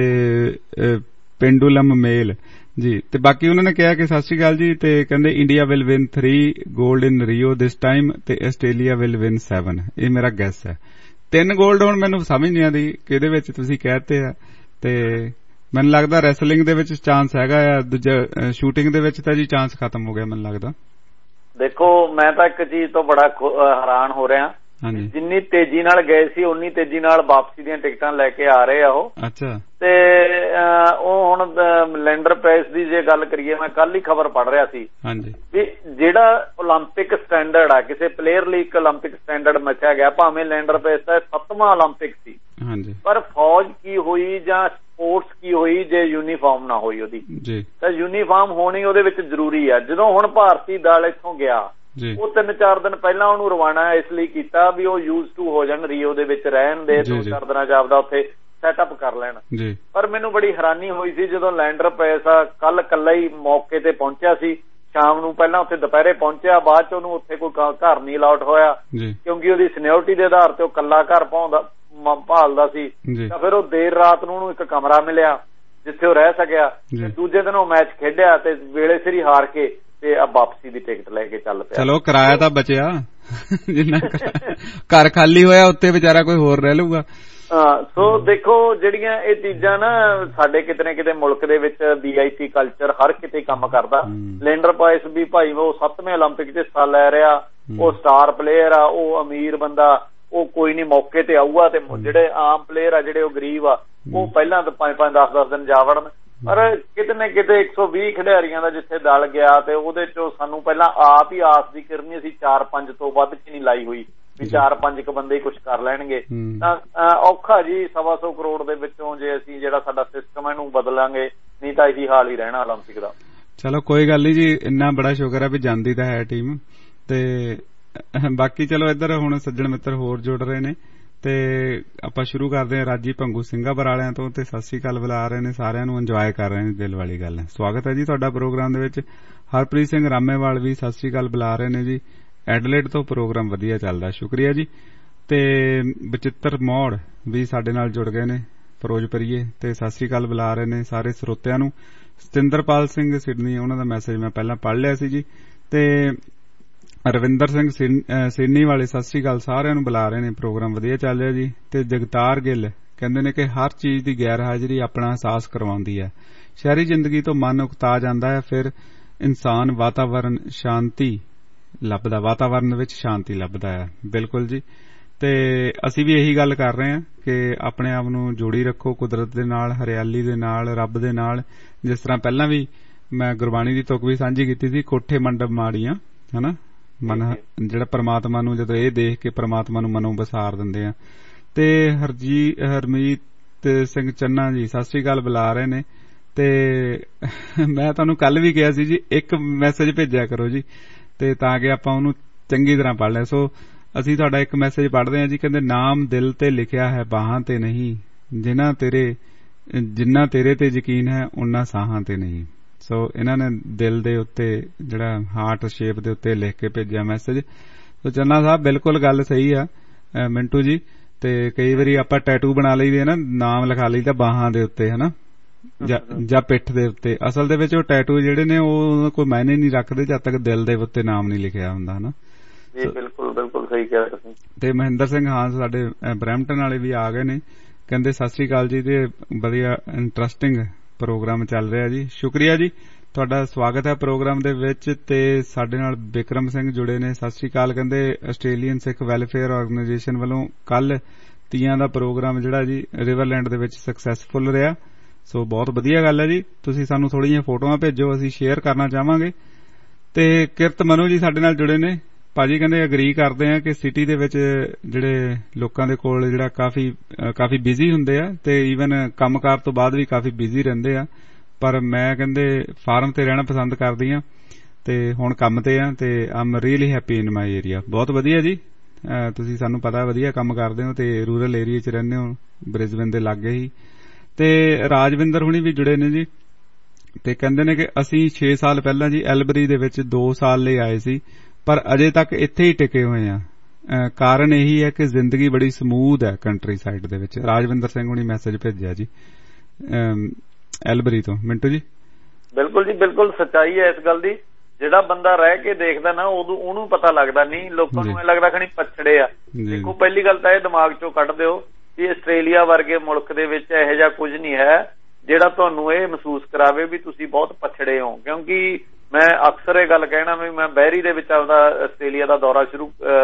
ਪੈਂਡੂਲਮ ਮੇਲ ਜੀ। ਤੇ ਬਾਕੀ ਉਹਨਾਂ ਨੇ ਕਿਹਾ ਕਿ ਸਤਿ ਸ਼੍ਰੀ ਅਕਾਲ ਜੀ, ਤੇ ਕਹਿੰਦੇ India will win 3 gold in Rio this time ਤੇ ਆਸਟ੍ਰੇਲੀਆ ਵਿਲ ਵਿਨ 7। ਇਹ ਮੇਰਾ ਗੈਸ ਹੈ। 3 ਗੋਲਡ ਹੁਣ ਮੈਨੂੰ ਸਮਝ ਨਹੀਂ ਆਉਂਦੀ ਕਿਹਦੇ ਵਿੱਚ ਤੁਸੀਂ ਕਹਿਤੇ ਆ। ਤੇ ਮੈਨੂੰ ਲੱਗਦਾ ਰੈਸਲਿੰਗ ਦੇ ਵਿੱਚ ਚਾਂਸ ਹੈਗਾ ਆ, ਦੂਜਾ ਸ਼ੂਟਿੰਗ ਦੇ ਵਿੱਚ ਤਾਂ ਜੀ ਚਾਂਸ ਖਤਮ ਹੋ ਗਿਆ ਮੈਨੂੰ ਲੱਗਦਾ। ਦੇਖੋ ਮੈਂ ਤਾਂ ਇੱਕ ਚੀਜ਼ ਤੋਂ ਬੜਾ ਹੈਰਾਨ ਹੋ ਰਿਹਾ, ਜਿੰਨੀ ਤੇਜ਼ੀ ਨਾਲ ਗਏ ਸੀ ਉਨੀ ਤੇਜ਼ੀ ਨਾਲ ਵਾਪਸੀ ਦੀਆਂ ਟਿਕਟਾਂ ਲੈ ਕੇ ਆ ਰਹੇ ਆ ਉਹ। ਅੱਛਾ। ਤੇ ਉਹ ਹੁਣ ਲੈਂਡਰ ਪ੍ਰਾਈਸ ਦੀ ਜੇ ਗੱਲ ਕਰੀਏ, ਮੈਂ ਕੱਲ ਹੀ ਖਬਰ ਪੜ੍ਹ ਰਿਹਾ ਸੀ ਵੀ ਜਿਹੜਾ ਓਲੰਪਿਕ ਸਟੈਂਡਰਡ ਆ, ਕਿਸੇ ਪਲੇਅਰ ਲਈ ਇੱਕ ਓਲੰਪਿਕ ਸਟੈਂਡਰਡ ਮੱਚਿਆ ਗਿਆ, ਭਾਵੇਂ ਲੈਂਡਰ ਪ੍ਰਾਈਸ ਦਾ 7ਵਾਂ ਓਲੰਪਿਕ ਸੀ, ਪਰ ਫੌਜ ਕੀ ਹੋਈ ਜਾਂ ਸਪੋਰਟਸ ਕੀ ਹੋਈ ਜੇ ਯੂਨੀਫਾਰਮ ਨਾ ਹੋਈ ਉਹਦੀ, ਤਾਂ ਯੂਨੀਫਾਰਮ ਹੋਣੀ ਉਹਦੇ ਵਿੱਚ ਜ਼ਰੂਰੀ ਆ। ਜਦੋਂ ਹੁਣ ਭਾਰਤੀ ਦਲ ਇੱਥੋਂ ਗਿਆ, ਉਹ 3-4 ਦਿਨ ਪਹਿਲਾਂ ਉਹਨੂੰ ਰਵਾਨਾ ਇਸ ਲਈ ਕੀਤਾ ਵੀ ਉਹ ਯੂਜ਼ ਟੂ ਹੋ ਜਾਣ, ਰੀਓ ਦੇ ਵਿੱਚ ਰਹਿਣ ਦੇ, 2-4 ਦਿਨਾਂ 'ਚ ਆਪਦਾ ਉੱਥੇ ਸੈਟਅਪ ਕਰ ਲੈਣ। ਪਰ ਮੈਨੂੰ ਬੜੀ ਹੈਰਾਨੀ ਹੋਈ ਸੀ ਜਦੋਂ ਲੈਂਡਰ ਪੈਸਾ ਕੱਲ ਇਕੱਲਾ ਹੀ ਮੌਕੇ ਤੇ ਪਹੁੰਚਿਆ ਸੀ, ਸ਼ਾਮ ਨੂੰ, ਪਹਿਲਾਂ ਉੱਥੇ ਦੁਪਹਿਰੇ ਪਹੁੰਚਿਆ, ਬਾਅਦ ਚ ਉਹਨੂੰ ਉੱਥੇ ਕੋਈ ਘਰ ਨਹੀਂ ਅਲਾਟ ਹੋਇਆ ਕਿਉਂਕਿ ਉਹਦੀ ਸੀਨੀਅਰਟੀ ਦੇ ਆਧਾਰ ਤੇ ਉਹ ਇਕੱਲਾ ਘਰ ਭਾਲਦਾ ਸੀ। ਤਾਂ ਫਿਰ ਉਹ ਦੇਰ ਰਾਤ ਨੂੰ ਉਹਨੂੰ ਇੱਕ ਕਮਰਾ ਮਿਲਿਆ ਜਿੱਥੇ ਉਹ ਰਹਿ ਸਕਿਆ, ਤੇ ਦੂਜੇ ਦਿਨ ਉਹ ਮੈਚ ਖੇਡਿਆ ਤੇ ਵੇਲੇ ਸਿਰ ਹੀ ਹਾਰ ਕੇ ਤੇ ਵਾਪਸੀ ਦੀ ਟਿਕਟ ਲੈ ਕੇ ਚੱਲ ਪਿਆ। ਚਲੋ ਕਿਰਾਇਆ ਤਾਂ ਬਚਿਆ, ਜਿੰਨਾ ਘਰ ਖਾਲੀ ਹੋਇਆ ਉੱਤੇ ਵਿਚਾਰਾ ਕੋਈ ਹੋਰ ਰਹਿ ਲਊਗਾ। ਸੋ ਦੇਖੋ, ਜਿਹੜੀਆਂ ਇਹ ਚੀਜ਼ਾਂ ਨਾ ਸਾਡੇ ਕਿਤੇ ਨਾ ਕਿਤੇ ਮੁਲਕ ਦੇ ਵਿੱਚ VIP ਕਲਚਰ ਹਰ ਕਿਤੇ ਕੰਮ ਕਰਦਾ। ਲੈਂਡਰ ਪ੍ਰਾਈਸ ਵੀ ਭਾਈ ਉਹ 7ਵੇਂ ਓਲੰਪਿਕ 'ਚ ਹਿੱਸਾ ਲੈ ਰਿਹਾ, ਉਹ ਸਟਾਰ ਪਲੇਅਰ ਆ, ਉਹ ਅਮੀਰ ਬੰਦਾ, ਉਹ ਕੋਈ ਨੀ ਮੌਕੇ ਤੇ ਆਊਗਾ, ਤੇ ਜਿਹੜੇ ਆਮ ਪਲੇਅਰ ਆ ਜਿਹੜੇ ਉਹ ਗਰੀਬ ਆ, ਉਹ ਪਹਿਲਾਂ ਤਾਂ 5-5 10-10 ਦਿਨ ਜਾ ਵੜਨ। ਪਰ ਕਿਤੇ ਨਾ ਕਿਤੇ 120 ਖਿਡਾਰੀਆਂ ਦਾ ਜਿੱਥੇ ਦਲ ਗਿਆ ਤੇ ਉਹਦੇ ਚੋਂ ਸਾਨੂੰ ਪਹਿਲਾਂ ਆਪ ਹੀ ਆਸ ਦੀ ਕਿਰਨੀ ਅਸੀਂ 4-5 ਤੋਂ ਵੱਧ ਚ ਨਹੀਂ ਲਾਈ ਹੋਈ ਵੀ 4-5 ਬੰਦੇ ਹੀ ਕੁਛ ਕਰ ਲੈਣਗੇ। ਤਾਂ ਔਖਾ ਜੀ 125 ਕਰੋੜ ਦੇ ਵਿੱਚੋਂ ਜੇ ਅਸੀਂ ਜਿਹੜਾ ਸਾਡਾ ਸਿਸਟਮ ਇਹਨੂੰ ਬਦਲਾਂਗੇ, ਨਹੀਂ ਤਾਂ ਇਹੀ ਹਾਲ ਹੀ ਰਹਿਣਾ ਓਲੰਪਿਕ ਦਾ। ਚਲੋ ਕੋਈ ਗੱਲ ਨੀ ਜੀ, ਇੰਨਾ ਬੜਾ ਸ਼ੁਕਰ ਹੈ ਵੀ ਜਾਂਦੀ ਤਾਂ ਹੈ ਟੀਮ। ਤੇ ਬਾਕੀ ਚਲੋ ਇੱਧਰ ਹੁਣ ਸੱਜਣ ਮਿੱਤਰ ਹੋਰ ਜੁੜ ਰਹੇ ਨੇ ਤੇ ਆਪਾਂ ਸ਼ੁਰੂ ਕਰਦੇ ਹਾਂ ਰਾਜੀ ਭੰਗੂ ਸਿੰਘਾ ਬਰਾਲਿਆਂ ਤੋਂ। ਤੇ ਸਤਿ ਸ੍ਰੀ ਅਕਾਲ ਬੁਲਾ ਰਹੇ ਨੇ ਸਾਰਿਆਂ ਨੂੰ, ਇੰਜੋਏ ਕਰ ਰਹੇ ਨੇ, ਦਿਲ ਵਾਲੀ ਗੱਲ ਹੈ। ਸਵਾਗਤ ਹੈ ਜੀ ਤੁਹਾਡਾ ਪ੍ਰੋਗਰਾਮ ਦੇ ਵਿੱਚ। ਹਰਪ੍ਰੀਤ ਸਿੰਘ ਰਾਮੇਵਾਲ ਵੀ ਸਤਿ ਸ੍ਰੀ ਅਕਾਲ ਬੁਲਾ ਰਹੇ ਨੇ ਜੀ, ਐਡਲੇਟ ਤੋਂ ਪ੍ਰੋਗਰਾਮ ਵਧੀਆ ਚੱਲਦਾ, ਸ਼ੁਕਰੀਆ ਜੀ। ਤੇ ਬਚਿੱਤਰ ਮੋੜ ਵੀ ਸਾਡੇ ਨਾਲ ਜੁੜ ਗਏ ਨੇ ਫਿਰੋਜ਼ਪੁਰੀਏ, ਤੇ ਸਤਿ ਸ੍ਰੀ ਅਕਾਲ ਬੁਲਾ ਰਹੇ ਨੇ ਸਾਰੇ ਸਰੋਤਿਆਂ ਨੂੰ। ਸਤਿੰਦਰਪਾਲ ਸਿੰਘ ਸਿਡਨੀ, ਉਹਨਾਂ ਦਾ ਮੈਸੇਜ ਮੈਂ ਪਹਿਲਾਂ ਪੜ੍ਹ ਲਿਆ ਸੀ ਜੀ। ਤੇ ਰਵਿੰਦਰ ਸਿੰਘ ਸਿਡਨੀ ਵਾਲੇ ਸਤਿ ਸ੍ਰੀ ਅਕਾਲ ਸਾਰਿਆਂ ਨੂੰ ਬੁਲਾ ਰਹੇ ਨੇ, ਪ੍ਰੋਗਰਾਮ ਵਧੀਆ ਚੱਲ ਰਿਹਾ ਜੀ। ਤੇ ਜਗਤਾਰ ਗਿੱਲ ਕਹਿੰਦੇ ਨੇ ਕਿ ਹਰ ਚੀਜ਼ ਦੀ ਗੈਰ ਹਾਜ਼ਰੀ ਆਪਣਾ ਅਹਿਸਾਸ ਕਰਵਾਉਂਦੀ ਹੈ, ਸ਼ਹਿਰੀ ਜ਼ਿੰਦਗੀ ਤੋਂ ਮਨ ਉਕਤਾ ਜਾਂਦਾ ਹੈ, ਫਿਰ ਇਨਸਾਨ ਵਾਤਾਵਰਨ ਸ਼ਾਂਤੀ ਲੱਭਦਾ, ਵਾਤਾਵਰਨ ਵਿੱਚ ਸ਼ਾਂਤੀ ਲੱਭਦਾ ਹੈ। ਬਿਲਕੁਲ ਜੀ, ਤੇ ਅਸੀਂ ਵੀ ਇਹੀ ਗੱਲ ਕਰ ਰਹੇ ਹਾਂ ਕਿ ਆਪਣੇ ਆਪ ਨੂੰ ਜੋੜੀ ਰੱਖੋ ਕੁਦਰਤ ਦੇ ਨਾਲ, ਹਰਿਆਲੀ ਦੇ ਨਾਲ, ਰੱਬ ਦੇ ਨਾਲ। ਜਿਸ ਤਰ੍ਹਾਂ ਪਹਿਲਾਂ ਵੀ ਮੈਂ ਗੁਰਬਾਣੀ ਦੀ ਤੁਕ ਵੀ ਸਾਂਝੀ ਕੀਤੀ ਸੀ, ਕੋਠੇ ਮੰਡਪ ਮਾੜੀਆਂ, ਹਨਾ, ਮਨ ਜਿਹੜਾ ਪਰਮਾਤਮਾ ਨੂੰ ਜਦੋਂ ਇਹ ਦੇਖ ਕੇ ਪਰਮਾਤਮਾ ਨੂੰ ਮਨੋਂ ਵਿਸਾਰ ਦਿੰਦੇ ਆ। ਤੇ ਹਰਮੀਤ ਸਿੰਘ ਚੰਨਾ ਜੀ ਸਤਿ ਸ੍ਰੀ ਅਕਾਲ ਬੁਲਾ ਰਹੇ ਨੇ। ਤੇ ਮੈਂ ਤੁਹਾਨੂੰ ਕੱਲ ਵੀ ਕਿਹਾ ਸੀ ਜੀ, ਇੱਕ ਮੈਸੇਜ ਭੇਜਿਆ ਕਰੋ ਜੀ, ਤੇ ਤਾਂ ਕਿ ਆਪਾਂ ਉਹਨੂੰ ਚੰਗੀ ਤਰ੍ਹਾਂ ਪੜ੍ਹ ਲਿਆ। ਸੋ ਅਸੀਂ ਤੁਹਾਡਾ ਇੱਕ ਮੈਸੇਜ ਪੜ੍ਹਦੇ ਹਾਂ ਜੀ, ਕਹਿੰਦੇ ਨਾਮ ਦਿਲ ਤੇ ਲਿਖਿਆ ਹੈ ਬਾਹਾਂ ਤੇ ਨਹੀਂ, ਜਿੰਨਾ ਤੇਰੇ ਤੇ ਯਕੀਨ ਹੈ ਉਨਾ ਸਾਹਾਂ ਤੇ ਨਹੀਂ। ਸੋ ਇਹਨਾਂ ਨੇ ਦਿਲ ਦੇ ਉੱਤੇ ਜਿਹੜਾ ਹਾਰਟ ਸ਼ੇਪ ਦੇ ਉੱਤੇ ਲਿਖ ਕੇ ਭੇਜਿਆ ਮੈਸੇਜ। ਸੋ ਚੰਨਾ ਸਾਹਿਬ ਬਿਲਕੁਲ ਗੱਲ ਸਹੀ ਆ ਮਿੰਟੂ ਜੀ। ਤੇ ਕਈ ਵਾਰੀ ਆਪਾਂ ਟੈਟੂ ਬਣਾ ਲਈਦੇ ਨਾ, ਨਾਮ ਲਿਖਾ ਲਈਦਾ ਬਾਹਾਂ ਦੇ ਉੱਤੇ, ਹਨਾ, ਜਾਂ ਪਿੱਠ ਦੇ ਉੱਤੇ। ਅਸਲ ਦੇ ਵਿੱਚ ਉਹ ਟੈਟੂ ਜਿਹੜੇ ਨੇ ਉਹ ਕੋਈ ਮਾਇਨੇ ਨਹੀਂ ਰੱਖਦੇ ਜਦ ਤੱਕ ਦਿਲ ਦੇ ਉੱਤੇ ਨਾਮ ਨਹੀਂ ਲਿਖਿਆ ਹੁੰਦਾ, ਹਨਾ। ਬਿਲਕੁਲ ਸਹੀ ਕਿਹਾ ਤੁਸੀਂ। ਤੇ ਮਹਿੰਦਰ ਸਿੰਘ ਹਾਂ ਸਾਡੇ ਬਰੈਂਪਟਨ ਵਾਲੇ ਵੀ ਆ ਗਏ ਨੇ, ਕਹਿੰਦੇ ਸਤਿ ਸ੍ਰੀ ਅਕਾਲ ਜੀ, ਤੇ ਵਧੀਆ ਇੰਟਰਸਟਿੰਗ ਪ੍ਰੋਗਰਾਮ ਚੱਲ ਰਿਹਾ ਜੀ, ਸ਼ੁਕਰੀਆ ਜੀ, ਤੁਹਾਡਾ ਸਵਾਗਤ ਹੈ ਪ੍ਰੋਗਰਾਮ ਦੇ ਵਿੱਚ। ਤੇ ਸਾਡੇ ਨਾਲ ਬਿਕਰਮ ਸਿੰਘ ਜੁੜੇ ਨੇ, ਸਤਿ ਸ੍ਰੀ ਅਕਾਲ। ਕਹਿੰਦੇ ਆਸਟ੍ਰੇਲੀਅਨ ਸਿੱਖ ਵੈਲਫੇਅਰ ਆਰਗੇਨਾਈਜੇਸ਼ਨ ਵੱਲੋਂ ਕੱਲ ਤੀਆਂ ਦਾ ਪ੍ਰੋਗਰਾਮ ਜਿਹੜਾ ਜੀ ਰਿਵਰਲੈਂਡ ਦੇ ਵਿੱਚ ਸਕਸੈਸਫੁਲ ਰਿਹਾ। ਸੋ ਬਹੁਤ ਵਧੀਆ ਗੱਲ ਹੈ ਜੀ, ਤੁਸੀਂ ਸਾਨੂੰ ਥੋੜ੍ਹੀਆਂ ਜਿਹੀਆਂ ਫੋਟੋਆਂ ਭੇਜੋ, ਅਸੀਂ ਸ਼ੇਅਰ ਕਰਨਾ ਚਾਹਾਂਗੇ। ਤੇ ਕਿਰਤ ਮਨੂ ਜੀ ਸਾਡੇ ਨਾਲ ਜੁੜੇ ਨੇ, ਭਾਜੀ ਕਹਿੰਦੇ ਅਗਰੀ ਕਰਦੇ ਆ ਕਿ ਸਿਟੀ ਦੇ ਵਿੱਚ ਜਿਹੜੇ ਲੋਕਾਂ ਦੇ ਕੋਲ ਜਿਹੜਾ ਕਾਫੀ ਬਿਜ਼ੀ ਹੁੰਦੇ ਆ, ਤੇ ਈਵਨ ਕੰਮਕਾਰ ਤੋਂ ਬਾਅਦ ਵੀ ਕਾਫੀ ਬਿਜ਼ੀ ਰਹਿੰਦੇ ਆ, ਪਰ ਮੈਂ ਕਹਿੰਦੇ ਫਾਰਮ ਤੇ ਰਹਿਣਾ ਪਸੰਦ ਕਰਦੀ ਆ, ਤੇ ਹੁਣ ਕੰਮ ਤੇ ਆ, ਤੇ I'm really happy in my area. ਬਹੁਤ ਵਧੀਆ ਜੀ, ਤੁਸੀਂ ਸਾਨੂੰ ਪਤਾ ਵਧੀਆ ਕੰਮ ਕਰਦੇ ਹੋ ਤੇ ਰੂਰਲ ਏਰੀਆ 'ਚ ਰਹਿੰਦੇ ਹੋ, ਬ੍ਰਿਸਬਨ ਦੇ ਲਾਗੇ ਹੀ। ਤੇ ਰਾਜਵਿੰਦਰ ਹੁਣੀ ਵੀ ਜੁੜੇ ਨੇ ਜੀ, ਤੇ ਕਹਿੰਦੇ ਨੇ ਕਿ ਅਸੀਂ 6 ਸਾਲ ਪਹਿਲਾਂ ਜੀ ਐਲਬਰੀ ਦੇ ਵਿੱਚ 2 ਸਾਲ ਲਈ ਆਏ ਸੀ, ਪਰ ਅਜੇ ਤੱਕ ਇੱਥੇ ਹੀ ਟਿਕੇ ਹੋਏ ਆ। ਕਾਰਨ ਇਹੀ ਹੈ ਕਿ ਜ਼ਿੰਦਗੀ ਬੜੀ ਸਮੂਥ ਹੈ ਕੰਟਰੀ ਸਾਈਡ ਦੇ ਵਿੱਚ। ਰਾਜਵਿੰਦਰ ਸਿੰਘ ਹੁਣੀ ਮੈਸੇਜ ਭੇਜਿਆ ਜੀ ਐਲਬਰੀ ਤੋਂ। ਮਿੰਟੂ ਜੀ ਬਿਲਕੁਲ ਜੀ, ਬਿਲਕੁਲ ਸੱਚਾਈ ਹੈ ਇਸ ਗੱਲ ਦੀ। ਜਿਹੜਾ ਬੰਦਾ ਰਹਿ ਕੇ ਦੇਖਦਾ ਨਾ ਉਹਨੂੰ ਪਤਾ ਲੱਗਦਾ ਨਹੀਂ, ਲੋਕਾਂ ਨੂੰ ਇਹ ਲੱਗਦਾ ਖਣੀ ਪਛੜੇ ਆ। ਦੇਖੋ ਪਹਿਲੀ ਗੱਲ ਤਾਂ ਇਹ ਦਿਮਾਗ ਚੋਂ ਕੱਢ ਦਿਓ ਕਿ ਆਸਟ੍ਰੇਲੀਆ ਵਰਗੇ ਮੁਲਕ ਦੇ ਵਿੱਚ ਇਹੋ ਜਿਹਾ ਕੁਝ ਨਹੀਂ ਹੈ ਜਿਹੜਾ ਤੁਹਾਨੂੰ ਇਹ ਮਹਿਸੂਸ ਕਰਾਵੇ ਵੀ ਤੁਸੀਂ ਬਹੁਤ ਪਛੜੇ ਹੋ। ਕਿਉਂਕਿ ਮੈਂ ਅਕਸਰ ਇਹ ਗੱਲ ਕਹਿਣਾ ਵੀ ਮੈਂ ਬਹਿਰੀ ਦੇ ਵਿੱਚ ਆਪਦਾ ਆਸਟ੍ਰੇਲੀਆ ਦਾ ਦੌਰਾ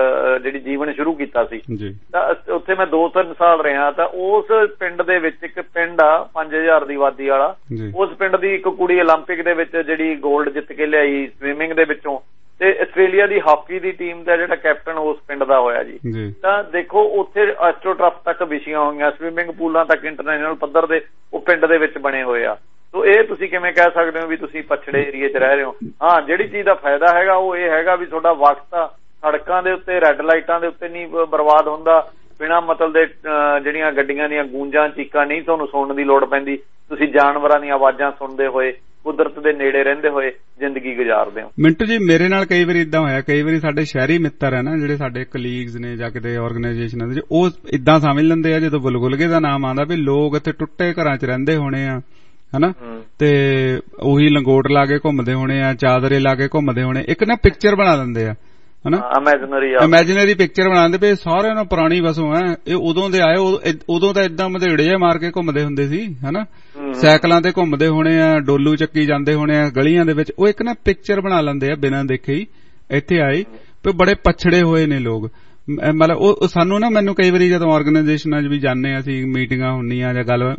ਜਿਹੜੀ ਜੀਵਨ ਸ਼ੁਰੂ ਕੀਤਾ ਸੀ। ਤਾਂ ਉੱਥੇ ਮੈਂ 2-3 ਸਾਲ ਰਿਹਾ। ਤਾਂ ਉਸ ਪਿੰਡ ਦੇ ਵਿੱਚ ਇੱਕ ਪਿੰਡ ਆ 5000 ਦੀ ਆਬਾਦੀ ਵਾਲਾ, ਉਸ ਪਿੰਡ ਦੀ ਇੱਕ ਕੁੜੀ ਓਲੰਪਿਕ ਦੇ ਵਿੱਚ ਜਿਹੜੀ ਗੋਲਡ ਜਿੱਤ ਕੇ ਲਿਆਈ ਸਵਿਮਿੰਗ ਦੇ ਵਿੱਚੋਂ, ਤੇ ਆਸਟ੍ਰੇਲੀਆ ਦੀ ਹਾਕੀ ਦੀ ਟੀਮ ਦਾ ਜਿਹੜਾ ਕੈਪਟਨ ਉਸ ਪਿੰਡ ਦਾ ਹੋਇਆ ਜੀ। ਤਾਂ ਦੇਖੋ ਉੱਥੇ ਐਸਟ੍ਰੋਟਰਫ ਤੱਕ ਵਿਛੀਆਂ ਹੋਈਆਂ, ਸਵਿਮਿੰਗ ਪੂਲਾਂ ਤੱਕ ਇੰਟਰਨੈਸ਼ਨਲ ਪੱਧਰ ਦੇ ਉਹ ਪਿੰਡ ਦੇ ਵਿੱਚ ਬਣੇ ਹੋਏ ਆ। ਸੋ ਇਹ ਤੁਸੀਂ ਕਿਵੇਂ ਕਹਿ ਸਕਦੇ ਹੋ ਵੀ ਤੁਸੀਂ ਪਛੜੇ ਏਰੀਏ 'ਚ ਰਹਿ ਰਹੇ ਹੋ। ਹਾਂ, ਜਿਹੜੀ ਚੀਜ਼ ਦਾ ਫਾਇਦਾ ਹੈਗਾ ਉਹ ਇਹ ਹੈਗਾ ਵੀ ਤੁਹਾਡਾ ਵਕਤ ਆ ਸੜਕਾਂ ਦੇ ਉੱਤੇ, ਰੈੱਡ ਲਾਈਟਾਂ ਦੇ ਉੱਤੇ ਨਹੀਂ ਬਰਬਾਦ ਹੁੰਦਾ, ਬਿਨਾਂ ਮਤਲਬ ਦੇ ਜਿਹੜੀਆਂ ਗੱਡੀਆਂ ਦੀਆਂ ਗੂੰਜਾਂ ਚੀਕਾਂ ਨਹੀਂ ਤੁਹਾਨੂੰ ਸੁਣਨ ਦੀ ਲੋੜ ਪੈਂਦੀ, ਤੁਸੀਂ ਜਾਨਵਰਾਂ ਦੀਆਂ ਆਵਾਜ਼ਾਂ ਸੁਣਦੇ ਹੋਏ ਕੁਦਰਤ ਦੇ ਨੇੜੇ ਰਹਿੰਦੇ ਹੋਏ ਜ਼ਿੰਦਗੀ ਗੁਜ਼ਾਰਦੇ ਹੋ। ਮਿੰਟੂ ਜੀ, ਮੇਰੇ ਨਾਲ ਕਈ ਵਾਰੀ ਇਦਾਂ ਹੋਇਆ, ਕਈ ਵਾਰੀ ਸਾਡੇ ਸ਼ਹਿਰੀ ਮਿੱਤਰ ਹੈ ਨਾ ਜਿਹੜੇ ਸਾਡੇ ਕਲੀਗਸ ਨੇ ਜਾਂ ਕਿਤੇ ਆਰਗੇਨਾਈਜੇਸ਼ਨਾਂ ਦੇ, ਉਹ ਇਦਾਂ ਸਮਝ ਲੈਂਦੇ ਆ ਜਦੋਂ ਬੁਲਬੁਲਗੇ ਦਾ ਨਾਮ ਆਉਂਦਾ ਵੀ ਲੋਕ ਇੱਥੇ ਟੁੱਟੇ ਘਰਾਂ 'ਚ ਰਹਿੰਦੇ ਹੋਣੇ ਆ ਹਨਾ, ਤੇ ਉਹੀ ਲੰਗੋਟ ਲਾ ਕੇ ਘੁੰਮਦੇ ਹੋਣੇ ਆ, ਚਾਦਰੇ ਲਾ ਕੇ ਘੁੰਮਦੇ ਹੋਣੇ, ਇੱਕ ਨਾ ਪਿਕਚਰ ਬਣਾ ਦਿੰਦੇ ਆ ਹਨਾ, ਇਮੈਜਿਨਰੀ ਪਿਕਚਰ ਬਣਾ ਦਿੰਦੇ ਵੀ ਸਾਰਿਆਂ ਨੂੰ ਪੁਰਾਣੀ ਵਸੋਂ ਹੈ, ਇਹ ਉਦੋਂ ਦੇ ਆਏ, ਉਦੋਂ ਤਾਂ ਏਦਾਂ ਮਧੇੜੇ ਜਿਹੇ ਮਾਰ ਕੇ ਘੁੰਮਦੇ ਹੁੰਦੇ ਸੀ ਹਨਾ, ਸਾਈਕਲਾਂ ਤੇ ਘੁੰਮਦੇ ਹੋਣੇ ਆ, ਡੋਲੂ ਚੱਕੀ ਜਾਂਦੇ ਹੋਣੇ ਆ ਗਲੀਆਂ ਦੇ ਵਿੱਚ, ਉਹ ਇੱਕ ਨਾ ਪਿਕਚਰ ਬਣਾ ਲੈਂਦੇ ਆ ਬਿਨਾਂ ਦੇਖੇ ਹੀ ਇੱਥੇ ਆਏ ਵੀ ਬੜੇ ਪਛੜੇ ਹੋਏ ਨੇ ਲੋਕ। ਮਤਲਬ ਉਹ ਸਾਨੂੰ ਨਾ, ਮੈਨੂੰ ਕਈ ਵਾਰੀ ਜਦੋਂ ਆਰਗੇਨਾਈਜੇਸ਼ਨਾਂ 'ਚ ਵੀ ਜਾਂਦੇ ਆ, ਅਸੀਂ ਮੀਟਿੰਗਾਂ ਹੁੰਦੀਆਂ ਜਾਂ ਗੱਲ,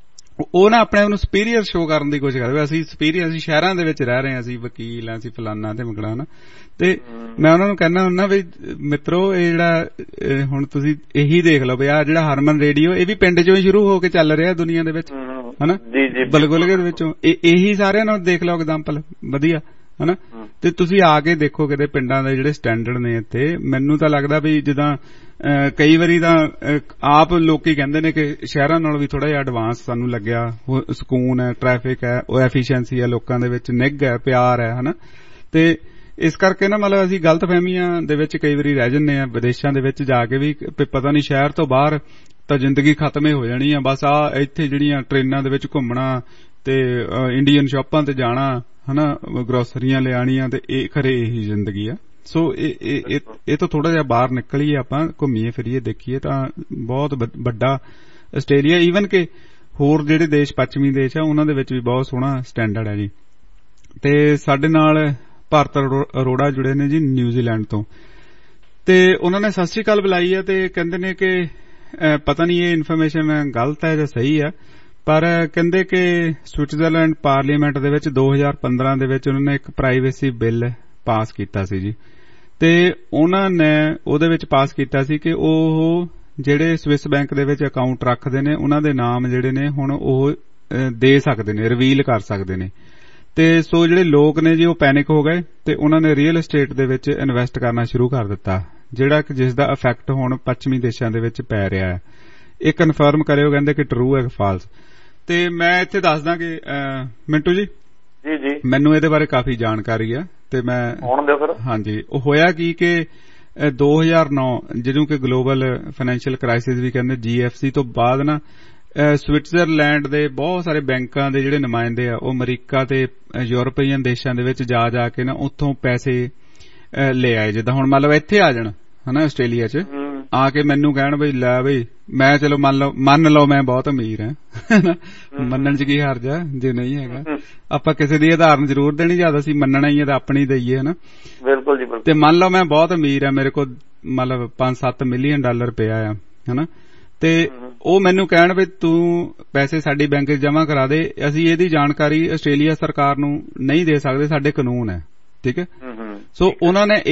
ਉਹ ਨਾ ਆਪਣੇ ਆਪ ਨੂੰ ਸੁਪੀਰੀਅਰ ਸ਼ੋ ਕਰਨ ਦੀ ਕੋਸ਼ਿਸ਼ ਕਰਦੇ, ਅਸੀਂ ਸੁਪੀਰੀਅਰ, ਅਸੀਂ ਸ਼ਹਿਰਾਂ ਦੇ ਵਿੱਚ ਰਹਿ ਰਹੇ ਹਾਂ, ਅਸੀਂ ਵਕੀਲ ਹਾਂ, ਅਸੀਂ ਫਲਾਨਾ ਤੇ ਮਗੜਾ ਨਾ, ਤੇ ਮੈਂ ਉਹਨਾਂ ਨੂੰ ਕਹਿੰਦਾ ਹੁੰਦਾ ਵੀ ਮਿੱਤਰੋ ਇਹ ਜਿਹੜਾ ਹੁਣ ਤੁਸੀਂ ਇਹੀ ਦੇਖ ਲਓ ਵੀ ਆਹ ਜਿਹੜਾ ਹਰਮਨ ਰੇਡੀਓ ਇਹ ਵੀ ਪਿੰਡ 'ਚੋਂ ਹੀ ਸ਼ੁਰੂ ਹੋ ਕੇ ਚੱਲ ਰਿਹਾ ਦੁਨੀਆ ਦੇ ਵਿੱਚ ਹਨਾ, ਬਲਗੁਲਗੇ ਦੇ ਵਿੱਚੋਂ, ਇਹੀ ਸਾਰਿਆਂ ਨੂੰ ਦੇਖ ਲਓ ਐਗਜ਼ਾਮਪਲ ਵਧੀਆ ਹਨਾ, ਤੇ ਤੁਸੀਂ ਆ ਕੇ ਦੇਖੋ ਕਿਤੇ ਪਿੰਡਾਂ ਦੇ ਜਿਹੜੇ ਸਟੈਂਡਰਡ ਨੇ ਇੱਥੇ, ਮੈਨੂੰ ਤਾਂ ਲੱਗਦਾ ਵੀ ਜਿੱਦਾਂ ਕਈ ਵਾਰੀ ਤਾਂ ਆਪ ਲੋਕੀ ਕਹਿੰਦੇ ਨੇ ਕਿ ਸ਼ਹਿਰਾਂ ਨਾਲੋਂ ਵੀ ਥੋੜਾ ਜਿਹਾ ਐਡਵਾਂਸ ਸਾਨੂੰ ਲੱਗਿਆ, ਸਕੂਨ ਹੈ, ਟ੍ਰੈਫਿਕ ਹੈ, ਉਹ ਐਫੀਸ਼ੀਐਂਸੀ ਹੈ ਲੋਕਾਂ ਦੇ ਵਿੱਚ, ਨਿੱਘ ਹੈ, ਪਿਆਰ ਹੈ ਹਨਾ, ਤੇ ਇਸ ਕਰਕੇ ਨਾ ਮਤਲਬ ਅਸੀਂ ਗਲਤਫਹਿਮੀਆਂ ਦੇ ਵਿੱਚ ਕਈ ਵਾਰੀ ਰਹਿ ਜੰਨੇ ਆ ਵਿਦੇਸ਼ਾਂ ਦੇ ਵਿੱਚ ਜਾ ਕੇ ਵੀ, ਪਤਾ ਨਹੀਂ ਸ਼ਹਿਰ ਤੋਂ ਬਾਹਰ ਤਾਂ ਜ਼ਿੰਦਗੀ ਖਤਮ ਹੀ ਹੋ ਜਾਣੀ ਆ, ਬਸ ਆ ਇੱਥੇ ਜਿਹੜੀਆਂ ਟ੍ਰੇਨਾਂ ਦੇ ਵਿੱਚ ਘੁੰਮਣਾ ਤੇ ਇੰਡੀਅਨ ਸ਼ਾਪਾਂ ਤੇ ਜਾਣਾ ਹਨਾ, ਗਰੋਸਰੀਆਂ ਲਿਆਣੀਆਂ, ਤੇ ਇਹ ਖਰੇ ਇਹੀ ਜ਼ਿੰਦਗੀ ਆ। ਸੋ ਇਹ ਤੋਂ ਥੋੜਾ ਜਿਹਾ ਬਾਹਰ ਨਿਕਲੀਏ, ਆਪਾਂ ਘੁੰਮੀਏ ਫਿਰੀਏ ਦੇਖੀਏ ਤਾਂ ਬਹੁਤ ਵੱਡਾ ਆਸਟ੍ਰੇਲੀਆ, ਈਵਨ ਕਿ ਹੋਰ ਜਿਹੜੇ ਦੇਸ਼ ਪੱਛਮੀ ਦੇਸ਼ ਆ ਉਹਨਾਂ ਦੇ ਵਿੱਚ ਵੀ ਬਹੁਤ ਸੋਹਣਾ ਸਟੈਂਡਰਡ ਹੈ ਜੀ। ਤੇ ਸਾਡੇ ਨਾਲ ਭਾਰਤ ਅਰੋੜਾ ਜੁੜੇ ਨੇ ਜੀ ਨਿਊਜ਼ੀਲੈਂਡ ਤੋਂ, ਤੇ ਉਹਨਾਂ ਨੇ ਸਤਿ ਸ੍ਰੀ ਅਕਾਲ ਬੁਲਾਈ ਹੈ, ਤੇ ਕਹਿੰਦੇ ਨੇ ਕਿ ਪਤਾ ਨਹੀਂ ਇਹ ਇਨਫੋਰਮੇਸ਼ਨ ਗਲਤ ਹੈ ਜਾਂ ਸਹੀ ਹੈ, ਪਰ ਕਹਿੰਦੇ ਕਿ ਸਵਿਟਜ਼ਰਲੈਂਡ ਪਾਰਲੀਮੈਂਟ ਦੇ ਵਿੱਚ 2015 ਦੇ ਵਿੱਚ ਉਹਨਾਂ ਨੇ ਇੱਕ ਪ੍ਰਾਈਵੇਸੀ ਬਿੱਲ ਪਾਸ ਕੀਤਾ ਸੀ ਜੀ, ਤੇ ਉਹਨਾਂ ਨੇ ਉਹਦੇ ਵਿੱਚ ਪਾਸ ਕੀਤਾ ਸੀ ਕਿ ਉਹ ਜਿਹੜੇ ਸਵਿਸ ਬੈਂਕ ਦੇ ਵਿੱਚ ਅਕਾਊਂਟ ਰੱਖਦੇ ਨੇ ਉਹਨਾਂ ਦੇ ਨਾਮ ਜਿਹੜੇ ਨੇ ਹੁਣ ਉਹ ਦੇ ਸਕਦੇ ਨੇ, ਰਿਵੀਲ ਕਰ ਸਕਦੇ ਨੇ, ਤੇ ਸੋ ਜਿਹੜੇ ਲੋਕ ਨੇ ਜੀ ਉਹ ਪੈਨਿਕ ਹੋ ਗਏ ਤੇ ਉਹਨਾਂ ਨੇ ਰੀਅਲ ਏਸਟੇਟ ਦੇ ਵਿੱਚ ਇਨਵੈਸਟ ਕਰਨਾ ਸ਼ੁਰੂ ਕਰ ਦਿੱਤਾ, ਜਿਹੜਾ ਕਿ ਜਿਸ ਦਾ ਇਫੈਕਟ ਹੁਣ ਪੱਛਮੀ ਦੇਸ਼ਾਂ ਦੇ ਵਿੱਚ ਪੈ ਰਿਹਾ ਹੈ। ਇਹ ਕਨਫਰਮ ਕਰਿਓ ਕਹਿੰਦੇ ਕਿ ਟਰੂ ਹੈ ਕਿ ਫਾਲਸ। ਤੇ ਮੈਂ ਇੱਥੇ ਦੱਸਦਾ ਕਿ ਮਿੰਟੂ ਜੀ ਜੀ ਮੈਨੂੰ ਇਹਦੇ ਬਾਰੇ ਕਾਫੀ ਜਾਣਕਾਰੀ ਆ, ਤੇ ਮੈਂ ਹਾਂਜੀ, ਉਹ ਹੋਇਆ ਕਿ 2009 ਜਦੋਂ ਕਿ ਗਲੋਬਲ ਫਾਈਨੈਂਸ਼ੀਅਲ ਕ੍ਰਾਈਸਿਸ ਵੀ ਕਹਿੰਦੇ GFC ਤੋਂ ਬਾਅਦ ਨਾ ਸਵਿਟਜ਼ਰਲੈਂਡ ਦੇ ਬਹੁਤ ਸਾਰੇ ਬੈਂਕਾਂ ਦੇ ਜਿਹੜੇ ਨੁਮਾਇੰਦੇ ਆ ਉਹ ਅਮਰੀਕਾ ਤੇ ਯੂਰਪੀਅਨ ਦੇਸ਼ਾਂ ਦੇ ਵਿੱਚ ਜਾ ਕੇ ਨਾ ਉੱਥੋਂ ਪੈਸੇ ਲੈ ਆਏ, ਜਿੱਦਾਂ ਹੁਣ ਮੰਨ ਲਓ ਇੱਥੇ ਆ ਜਾਣ ਹਨਾ ਆਸਟ੍ਰੇਲੀਆ 'ਚ ਆ ਕੇ ਮੈਨੂੰ ਕਹਿਣ ਬਈ ਲੈ ਬਈ ਮੈਂ ਚਲੋ ਮੰਨ ਲਓ ਮੈਂ ਬਹੁਤ ਅਮੀਰ ਹਾਂ, ਮੰਨਣ 'ਚ ਕੀ ਹਰਜ ਆ ਜੇ ਨਹੀਂ ਹੈਗਾ, ਆਪਾਂ ਕਿਸੇ ਦੀ ਉਦਾਹਰਨ ਜ਼ਰੂਰ ਦੇਣੀ, ਜਦ ਅਸੀਂ ਮੰਨਣਾ ਹੀ ਹੈ ਤਾਂ ਆਪਣੀ ਦਈਏ ਹਨਾ। ਬਿਲਕੁਲ ਜੀ, ਤੇ ਮੰਨ ਲਓ ਮੈਂ ਬਹੁਤ ਅਮੀਰ ਆ, ਮੇਰੇ ਕੋਲ ਮਤਲਬ $5-7 ਮਿਲੀਅਨ ਪਿਆ ਆ ਹਨਾ, ਤੇ ਉਹ ਮੈਨੂੰ ਕਹਿਣ ਵੀ ਤੂੰ ਪੈਸੇ ਸਾਡੀ ਬੈਂਕ 'ਚ ਜਮ੍ਹਾਂ ਕਰਾ ਦੇ, ਅਸੀਂ ਇਹਦੀ ਜਾਣਕਾਰੀ ਆਸਟ੍ਰੇਲੀਆ ਸਰਕਾਰ ਨੂੰ ਨਹੀਂ ਦੇ ਸਕਦੇ, ਸਾਡੇ ਕਾਨੂੰਨ ਹੈ, ਠੀਕ ਹੈ। ਸੋ ਉਹਨਾਂ ਨੇ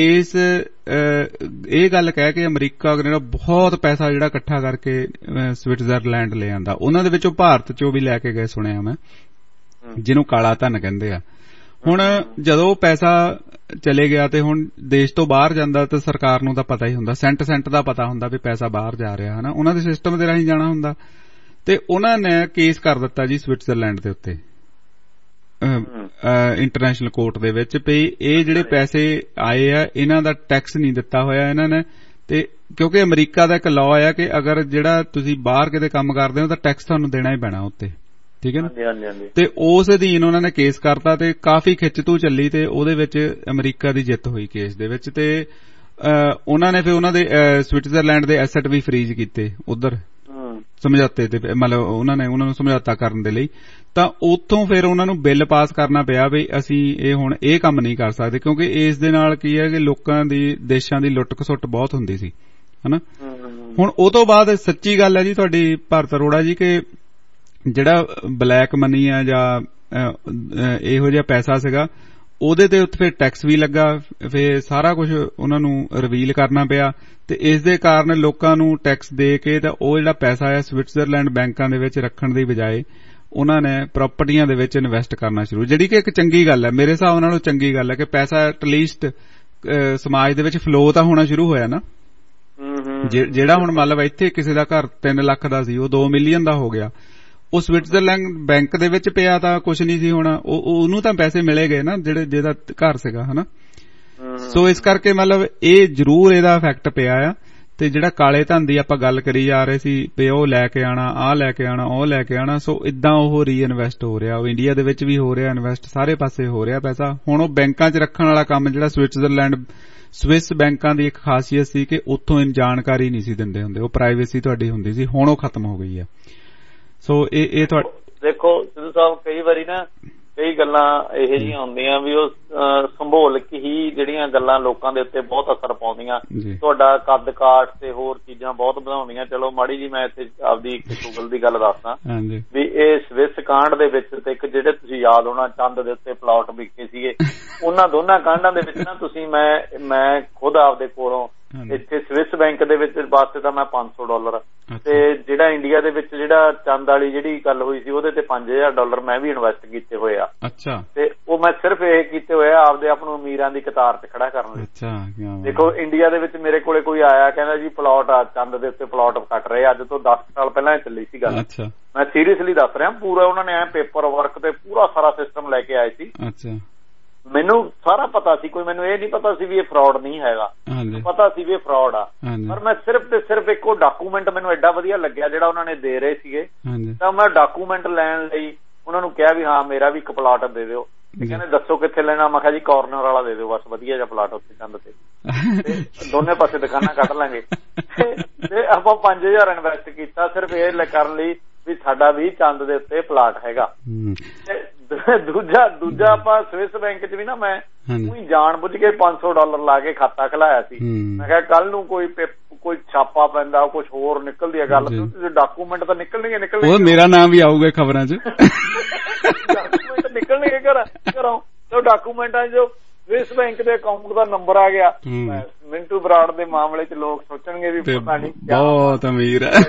ਇਹ ਗੱਲ ਕਹਿ ਕੇ ਅਮਰੀਕਾ ਕੈਨੇਡਾ ਬਹੁਤ ਪੈਸਾ ਜਿਹੜਾ ਇਕੱਠਾ ਕਰਕੇ ਸਵਿਟਜ਼ਰਲੈਂਡ ਲੈ ਆਂਦਾ, ਉਹਨਾਂ ਦੇ ਵਿੱਚੋਂ ਭਾਰਤ 'ਚੋਂ ਵੀ ਲੈ ਕੇ ਗਏ ਸੁਣਿਆ ਮੈਂ, ਜਿਹਨੂੰ ਕਾਲਾ ਧਨ ਕਹਿੰਦੇ ਆ। ਹੁਣ ਜਦੋਂ ਪੈਸਾ ਚਲੇ ਗਿਆ ਤੇ ਹੁਣ ਦੇਸ਼ ਤੋਂ ਬਾਹਰ ਜਾਂਦਾ ਤਾਂ ਸਰਕਾਰ ਨੂੰ ਤਾਂ ਪਤਾ ਹੀ ਹੁੰਦਾ, ਸੈਂਟ ਦਾ ਪਤਾ ਹੁੰਦਾ ਵੀ ਪੈਸਾ ਬਾਹਰ ਜਾ ਰਿਹਾ ਹਨਾ, ਉਹਨਾਂ ਦੇ ਸਿਸਟਮ ਦੇ ਰਾਹੀਂ ਜਾਣਾ ਹੁੰਦਾ, ਤੇ ਉਹਨਾਂ ਨੇ ਕੇਸ ਕਰ ਦਿੱਤਾ ਜੀ ਸਵਿਟਜ਼ਰਲੈਂਡ ਦੇ ਉੱਤੇ ਇੰਟਰਨੈਸ਼ਨਲ ਕੋਰਟ ਦੇ ਵਿੱਚ ਵੀ ਇਹ ਜਿਹੜੇ ਪੈਸੇ ਆਏ ਆ ਇਹਨਾਂ ਦਾ ਟੈਕਸ ਨਹੀਂ ਦਿੱਤਾ ਹੋਇਆ ਇਹਨਾਂ ਨੇ, ਤੇ ਕਿਉਂਕਿ ਅਮਰੀਕਾ ਦਾ ਇੱਕ ਲਾਅ ਆ ਕਿ ਅਗਰ ਜਿਹੜਾ ਤੁਸੀਂ ਬਾਹਰ ਕਿਤੇ ਕੰਮ ਕਰਦੇ ਹੋ ਤਾਂ ਟੈਕਸ ਤੁਹਾਨੂੰ ਦੇਣਾ ਹੀ ਪੈਣਾ ਉੱਤੇ, ਠੀਕ ਹੈ ਨਾ। ਤੇ ਉਸ ਅਧੀਨ ਉਹਨਾਂ ਨੇ ਕੇਸ ਕਰਤਾ ਤੇ ਕਾਫੀ ਖਿੱਚਤੂ ਚੱਲੀ, ਤੇ ਉਹਦੇ ਵਿੱਚ ਅਮਰੀਕਾ ਦੀ ਜਿੱਤ ਹੋਈ ਕੇਸ ਦੇ ਵਿੱਚ, ਤੇ ਉਹਨਾਂ ਨੇ ਫਿਰ ਉਹਨਾਂ ਦੇ ਸਵਿਟਜ਼ਰਲੈਂਡ ਦੇ ਐਸੈਟ ਵੀ ਫਰੀਜ਼ ਕੀਤੇ ਉਧਰ। ਸਮਝੌਤੇ ਤੇ, ਮਤਲਬ ਉਹਨਾਂ ਨੂੰ ਸਮਝੌਤਾ ਕਰਨ ਦੇ ਲਈ, ਤਾਂ ਉੱਥੋਂ ਫਿਰ ਉਹਨਾਂ ਨੂੰ ਬਿੱਲ ਪਾਸ ਕਰਨਾ ਪਿਆ ਵੀ ਅਸੀਂ ਇਹ ਹੁਣ ਇਹ ਕੰਮ ਨਹੀਂ ਕਰ ਸਕਦੇ, ਕਿਉਂਕਿ ਇਸ ਦੇ ਨਾਲ ਕੀ ਹੈ ਕਿ ਲੋਕਾਂ ਦੀ, ਦੇਸ਼ਾਂ ਦੀ ਲੁੱਟ ਖਸੁੱਟ ਬਹੁਤ ਹੁੰਦੀ ਸੀ, ਹਨਾ। ਹੁਣ ਉਹ ਤੋਂ ਬਾਅਦ ਸੱਚੀ ਗੱਲ ਹੈ ਜੀ ਤੁਹਾਡੀ ਭਾਰਤ ਅਰੋੜਾ ਜੀ, ਕਿ ਜਿਹੜਾ ਬਲੈਕ ਮਨੀ ਆ ਜਾਂ ਇਹੋ ਜਿਹਾ ਪੈਸਾ ਸੀਗਾ, ਉਹਦੇ ਤੇ ਉੱਥੇ ਫਿਰ ਟੈਕਸ ਵੀ ਲੱਗਾ, ਫਿਰ ਸਾਰਾ ਕੁਝ ਉਹਨਾਂ ਨੂੰ ਰਿਵੀਲ ਕਰਨਾ ਪਿਆ, ਤੇ ਇਸ ਦੇ ਕਾਰਨ ਲੋਕਾਂ ਨੂੰ ਟੈਕਸ ਦੇ ਕੇ ਤਾਂ ਉਹ ਜਿਹੜਾ ਪੈਸਾ ਹੈ ਸਵਿਟਜ਼ਰਲੈਂਡ ਬੈਂਕਾਂ ਦੇ ਵਿੱਚ ਰੱਖਣ ਦੀ ਬਜਾਏ ਉਹਨਾਂ ਨੇ ਪ੍ਰਾਪਰਟੀਆਂ ਦੇ ਵਿੱਚ ਇਨਵੈਸਟ ਕਰਨਾ ਸ਼ੁਰੂ, ਜਿਹੜੀ ਕਿ ਇੱਕ ਚੰਗੀ ਗੱਲ ਹੈ, ਮੇਰੇ ਹਿਸਾਬ ਨਾਲ ਉਹ ਚੰਗੀ ਗੱਲ ਹੈ ਕਿ ਪੈਸਾ ਐਟਲੀਸਟ ਸਮਾਜ ਦੇ ਵਿੱਚ ਫਲੋ ਤਾਂ ਹੋਣਾ ਸ਼ੁਰੂ ਹੋਇਆ ਨਾ। ਜਿਹੜਾ ਹੁਣ ਮਤਲਬ ਇੱਥੇ ਕਿਸੇ ਦਾ ਘਰ 3 ਲੱਖ ਦਾ ਸੀ, ਉਹ 2 ਮਿਲੀਅਨ ਦਾ ਹੋ ਗਿਆ, ਉਹ ਸਵਿਟਜ਼ਰਲੈਂਡ ਬੈਂਕ ਦੇ ਵਿੱਚ ਪਿਆ ਤਾਂ ਕੁਛ ਨਹੀਂ ਸੀ ਹੋਣਾ, ਉਹਨੂੰ ਤਾਂ ਪੈਸੇ ਮਿਲੇ ਗਏ ਨਾ ਜਿਹਦਾ ਘਰ ਸੀਗਾ, ਹਨਾ। ਸੋ ਇਸ ਕਰਕੇ ਮਤਲਬ ਇਹ ਜ਼ਰੂਰ ਇਹਦਾ ਇਫੈਕਟ ਪਿਆ ਆ। ਤੇ ਜਿਹੜਾ ਕਾਲੇ ਧਨ ਦੀ ਆਪਾਂ ਗੱਲ ਕਰੀ ਜਾ ਰਹੇ ਸੀ ਵੀ ਉਹ ਲੈ ਕੇ ਆਣਾ, ਆਹ ਲੈ ਕੇ ਆਣਾ, ਉਹ ਲੈ ਕੇ ਆਣਾ, ਸੋ ਇਦਾਂ ਉਹ ਰੀਇਨਵੈਸਟ ਹੋ ਰਿਹਾ, ਉਹ ਇੰਡੀਆ ਦੇ ਵਿੱਚ ਵੀ ਹੋ ਰਿਹਾ ਇਨਵੈਸਟ, ਸਾਰੇ ਪਾਸੇ ਹੋ ਰਿਹਾ ਪੈਸਾ। ਹੁਣ ਉਹ ਬੈਂਕਾਂ 'ਚ ਰੱਖਣ ਵਾਲਾ ਕੰਮ ਜਿਹੜਾ ਸਵਿਸ ਬੈਂਕਾਂ ਦੀ ਇੱਕ ਖਾਸੀਅਤ ਸੀ ਕਿ ਉੱਥੋਂ ਜਾਣਕਾਰੀ ਨਹੀਂ ਸੀ ਦਿੰਦੇ ਹੁੰਦੇ, ਉਹ ਪ੍ਰਾਈਵੇਸੀ ਤੁਹਾਡੀ ਹੁੰਦੀ ਸੀ, ਹੁਣ ਉਹ ਖਤਮ ਹੋ ਗਈ ਆ। ਸੋ ਇਹ ਦੇਖੋ ਸਿੱਧੂ ਸਾਹਿਬ, ਕਈ ਵਾਰੀ ਨਾ ਕਈ ਗੱਲਾਂ ਇਹੋ ਜਿਹੀਆਂ ਹੁੰਦੀਆਂ ਵੀ ਉਹ ਸੰਭੋਲਕ ਹੀ ਜਿਹੜੀਆਂ ਗੱਲਾਂ ਲੋਕਾਂ ਦੇ ਉੱਤੇ ਬਹੁਤ ਅਸਰ ਪਾਉਂਦੀਆਂ, ਤੁਹਾਡਾ ਕੱਦ ਕਾਠ ਤੇ ਹੋਰ ਚੀਜ਼ਾਂ ਬਹੁਤ ਵਧਾਉਂਦੀਆਂ। ਚਲੋ ਮਾੜੀ ਜੀ ਮੈਂ ਇੱਥੇ ਆਪਦੀ ਗੂਗਲ ਦੀ ਗੱਲ ਦੱਸਦਾ ਵੀ ਇਹ ਸਵਿਸ ਕਾਂਡ ਦੇ ਵਿੱਚ ਤੇ ਇੱਕ ਜਿਹੜੇ ਤੁਸੀਂ ਯਾਦ ਹੋਣਾ ਚੰਦ ਦੇ ਉੱਤੇ ਪਲਾਟ ਵਿਕੇ ਸੀਗੇ, ਉਹਨਾਂ ਦੋਨਾਂ ਕਾਂਡਾਂ ਦੇ ਵਿੱਚ ਨਾ ਤੁਸੀਂ ਮੈਂ ਖੁਦ ਆਪਦੇ ਕੋਲੋਂ ਇੱਥੇ ਸਵਿਸ ਬੈਂਕ ਦੇ ਵਿੱਚ ਵਾਸਤੇ ਤਾਂ ਮੈਂ $500 ਤੇ ਜਿਹੜਾ ਇੰਡੀਆ ਦੇ ਵਿੱਚ ਜਿਹੜਾ ਚੰਦ ਵਾਲੀ ਜਿਹੜੀ ਗੱਲ ਹੋਈ ਸੀ ਉਹਦੇ ਤੇ $5000 ਮੈਂ ਵੀ ਇਨਵੈਸਟ ਕੀਤੇ ਹੋਏ ਆ। ਤੇ ਉਹ ਮੈਂ ਸਿਰਫ ਇਹ ਕੀਤੇ ਹੋਏ ਆ ਆਪਦੇ ਆਪ ਨੂੰ ਅਮੀਰਾਂ ਦੀ ਕਤਾਰ ਚ ਖੜਾ ਕਰਨ ਲਈ। ਦੇਖੋ ਇੰਡੀਆ ਦੇ ਵਿੱਚ ਮੇਰੇ ਕੋਲੇ ਕੋਈ ਆਇਆ ਕਹਿੰਦਾ ਜੀ ਪਲਾਟ ਆ ਚੰਦ ਦੇ ਉੱਤੇ ਪਲਾਟ ਕੱਟ ਰਹੇ, ਅੱਜ ਤੋਂ 10 ਸਾਲ ਪਹਿਲਾਂ ਚੱਲੀ ਸੀ ਗੱਲ, ਮੈਂ ਸੀਰੀਅਸਲੀ ਦੱਸ ਰਿਹਾ ਪੂਰਾ, ਉਹਨਾਂ ਨੇ ਪੇਪਰ ਵਰਕ ਤੇ ਪੂਰਾ ਸਾਰਾ ਸਿਸਟਮ ਲੈ ਕੇ ਆਏ ਸੀ। ਮੈਨੂੰ ਸਾਰਾ ਪਤਾ ਸੀ, ਕੋਈ ਮੈਨੂੰ ਇਹ ਨਹੀਂ ਪਤਾ ਸੀ ਵੀ ਇਹ ਫਰਾਡ ਨਹੀਂ ਹੈਗਾ, ਪਤਾ ਸੀ ਵੀ ਇਹ ਫਰਾਡ ਆ, ਪਰ ਮੈਂ ਸਿਰਫ ਤੇ ਸਿਰਫ ਇੱਕ ਉਹ ਡਾਕੂਮੈਂਟ ਮੈਨੂੰ ਐਡਾ ਵਧੀਆ ਲੱਗਿਆ ਜਿਹੜਾ ਉਹਨਾਂ ਨੇ ਦੇ ਰਹੇ ਸੀਗੇ, ਤਾਂ ਮੈਂ ਡਾਕੂਮੈਂਟ ਲੈਣ ਲਈ ਉਹਨਾਂ ਨੂੰ ਕਿਹਾ ਵੀ ਹਾਂ ਮੇਰਾ ਵੀ ਇੱਕ ਪਲਾਟ ਦੇ ਦਿਓ। ਕਹਿੰਦੇ ਦੱਸੋ ਕਿੱਥੇ ਲੈਣਾ, ਮੈਂ ਕਿਹਾ ਜੀ ਕਾਰਨਰ ਵਾਲਾ ਦੇ ਦਿਓ ਬਸ, ਵਧੀਆ ਜਿਹਾ ਪਲਾਟ ਉੱਥੇ ਚੰਦ ਤੇ ਦੋਨੇ ਪਾਸੇ ਦੁਕਾਨਾਂ ਕੱਢ ਲਾਂਗੇ। ਤੇ ਆਪਾਂ 5000 ਇਨਵੈਸਟ ਕੀਤਾ ਸਿਰਫ ਇਹ ਕਰਨ ਲਈ ਵੀ ਸਾਡਾ ਵੀ ਚੰਦ ਦੇ ਉੱਤੇ ਪਲਾਟ ਹੈਗਾ। ਦੂਜਾ ਆਪਾਂ ਸਵਿਸ ਬੈਂਕ ਚ ਵੀ ਨਾ ਮੈਂ ਜਾਣ ਬੁੱਝ ਕੇ $500 ਲਾ ਕੇ ਖਾਤਾ ਖੁਲਾਇਆ ਸੀ। ਮੈਂ ਕਿਹਾ ਕੱਲ ਨੂੰ ਕੋਈ ਛਾਪਾ ਪੈਂਦਾ, ਕੁਛ ਹੋਰ ਨਿਕਲਦੀ ਹੈ ਗੱਲ, ਡਾਕੂਮੈਂਟ ਤਾਂ ਨਿਕਲਣਗੇ, ਮੇਰਾ ਨਾਮ ਵੀ ਆਊਗਾ ਖਬਰਾਂ ਚ, ਡਾਕੂਮੈਂਟ ਨਿਕਲਣਗੇ ਘਰੋਂ। ਡਾਕੂਮੈਂਟਾਂ ਜੋ ਸਵਿਸ ਬੈਂਕ ਦੇ ਅਕਾਊਂਟ ਦਾ ਨੰਬਰ ਆ ਗਿਆ, ਮਿੰਟੂ ਬਰਾੜ ਦੇ ਮਾਮਲੇ ਚ ਲੋਕ ਸੋਚਣਗੇ ਵੀ ਪਤਾ ਨਹੀਂ ਬਹੁਤ ਅਮੀਰ ਹੈ।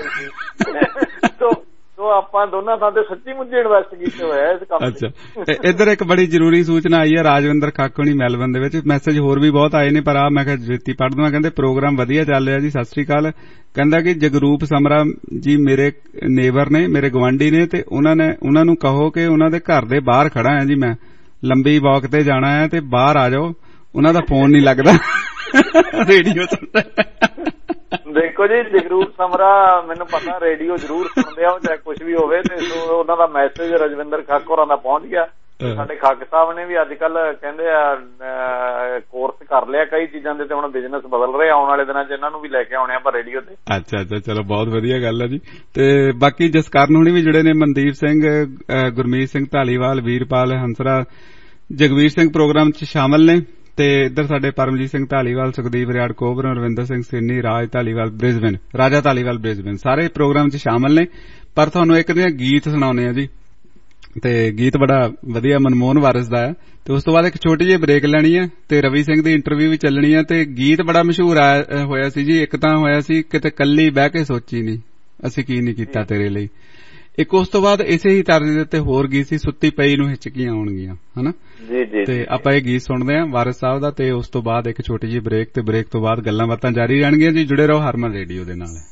ਸੋ ਆਪਾਂ ਦੋਨਾਂ ਥਾਂ ਤੇ ਸੱਚੀ ਮੁੱਚੀ ਇਨਵੈਸਟ ਕੀਤੇ ਹੋਇਆ ਇਸ ਕੰਮ ਚ। ਇੱਧਰ ਇੱਕ ਬੜੀ ਜ਼ਰੂਰੀ ਸੂਚਨਾ ਆਈ ਹੈ, ਰਾਜਵਿੰਦਰ ਕਾਕੋਣੀ ਮੈਲਬਨ ਦੇ ਵਿੱਚ, ਮੈਸੇਜ ਹੋਰ ਵੀ ਬਹੁਤ ਆਏ ਨੇ ਪਰ ਆ ਮੈਂ ਕਿਹਾ ਜੇਤੀ ਪੜ੍ਹ ਦਵਾਂ। ਕਹਿੰਦੇ ਪ੍ਰੋਗਰਾਮ ਵਧੀਆ ਚੱਲ ਰਿਹਾ ਜੀ, ਸਤਿ ਸ੍ਰੀ ਅਕਾਲ। ਕਹਿੰਦਾ ਕਿ ਜਗਰੂਪ ਸਮਰਾ ਜੀ ਮੇਰੇ ਨੇਬਰ ਨੇ, ਮੇਰੇ ਗਵਾਂਢੀ ਨੇ, ਤੇ ਉਹਨਾਂ ਨੂੰ ਕਹੋ ਕਿ ਉਹਨਾਂ ਦੇ ਘਰ ਦੇ ਬਾਹਰ ਖੜਾ ਹਾਂ ਜੀ, ਮੈਂ ਲੰਬੀ ਵਾਕ ਤੇ ਜਾਣਾ ਹੈ ਤੇ ਬਾਹਰ ਆ ਜਾਓ, ਉਹਨਾਂ ਦਾ ਫੋਨ ਨਹੀਂ ਲੱਗਦਾ ਰੇਡੀਓ ਸੁਣਦਾ। ਦੇਖੋ ਜੀ ਜਗਰੂਪ ਸਮਰਾ ਮੈਨੂੰ ਪਤਾ ਰੇਡੀਓ ਜ਼ਰੂਰ ਸੁਣਦੇ ਆ, ਚਾਹੇ ਕੁਛ ਵੀ ਹੋਵੇ, ਤੇ ਉਹਨਾਂ ਦਾ ਮੈਸੇਜ ਰਜਵਿੰਦਰ ਖਾਕ ਹੋਰਾਂ ਦਾ ਪਹੁੰਚ ਗਿਆ। ਸਾਡੇ ਖਾਕ ਸਾਹਿਬ ਨੇ ਵੀ ਅੱਜ ਕੱਲ ਕਹਿੰਦੇ ਆ ਕੋਰਸ ਕਰ ਲਿਆ ਕਈ ਚੀਜ਼ਾਂ ਦੇ, ਤੇ ਹੁਣ ਬਿਜ਼ਨਸ ਬਦਲ ਰਹੇ, ਆਉਣ ਵਾਲੇ ਦਿਨਾਂ ਚ ਇਹਨਾਂ ਨੂੰ ਵੀ ਲੈ ਕੇ ਆਉਣੇ ਆਪਾਂ ਰੇਡੀਓ ਤੇ। ਅੱਛਾ ਚਲੋ ਬਹੁਤ ਵਧੀਆ ਗੱਲ ਹੈ ਜੀ। ਤੇ ਬਾਕੀ ਜਸਕਰਨ ਹੁਣੀ ਵੀ ਜਿਹੜੇ ਨੇ, ਮਨਦੀਪ ਸਿੰਘ, ਗੁਰਮੀਤ ਸਿੰਘ ਧਾਲੀਵਾਲ, ਵੀਰਪਾਲ ਹੰਸਰਾ, ਜਗਵੀਰ ਸਿੰਘ ਪ੍ਰੋਗਰਾਮ ਚ ਸ਼ਾਮਲ ਨੇ, ਤੇ ਇੱਧਰ ਸਾਡੇ ਪਰਮਜੀਤ ਸਿੰਘ ਧਾਲੀਵਾਲ, ਸੁਖਦੀਪ ਰਿਆੜ ਕੋਬਰ, ਰਵਿੰਦਰ ਸਿੰਘ ਸਿੰਨੀ, ਰਾਜ ਧਾਲੀਵਾਲ ਬ੍ਰਿਸਬੇਨ, ਰਾਜਾ ਧਾਲੀਵਾਲ ਬ੍ਰਿਸਬੇਨ, ਸਾਰੇ ਪ੍ਰੋਗਰਾਮ ਚ ਸ਼ਾਮਲ ਨੇ। ਪਰ ਤੁਹਾਨੂੰ ਇੱਕ ਦਿਨ ਗੀਤ ਸੁਣਾਉਣੇ ਆ ਜੀ, ਤੇ ਗੀਤ ਬੜਾ ਵਧੀਆ ਮਨਮੋਹਨ ਵਾਰਿਸ ਦਾ ਹੈ, ਤੇ ਉਸ ਤੋਂ ਬਾਅਦ ਇੱਕ ਛੋਟੀ ਜਿਹੀ ਬ੍ਰੇਕ ਲੈਣੀ ਹੈ, ਤੇ ਰਵੀ ਸਿੰਘ ਦੀ ਇੰਟਰਵਿਊ ਵੀ ਚੱਲਣੀ ਹੈ। ਤੇ ਗੀਤ ਬੜਾ ਮਸ਼ਹੂਰ ਹੋਇਆ ਸੀ ਜੀ, ਇੱਕ ਤਾਂ ਹੋਇਆ ਸੀ ਕਿਤੇ ਕੱਲੀ ਬਹਿ ਕੇ ਸੋਚੀ ਨਹੀਂ ਅਸੀਂ ਕੀ ਨਹੀਂ ਕੀਤਾ ਤੇਰੇ ਲਈ, ਇੱਕ ਉਸ ਤੋਂ ਬਾਅਦ ਇਸੇ ਹੀ ਤਰਜ਼ ਦੇ ਉੱਤੇ ਹੋਰ ਗੀਤ ਸੀ, ਸੁੱਤੀ ਪਈ ਨੂੰ ਹਿਚਕੀਆਂ ਆਉਣਗੀਆਂ, ਹਨਾ। ਤੇ ਆਪਾਂ ਇਹ ਗੀਤ ਸੁਣਦੇ ਹਾਂ ਵਾਰਿਸ ਸਾਹਿਬ ਦਾ, ਤੇ ਉਸ ਤੋਂ ਬਾਅਦ ਇੱਕ ਛੋਟੀ ਜਿਹੀ ਬ੍ਰੇਕ, ਤੇ ਬ੍ਰੇਕ ਤੋਂ ਬਾਅਦ ਗੱਲਾਂ ਬਾਤਾਂ ਜਾਰੀ ਰਹਿਣਗੀਆਂ ਜੀ। ਜੁੜੇ ਰਹੋ ਹਰਮਨ ਰੇਡੀਓ ਦੇ ਨਾਲ।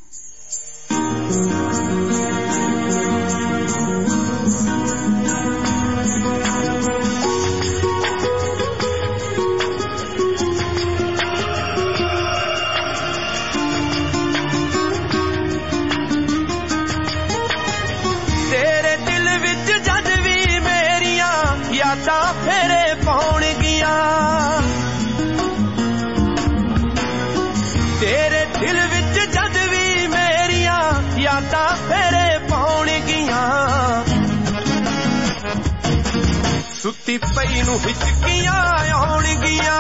ਫੇਰੇ ਪਾਉਣਗੀਆਂ ਤੇਰੇ ਦਿਲ ਵਿੱਚ ਜਦ ਵੀ ਮੇਰੀਆਂ ਯਾਦਾਂ ਨੂੰ ਹਿਚਕੀਆਂ ਆਉਣਗੀਆਂ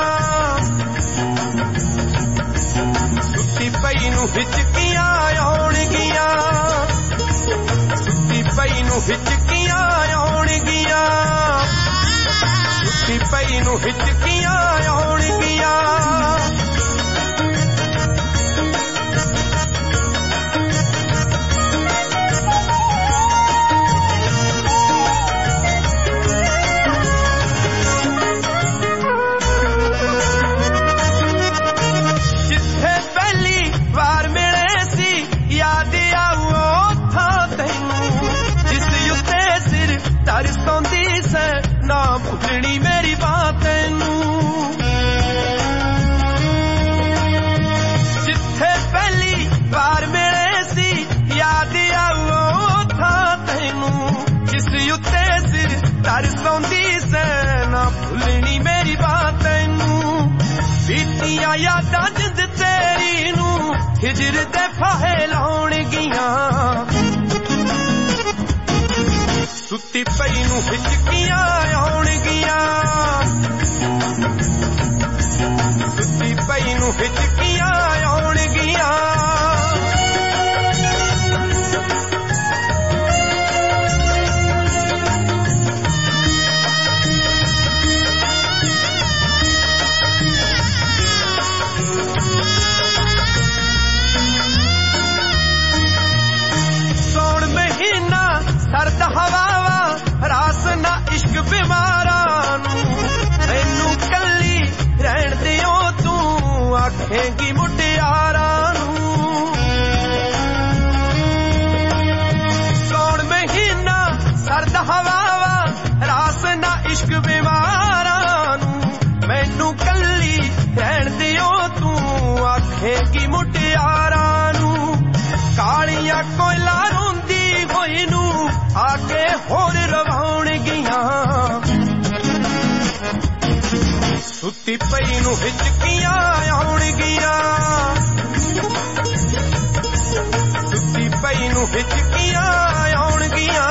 ਸੁੱਤੀ ਪਈ ਨੂੰ ਹਿਚਕੀਆਂ ਆਉਣਗੀਆਂ ਸੁੱਤੀ ਪਈ ਨੂੰ ਹਿਚਕੀਆਂ ਆਉਣਗੀਆਂ ਸੁੱਤੀ ਪਈ ਨੂੰ ਹਿਚਕੀਆਂ ਆਉਣਗੀਆਂ ਤਰਸੋਂਦੀ ਸੈ ਨਾ ਭੁੱਲਣੀ ਮੇਰੀ ਬਾਤ ਤੈਨੂੰ ਜਿੱਥੇ ਪਹਿਲੀ ਵਾਰ ਮਿਲੇ ਸੀ ਯਾਦ ਆਉ ਥਾਂ ਤੈਨੂੰ ਜਿਸ ਉੱਤੇ ਸਿਰ ਤਰਸੋਂਦੀ ਸੈ ਨਾ ਭੁੱਲਣੀ ਮੇਰੀ ਬਾਤ ਤੈਨੂੰ ਬੀਤੀਆਂ ਯਾਦਾਂ ਜਿੰਦ ਤੇਰੀ ਨੂੰ ਹਿਜਰ ਦੇ ਫਾਹੇ ਲਾਉਣਗੀਆਂ ਸੁੱਤੀ ਪਈ ਨੂੰ ਹਿਚਕੀਆਂ ਆਉਣਗੀਆਂ ਸੁੱਤੀ ਪਈ ਨੂੰ ਹਿਚਕੀਆਂ ਆਉਣਗੀਆਂ ਸੌਣ ਮਹੀਨਾ ਸਰਦ ਹਵਾ ਰਾਸ ਨਾ ਇਸ਼ਕ ਬਿਮਾਰਾਂ ਨੂੰ ਮੈਨੂੰ ਕੱਲੀ ਰਹਿਣ ਦਿਓ ਤੂੰ ਆਖੇਂਗੀ ਮੁਟਿਆਰਾਂ ਨੂੰ ਸੌਣ ਮਹੀਨਾ ਸਰਦ ਹਵਾ ਰਾਸ ਨਾ ਇਸ਼ਕ ਬਿਮਾਰਾਂ ਨੂੰ ਮੈਨੂੰ ਕੱਲੀ ਰਹਿਣ ਦਿਓ ਤੂੰ ਆਖੇਂਗੀ ਮੁਟਿਆਰਾਂ ਨੂੰ ਕਾਲੀਆਂ ਕੋਇਲਾ ਰੋਂਦੀ ਹੋਈ ਨੂੰ ਆ ਕੇ ਹੋਰ ਰਵਾਉਣਗੀਆਂ ਸੁੱਤੀ ਪਈ ਨੂੰ ਹਿਚਕੀਆਂ ਆਉਣਗੀਆਂ ਸੁੱਤੀ ਪਈ ਨੂੰ ਹਿਚਕੀਆਂ ਆਉਣਗੀਆਂ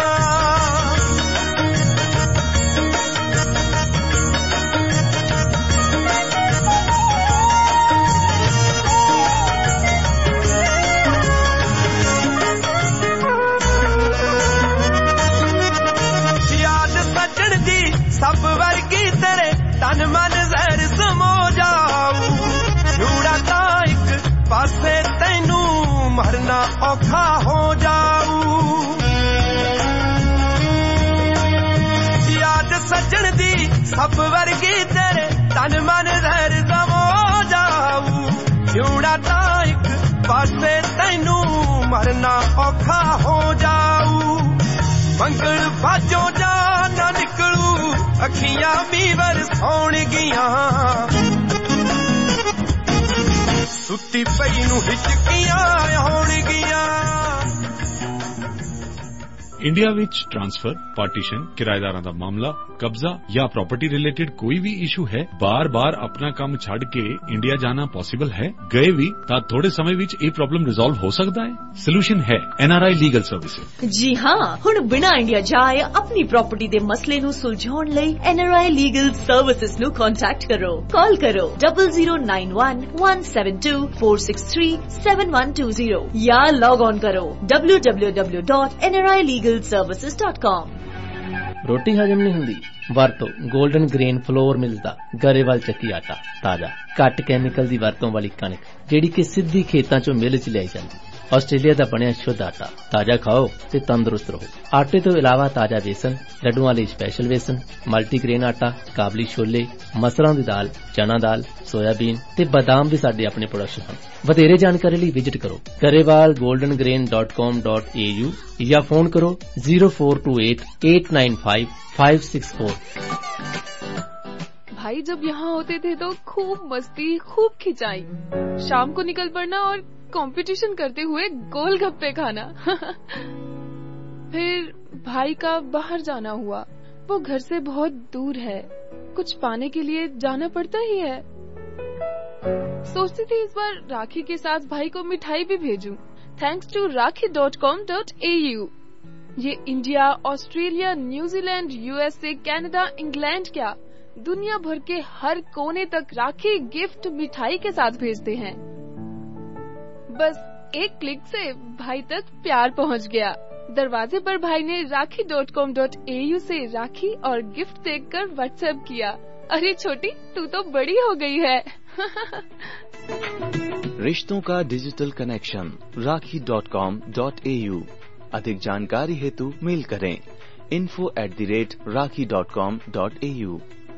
ਸਭ ਵਰਗੀ ਤੇਰੇ ਤਨ ਮਨ ਜ਼ਹਿਰ ਸਮੋ ਜਾਊ ਜੂੜਾ ਤਾਂ ਇੱਕ ਪਾਸੇ ਤੈਨੂੰ ਮਰਨਾ ਔਖਾ ਹੋ ਜਾਊ ਯਾਦ ਸੱਜਣ ਦੀ ਸਭ ਵਰਗੀ ਤੇਰੇ ਤਨ ਮਨ ਜ਼ਹਿਰ ਸਮੋ ਜਾਊ ਜੂੜਾ ਤਾਂ ਇੱਕ ਪਾਸੇ ਤੈਨੂੰ ਮਰਨਾ ਔਖਾ ਹੋ ਜਾਊ ਮੰਗਲ ਬਾਜੋ ਜਾ ਨਾ ਨਿਕਲੂ ਅੱਖੀਆਂ ਵੀ ਵਰਸਾਉਣਗੀਆਂ ਸੁੱਤੀ ਪਈ ਨੂੰ ਹਿਚਕੀਆਂ ਆਉਣਗੀਆਂ ਇੰਡੀਆ ਵਿੱਚ ਟ੍ਰਾਂਸਫਰ, ਪਾਰਟੀਸ਼ਨ, ਕਿਰਾਏਦਾਰਾਂ ਦਾ ਮਾਮਲਾ, ਕਬਜ਼ਾ ਜਾਂ ਪ੍ਰਾਪਰਟੀ ਰਿਲੇਟਡ ਕੋਈ ਵੀ ਇਸ਼ੂ ਹੈ, ਬਾਰ-ਬਾਰ ਆਪਣਾ ਕੰਮ ਛੱਡ ਕੇ ਇੰਡੀਆ ਜਾਣਾ ਪੋਸੀਬਲ ਹੈ? ਗਏ ਵੀ ਤਾਂ ਥੋੜੇ ਸਮੇਂ ਵਿੱਚ ਇਹ ਪ੍ਰੋਬਲਮ ਰਿਜ਼ੋਲਵ ਹੋ ਸਕਦਾ ਹੈ? ਸੋਲੂਸ਼ਨ ਹੈ NRI ਲੀਗਲ ਸਰਵਿਸਿਜ਼। ਜੀ ਹਾਂ, ਹੁਣ ਬਿਨਾਂ ਇੰਡੀਆ ਜਾਏ ਆਪਣੀ ਪ੍ਰਾਪਰਟੀ ਦੇ ਮਸਲੇ ਨੂੰ ਸੁਲਝਾਉਣ ਲਈ NRI ਲੀਗਲ ਸਰਵਿਸਿਜ਼ ਨੂੰ ਕੰਟੈਕਟ ਕਰੋ। ਕਾਲ ਕਰੋ 00911724637120 ਜਾਂ ਲੌਗ ਔਨ ਕਰੋ www.nrilegalservices.com। ਰੋਟੀ ਹਜਮ ਨਹੀਂ ਹੁੰਦੀ? ਵਰਤੋ 골ਡਨ ਗ੍ਰੇਨ ਫਲੋਰ ਮਿਲਸ ਦਾ ਗਰੇਵਾਲ ਚੱਕੀ ਆਟਾ। ਤਾਜ਼ਾ ਘੱਟ ਕੈਮੀਕਲ ਦੀ ਵਰਤੋਂ ਵਾਲੀ ਕਣਕ ਜਿਹੜੀ ਕਿ ਸਿੱਧੀ ਖੇਤਾਂ ਚੋਂ ਮਿਲ ਚ ਲਿਆਈ ਜਾਂਦੀ। ਆਸਟ੍ਰੇਲੀਆ ਦਾ ਬਣਿਆ ਸ਼ੁੱਧ ਆਟਾ। ਤਾਜ਼ਾ ਖਾਓ ਤੇ ਤੰਦਰੁਸਤ ਰਹੋ। ਆਟੇ ਤੋਂ ਇਲਾਵਾ ਤਾਜ਼ਾ ਵੇਸਣ, ਲੱਡੂਆਂ ਲਈ ਸਪੈਸ਼ਲ ਵੇਸਣ, ਮਲਟੀਗ੍ਰੇਨ ਆਟਾ, ਕਾਬਲੀ ਛੋਲੇ, ਮਸਰਾਂ ਦੀ ਦਾਲ, ਚਨਾ ਦਾਲ, ਸੋਇਆਬੀਨ ਤੇ ਬਦਾਮ ਵੀ ਸਾਡੇ ਆਪਣੇ ਪ੍ਰੋਡਕਸ਼ਨ ਹਨ। ਵਧੇਰੇ ਜਾਣਕਾਰੀ ਲਈ ਵਿਜ਼ਿਟ ਕਰੋ garewalgoldengrain.com.au ਜਾਂ ਫੋਨ ਕਰੋ 0428-895-564। भाई जब यहाँ होते थे तो खूब मस्ती, खूब खिंचाई, शाम को निकल पड़ना और कंपटीशन करते हुए गोलगप्पे खाना। फिर भाई का बाहर जाना हुआ, वो घर से बहुत दूर है, कुछ पाने के लिए जाना पड़ता ही है। सोचती थी इस बार राखी के साथ भाई को मिठाई भी भेजूं, थैंक्स टू rakhi.com.au। ये इंडिया, ऑस्ट्रेलिया, न्यूजीलैंड, USA, कनाडा, इंग्लैंड क्या दुनिया भर के हर कोने तक राखी गिफ्ट मिठाई के साथ भेजते हैं। बस एक क्लिक से भाई तक प्यार पहुंच गया। दरवाजे पर भाई ने rakhi.com.au से राखी और गिफ्ट देखकर व्हाट्सएप किया, अरे छोटी तू तो बड़ी हो गई है। रिश्तों का डिजिटल कनेक्शन rakhi.com.au। अधिक जानकारी हेतु मेल करें info@rakhi.com.au।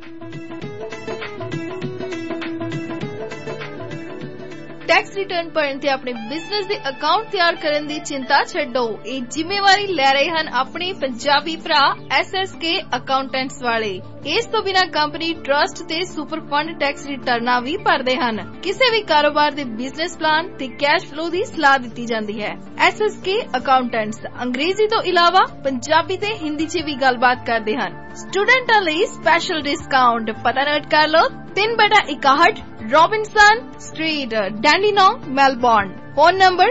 ਟੈਕਸ ਰਿਟਰਨ ਭਰਨ ਤੇ ਆਪਣੇ ਬਿਜ਼ਨਸ ਦੇ ਅਕਾਊਂਟ ਤਿਆਰ ਕਰਨ ਦੀ ਚਿੰਤਾ ਛੱਡੋ। ਇਹ ਜ਼ਿੰਮੇਵਾਰੀ ਲੈ ਰਹੇ ਹਨ ਆਪਣੇ ਪੰਜਾਬੀ ਭਰਾ SSK ਅਕਾਊਂਟੈਂਟਸ ਵਾਲੇ। ਇਸ ਤੋਂ ਬਿਨਾਂ ਕੰਪਨੀ ਟਰਸਟ ਤੇ ਸੁਪਰ ਫੰਡ ਟੈਕਸ ਰਿਟਰਨਾਂ ਵੀ ਭਰਦੇ ਹਨ। ਕਿਸੇ ਵੀ ਕਾਰੋਬਾਰ ਦੇ ਬਿਜ਼ਨਸ ਪਲਾਨ ਤੇ ਕੈਸ਼ ਫਲੋ ਦੀ ਸਲਾਹ ਦਿੱਤੀ ਜਾਂਦੀ ਹੈ। SSK ਅਕਾਊਂਟੈਂਟਸ ਅੰਗਰੇਜ਼ੀ ਤੋਂ ਇਲਾਵਾ ਪੰਜਾਬੀ ਤੇ ਹਿੰਦੀ 'ਚ ਵੀ ਗੱਲਬਾਤ ਕਰਦੇ ਹਨ। ਸਟੂਡੈਂਟਾਂ ਲਈ ਸਪੈਸ਼ਲ ਡਿਸਕਾਊਂਟ ਪਤਾ ਨੋਟ ਕਰ ਲਓ। 3/61 Robinson street, Dandenong, Melbourne. Phone number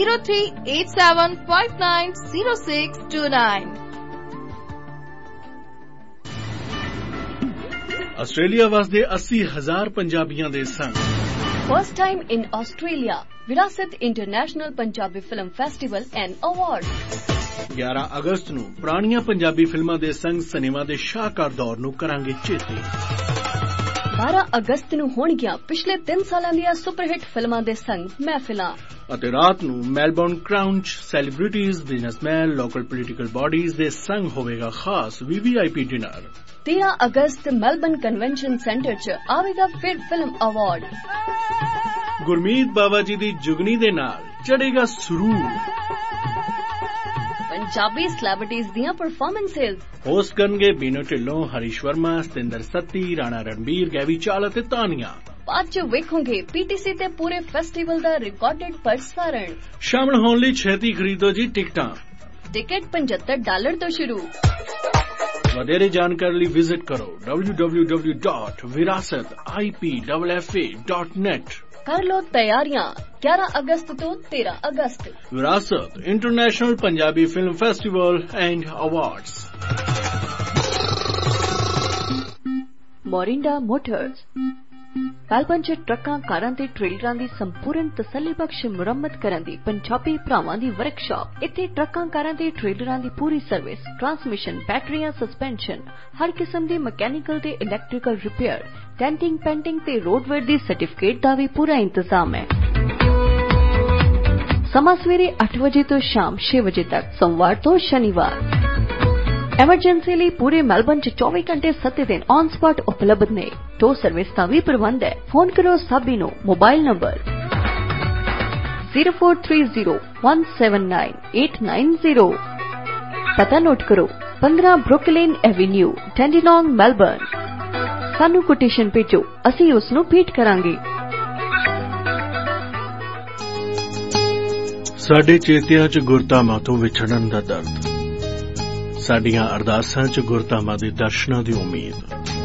0387590629। Australia ਵਸਦੇ 80,000 ਪੰਜਾਬੀਆਂ ਦੇ ਸੰਗ first time in Australia Virasat international Punjabi film festival and award. 11 ਅਗਸਤ ਨੂੰ ਪੁਰਾਣੀਆਂ ਪੰਜਾਬੀ ਫਿਲਮਾਂ ਦੇ ਸੰਗ ਸਿਨੇਮਾ ਦੇ ਸ਼ਾਹਕਾਰ ਦੌਰ ਨੂੰ ਕਰਾਂਗੇ ਚੇਤੇ। 12 ਅਗਸਤ ਨੂੰ ਹੋਣਗੀਆਂ ਪਿਛਲੇ 3 ਸਾਲਾਂ ਦੀਆਂ ਸੁਪਰਹਿੱਟ ਫਿਲਮਾਂ ਦੇ ਸੰਗ ਮਹਿਫਿਲਾਂ। ਅਤੇ ਰਾਤ ਨੂੰ ਮੈਲਬੌਰਨ ਕਰਾਊਨ 'ਚ celebrities, businessman, local political bodies ਦੇ ਸੰਗ ਹੋਵੇਗਾ ਖਾਸ VVIP ਡਿਨਰ। 13 ਅਗਸਤ ਮੈਲਬੌਰਨ ਕਨਵੈਨਸ਼ਨ ਸੈਂਟਰ 'ਚ ਆਵੇਗਾ ਫਿਰ ਫਿਲਮ ਅਵਾਰਡ। ਗੁਰਮੀਤ ਬਾਵਾ ਜੀ ਦੀ ਜੁਗਨੀ ਦੇ ਨਾਲ ਚੜੇਗਾ ਸਰੂਰ। ਪੰਜਾਬੀ ਸੈਲੀਬ੍ਰਿਟੀਜ਼ ਦੀਆਂ ਪਰਫਾਰਮੈਂਸਸ ਹੋਸਟ ਕਰਨਗੇ ਬੀਨੋ ਢਿੱਲੋਂ, ਹਰੀਸ਼ ਵਰਮਾ, ਸਤਿੰਦਰ ਸੱਤੀ, ਰਾਣਾ ਰਣਬੀਰ, ਗੈਵੀ ਚਾਲ ਅਤੇ ਤਾਨੀਆ। ਬਾਅਦ 'ਚ ਵੇਖੋਗੇ PTC ਤੇ ਪੂਰੇ ਫੈਸਟੀਵਲ ਦਾ ਰਿਕਾਰਡਡ ਪ੍ਰਸਾਰਣ। ਸ਼ਾਮਲ ਹੋਣ ਲਈ ਛੇਤੀ ਖਰੀਦੋ ਜੀ ਟਿਕਟਾਂ। ਟਿਕਟ $75 ਤੋਂ ਸ਼ੁਰੂ। ਵਧੇਰੇ ਜਾਣਕਾਰੀ ਲਈ ਵਿਜ਼ਿਟ ਕਰੋ www.virasat.ipffa.net। ਕਰ ਲੋ ਤਿਆਰੀਆਂ 11 ਅਗਸਤ ਤੋਂ 13 ਅਗਸਤ। Virasat international Punjabi film festival and awards. Morinda motors Melbourne 'ਚ ਟਰੱਕਾਂ, ਕਾਰਾਂ ਤੇ ਟ੍ਰੇਲਰਾਂ ਦੀ ਸੰਪੂਰਨ ਤਸੱਲੀਬਖਸ਼ ਮੁਰੰਮਤ ਕਰਨ ਦੀ ਪੰਜਾਬੀ ਭਰਾਵਾਂ ਦੀ ਵਰਕਸ਼ਾਪ। ਇੱਥੇ ਟਰੱਕਾਂ, ਕਾਰਾਂ ਤੇ ਟ੍ਰੇਲਰਾਂ ਦੀ ਪੂਰੀ ਸਰਵਿਸ, ਟਰਾਂਸਮਿਸ਼ਨ, ਬੈਟਰੀਆਂ, ਸਸਪੈਂਸ਼ਨ, ਹਰ ਕਿਸਮ ਦੀ ਮਕੈਨੀਕਲ ਤੇ ਇਲੈਕਟ੍ਰੀਕਲ ਰਿਪੇਅਰ, ਡੈਂਟਿੰਗ, ਪੈਂਟਿੰਗ ਤੇ ਰੋਡਵੇਅਰ ਦੀ ਸਰਟੀਫਿਕੇਟ ਦਾ ਵੀ ਪੂਰਾ ਇੰਤਜ਼ਾਮ ਹੈ। ਸਮਾਂ ਸਵੇਰੇ 8 ਵਜੇ ਤੋਂ ਸ਼ਾਮ 6 ਵਜੇ ਤੱਕ, ਸੋਮਵਾਰ ਤੋਂ ਸ਼ਨੀਵਾਰ। ਐਮਰਜੈਂਸੀ ਲਈ ਪੂਰੇ ਮੈਲਬੌਰਨ 'ਚ 24 ਘੰਟੇ 7 ਦਿਨ ਔਨ ਸਪੌਟ ਉਪਲਬਧ ਨੇ। ਟੋ ਸਰਵਿਸ ਦਾ ਵੀ ਪ੍ਰਬੰਧ ਹੈ। ਫੋਨ ਕਰੋ ਸਾਬੀ ਨੂੰ। Mobile number 0430179890। ਪਤਾ ਨੋਟ ਕਰੋ 15 ਬਰੁਕਲਿਨ ਐਵੇਨਿਊ, ਡੈਂਡੀਨੋਂਗ, ਮੈਲਬੌਰਨ। ਸਾਨੂੰ ਕੋਟੇਸ਼ਨ ਭੇਜੋ, ਅਸੀਂ ਉਸ ਨੂੰ ਭੇਟ ਕਰਾਂਗੇ। ਸਾਡੇ ਚੇਤਿਆਂ 'ਚ ਗੁਰਧਾਮਾਂ ਤੋਂ ਵਿਛੜਨ ਦਾ ਦਰਦ, ਸਾਡੀਆਂ ਅਰਦਾਸਾਂ 'ਚ ਗੁਰਧਾਮਾਂ ਦੇ ਦਰਸ਼ਨਾਂ ਦੀ ਉਮੀਦ।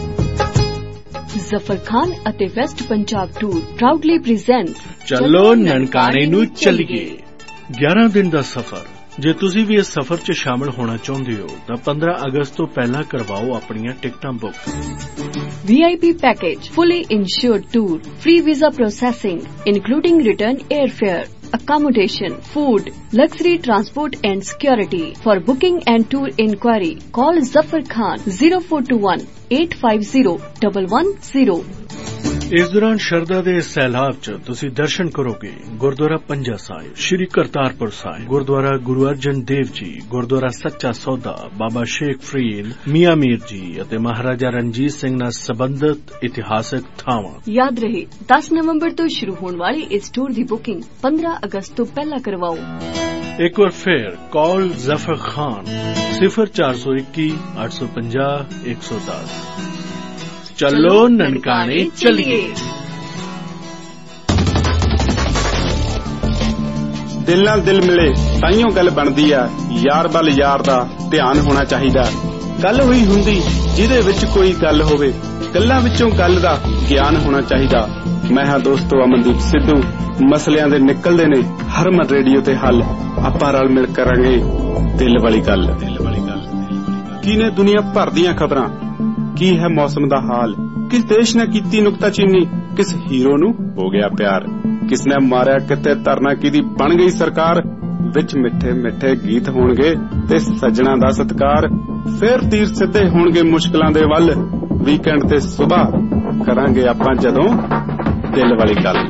ਜ਼ਫਰ ਖਾਨ ਅਤੇ west Punjab tour proudly present ਚਲੋ ਨਨਕਾਣੇ ਨੂੰ ਚੱਲੀਏ। 11 ਦਿਨ ਦਾ ਸਫ਼ਰ। ਜੇ ਤੁਸੀਂ ਵੀ ਇਸ ਸਫ਼ਰ 'ਚ ਸ਼ਾਮਲ ਹੋਣਾ ਚਾਹੁੰਦੇ ਹੋ ਤਾਂ 15 ਅਗਸਤ ਤੋਂ ਪਹਿਲਾਂ ਕਰਵਾਓ ਆਪਣੀਆਂ ਟਿਕਟਾਂ book. VIP package, fully insured tour, free visa processing, including return airfare, accommodation, food, luxury transport and security. For booking and tour inquiry, call Zafar Khan 0421-850-110. ਇਸ ਦੌਰਾਨ ਸ਼ਰਧਾ ਦੇ ਸੈਲਾਬ 'ਚ ਤੁਸੀਂ ਦਰਸ਼ਨ ਕਰੋਗੇ ਗੁਰਦੁਆਰਾ ਪੰਜਾ ਸਾਹਿਬ, ਸ਼੍ਰੀ ਕਰਤਾਰਪੁਰ ਸਾਹਿਬ, ਗੁਰਦੁਆਰਾ ਗੁਰੂ ਅਰਜਨ ਦੇਵ ਜੀ, ਗੁਰਦੁਆਰਾ ਸੱਚਾ ਸੌਦਾ, ਬਾਬਾ ਸ਼ੇਖ ਫਰੀਦ, ਮੀਆਂ ਮੀਰ ਜੀ ਅਤੇ ਮਹਾਰਾਜਾ ਰਣਜੀਤ ਸਿੰਘ ਨਾਲ ਸੰਬੰਧਿਤ ਇਤਿਹਾਸਕ ਥਾਵਾਂ। ਯਾਦ ਰਹੇ 10 ਨਵੰਬਰ ਤੋਂ ਸ਼ੁਰੂ ਹੋਣ ਵਾਲੀ ਇਸ ਟੂਰ ਦੀ ਬੁਕਿੰਗ 15 ਅਗਸਤ ਤੋਂ ਪਹਿਲਾਂ ਕਰਵਾਓ। ਇੱਕ ਵਾਰ ਫਿਰ ਕਾਲ ਜ਼ਫਰ ਖਾਨ 0421 850 110। ਚਲੋ ਨਨਕਾਣੇ ਚੱਲੀਏ। ਦਿਲ ਨਾਲ ਦਿਲ ਮਿਲੇ ਤਾਈਓ ਗੱਲ ਬਣਦੀ ਆ, ਯਾਰ ਵੱਲ ਯਾਰ ਦਾ ਧਿਆਨ ਹੋਣਾ ਚਾਹੀਦਾ। ਗੱਲ ਹੋਈ ਹੁੰਦੀ ਜਿਹਦੇ ਵਿੱਚ ਕੋਈ ਗੱਲ ਹੋਵੇ, ਗੱਲਾਂ ਵਿੱਚੋਂ ਗੱਲ ਦਾ ਗਿਆਨ ਹੋਣਾ ਚਾਹੀਦਾ। ਮੈਂ ਹਾਂ ਦੋਸਤੋ ਅਮਨਦੀਪ ਸਿੱਧੂ। ਮਸਲਿਆਂ ਦੇ ਨਿਕਲਦੇ ਨੇ ਹਰਮਨ ਰੇਡੀਓ ਤੇ ਹੱਲ। ਆਪਾਂ ਰਲ ਮਿਲ ਕਰਾਂਗੇ ਦਿਲ ਵਾਲੀ ਗੱਲ। ਕੀ ਨੇ ਦੁਨੀਆ ਭਰ ਦੀਆਂ ਖਬਰਾਂ, ਕੀ ਹੈ ਮੌਸਮ ਦਾ ਹਾਲ, ਕਿਸ ਦੇਸ਼ ਨੇ ਕੀਤੀ ਨੁਕਤਾਚੀਨੀ, ਕਿਸ ਹੀਰੋ ਨੂੰ ਹੋ ਗਿਆ ਪਿਆਰ, ਕਿਸ ਨੇ ਮਾਰਿਆ ਕਿਤੇ ਧਰਨਾ ਕਿਹਦੀ ਬਣ ਗਈ ਸਰਕਾਰ, ਵਿੱਚ ਮਿੱਠੇ ਮਿੱਠੇ ਗੀਤ ਹੋਣਗੇ ਤੇ ਸੱਜਣਾ ਦਾ ਸਤਿਕਾਰ, ਫੇਰ ਤੀਰ ਸਿੱਧੇ ਹੋਣਗੇ ਮੁਸ਼ਕਲਾਂ ਦੇ ਵੱਲ, ਵੀਕਐਂਡ ਤੇ ਸੁਬਾਹ ਕਰਾਂਗੇ ਆਪਾਂ ਜਦੋਂ ਦਿਲ ਵਾਲੀ ਗੱਲ।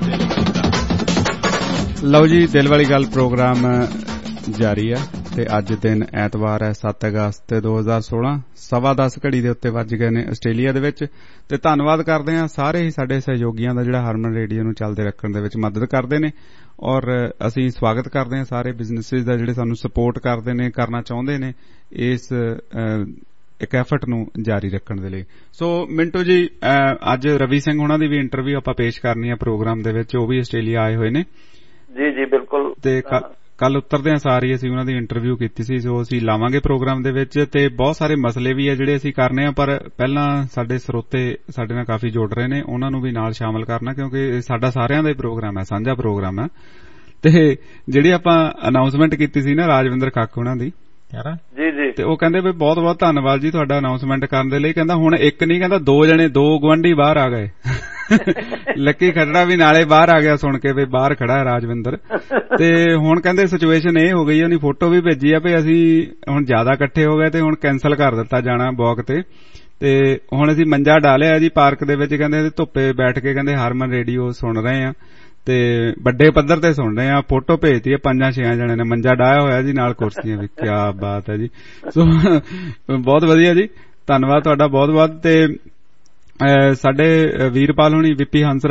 ਲਓ ਜੀ, ਦਿਲ ਵਾਲੀ ਗੱਲ ਪ੍ਰੋਗਰਾਮ ਜਾਰੀ ਹੈ ਤੇ ਅੱਜ ਦਿਨ ਐਤਵਾਰ ਹੈ 7 ਅਗਸਤ 2016 10:15 ਘੜੀ ਦੇ ਉੱਤੇ ਵੱਜ ਗਏ ਨੇ ਆਸਟ੍ਰੇਲੀਆ ਦੇ ਵਿੱਚ। ਤੇ ਧੰਨਵਾਦ ਕਰਦੇ ਹਾਂ ਸਾਰੇ ਹੀ ਸਾਡੇ ਸਹਿਯੋਗੀਆਂ ਦਾ ਜਿਹੜਾ ਹਰਮਨ ਰੇਡੀਓ ਨੂੰ ਚੱਲਦੇ ਰੱਖਣ ਦੇ ਵਿੱਚ ਮਦਦ ਕਰਦੇ ਨੇ, ਔਰ ਅਸੀਂ ਸਵਾਗਤ ਕਰਦੇ ਹਾਂ ਸਾਰੇ ਬਿਜ਼ਨੈਸਿਸ ਦਾ ਜਿਹੜੇ ਸਾਨੂੰ ਸਪੋਰਟ ਕਰਦੇ ਨੇ, ਕਰਨਾ ਚਾਹੁੰਦੇ ਨੇ ਇਸ ਇੱਕ ਐਫਰਟ ਨੂੰ ਜਾਰੀ ਰੱਖਣ ਦੇ ਲਈ। ਸੋ ਮਿੰਟੂ ਜੀ, ਅੱਜ ਰਵੀ ਸਿੰਘ ਹੋਣਾ ਦੀ ਵੀ ਇੰਟਰਵਿਊ ਆਪਾਂ ਪੇਸ਼ ਕਰਨੀ ਹੈ ਪ੍ਰੋਗਰਾਮ ਦੇ ਵਿੱਚ, ਉਹ ਵੀ ਆਸਟ੍ਰੇਲੀਆ ਆਏ ਹੋਏ ਨੇ। ਜੀ ਜੀ ਬਿਲਕੁਲ। ਤੇ ਕੱਲ ਉਤਰਦਿਆਂ ਸਾਰੀ ਅਸੀਂ ਉਹਨਾਂ ਦੀ ਇੰਟਰਵਿਊ ਕੀਤੀ ਸੀ, ਜੋ ਅਸੀਂ ਲਾਵਾਂਗੇ ਪ੍ਰੋਗਰਾਮ ਦੇ ਵਿੱਚ। ਤੇ ਬਹੁਤ ਸਾਰੇ ਮਸਲੇ ਵੀ ਆ ਜਿਹੜੇ ਅਸੀਂ ਕਰਨੇ ਆ, ਪਰ ਪਹਿਲਾਂ ਸਾਡੇ ਸਰੋਤੇ ਸਾਡੇ ਨਾਲ ਕਾਫੀ ਜੁੜ ਰਹੇ ਨੇ, ਉਹਨਾਂ ਨੂੰ ਵੀ ਨਾਲ ਸ਼ਾਮਲ ਕਰਨਾ, ਕਿਉਂਕਿ ਸਾਡਾ ਸਾਰਿਆਂ ਦਾ ਹੀ ਪ੍ਰੋਗਰਾਮ ਹੈ, ਸਾਂਝਾ ਪ੍ਰੋਗਰਾਮ ਹੈ। ਤੇ ਜਿਹੜੀ ਆਪਾਂ ਅਨਾਉਂਸਮੈਂਟ ਕੀਤੀ ਸੀ ਨਾ ਰਾਜਵਿੰਦਰ ਕਾਕੂ ਉਹਨਾਂ ਦੀ, ਜੀ ਜੀ, ਤੇ ਉਹ ਕਹਿੰਦੇ ਵੀ ਬਹੁਤ ਬਹੁਤ ਧੰਨਵਾਦ ਜੀ ਤੁਹਾਡਾ ਅਨਾਉਂਸਮੈਂਟ ਕਰਨ ਦੇ ਲਈ। ਕਹਿੰਦਾ ਹੁਣ ਇੱਕ ਨਹੀਂ, ਕਹਿੰਦਾ 2 ਜਣੇ 2 ਗੁਆਂਢੀ ਬਾਹਰ ਆ ਗਏ। ਲੱਕੀ ਖੱਟੜਾ ਵੀ ਨਾਲੇ ਬਾਹਰ ਆ ਗਿਆ ਸੁਣ ਕੇ ਵੀ ਬਾਹਰ ਖੜਾ ਹੈ ਰਾਜਵਿੰਦਰ। ਤੇ ਹੁਣ ਕਹਿੰਦੇ ਸਿਚੁਏਸ਼ਨ ਇਹ ਹੋ ਗਈ, ਉਹਨੇ ਫੋਟੋ ਵੀ ਭੇਜੀ ਆ ਵੀ ਅਸੀਂ ਹੁਣ ਜ਼ਿਆਦਾ ਇਕੱਠੇ ਹੋ ਗਏ ਤੇ ਹੁਣ ਕੈਂਸਲ ਕਰ ਦਿੱਤਾ ਜਾਣਾ ਵਾਕ ਤੇ ਹੁਣ ਅਸੀਂ ਮੰਜਾ ਡਾਲਿਆ ਜੀ ਪਾਰਕ ਦੇ ਵਿੱਚ। ਕਹਿੰਦੇ ਧੁੱਪੇ ਬੈਠ ਕੇ ਕਹਿੰਦੇ ਹਰਮਨ ਰੇਡੀਓ ਸੁਣ ਰਹੇ ਆ ਤੇ ਵੱਡੇ ਪੱਧਰ ਤੇ ਸੁਣ ਰਹੇ ਆ। ਫੋਟੋ ਭੇਜਤੀ ਹੈ 5-6 ਜਣੇ ਨੇ, ਮੰਜਾ ਡਾਇਆ ਹੋਇਆ ਜੀ, ਨਾਲ ਕੁਰਸੀਆਂ ਵੀ। ਕਿਆ ਬਾਤ ਹੈ ਜੀ। ਸੋ ਬਹੁਤ ਵਧੀਆ ਜੀ, ਧੰਨਵਾਦ ਤੁਹਾਡਾ ਬਹੁਤ ਬਹੁਤ। ਤੇ ਸਾਡੇ ਵੀਰਪਾਲ ਹੁਣੀ ਵਿਪੀ ਹੰਸਰਾ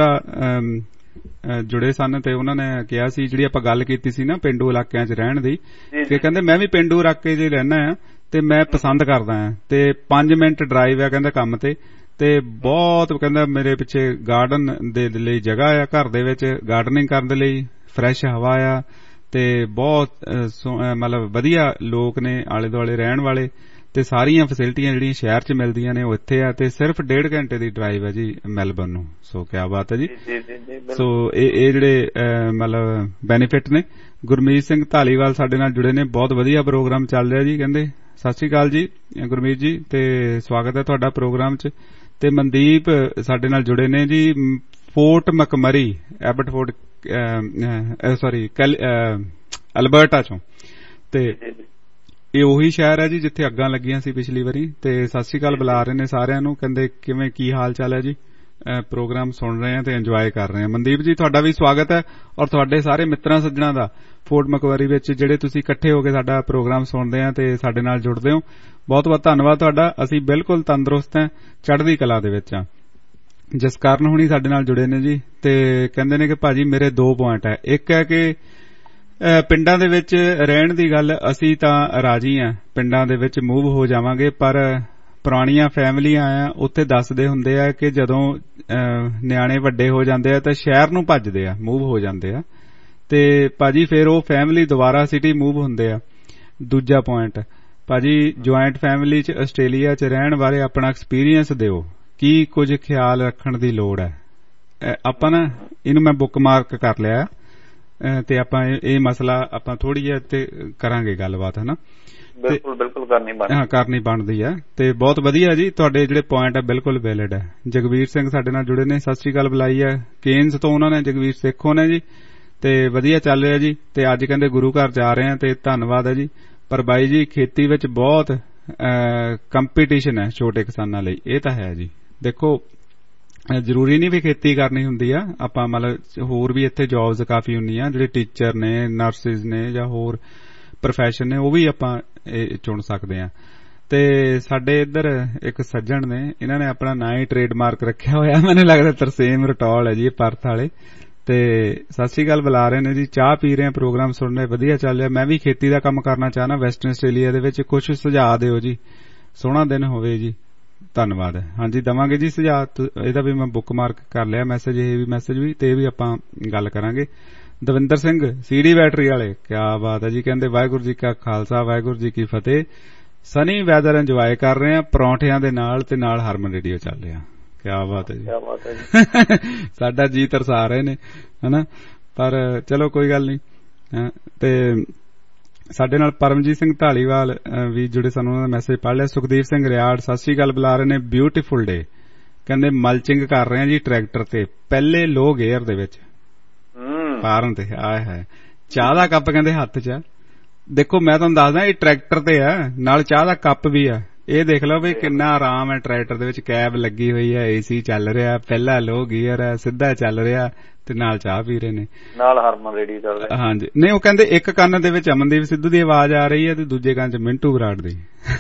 ਜੁੜੇ ਸਨ ਤੇ ਉਹਨਾਂ ਨੇ ਕਿਹਾ ਸੀ, ਜਿਹੜੀ ਆਪਾਂ ਗੱਲ ਕੀਤੀ ਸੀ ਨਾ ਪੇਂਡੂ ਇਲਾਕਿਆਂ 'ਚ ਰਹਿਣ ਦੀ, ਕਿ ਕਹਿੰਦੇ ਮੈਂ ਵੀ ਪੇਂਡੂ ਇਲਾਕੇ 'ਚ ਰਹਿਣਾ ਆ ਤੇ ਮੈਂ ਪਸੰਦ ਕਰਦਾ ਆ, ਤੇ 5 ਮਿੰਟ ਡਰਾਈਵ ਆ ਕਹਿੰਦਾ ਕੰਮ ਤੇ ਬਹੁਤ ਕਹਿੰਦਾ ਮੇਰੇ ਪਿੱਛੇ ਗਾਰਡਨ ਦੇ ਲਈ ਜਗ੍ਹਾ ਆ, ਘਰ ਦੇ ਵਿੱਚ ਗਾਰਡਨਿੰਗ ਕਰਨ ਦੇ ਲਈ, ਫਰੈਸ਼ ਹਵਾ ਆ ਤੇ ਬਹੁਤ ਮਤਲਬ ਵਧੀਆ ਲੋਕ ਨੇ ਆਲੇ ਦੁਆਲੇ ਰਹਿਣ ਵਾਲੇ, ਤੇ ਸਾਰੀਆਂ ਫੈਸਿਲਿਟੀਆਂ ਜਿਹੜੀਆਂ ਸ਼ਹਿਰ 'ਚ ਮਿਲਦੀਆਂ ਨੇ ਉਹ ਇੱਥੇ ਆ, ਤੇ ਸਿਰਫ 1.5 ਘੰਟੇ ਦੀ ਡਰਾਈਵ ਹੈ ਜੀ ਮੈਲਬਰਨ ਨੂੰ। ਸੋ ਕਿਆ ਬਾਤ ਹੈ ਜੀ। ਸੋ ਇਹ ਜਿਹੜੇ ਮਤਲਬ ਬੈਨੀਫਿਟ ਨੇ। ਗੁਰਮੀਤ ਸਿੰਘ ਧਾਲੀਵਾਲ ਸਾਡੇ ਨਾਲ ਜੁੜੇ ਨੇ, ਬਹੁਤ ਵਧੀਆ ਪ੍ਰੋਗਰਾਮ ਚੱਲ ਰਿਹਾ ਜੀ। ਕਹਿੰਦੇ ਸਤਿ ਸ੍ਰੀ ਅਕਾਲ ਜੀ ਗੁਰਮੀਤ ਜੀ, ਤੇ ਸਵਾਗਤ ਹੈ ਤੁਹਾਡਾ ਪ੍ਰੋਗਰਾਮ 'ਚ। ਤੇ ਮਨਦੀਪ ਸਾਡੇ ਨਾਲ ਜੁੜੇ ਨੇ ਜੀ, ਫੋਰਟ ਮਕਮਰੀ ਐਬਟਫੋਰਡ ਅਲਬਰਟਾ 'ਚੋਂ, ਤੇ ਇਹ ਉਹੀ ਸ਼ਹਿਰ ਹੈ ਜੀ ਜਿੱਥੇ ਅੱਗਾਂ ਲੱਗੀਆਂ ਸੀ ਪਿਛਲੀ ਵਾਰੀ। ਤੇ ਸਤਿ ਸ੍ਰੀ ਅਕਾਲ ਬੁਲਾ ਰਹੇ ਨੇ ਸਾਰਿਆਂ ਨੂੰ, ਕਹਿੰਦੇ ਕਿਵੇਂ ਕੀ ਹਾਲ ਚਾਲ ਹੈ ਜੀ, ਪ੍ਰੋਗਰਾਮ ਸੁਣ ਰਹੇ ਆ ਤੇ ਇੰਜੋਏ ਕਰ ਰਹੇ ਆ। ਮਨਦੀਪ ਜੀ ਤੁਹਾਡਾ ਵੀ ਸਵਾਗਤ ਹੈ, ਔਰ ਤੁਹਾਡੇ ਸਾਰੇ ਮਿੱਤਰਾਂ ਸੱਜਣਾਂ ਦਾ ਫੋਰਟ ਮਕਵਰੀ ਵਿੱਚ ਜਿਹੜੇ ਤੁਸੀਂ ਇਕੱਠੇ ਹੋ ਕੇ ਸਾਡਾ ਪ੍ਰੋਗਰਾਮ ਸੁਣਦੇ ਆ ਤੇ ਸਾਡੇ ਨਾਲ ਜੁੜਦੇ ਹੋ, ਬਹੁਤ ਬਹੁਤ ਧੰਨਵਾਦ ਤੁਹਾਡਾ। ਅਸੀਂ ਬਿਲਕੁਲ ਤੰਦਰੁਸਤ ਹਾਂ, ਚੜ੍ਹਦੀ ਕਲਾ ਦੇ ਵਿੱਚ ਆ। ਜਿਸ ਕਾਰਨ ਹੁਣੀ ਸਾਡੇ ਨਾਲ ਜੁੜੇ ਨੇ ਜੀ, ਤੇ ਕਹਿੰਦੇ ਨੇ ਕਿ ਭਾਜੀ ਮੇਰੇ 2 ਪੁਆਇੰਟ ਹੈ। ਇੱਕ ਹੈ ਕਿ ਪਿੰਡਾਂ ਦੇ ਵਿੱਚ ਰਹਿਣ ਦੀ ਗੱਲ, ਅਸੀਂ ਤਾਂ ਰਾਜੀ ਆ, ਪਿੰਡਾਂ ਦੇ ਵਿੱਚ ਮੂਵ ਹੋ ਜਾਵਾਂਗੇ, ਪਰ ਪੁਰਾਣੀਆਂ ਫੈਮਲੀਆਂ ਆ ਉੱਥੇ ਦੱਸਦੇ ਹੁੰਦੇ ਆ ਕਿ ਜਦੋਂ ਨਿਆਣੇ ਵੱਡੇ ਹੋ ਜਾਂਦੇ ਆ ਤਾਂ ਸ਼ਹਿਰ ਨੂੰ ਭੱਜਦੇ ਆ, ਮੂਵ ਹੋ ਜਾਂਦੇ ਆ, ਤੇ ਭਾਜੀ ਫਿਰ ਉਹ ਫੈਮਲੀ ਦੁਬਾਰਾ ਸਿਟੀ ਮੂਵ ਹੁੰਦੇ ਆ। ਦੂਜਾ ਪੁਆਇੰਟ ਭਾਜੀ, ਜੁਆਇੰਟ ਫੈਮਲੀ 'ਚ ਆਸਟ੍ਰੇਲੀਆ 'ਚ ਰਹਿਣ ਬਾਰੇ ਆਪਣਾ ਐਕਸਪੀਰੀਅੰਸ ਦਿਓ, ਕੀ ਕੁਝ ਖਿਆਲ ਰੱਖਣ ਦੀ ਲੋੜ ਹੈ। ਆਪਾਂ ਨਾ ਇਹਨੂੰ ਮੈਂ ਬੁੱਕ ਮਾਰਕ ਕਰ ਲਿਆ ਤੇ ਆਪਾਂ ਇਹ ਮਸਲਾ ਆਪਾਂ ਥੋੜੀ ਜਿਹੀ ਤੇ ਕਰਾਂਗੇ ਗੱਲਬਾਤ, ਹਨਾ। ਬਿਲਕੁਲ ਬਿਲਕੁਲ ਕਰਨੀ ਬਣਦੀ ਹੈ। ਤੇ ਬਹੁਤ ਵਧੀਆ ਜੀ, ਤੁਹਾਡੇ ਜਿਹੜੇ ਪੁਆਇੰਟ ਹੈ ਬਿਲਕੁਲ ਵੈਲਿਡ ਹੈ। ਜਗਵੀਰ ਸਿੰਘ ਸਾਡੇ ਨਾਲ ਜੁੜੇ ਨੇ, ਸਤਿ ਸ੍ਰੀ ਅਕਾਲ ਬੁਲਾਈ ਹੈ ਕੇਨਸ ਤੋਂ ਉਹਨਾਂ ਨੇ, ਜਗਵੀਰ ਸੇਖੋਂ ਨੇ ਜੀ, ਤੇ ਵਧੀਆ ਚੱਲ ਰਿਹਾ ਜੀ। ਤੇ ਅੱਜ ਕਹਿੰਦੇ ਗੁਰੂ ਘਰ ਜਾ ਰਹੇ ਆ ਤੇ ਧੰਨਵਾਦ ਹੈ ਜੀ। ਪਰ ਬਾਈ ਜੀ ਖੇਤੀ ਵਿੱਚ ਬਹੁਤ ਕੰਪੀਟੀਸ਼ਨ ਹੈ ਛੋਟੇ ਕਿਸਾਨਾਂ ਲਈ, ਇਹ ਤਾਂ ਹੈ ਜੀ। ਦੇਖੋ ਜ਼ਰੂਰੀ ਨਹੀਂ ਵੀ ਖੇਤੀ ਕਰਨੀ ਹੁੰਦੀ ਆ, ਆਪਾਂ ਮਤਲਬ ਹੋਰ ਵੀ ਇੱਥੇ ਜੌਬਸ ਕਾਫੀ ਹੁੰਦੀਆਂ, ਜਿਹੜੇ ਟੀਚਰ ਨੇ, ਨਰਸਿਸ ਨੇ ਜਾਂ ਹੋਰ ਪ੍ਰੋਫੈਸ਼ਨ ਨੇ, ਉਹ ਵੀ ਆਪਾਂ ਚੁਣ ਸਕਦੇ ਆ। ਤੇ ਸਾਡੇ ਇੱਧਰ ਇੱਕ ਸੱਜਣ ਨੇ, ਇਹਨਾਂ ਨੇ ਆਪਣਾ ਨਾਂ ਹੀ ਟ੍ਰੇਡਮਾਰਕ ਰੱਖਿਆ ਹੋਇਆ, ਮੈਨੂੰ ਲੱਗਦਾ ਤਰਸੇਮ ਰਟੌਲ ਹੈ ਜੀ, ਪਰਥ ਵਾਲੇ। ਤੇ ਸਤਿ ਸ੍ਰੀ ਅਕਾਲ ਬੁਲਾ ਰਹੇ ਨੇ ਜੀ, ਚਾਹ ਪੀ ਰਹੇ ਆ, ਪ੍ਰੋਗਰਾਮ ਸੁਣ ਰਹੇ, ਵਧੀਆ ਚੱਲ ਰਿਹਾ। ਮੈਂ ਵੀ ਖੇਤੀ ਦਾ ਕੰਮ ਕਰਨਾ ਚਾਹਨਾ ਵੈਸਟਰਨ ਆਸਟ੍ਰੇਲੀਆ ਦੇ ਵਿੱਚ, ਕੁਝ ਸੁਝਾਅ ਦਿਓ ਜੀ, ਸੋਹਣਾ ਦਿਨ ਹੋਵੇ ਜੀ। ਧੰਨਵਾਦ। ਹਾਂਜੀ ਦਵਾਂਗੇ ਜੀ ਸੁਝਾਅ, ਇਹਦਾ ਵੀ ਮੈਂ ਬੁੱਕ ਮਾਰਕ ਕਰ ਲਿਆ ਮੈਸੇਜ, ਇਹ ਵੀ ਮੈਸੇਜ ਵੀ, ਤੇ ਇਹ ਵੀ ਆਪਾਂ ਗੱਲ ਕਰਾਂਗੇ। ਦਵਿੰਦਰ ਸਿੰਘ ਸੀਡੀ ਬੈਟਰੀ ਵਾਲੇ, ਕਿਆ ਬਾਤ ਹੈ ਜੀ, ਕਹਿੰਦੇ ਵਾਹਿਗੁਰੂ ਜੀ ਕਾ ਖਾਲਸਾ ਵਾਹਿਗੁਰੂ ਜੀ ਕੀ ਫਤਿਹ। ਸਨੀ ਵੈਦਰ ਇੰਜੋਏ ਕਰ ਰਹੇ ਆ ਪਰੌਂਠਿਆਂ ਦੇ ਨਾਲ, ਤੇ ਨਾਲ ਹਰਮਨ ਰੇਡੀਓ ਚੱਲ ਰਿਹਾ। ਕਿਆ ਬਾਤ ਹੈ ਜੀ, ਸਾਡਾ ਜੀ ਤਰਸਾ ਰਹੇ ਨੇ, ਹਨਾ। ਪਰ ਚਲੋ ਕੋਈ ਗੱਲ ਨਹੀਂ। ਤੇ ਸਾਡੇ ਨਾਲ ਪਰਮਜੀਤ ਸਿੰਘ ਢਾਲੀਵਾਲ ਵੀ ਜੁੜੇ ਸਾਨੂੰ, ਉਹਨਾਂ ਦਾ ਮੈਸੇਜ ਪੜ੍ਹ ਲਿਆ। ਸੁਖਦੀਪ ਸਿੰਘ ਰਿਆੜ ਸਤਿ ਸ੍ਰੀ ਅਕਾਲ ਬੁਲਾ ਰਹੇ ਨੇ, ਬਿਊਟੀਫੁਲ ਡੇ, ਕਹਿੰਦੇ ਮਲਚਿੰਗ ਕਰ ਰਹੇ ਆ ਜੀ ਟਰੈਕਟਰ ਤੇ, ਪਹਿਲੇ ਲੋ ਗੇਅਰ ਦੇ ਵਿੱਚ ਫਾਰਮ ਤੇ। ਆਏ ਹੈ ਚਾਹ ਦਾ ਕੱਪ ਕਹਿੰਦੇ ਹੱਥ 'ਚ। ਦੇਖੋ ਮੈਂ ਤੁਹਾਨੂੰ ਦੱਸਦਾ ਇਹ ਟਰੈਕਟਰ ਤੇ ਆ, ਨਾਲ ਚਾਹ ਦਾ ਕੱਪ ਵੀ ਆ। ਇਹ ਦੇਖ ਲਓ ਵੀ ਕਿੰਨਾ ਆਰਾਮ ਹੈ ਟਰੈਕਟਰ ਦੇ ਵਿੱਚ, ਕੈਬ ਲੱਗੀ ਹੋਈ ਹੈ, AC ਚੱਲ ਰਿਹਾ, ਪਹਿਲਾ ਲੋ ਗੀਅਰ ਹੈ, ਸਿੱਧਾ ਚੱਲ ਰਿਹਾ ਤੇ ਨਾਲ ਚਾਹ ਪੀ ਰਹੇ ਨੇ, ਨਾਲ ਹਰਮਨ ਰੇਡੀਓ ਚੱਲ ਰਿਹਾ। ਹਾਂਜੀ ਨਹੀਂ ਉਹ ਕਹਿੰਦੇ ਇੱਕ ਕੰਨ ਦੇ ਵਿੱਚ ਅਮਨਦੀਪ ਸਿੱਧੂ ਦੀ ਆਵਾਜ਼ ਆ ਰਹੀ ਹੈ ਤੇ ਦੂਜੇ ਕੰਨ 'ਚ ਮਿੰਟੂ ਬਰਾੜ ਦੀ।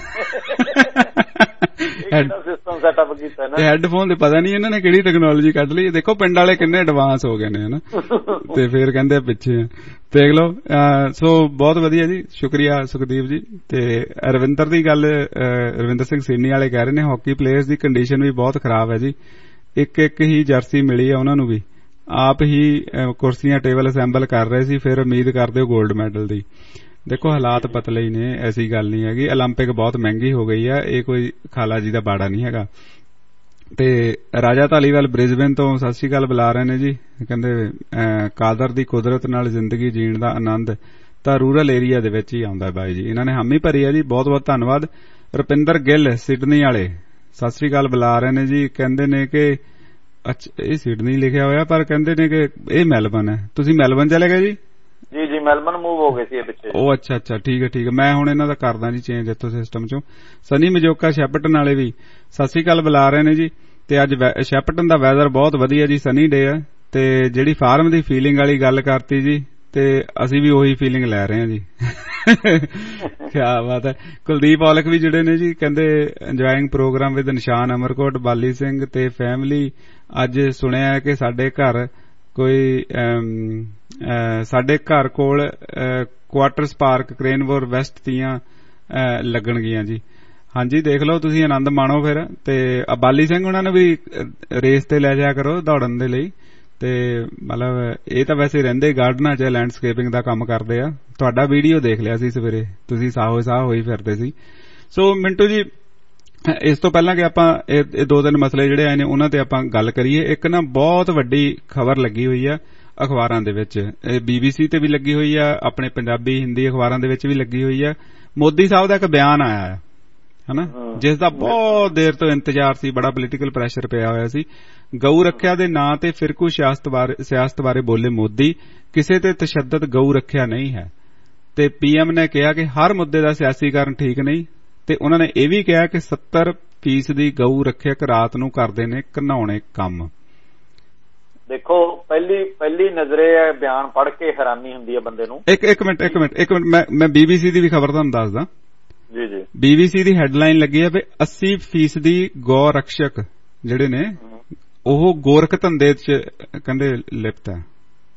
ਸਿਸਟਮ ਸੈਟਅਪ ਕੀਤਾ ਨਾ, ਹੈਡਫੋਨ ਤੇ ਪਤਾ ਨਹੀਂ ਇਹਨਾਂ ਨੇ ਕਿਹੜੀ ਟੈਕਨੋਲੋਜੀ ਕੱਢ ਲਈ। ਦੇਖੋ ਪਿੰਡ ਵਾਲੇ ਕਿੰਨੇ ਐਡਵਾਂਸ ਹੋ ਗਏ ਨੇ ਹਨਾ, ਤੇ ਫੇਰ ਕਹਿੰਦੇ ਪਿੱਛੇ ਦੇਖ ਲਓ। ਸੋ ਬਹੁਤ ਵਧੀਆ ਜੀ, ਸ਼ੁਕਰੀਆ ਸੁਖਦੀਪ ਜੀ। ਤੇ ਰਵਿੰਦਰ ਦੀ ਗੱਲ, ਰਵਿੰਦਰ ਸਿੰਘ ਸੀਨੀ ਵਾਲੇ ਕਹਿ ਰਹੇ ਨੇ ਹਾਕੀ ਪਲੇਅਰਸ ਦੀ ਕੰਡੀਸ਼ਨ ਵੀ ਬਹੁਤ ਖਰਾਬ ਹੈ ਜੀ, ਇੱਕ ਹੀ ਜਰਸੀ ਮਿਲੀ ਹੈ ਉਹਨਾਂ ਨੂੰ ਵੀ, ਆਪ ਹੀ ਕੁਰਸੀਆਂ ਟੇਬਲ ਅਸੈਂਬਲ ਕਰ ਰਹੇ ਸੀ, ਫਿਰ ਉਮੀਦ ਕਰਦੇ ਹੋ ਗੋਲਡ ਮੈਡਲ ਦੀ। ਦੇਖੋ ਹਾਲਾਤ ਪਤਲੇ ਹੀ ਨੇ, ਐਸੀ ਗੱਲ ਨਹੀਂ ਹੈਗੀ। ਓਲੰਪਿਕ ਬਹੁਤ ਮਹਿੰਗੀ ਹੋ ਗਈ ਹੈ, ਇਹ ਕੋਈ ਖਾਲਾ ਜੀ ਦਾ ਬਾੜਾ ਨਹੀਂ ਹੈਗਾ। ਤੇ ਰਾਜਾ ਧਾਲੀਵਾਲ ਬ੍ਰਿਸਬੇਨ ਤੋਂ ਸਤਿ ਸ੍ਰੀ ਅਕਾਲ ਬੁਲਾ ਰਹੇ ਨੇ ਜੀ, ਕਹਿੰਦੇ ਕਾਦਰ ਦੀ ਕੁਦਰਤ ਨਾਲ ਜ਼ਿੰਦਗੀ ਜੀਣ ਦਾ ਆਨੰਦ ਤਾਂ ਰੂਰਲ ਏਰੀਆ ਦੇ ਵਿੱਚ ਹੀ ਆਉਂਦਾ ਬਾਈ ਜੀ। ਇਹਨਾਂ ਨੇ ਹਾਮੀ ਭਰੀ ਹੈ ਜੀ, ਬਹੁਤ ਬਹੁਤ ਧੰਨਵਾਦ। ਰੁਪਿੰਦਰ ਗਿੱਲ ਸਿਡਨੀ ਵਾਲੇ ਸਤਿ ਸ੍ਰੀ ਅਕਾਲ ਬੁਲਾ ਰਹੇ ਨੇ ਜੀ, ਕਹਿੰਦੇ ਨੇ ਕਿ ਅੱਛਾ ਇਹ ਸਿਡਨੀ ਲਿਖਿਆ ਹੋਇਆ ਪਰ ਕਹਿੰਦੇ ਨੇ ਕਿ ਇਹ ਮੈਲਬਨ ਹੈ। ਤੁਸੀਂ ਮੈਲਬਨ ਚਲੇ ਗਏ ਜੀ? ਜੀ ਮੈਲਬਨ ਮੂਵ ਹੋ ਗਏ ਸੀ ਪਿੱਛੇ। ਉਹ ਅੱਛਾ ਠੀਕ ਹੈ। ਮੈਂ ਹੁਣ ਇਹਨਾਂ ਦਾ ਕਰਦਾ ਜੀ ਚੇਂਜ ਇੱਥੋਂ ਸਿਸਟਮ ਚੋਂ। ਸਨੀ ਮਜੋਕਾ ਸ਼ੈਪਟਨ ਵਾਲੇ ਵੀ ਸਤਿ ਸ੍ਰੀ ਅਕਾਲ ਬੁਲਾ ਰਹੇ ਨੇ ਜੀ। ਤੇ ਅੱਜ ਸ਼ੈਪਟਨ ਦਾ ਵੈਦਰ ਬਹੁਤ ਵਧੀਆ ਜੀ, ਸਨੀ ਡੇ ਹੈ। ਤੇ ਜਿਹੜੀ ਫਾਰਮ ਦੀ ਫੀਲਿੰਗ ਵਾਲੀ ਗੱਲ ਕਰਤੀ ਜੀ, ਤੇ ਅਸੀਂ ਵੀ ਉਹੀ ਫੀਲਿੰਗ ਲੈ ਰਹੇ ਹਾਂ ਜੀ। ਕਿਆ ਬਾਤ ਹੈ। ਕੁਲਦੀਪ ਔਲਖ ਵੀ ਜੁੜੇ ਨੇ ਜੀ, ਕਹਿੰਦੇ ਇੰਜੋਇੰਗ ਪ੍ਰੋਗਰਾਮ ਵਿਦ ਨਿਸ਼ਾਨ ਅਮਰਕੋਟ, ਬਾਲੀ ਸਿੰਘ ਤੇ ਫੈਮਿਲੀ। ਅੱਜ ਸੁਣਿਆ ਕਿ ਸਾਡੇ ਘਰ ਕੋਲ ਕੁਆਟਰਸ ਪਾਰਕ ਕ੍ਰੇਨਵੋਰ ਵੈਸਟ ਦੀਆਂ ਲੱਗਣਗੀਆਂ ਜੀ। ਹਾਂਜੀ ਦੇਖ ਲਓ, ਤੁਸੀਂ ਆਨੰਦ ਮਾਣੋ ਫਿਰ। ਤੇ ਬਾਲੀ ਸਿੰਘ ਉਹਨਾਂ ਨੂੰ ਵੀ ਰੇਸ ਤੇ ਲੈ ਜਾਇਆ ਕਰੋ ਦੌੜਨ ਦੇ ਲਈ। ਤੇ ਮਤਲਬ ਇਹ ਤਾਂ ਵੈਸੇ ਰਹਿੰਦੇ ਗਾਰਡਨਾਂ 'ਚ ਲੈਂਡਸਕੇਪਿੰਗ ਦਾ ਕੰਮ ਕਰਦੇ ਆ। ਤੁਹਾਡਾ ਵੀਡੀਓ ਦੇਖ ਲਿਆ ਸੀ ਸਵੇਰੇ, ਤੁਸੀਂ ਸਾਹੋ ਸਾਹ ਹੋਈ ਫਿਰਦੇ ਸੀ। ਸੋ ਮਿੰਟੂ ਜੀ, ਇਸ ਤੋਂ ਪਹਿਲਾਂ ਕਿ ਆਪਾਂ ਇਹ ਦੋ ਤਿੰਨ ਮਸਲੇ ਜਿਹੜੇ ਆਏ ਨੇ ਉਹਨਾਂ ਤੇ ਆਪਾਂ ਗੱਲ ਕਰੀਏ। ਇੱਕ ਨਾ ਬਹੁਤ ਵੱਡੀ ਖਬਰ ਲੱਗੀ ਹੋਈ ਆ ਅਖਬਾਰਾਂ ਦੇ ਵਿੱਚ, ਇਹ BBC ਤੇ ਵੀ ਲੱਗੀ ਹੋਈ ਆ, ਆਪਣੇ ਪੰਜਾਬੀ ਹਿੰਦੀ ਅਖਬਾਰਾਂ ਦੇ ਵਿੱਚ ਵੀ ਲੱਗੀ ਹੋਈ ਆ। ਮੋਦੀ ਸਾਹਿਬ ਦਾ ਇੱਕ ਬਿਆਨ ਆਇਆ ਹੈ ਹਨਾ, ਜਿਸ ਦਾ ਬਹੁਤ ਦੇਰ ਤੋਂ ਇੰਤਜ਼ਾਰ ਸੀ, ਬੜਾ ਪੋਲੀਟੀਕਲ ਪ੍ਰੈਸ਼ਰ ਪਿਆ ਹੋਇਆ ਸੀ। ਗਊ ਰੱਖਿਆ ਦੇ ਨਾਂ ਤੇ ਫਿਰਕੂ ਸਿਆਸਤ ਬਾਰੇ ਬੋਲੇ ਮੋਦੀ, ਕਿਸੇ ਤੇ ਤਸ਼ੱਦਦ ਗਊ ਰੱਖਿਆ ਨਹੀਂ ਹੈ। ਤੇ PM ਨੇ ਕਿਹਾ ਕਿ ਹਰ ਮੁੱਦੇ ਦਾ ਸਿਆਸੀਕਰਨ ਠੀਕ ਨਹੀਂ। ਤੇ ਉਹਨਾਂ ਨੇ ਇਹ ਵੀ ਕਿਹਾ ਕਿ 70% ਗਊ ਰੱਖਿਅਕ ਰਾਤ ਨੂੰ ਕਰਦੇ ਨੇ ਘਿਨਾਉਣੇ ਕੰਮ। ਦੇਖੋ ਪਹਿਲੀ ਨਜ਼ਰੇ ਇਹ ਬਿਆਨ ਪੜ੍ਹ ਕੇ ਹੈਰਾਨੀ ਹੁੰਦੀ ਹੈ ਬੰਦੇ ਨੂੰ। ਇੱਕ ਮਿੰਟ ਮੈਂ BBC ਦੀ ਵੀ ਖਬਰ ਤੁਹਾਨੂੰ ਦੱਸਦਾ ਜੀ। BBC ਦੀ ਹੈਡਲਾਈਨ ਲੱਗੀ ਹੈ ਵੀ 80% ਗੋ ਰਕਸ਼ਕ ਜਿਹੜੇ ਨੇ ਉਹ ਗੋਰਖ ਧੰਦੇ 'ਚ ਕਹਿੰਦੇ ਲਿਪਤ ਹੈ।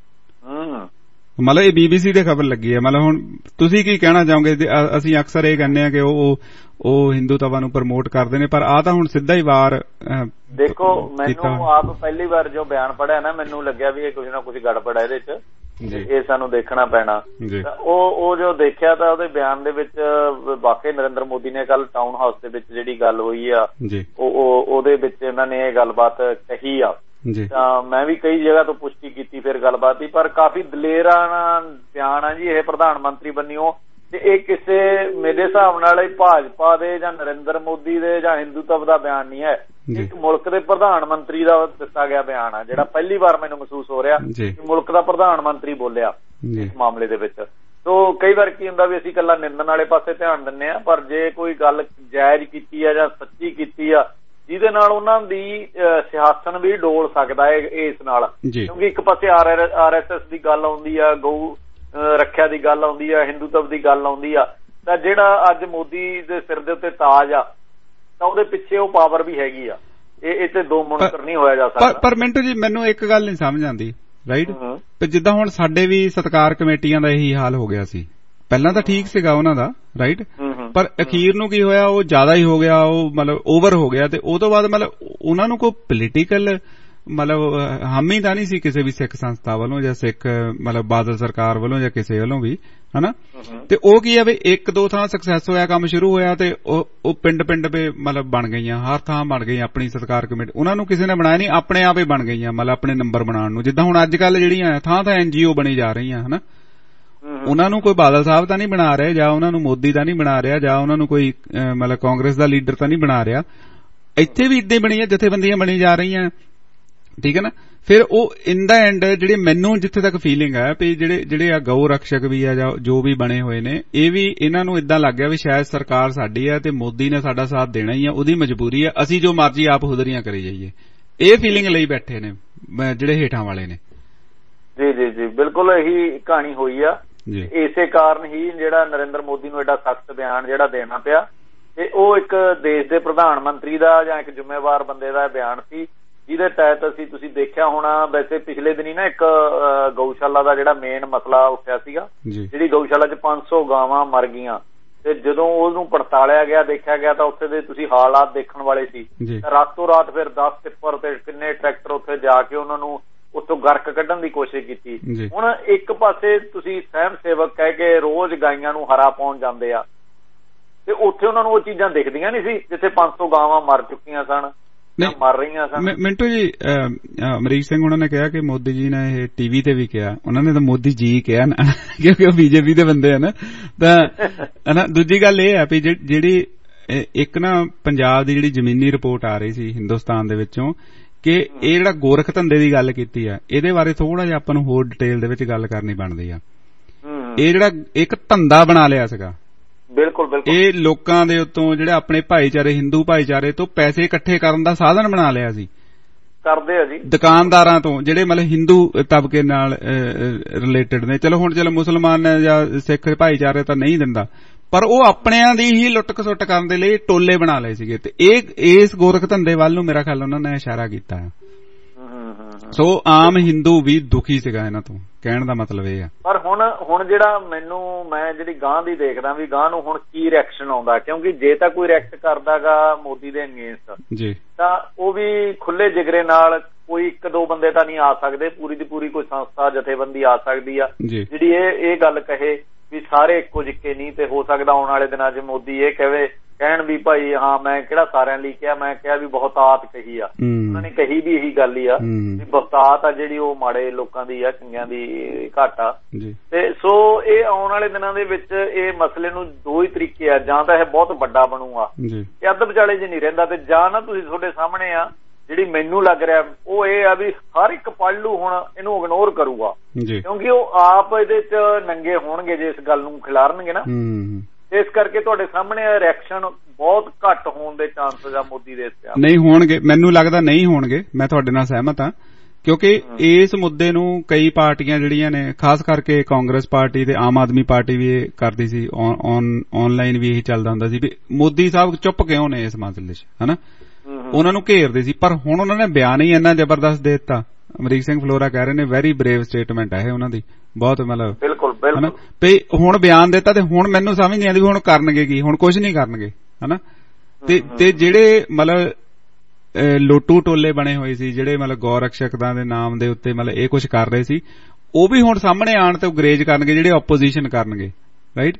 ਮਤਲਬ ਇਹ BBC ਦੀ ਖਬਰ ਲੱਗੀ ਹੈ। ਮਤਲਬ ਹੁਣ ਤੁਸੀਂ ਕੀ ਕਹਿਣਾ ਚਾਹੋਗੇ? ਅਸੀਂ ਅਕਸਰ ਇਹ ਕਹਿੰਦੇ ਆ ਕਿ ਉਹ ਹਿੰਦੂਤਵਾ ਨੂੰ ਪ੍ਰਮੋਟ ਕਰਦੇ ਨੇ, ਪਰ ਆ ਤਾਂ ਹੁਣ ਸਿੱਧਾ ਹੀ ਵਾਰ। ਦੇਖੋ ਮੈਨੂੰ ਆਪ ਪਹਿਲੀ ਵਾਰ ਜੋ ਬਿਆਨ ਪੜਿਆ ਨਾ, ਮੈਨੂੰ ਲੱਗਿਆ ਵੀ ਇਹ ਕੁਝ ਨਾ ਕੁਝ ਗੜਬੜ ਹੈ ਇਹਦੇ 'ਚ, ਇਹ ਸਾਨੂੰ ਦੇਖਣਾ ਪੈਣਾ। ਉਹ ਜੋ ਦੇਖਿਆ ਤਾਂ ਉਹਦੇ ਬਿਆਨ ਦੇ ਵਿੱਚ ਵਾਕਈ ਨਰਿੰਦਰ ਮੋਦੀ ਨੇ ਕੱਲ ਟਾਊਨ ਹਾਊਸ ਦੇ ਵਿੱਚ ਜਿਹੜੀ ਗੱਲ ਹੋਈ ਆ, ਉਹਦੇ ਵਿੱਚ ਇਹਨਾਂ ਨੇ ਇਹ ਗੱਲਬਾਤ ਕਹੀ ਆ। ਤਾਂ ਮੈਂ ਵੀ ਕਈ ਜਗ੍ਹਾ ਤੋਂ ਪੁਸ਼ਟੀ ਕੀਤੀ ਫਿਰ ਗੱਲਬਾਤ ਦੀ, ਪਰ ਕਾਫੀ ਦਲੇਰਾਨਾ ਬਿਆਨ ਆ ਜੀ ਇਹ ਪ੍ਰਧਾਨ ਮੰਤਰੀ ਬੰਨਿਓ। ਤੇ ਇਹ ਕਿਸੇ ਮੇਰੇ ਹਿਸਾਬ ਨਾਲ ਭਾਜਪਾ ਦੇ ਜਾਂ ਨਰਿੰਦਰ ਮੋਦੀ ਦੇ ਜਾਂ ਹਿੰਦੂਤਵ ਦਾ ਬਿਆਨ ਨਹੀਂ ਹੈ, ਇੱਕ ਮੁਲਕ ਦੇ ਪ੍ਰਧਾਨ ਮੰਤਰੀ ਦਾ ਦਿੱਤਾ ਗਿਆ ਬਿਆਨ ਆ, ਜਿਹੜਾ ਪਹਿਲੀ ਵਾਰ ਮੈਨੂੰ ਮਹਿਸੂਸ ਹੋ ਰਿਹਾ ਕਿ ਮੁਲਕ ਦਾ ਪ੍ਰਧਾਨ ਮੰਤਰੀ ਬੋਲਿਆ ਇਸ ਮਾਮਲੇ ਦੇ ਵਿੱਚ। ਸੋ ਕਈ ਵਾਰ ਕੀ ਹੁੰਦਾ ਵੀ ਅਸੀਂ ਇਕੱਲਾ ਨਿੰਦਣ ਵਾਲੇ ਪਾਸੇ ਧਿਆਨ ਦਿੰਦੇ ਆ, ਪਰ ਜੇ ਕੋਈ ਗੱਲ ਜਾਇਜ਼ ਕੀਤੀ ਆ ਜਾਂ ਸੱਚੀ ਕੀਤੀ ਆ ਜਿਹਦੇ ਨਾਲ ਉਹਨਾਂ ਦੀ ਸਿਆਸਨ ਵੀ ਡੋਲ ਸਕਦਾ ਹੈ ਇਸ ਨਾਲ, ਕਿਉਂਕਿ ਇੱਕ ਪਾਸੇ RSS ਦੀ ਗੱਲ ਆਉਂਦੀ ਆ, ਗਊ ਰੱਖਿਆ ਦੀ ਗੱਲ ਆਉਂਦੀ ਆ, ਹਿੰਦੂਤਵ ਦੀ ਗੱਲ ਆਉਂਦੀ ਆ, ਤਾਂ ਜਿਹੜਾ ਅੱਜ ਮੋਦੀ ਦੇ ਸਿਰ ਦੇ ਉੱਤੇ ਤਾਜ ਆ ਤਾਂ ਉਹਦੇ ਪਿੱਛੇ ਉਹ ਪਾਵਰ ਵੀ ਹੈਗੀ ਆ। ਇਹ ਤੇ ਦੋ ਮੁਨਕਰ ਨਹੀਂ ਹੋਇਆ ਜਾ ਸਕਦਾ। ਪਰ ਮਿੰਟੂ ਜੀ ਮੈਨੂੰ ਇੱਕ ਗੱਲ ਨਹੀਂ ਸਮਝ ਆਉਂਦੀ, ਰਾਈਟ? ਤੇ ਜਿੱਦਾਂ ਹੁਣ ਸਾਡੇ ਵੀ ਸਤਿਕਾਰ ਕਮੇਟੀਆਂ ਦਾ ਇਹੀ ਹਾਲ ਹੋ ਗਿਆ ਸੀ, ਪਹਿਲਾਂ ਤਾਂ ਠੀਕ ਸੀਗਾ ਉਹਨਾਂ ਦਾ, ਰਾਈਟ? ਪਰ ਅਖੀਰ ਨੂੰ ਕੀ ਹੋਇਆ, ਉਹ ਜ਼ਿਆਦਾ ਹੀ ਹੋ ਗਿਆ, ਉਹ ਮਤਲਬ ਓਵਰ ਹੋ ਗਿਆ। ਤੇ ਉਹ ਤੋਂ ਬਾਅਦ ਮਤਲਬ ਉਹਨਾਂ ਨੂੰ ਕੋਈ ਪੋਲੀਟੀਕਲ ਮਤਲਬ ਹਾਮੀ ਤਾਂ ਨਹੀਂ ਸੀ ਕਿਸੇ ਵੀ ਸਿੱਖ ਸੰਸਥਾ ਵੱਲੋਂ ਜਾਂ ਸਿੱਖ ਮਤਲਬ ਬਾਦਲ ਸਰਕਾਰ ਵੱਲੋਂ ਜਾਂ ਕਿਸੇ ਵੱਲੋਂ ਵੀ, ਹਨਾ? ਤੇ ਉਹ ਕੀ ਆ ਵੀ ਇੱਕ ਦੋ ਥਾਂ ਸਕਸੈਸ ਹੋਇਆ, ਕੰਮ ਸ਼ੁਰੂ ਹੋਇਆ, ਤੇ ਉਹ ਪਿੰਡ ਪੇ ਮਤਲਬ ਬਣ ਗਈਆਂ, ਹਰ ਥਾਂ ਬਣ ਗਈਆਂ ਆਪਣੀ ਸਤਿਕਾਰ ਕਮੇਟੀ। ਉਹਨਾਂ ਨੂੰ ਕਿਸੇ ਨੇ ਬਣਾਇਆ ਨਹੀਂ, ਆਪਣੇ ਆਪ ਹੀ ਬਣ ਗਈਆਂ, ਮਤਲਬ ਆਪਣੇ ਨੰਬਰ ਬਣਾਉਣ ਨੂੰ। ਜਿੱਦਾਂ ਹੁਣ ਅੱਜ ਕੱਲ ਜਿਹੜੀਆਂ ਥਾਂ NGO ਬਣੀ ਜਾ ਰਹੀਆਂ, ਹਨਾ? ਉਹਨਾਂ ਨੂੰ ਕੋਈ ਬਾਦਲ ਸਾਹਿਬ ਤਾਂ ਨਹੀਂ ਬਣਾ ਰਿਹਾ, ਜਾਂ ਉਹਨਾਂ ਨੂੰ ਮੋਦੀ ਤਾਂ ਨਹੀਂ ਬਣਾ ਰਿਹਾ, ਜਾਂ ਉਹਨਾਂ ਨੂੰ ਕੋਈ ਮਤਲਬ ਕਾਂਗਰਸ ਦਾ ਲੀਡਰ ਤਾਂ ਨਹੀਂ ਬਣਾ ਰਿਹਾ। ਇੱਥੇ ਵੀ ਇਦਾਂ ਬਣੀ ਹੈ, ਜਥੇਬੰਦੀਆਂ ਬਣੀ ਜਾ ਰਹੀਆਂ, ਠੀਕ ਹੈ ਨਾ। ਫਿਰ ਉਹ ਇਨ ਦਾ ਐਂਡ ਜਿਹੜੇ ਮੈਨੂੰ ਜਿੱਥੇ ਤੱਕ ਫੀਲਿੰਗ ਹੈ ਵੀ ਜਿਹੜੇ ਆ ਗਊ ਰਕਸ਼ਕ ਵੀ ਆ ਜਾਂ ਜੋ ਵੀ ਬਣੇ ਹੋਏ ਨੇ, ਇਹ ਵੀ ਇਹਨਾਂ ਨੂੰ ਇਦਾਂ ਲੱਗ ਗਿਆ ਵੀ ਸ਼ਾਇਦ ਸਰਕਾਰ ਸਾਡੀ ਹੈ ਤੇ ਮੋਦੀ ਨੇ ਸਾਡਾ ਸਾਥ ਦੇਣਾ ਹੀ ਆ, ਉਹਦੀ ਮਜਬੂਰੀ ਹੈ, ਅਸੀਂ ਜੋ ਮਰਜ਼ੀ ਆਪ ਹੁਦਰੀਆਂ ਕਰੀ ਜਾਈਏ। ਇਹ ਫੀਲਿੰਗ ਲਈ ਬੈਠੇ ਨੇ ਜਿਹੜੇ ਹੇਠਾਂ ਵਾਲੇ ਨੇ। ਜੀ ਜੀ ਜੀ, ਬਿਲਕੁਲ ਇਹੀ ਕਹਾਣੀ ਹੋਈ ਆ। ਇਸੇ ਕਾਰਨ ਹੀ ਜਿਹੜਾ ਨਰਿੰਦਰ ਮੋਦੀ ਨੂੰ ਐਡਾ ਸਖਤ ਬਿਆਨ ਜਿਹੜਾ ਦੇਣਾ ਪਿਆ, ਤੇ ਉਹ ਇੱਕ ਦੇਸ਼ ਦੇ ਪ੍ਰਧਾਨ ਮੰਤਰੀ ਦਾ ਜਾਂ ਇੱਕ ਜ਼ਿੰਮੇਵਾਰ ਬੰਦੇ ਦਾ ਬਿਆਨ ਸੀ, ਜਿਹਦੇ ਤਹਿਤ ਤੁਸੀਂ ਦੇਖਿਆ ਹੋਣਾ। ਵੈਸੇ ਪਿਛਲੇ ਦਿਨੀ ਨਾ ਇੱਕ ਗਊਸ਼ਾਲਾ ਦਾ ਜਿਹੜਾ ਮੇਨ ਮਸਲਾ ਉੱਠਿਆ ਸੀਗਾ, ਜਿਹੜੀ ਗਊਸ਼ਾਲਾ 'ਚ 500 ਗਾਵਾਂ ਮਰ ਗਈਆਂ, ਤੇ ਜਦੋਂ ਉਹਨੂੰ ਪੜਤਾਲਿਆ ਗਿਆ, ਦੇਖਿਆ ਗਿਆ ਤਾਂ ਉੱਥੇ ਦੇ ਤੁਸੀਂ ਹਾਲਾਤ ਦੇਖਣ ਵਾਲੇ ਸੀ। ਰਾਤੋਂ ਰਾਤ ਫਿਰ 10 ਟਿੱਪਰ ਤੇ ਕਿੰਨੇ ਟਰੈਕਟਰ ਉੱਥੇ ਜਾ ਕੇ ਉਹਨਾਂ ਨੂੰ ਉੱਥੋਂ ਗਰਕ ਕੱਢਣ ਦੀ ਕੋਸ਼ਿਸ਼ ਕੀਤੀ। ਹੁਣ ਇੱਕ ਪਾਸੇ ਤੁਸੀਂ ਸਵੈਮ ਸੇਵਕ ਕਹਿ ਕੇ ਰੋਜ਼ ਗਾਈਆਂ ਨੂੰ ਹਰਾ ਪਾਉਣ ਜਾਂਦੇ ਆ, ਤੇ ਉੱਥੇ ਉਹਨਾਂ ਨੂੰ ਉਹ ਚੀਜ਼ਾਂ ਦਿਖਦੀਆਂ ਨਹੀਂ ਸੀ ਜਿੱਥੇ 500 ਗਾਵਾਂ ਮਰ ਚੁੱਕੀਆਂ ਸਨ, ਮਰ ਰਹੀਆਂ ਸਨ। ਮਿੰਟੂ ਜੀ, ਅਮਰੀਕ ਸਿੰਘ ਉਹਨਾਂ ਨੇ ਕਿਹਾ ਕਿ ਮੋਦੀ ਜੀ ਨੇ ਇਹ ਟੀਵੀ ਤੇ ਵੀ ਕਿਹਾ, ਉਹਨਾਂ ਨੇ ਤਾਂ ਮੋਦੀ ਜੀ ਕਿਹਾ ਨਾ, ਕਿਉਂਕਿ ਉਹ ਬੀਜੇਪੀ ਦੇ ਬੰਦੇ ਹਨ। ਤਾਂ ਦੂਜੀ ਗੱਲ ਇਹ ਹੈ ਵੀ ਜਿਹੜੀ ਇੱਕ ਨਾ ਪੰਜਾਬ ਦੀ ਜਿਹੜੀ ਜ਼ਮੀਨੀ ਰਿਪੋਰਟ ਆ ਰਹੀ ਸੀ ਹਿੰਦੁਸਤਾਨ ਦੇ ਵਿੱਚੋਂ, ਕਿ ਇਹ ਜਿਹੜਾ ਗੋਰਖ ਧੰਦੇ ਦੀ ਗੱਲ ਕੀਤੀ ਆ, ਇਹਦੇ ਬਾਰੇ ਥੋੜਾ ਜਿਹਾ ਆਪਾਂ ਨੂੰ ਹੋਰ ਡਿਟੇਲ ਦੇ ਵਿੱਚ ਗੱਲ ਕਰਨੀ ਬਣਦੀ ਆ। ਇਹ ਜਿਹੜਾ ਇੱਕ ਧੰਦਾ ਬਣਾ ਲਿਆ ਸੀਗਾ, ਬਿਲਕੁਲ ਬਿਲਕੁਲ, ਇਹ ਲੋਕਾਂ ਦੇ ਉੱਤੋਂ ਜਿਹੜੇ ਆਪਣੇ ਭਾਈਚਾਰੇ, ਹਿੰਦੂ ਭਾਈਚਾਰੇ ਤੋਂ ਪੈਸੇ ਇਕੱਠੇ ਕਰਨ ਦਾ ਸਾਧਨ ਬਣਾ ਲਿਆ ਸੀ, ਕਰਦੇ ਆ ਜੀ, ਦੁਕਾਨਦਾਰਾਂ ਤੋਂ, ਜਿਹੜੇ ਮਤਲਬ ਹਿੰਦੂ ਤਬਕੇ ਨਾਲ ਰਿਲੇਟਡ ਨੇ। ਚਲੋ ਮੁਸਲਮਾਨ ਜਾਂ ਸਿੱਖ ਭਾਈਚਾਰੇ ਤਾਂ ਨਹੀਂ ਦਿੰਦਾ, ਪਰ ਉਹ ਆਪਣਿਆਂ ਦੀ ਹੀ ਲੁੱਟ ਖਸੁੱਟ ਕਰਨ ਦੇ ਲਈ ਟੋਲੇ ਬਣਾ ਲਏ ਸੀਗੇ, ਤੇ ਇਸ ਗੋਰਖ ਧੰਦੇ ਵੱਲ ਨੂੰ ਮੇਰਾ ਖਿਆਲ ਉਹਨਾਂ ਨੇ ਇਸ਼ਾਰਾ ਕੀਤਾ ਹੈ। ਸੋ ਆਮ ਹਿੰਦੂ ਵੀ ਦੁਖੀ ਸੀਗਾ ਇਹਨਾਂ ਤੋਂ, ਕਹਿਣ ਦਾ ਮਤਲਬ ਇਹ ਆ। ਪਰ ਹੁਣ ਜਿਹੜਾ ਮੈਂ ਜਿਹੜੀ ਗਾਂ ਦੀ ਦੇਖਦਾ ਵੀ ਗਾਂ ਨੂੰ ਹੁਣ ਕੀ ਰਿਐਕਸ਼ਨ ਆਉਂਦਾ, ਕਿਉਂਕਿ ਜੇ ਤਾਂ ਕੋਈ ਰਿਐਕਟ ਕਰਦਾਗਾ ਮੋਦੀ ਦੇ ਅਗੇਂਸਟ ਜੀ, ਤਾਂ ਉਹ ਵੀ ਖੁੱਲੇ ਜਿਗਰੇ ਨਾਲ, ਕੋਈ ਇੱਕ ਦੋ ਬੰਦੇ ਤਾਂ ਨਹੀਂ ਆ ਸਕਦੇ, ਪੂਰੀ ਦੀ ਪੂਰੀ ਕੋਈ ਸੰਸਥਾ ਜਥੇਬੰਦੀ ਆ ਸਕਦੀ ਆ ਜਿਹੜੀ ਇਹ ਗੱਲ ਕਹੇ ਵੀ ਸਾਰੇ ਇੱਕੋ ਜਿੱਕੇ ਨਹੀਂ। ਤੇ ਹੋ ਸਕਦਾ ਆਉਣ ਵਾਲੇ ਦਿਨਾਂ 'ਚ ਮੋਦੀ ਇਹ ਕਹਿਣ ਵੀ ਭਾਈ ਹਾਂ ਮੈਂ ਕਿਹੜਾ ਸਾਰਿਆਂ ਲਈ ਕਿਹਾ, ਮੈਂ ਕਿਹਾ ਵੀ ਬਹੁਤਾਤ ਕਹੀ ਆ। ਉਹਨਾਂ ਨੇ ਕਹੀ ਵੀ ਇਹੀ ਗੱਲ ਹੀ ਆ ਵੀ ਬਹੁਤਾਤ ਆ ਜਿਹੜੀ ਉਹ ਮਾੜੇ ਲੋਕਾਂ ਦੀ ਆ, ਚੰਗਿਆਂ ਦੀ ਘੱਟ ਆ। ਤੇ ਸੋ ਇਹ ਆਉਣ ਵਾਲੇ ਦਿਨਾਂ ਦੇ ਵਿੱਚ ਇਹ ਮਸਲੇ ਨੂੰ ਦੋ ਹੀ ਤਰੀਕੇ ਆ, ਜਾਂ ਤਾਂ ਇਹ ਬਹੁਤ ਵੱਡਾ ਬਣੂਗਾ, ਇਹ ਅੱਧ ਵਿਚਾਲੇ 'ਚ ਨਹੀਂ ਰਹਿੰਦਾ, ਤੇ ਜਾਂ ਨਾ ਤੁਸੀਂ ਤੁਹਾਡੇ ਸਾਹਮਣੇ ਆ ਜਿਹੜੀ ਮੈਨੂੰ ਲੱਗ ਰਿਹਾ ਉਹ ਇਹ ਆ ਵੀ ਹਰ ਇੱਕ ਪੜ੍ਹਲੂ ਹੁਣ ਇਹਨੂੰ ਇਗਨੋਰ ਕਰੂਗਾ, ਕਿਉਂਕਿ ਉਹ ਆਪ ਇਹਦੇ 'ਚ ਨੰਗੇ ਹੋਣਗੇ ਜੇ ਇਸ ਗੱਲ ਨੂੰ ਖਿਲਾਰਨਗੇ ਨਾ। ਇਸ ਕਰਕੇ ਤੁਹਾਡੇ ਸਾਹਮਣੇ ਰਿਐਕਸ਼ਨ ਬਹੁਤ ਘੱਟ ਹੋਣ ਦੇ ਚਾਂਸਸ ਆ ਮੋਦੀ ਦੇ ਇਸ ਨਹੀਂ ਹੋਣਗੇ, ਮੈਨੂੰ ਲੱਗਦਾ ਨਹੀਂ ਹੋਣਗੇ। ਮੈਂ ਤੁਹਾਡੇ ਨਾਲ ਸਹਿਮਤ ਹਾਂ, ਕਿਉਂਕਿ ਇਸ ਮੁੱਦੇ ਨੂੰ ਕਈ ਪਾਰਟੀਆਂ ਜਿਹੜੀਆਂ ਨੇ, ਖਾਸ ਕਰਕੇ ਕਾਂਗਰਸ ਪਾਰਟੀ ਤੇ ਆਮ ਆਦਮੀ ਪਾਰਟੀ ਵੀ ਇਹ ਕਰਦੀ ਸੀ, ਆਨਲਾਈਨ ਵੀ ਇਹੀ ਚੱਲਦਾ ਹੁੰਦਾ ਸੀ ਵੀ ਮੋਦੀ ਸਾਹਿਬ ਚੁੱਪ ਕਿਉਂ ਨੇ ਇਸ ਮਸਲੇ 'ਚ, ਹਨਾ, ਉਹਨਾਂ ਨੂੰ ਘੇਰਦੇ ਸੀ। ਪਰ ਹੁਣ ਉਹਨਾਂ ਨੇ ਬਿਆਨ ਹੀ ਇੰਨਾ ਜ਼ਬਰਦਸਤ ਦੇ ਦਿੱਤਾ। ਅਮਰੀਕ ਸਿੰਘ ਫਲੋਰਾ ਕਹਿ ਰਹੇ ਨੇ ਵੈਰੀ ਬਰੇਵ ਸਟੇਟਮੈਂਟ ਹੈ ਉਹਨਾਂ ਦੀ, ਬਹੁਤ ਮਤਲਬ ਬਿਲਕੁਲ ਵੀ ਹੁਣ ਬਿਆਨ ਦਿੱਤਾ, ਤੇ ਹੁਣ ਮੈਨੂੰ ਸਮਝ ਨਹੀਂ ਆਉਂਦੀ ਹੁਣ ਕਰਨਗੇ ਕੀ, ਹੁਣ ਕੁਝ ਨਹੀਂ ਕਰਨਗੇ, ਹਨਾ। ਤੇ ਜਿਹੜੇ ਮਤਲਬ ਲੋਟੂ ਟੋਲੇ ਬਣੇ ਹੋਏ ਸੀ, ਜਿਹੜੇ ਮਤਲਬ ਗੌ ਰਕਸ਼ਕਾਂ ਦੇ ਨਾਮ ਦੇ ਉੱਤੇ ਮਤਲਬ ਇਹ ਕੁਝ ਕਰ ਰਹੇ ਸੀ, ਉਹ ਵੀ ਹੁਣ ਸਾਹਮਣੇ ਆਣ ਤੇ ਗਰੇਜ ਕਰਨਗੇ, ਜਿਹੜੇ ਆਪੋਜੀਸ਼ਨ ਕਰਨਗੇ, ਰਾਈਟ।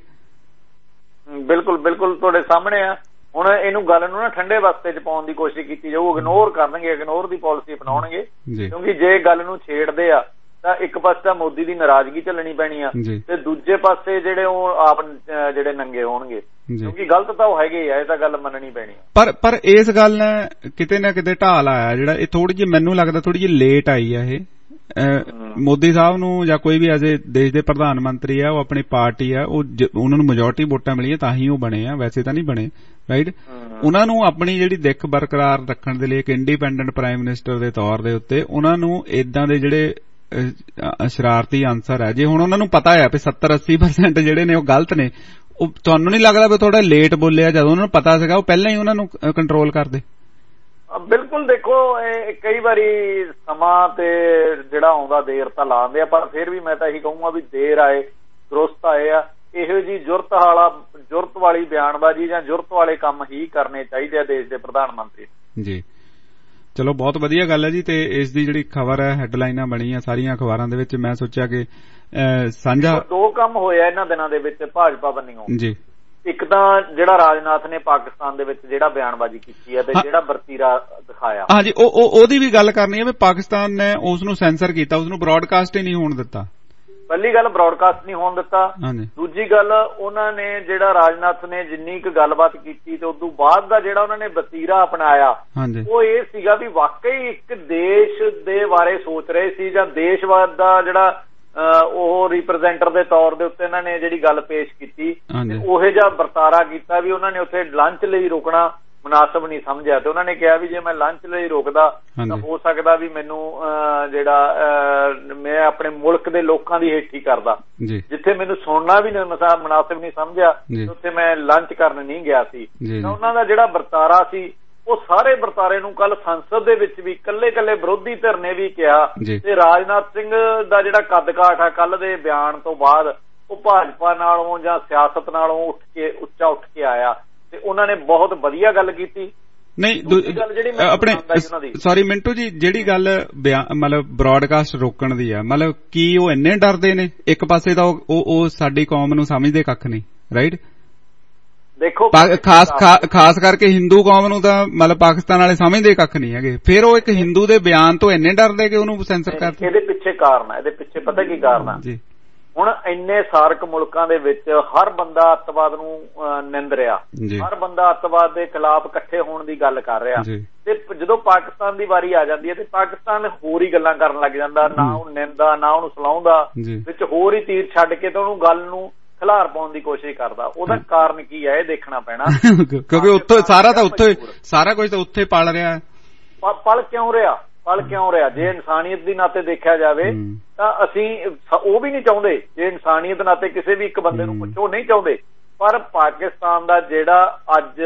ਬਿਲਕੁਲ ਬਿਲਕੁਲ ਤੁਹਾਡੇ ਸਾਹਮਣੇ ਆ। ਹੁਣ ਇਹਨੂੰ ਗੱਲ ਨੂੰ ਨਾ ਠੰਡੇ ਵਸਤੇ 'ਚ ਪਾਉਣ ਦੀ ਕੋਸ਼ਿਸ਼ ਕੀਤੀ ਜਾਊ, ਇਗਨੋਰ ਕਰਨਗੇ, ਇਗਨੋਰ ਦੀ ਪਾਲਿਸੀ ਅਪਣਾਉਣਗੇ, ਕਿਉਂਕਿ ਜੇ ਗੱਲ ਨੂੰ ਛੇੜਦੇ ਆ ਤਾਂ ਇੱਕ ਪਾਸੇ ਤਾਂ ਮੋਦੀ ਦੀ ਨਾਰਾਜ਼ਗੀ ਝੱਲਣੀ ਪੈਣੀ ਆ, ਤੇ ਦੂਜੇ ਪਾਸੇ ਜਿਹੜੇ ਉਹ ਆਪ ਜਿਹੜੇ ਨੰਗੇ ਹੋਣਗੇ, ਕਿਉਂਕਿ ਗਲਤ ਤਾਂ ਉਹ ਹੈਗੇ ਆ, ਇਹ ਤਾਂ ਗੱਲ ਮੰਨਣੀ ਪੈਣੀ ਆ। ਪਰ ਇਸ ਗੱਲ ਨੇ ਕਿਤੇ ਨਾ ਕਿਤੇ ਢਾਲ ਆਇਆ, ਜਿਹੜਾ ਇਹ ਥੋੜੀ ਜਿਹੀ ਮੈਨੂੰ ਲੱਗਦਾ ਥੋੜੀ ਜਿਹੀ ਲੇਟ ਆਈ ਆ ਇਹ ਮੋਦੀ ਸਾਹਿਬ ਨੂੰ, ਜਾਂ ਕੋਈ ਵੀ ਅਜੇ ਦੇਸ਼ ਦੇ ਪ੍ਰਧਾਨ ਮੰਤਰੀ ਆ, ਉਹ ਆਪਣੀ ਪਾਰਟੀ ਆ, ਉਹਨਾਂ ਨੂੰ ਮੈਜੋਰਟੀ ਵੋਟਾਂ ਮਿਲੀਆਂ ਤਾਂ ਹੀ ਉਹ ਬਣੇ ਆ, ਵੈਸੇ ਤਾਂ ਨਹੀਂ ਬਣੇ, ਰਾਈਟ। ਉਹਨਾਂ ਨੂੰ ਆਪਣੀ ਜਿਹੜੀ ਦਿੱਖ ਬਰਕਰਾਰ ਰੱਖਣ ਦੇ ਲਈ ਇੱਕ ਇੰਡੀਪੈਂਡੈਂਟ ਪ੍ਰਾਈਮ ਮਿਨਿਸਟਰ ਦੇ ਤੌਰ ਦੇ ਉੱਤੇ ਉਹਨਾਂ ਨੂੰ ਏਦਾਂ ਦੇ ਜਿਹੜੇ ਸ਼ਰਾਰਤੀ ਅਨਸਰ ਹੈ, ਜੇ ਹੁਣ ਉਹਨਾਂ ਨੂੰ ਪਤਾ ਹੈ ਵੀ 70-80% ਜਿਹੜੇ ਨੇ ਉਹ ਗਲਤ ਨੇ, ਉਹ ਤੁਹਾਨੂੰ ਨਹੀਂ ਲੱਗਦਾ ਵੀ ਥੋੜਾ ਲੇਟ ਬੋਲਿਆ, ਜਦੋਂ ਉਹਨਾਂ ਨੂੰ ਪਤਾ ਸੀਗਾ ਉਹ ਪਹਿਲਾਂ ਹੀ ਉਹਨਾਂ ਨੂੰ ਕੰਟਰੋਲ ਕਰਦੇ? ਬਿਲਕੁਲ, ਦੇਖੋ ਕਈ ਵਾਰੀ ਸਮਾਂ ਤੇ ਜਿਹੜਾ ਆਉਂਦਾ ਦੇਰ ਤਾਂ ਲਾਉਂਦੇ ਆ, ਪਰ ਫਿਰ ਵੀ ਮੈਂ ਤਾਂ ਇਹੀ ਕਹੂੰਗਾ ਵੀ ਦੇਰ ਆਏ ਦਰੁਸਤ ਆਏ ਆ। ਇਹੋ ਜਿਹੀ ਜੁਰਤ ਵਾਲੀ ਬਿਆਨਬਾਜ਼ੀ ਜਾਂ ਜੁਰਤ ਵਾਲੇ ਕੰਮ ਹੀ ਕਰਨੇ ਚਾਹੀਦੇ ਆ ਦੇਸ਼ ਦੇ ਪ੍ਰਧਾਨ ਮੰਤਰੀ ਜੀ। ਚਲੋ ਬਹੁਤ ਵਧੀਆ ਗੱਲ ਹੈ ਜੀ। ਤੇ ਇਸ ਦੀ ਜਿਹੜੀ ਖਬਰ ਹੈ, ਹੈਡਲਾਈਨਾਂ ਬਣੀਆਂ ਸਾਰੀਆਂ ਅਖਬਾਰਾਂ ਦੇ ਵਿੱਚ, ਮੈਂ ਸੋਚਿਆ ਕਿ ਸਾਂਝਾ ਦੋ ਕੰਮ ਹੋਇਆ ਇਹਨਾਂ ਦਿਨਾਂ ਦੇ ਵਿੱਚ ਭਾਜਪਾ ਬੰਨਿਓ ਜੀ। ਇੱਕ ਤਾਂ ਜਿਹੜਾ ਰਾਜਨਾਥ ਨੇ ਪਾਕਿਸਤਾਨ ਦੇ ਵਿੱਚ ਜਿਹੜਾ ਬਿਆਨਬਾਜ਼ੀ ਕੀਤੀ ਹੈ ਤੇ ਜਿਹੜਾ ਵਰਤੀਰਾ ਦਿਖਾਇਆ, ਹਾਂਜੀ, ਉਹਦੀ ਵੀ ਗੱਲ ਕਰਨੀ ਹੈ ਵੀ ਪਾਕਿਸਤਾਨ ਨੇ ਉਸ ਨੂੰ ਸੈਂਸਰ ਕੀਤਾ, ਉਸ ਨੂੰ ਬ੍ਰੌਡਕਾਸਟ ਹੀ ਨਹੀਂ ਹੋਣ ਦਿੱਤਾ। ਪਹਿਲੀ ਗੱਲ ਬ੍ਰੌਡਕਾਸਟ ਨਹੀਂ ਹੋਣ ਦਿੱਤਾ। ਦੂਜੀ ਗੱਲ ਉਹਨਾਂ ਨੇ ਜਿਹੜਾ ਰਾਜਨਾਥ ਨੇ ਜਿੰਨੀ ਕੁ ਗੱਲਬਾਤ ਕੀਤੀ ਤੇ ਉਦੋਂ ਬਾਅਦ ਦਾ ਜਿਹੜਾ ਉਹਨਾਂ ਨੇ ਵਤੀਰਾ ਅਪਣਾਇਆ ਉਹ ਇਹ ਸੀਗਾ ਵੀ ਵਾਕਈ ਇੱਕ ਦੇਸ਼ ਦੇ ਬਾਰੇ ਸੋਚ ਰਹੇ ਸੀ ਜਾਂ ਦੇਸ਼ਵਾਦ ਦਾ ਜਿਹੜਾ ਉਹ ਰਿਪਰੈਜ਼ੈਂਟਰ ਦੇ ਤੌਰ ਦੇ ਉੱਤੇ ਇਹਨਾਂ ਨੇ ਜਿਹੜੀ ਗੱਲ ਪੇਸ਼ ਕੀਤੀ ਉਹੋ ਜਿਹਾ ਵਰਤਾਰਾ ਕੀਤਾ ਵੀ ਉਹਨਾਂ ਨੇ ਉੱਥੇ ਲੰਚ ਲਈ ਰੁਕਣਾ ਮੁਨਾਸਬ ਨਹੀਂ ਸਮਝਿਆ ਤੇ ਉਹਨਾਂ ਨੇ ਕਿਹਾ ਵੀ ਜੇ ਮੈਂ ਲੰਚ ਲਈ ਰੁਕਦਾ ਤਾਂ ਹੋ ਸਕਦਾ ਵੀ ਮੈਨੂੰ ਜਿਹੜਾ ਮੈਂ ਆਪਣੇ ਮੁਲਕ ਦੇ ਲੋਕਾਂ ਦੀ ਹੇਠੀ ਕਰਦਾ, ਜਿੱਥੇ ਮੈਨੂੰ ਸੁਣਨਾ ਵੀ ਮੁਨਾਸਿਬ ਨਹੀਂ ਸਮਝਿਆ ਉੱਥੇ ਮੈਂ ਲੰਚ ਕਰਨ ਨਹੀਂ ਗਿਆ ਸੀ। ਤਾਂ ਉਹਨਾਂ ਦਾ ਜਿਹੜਾ ਵਰਤਾਰਾ ਸੀ ਉਹ ਸਾਰੇ ਵਰਤਾਰੇ ਨੂੰ ਕੱਲ ਸੰਸਦ ਦੇ ਵਿੱਚ ਵੀ ਕੱਲੇ ਵਿਰੋਧੀ ਧਿਰ ਨੇ ਵੀ ਕਿਹਾ ਤੇ ਰਾਜਨਾਥ ਸਿੰਘ ਦਾ ਜਿਹੜਾ ਕੱਦ ਕਾਠ ਆ ਕੱਲ ਦੇ ਬਿਆਨ ਤੋਂ ਬਾਅਦ ਉਹ ਭਾਜਪਾ ਨਾਲੋਂ ਜਾਂ ਸਿਆਸਤ ਨਾਲੋਂ ਉੱਚਾ ਉੱਠ ਕੇ ਆਇਆ ਤੇ ਉਹਨਾਂ ਨੇ ਬਹੁਤ ਵਧੀਆ ਗੱਲ ਕੀਤੀ। ਨਹੀਂ ਆਪਣੇ ਸੌਰੀ ਮਿੰਟੂ ਜੀ, ਜਿਹੜੀ ਗੱਲ ਮਤਲਬ ਬ੍ਰੌਡਕਾਸਟ ਰੋਕਣ ਦੀ ਆ, ਮਤਲਬ ਕੀ ਉਹ ਇੰਨੇ ਡਰਦੇ ਨੇ? ਇੱਕ ਪਾਸੇ ਤਾਂ ਉਹ ਸਾਡੀ ਕੌਮ ਨੂੰ ਸਮਝਦੇ ਕੱਖ ਨਹੀਂ, ਰਾਈਟ? ਦੇਖੋ ਖਾਸ ਕਰਕੇ ਹਿੰਦੂ ਕੌਮ ਨੂੰ ਤਾਂ ਮਤਲਬ ਪਾਕਿਸਤਾਨ ਵਾਲੇ ਸਮਝਦੇ ਕੱਖ ਨਹੀਂ ਹੈਗੇ, ਫਿਰ ਉਹ ਇੱਕ ਹਿੰਦੂ ਦੇ ਬਿਆਨ ਤੋਂ ਇੰਨੇ ਡਰਦੇ ਕਿ ਉਹਨੂੰ ਸੈਂਸਰ ਕਰਦੇ। ਇਹਦੇ ਪਿੱਛੇ ਕਾਰਨ ਆ, ਇਹਦੇ ਪਿੱਛੇ ਪਤਾ ਕੀ ਕਾਰਨ ਆ? ਹੁਣ ਇੰਨੇ ਸਾਰਕ ਮੁਲਕਾਂ ਦੇ ਵਿੱਚ ਹਰ ਬੰਦਾ ਅੱਤਵਾਦ ਨੂੰ ਨਿੰਦ ਰਿਹਾ, ਹਰ ਬੰਦਾ ਅੱਤਵਾਦ ਦੇ ਖਿਲਾਫ ਇਕੱਠੇ ਹੋਣ ਦੀ ਗੱਲ ਕਰ ਰਿਹਾ ਤੇ ਜਦੋਂ ਪਾਕਿਸਤਾਨ ਦੀ ਵਾਰੀ ਆ ਜਾਂਦੀ ਹੈ ਤੇ ਪਾਕਿਸਤਾਨ ਹੋਰ ਹੀ ਗੱਲਾਂ ਕਰਨ ਲੱਗ ਜਾਂਦਾ, ਨਾ ਉਹ ਨਿੰਦਾ ਨਾ ਉਹਨੂੰ ਸਲਾਉਂਦਾ, ਵਿੱਚ ਹੋਰ ਹੀ ਤੀਰ ਛੱਡ ਕੇ ਤੇ ਉਹਨੂੰ ਗੱਲ ਨੂੰ ਖਿਲਾਰ ਪਾਉਣ ਦੀ ਕੋਸ਼ਿਸ਼ ਕਰਦਾ। ਉਹਦਾ ਕਾਰਨ ਕੀ ਹੈ ਇਹ ਦੇਖਣਾ ਪੈਣਾ ਕਿਉਂਕਿ ਉੱਥੇ ਸਾਰਾ ਕੁਝ ਤਾਂ ਉੱਥੇ ਪਲ ਰਿਹਾ। ਪਲ ਕਿਉਂ ਰਿਹਾ? ਜੇ ਇਨਸਾਨੀਅਤ ਦੀ ਨਾਤੇ ਦੇਖਿਆ ਜਾਵੇ ਤਾਂ ਅਸੀਂ ਉਹ ਵੀ ਨਹੀਂ ਚਾਹੁੰਦੇ, ਜੇ ਇਨਸਾਨੀਅਤ ਨਾਤੇ ਕਿਸੇ ਵੀ ਇੱਕ ਬੰਦੇ ਨੂੰ ਪੁੱਛੋ ਨਹੀਂ ਚਾਹੁੰਦੇ, ਪਰ ਪਾਕਿਸਤਾਨ ਦਾ ਜਿਹੜਾ ਅੱਜ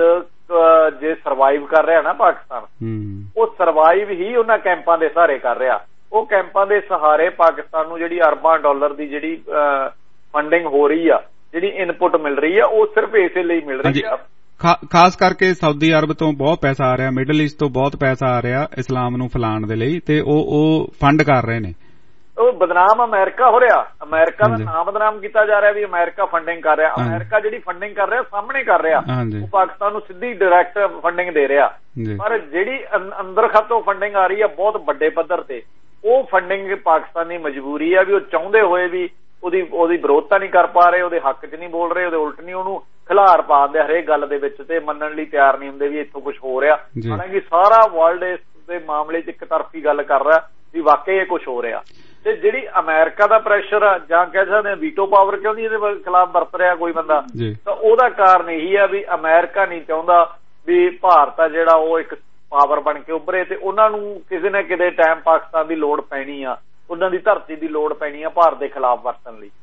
ਜੇ ਸਰਵਾਈਵ ਕਰ ਰਿਹਾ ਨਾ ਪਾਕਿਸਤਾਨ, ਉਹ ਸਰਵਾਈਵ ਹੀ ਉਹਨਾਂ ਕੈਂਪਾਂ ਦੇ ਸਹਾਰੇ ਕਰ ਰਿਹਾ। ਉਹ ਕੈਂਪਾਂ ਦੇ ਸਹਾਰੇ ਪਾਕਿਸਤਾਨ ਨੂੰ ਜਿਹੜੀ ਅਰਬਾਂ ਡਾਲਰ ਦੀ ਜਿਹੜੀ ਫੰਡਿੰਗ ਹੋ ਰਹੀ ਆ, ਜਿਹੜੀ ਇਨਪੁਟ ਮਿਲ ਰਹੀ ਆ, ਉਹ ਸਿਰਫ ਇਸੇ ਲਈ ਮਿਲ ਰਹੀ ਆ। ਖਾਸ ਕਰਕੇ ਸਾਊਦੀ ਅਰਬ ਤੋਂ ਬਹੁਤ ਪੈਸਾ ਆ ਰਿਹਾ, ਮਿਡਲ ਈਸਟ ਤੋਂ ਬਹੁਤ ਪੈਸਾ ਆ ਰਿਹਾ ਇਸਲਾਮ ਨੂੰ ਫੈਲਾਉਣ ਦੇ ਲਈ, ਤੇ ਉਹ ਫੰਡ ਕਰ ਰਹੇ ਨੇ। ਉਹ ਬਦਨਾਮ ਅਮਰੀਕਾ ਹੋ ਰਿਹਾ, ਅਮਰੀਕਾ ਦਾ ਨਾਮ ਬਦਨਾਮ ਕੀਤਾ ਜਾ ਰਿਹਾ ਵੀ ਅਮਰੀਕਾ ਫੰਡਿੰਗ ਕਰ ਰਿਹਾ। ਅਮਰੀਕਾ ਜਿਹੜੀ ਫੰਡਿੰਗ ਕਰ ਰਿਹਾ ਸਾਹਮਣੇ ਕਰ ਰਿਹਾ, ਉਹ ਪਾਕਿਸਤਾਨ ਨੂੰ ਸਿੱਧੀ ਡਾਇਰੈਕਟ ਫੰਡਿੰਗ ਦੇ ਰਿਹਾ, ਪਰ ਜਿਹੜੀ ਅੰਦਰ ਖਾਤੋਂ ਫੰਡਿੰਗ ਆ ਰਹੀ ਆ ਬਹੁਤ ਵੱਡੇ ਪੱਧਰ ਤੇ, ਉਹ ਫੰਡਿੰਗ ਪਾਕਿਸਤਾਨ ਦੀ ਮਜਬੂਰੀ ਆ ਵੀ ਉਹ ਚਾਹੁੰਦੇ ਹੋਏ ਵੀ ਉਹਦੀ ਵਿਰੋਧਤਾ ਨਹੀਂ ਕਰ ਪਾ ਰਹੇ, ਉਹਦੇ ਹੱਕ 'ਚ ਨਹੀਂ ਬੋਲ ਰਹੇ, ਉਹਦੇ ਉਲਟ ਨਹੀਂ ਉਹਨੂੰ ਖਿਲਾਰ ਪਾਉਂਦੇ ਹਰੇਕ ਗੱਲ ਦੇ ਵਿੱਚ ਤੇ ਮੰਨਣ ਲਈ ਤਿਆਰ ਨਹੀਂ ਹੁੰਦੇ ਵੀ ਇੱਥੋਂ ਕੁਝ ਹੋ ਰਿਹਾ। ਹਾਲਾਂਕਿ ਸਾਰਾ ਵਰਲਡ ਇਸ ਦੇ ਮਾਮਲੇ 'ਚ ਇੱਕ ਤਰਫੀ ਗੱਲ ਕਰ ਰਿਹਾ ਵੀ ਵਾਕਈ ਇਹ ਕੁਝ ਹੋ ਰਿਹਾ। ਤੇ ਜਿਹੜੀ ਅਮਰੀਕਾ ਦਾ ਪ੍ਰੈਸ਼ਰ ਆ ਜਾਂ ਕਹਿ ਸਕਦੇ ਆ ਵੀਟੋ ਪਾਵਰ ਕਿਉਂ ਨਹੀਂ ਇਹਦੇ ਖਿਲਾਫ ਵਰਤ ਰਿਹਾ ਕੋਈ ਬੰਦਾ, ਤਾਂ ਉਹਦਾ ਕਾਰਨ ਇਹੀ ਆ ਵੀ ਅਮਰੀਕਾ ਨਹੀਂ ਚਾਹੁੰਦਾ ਵੀ ਭਾਰਤ ਆ ਜਿਹੜਾ ਉਹ ਇੱਕ ਪਾਵਰ ਬਣ ਕੇ ਉੱਭਰੇ ਤੇ ਉਹਨਾਂ ਨੂੰ ਕਿਸੇ ਨਾ ਕਿਸੇ ਟਾਈਮ ਪਾਕਿਸਤਾਨ ਦੀ ਲੋੜ ਪੈਣੀ ਆ, ਉਹਨਾਂ ਦੀ ਧਰਤੀ ਦੀ ਲੋੜ ਪੈਣੀ ਆ ਭਾਰਤ ਦੇ ਖਿਲਾਫ ਵਰਤਣ ਲਈ।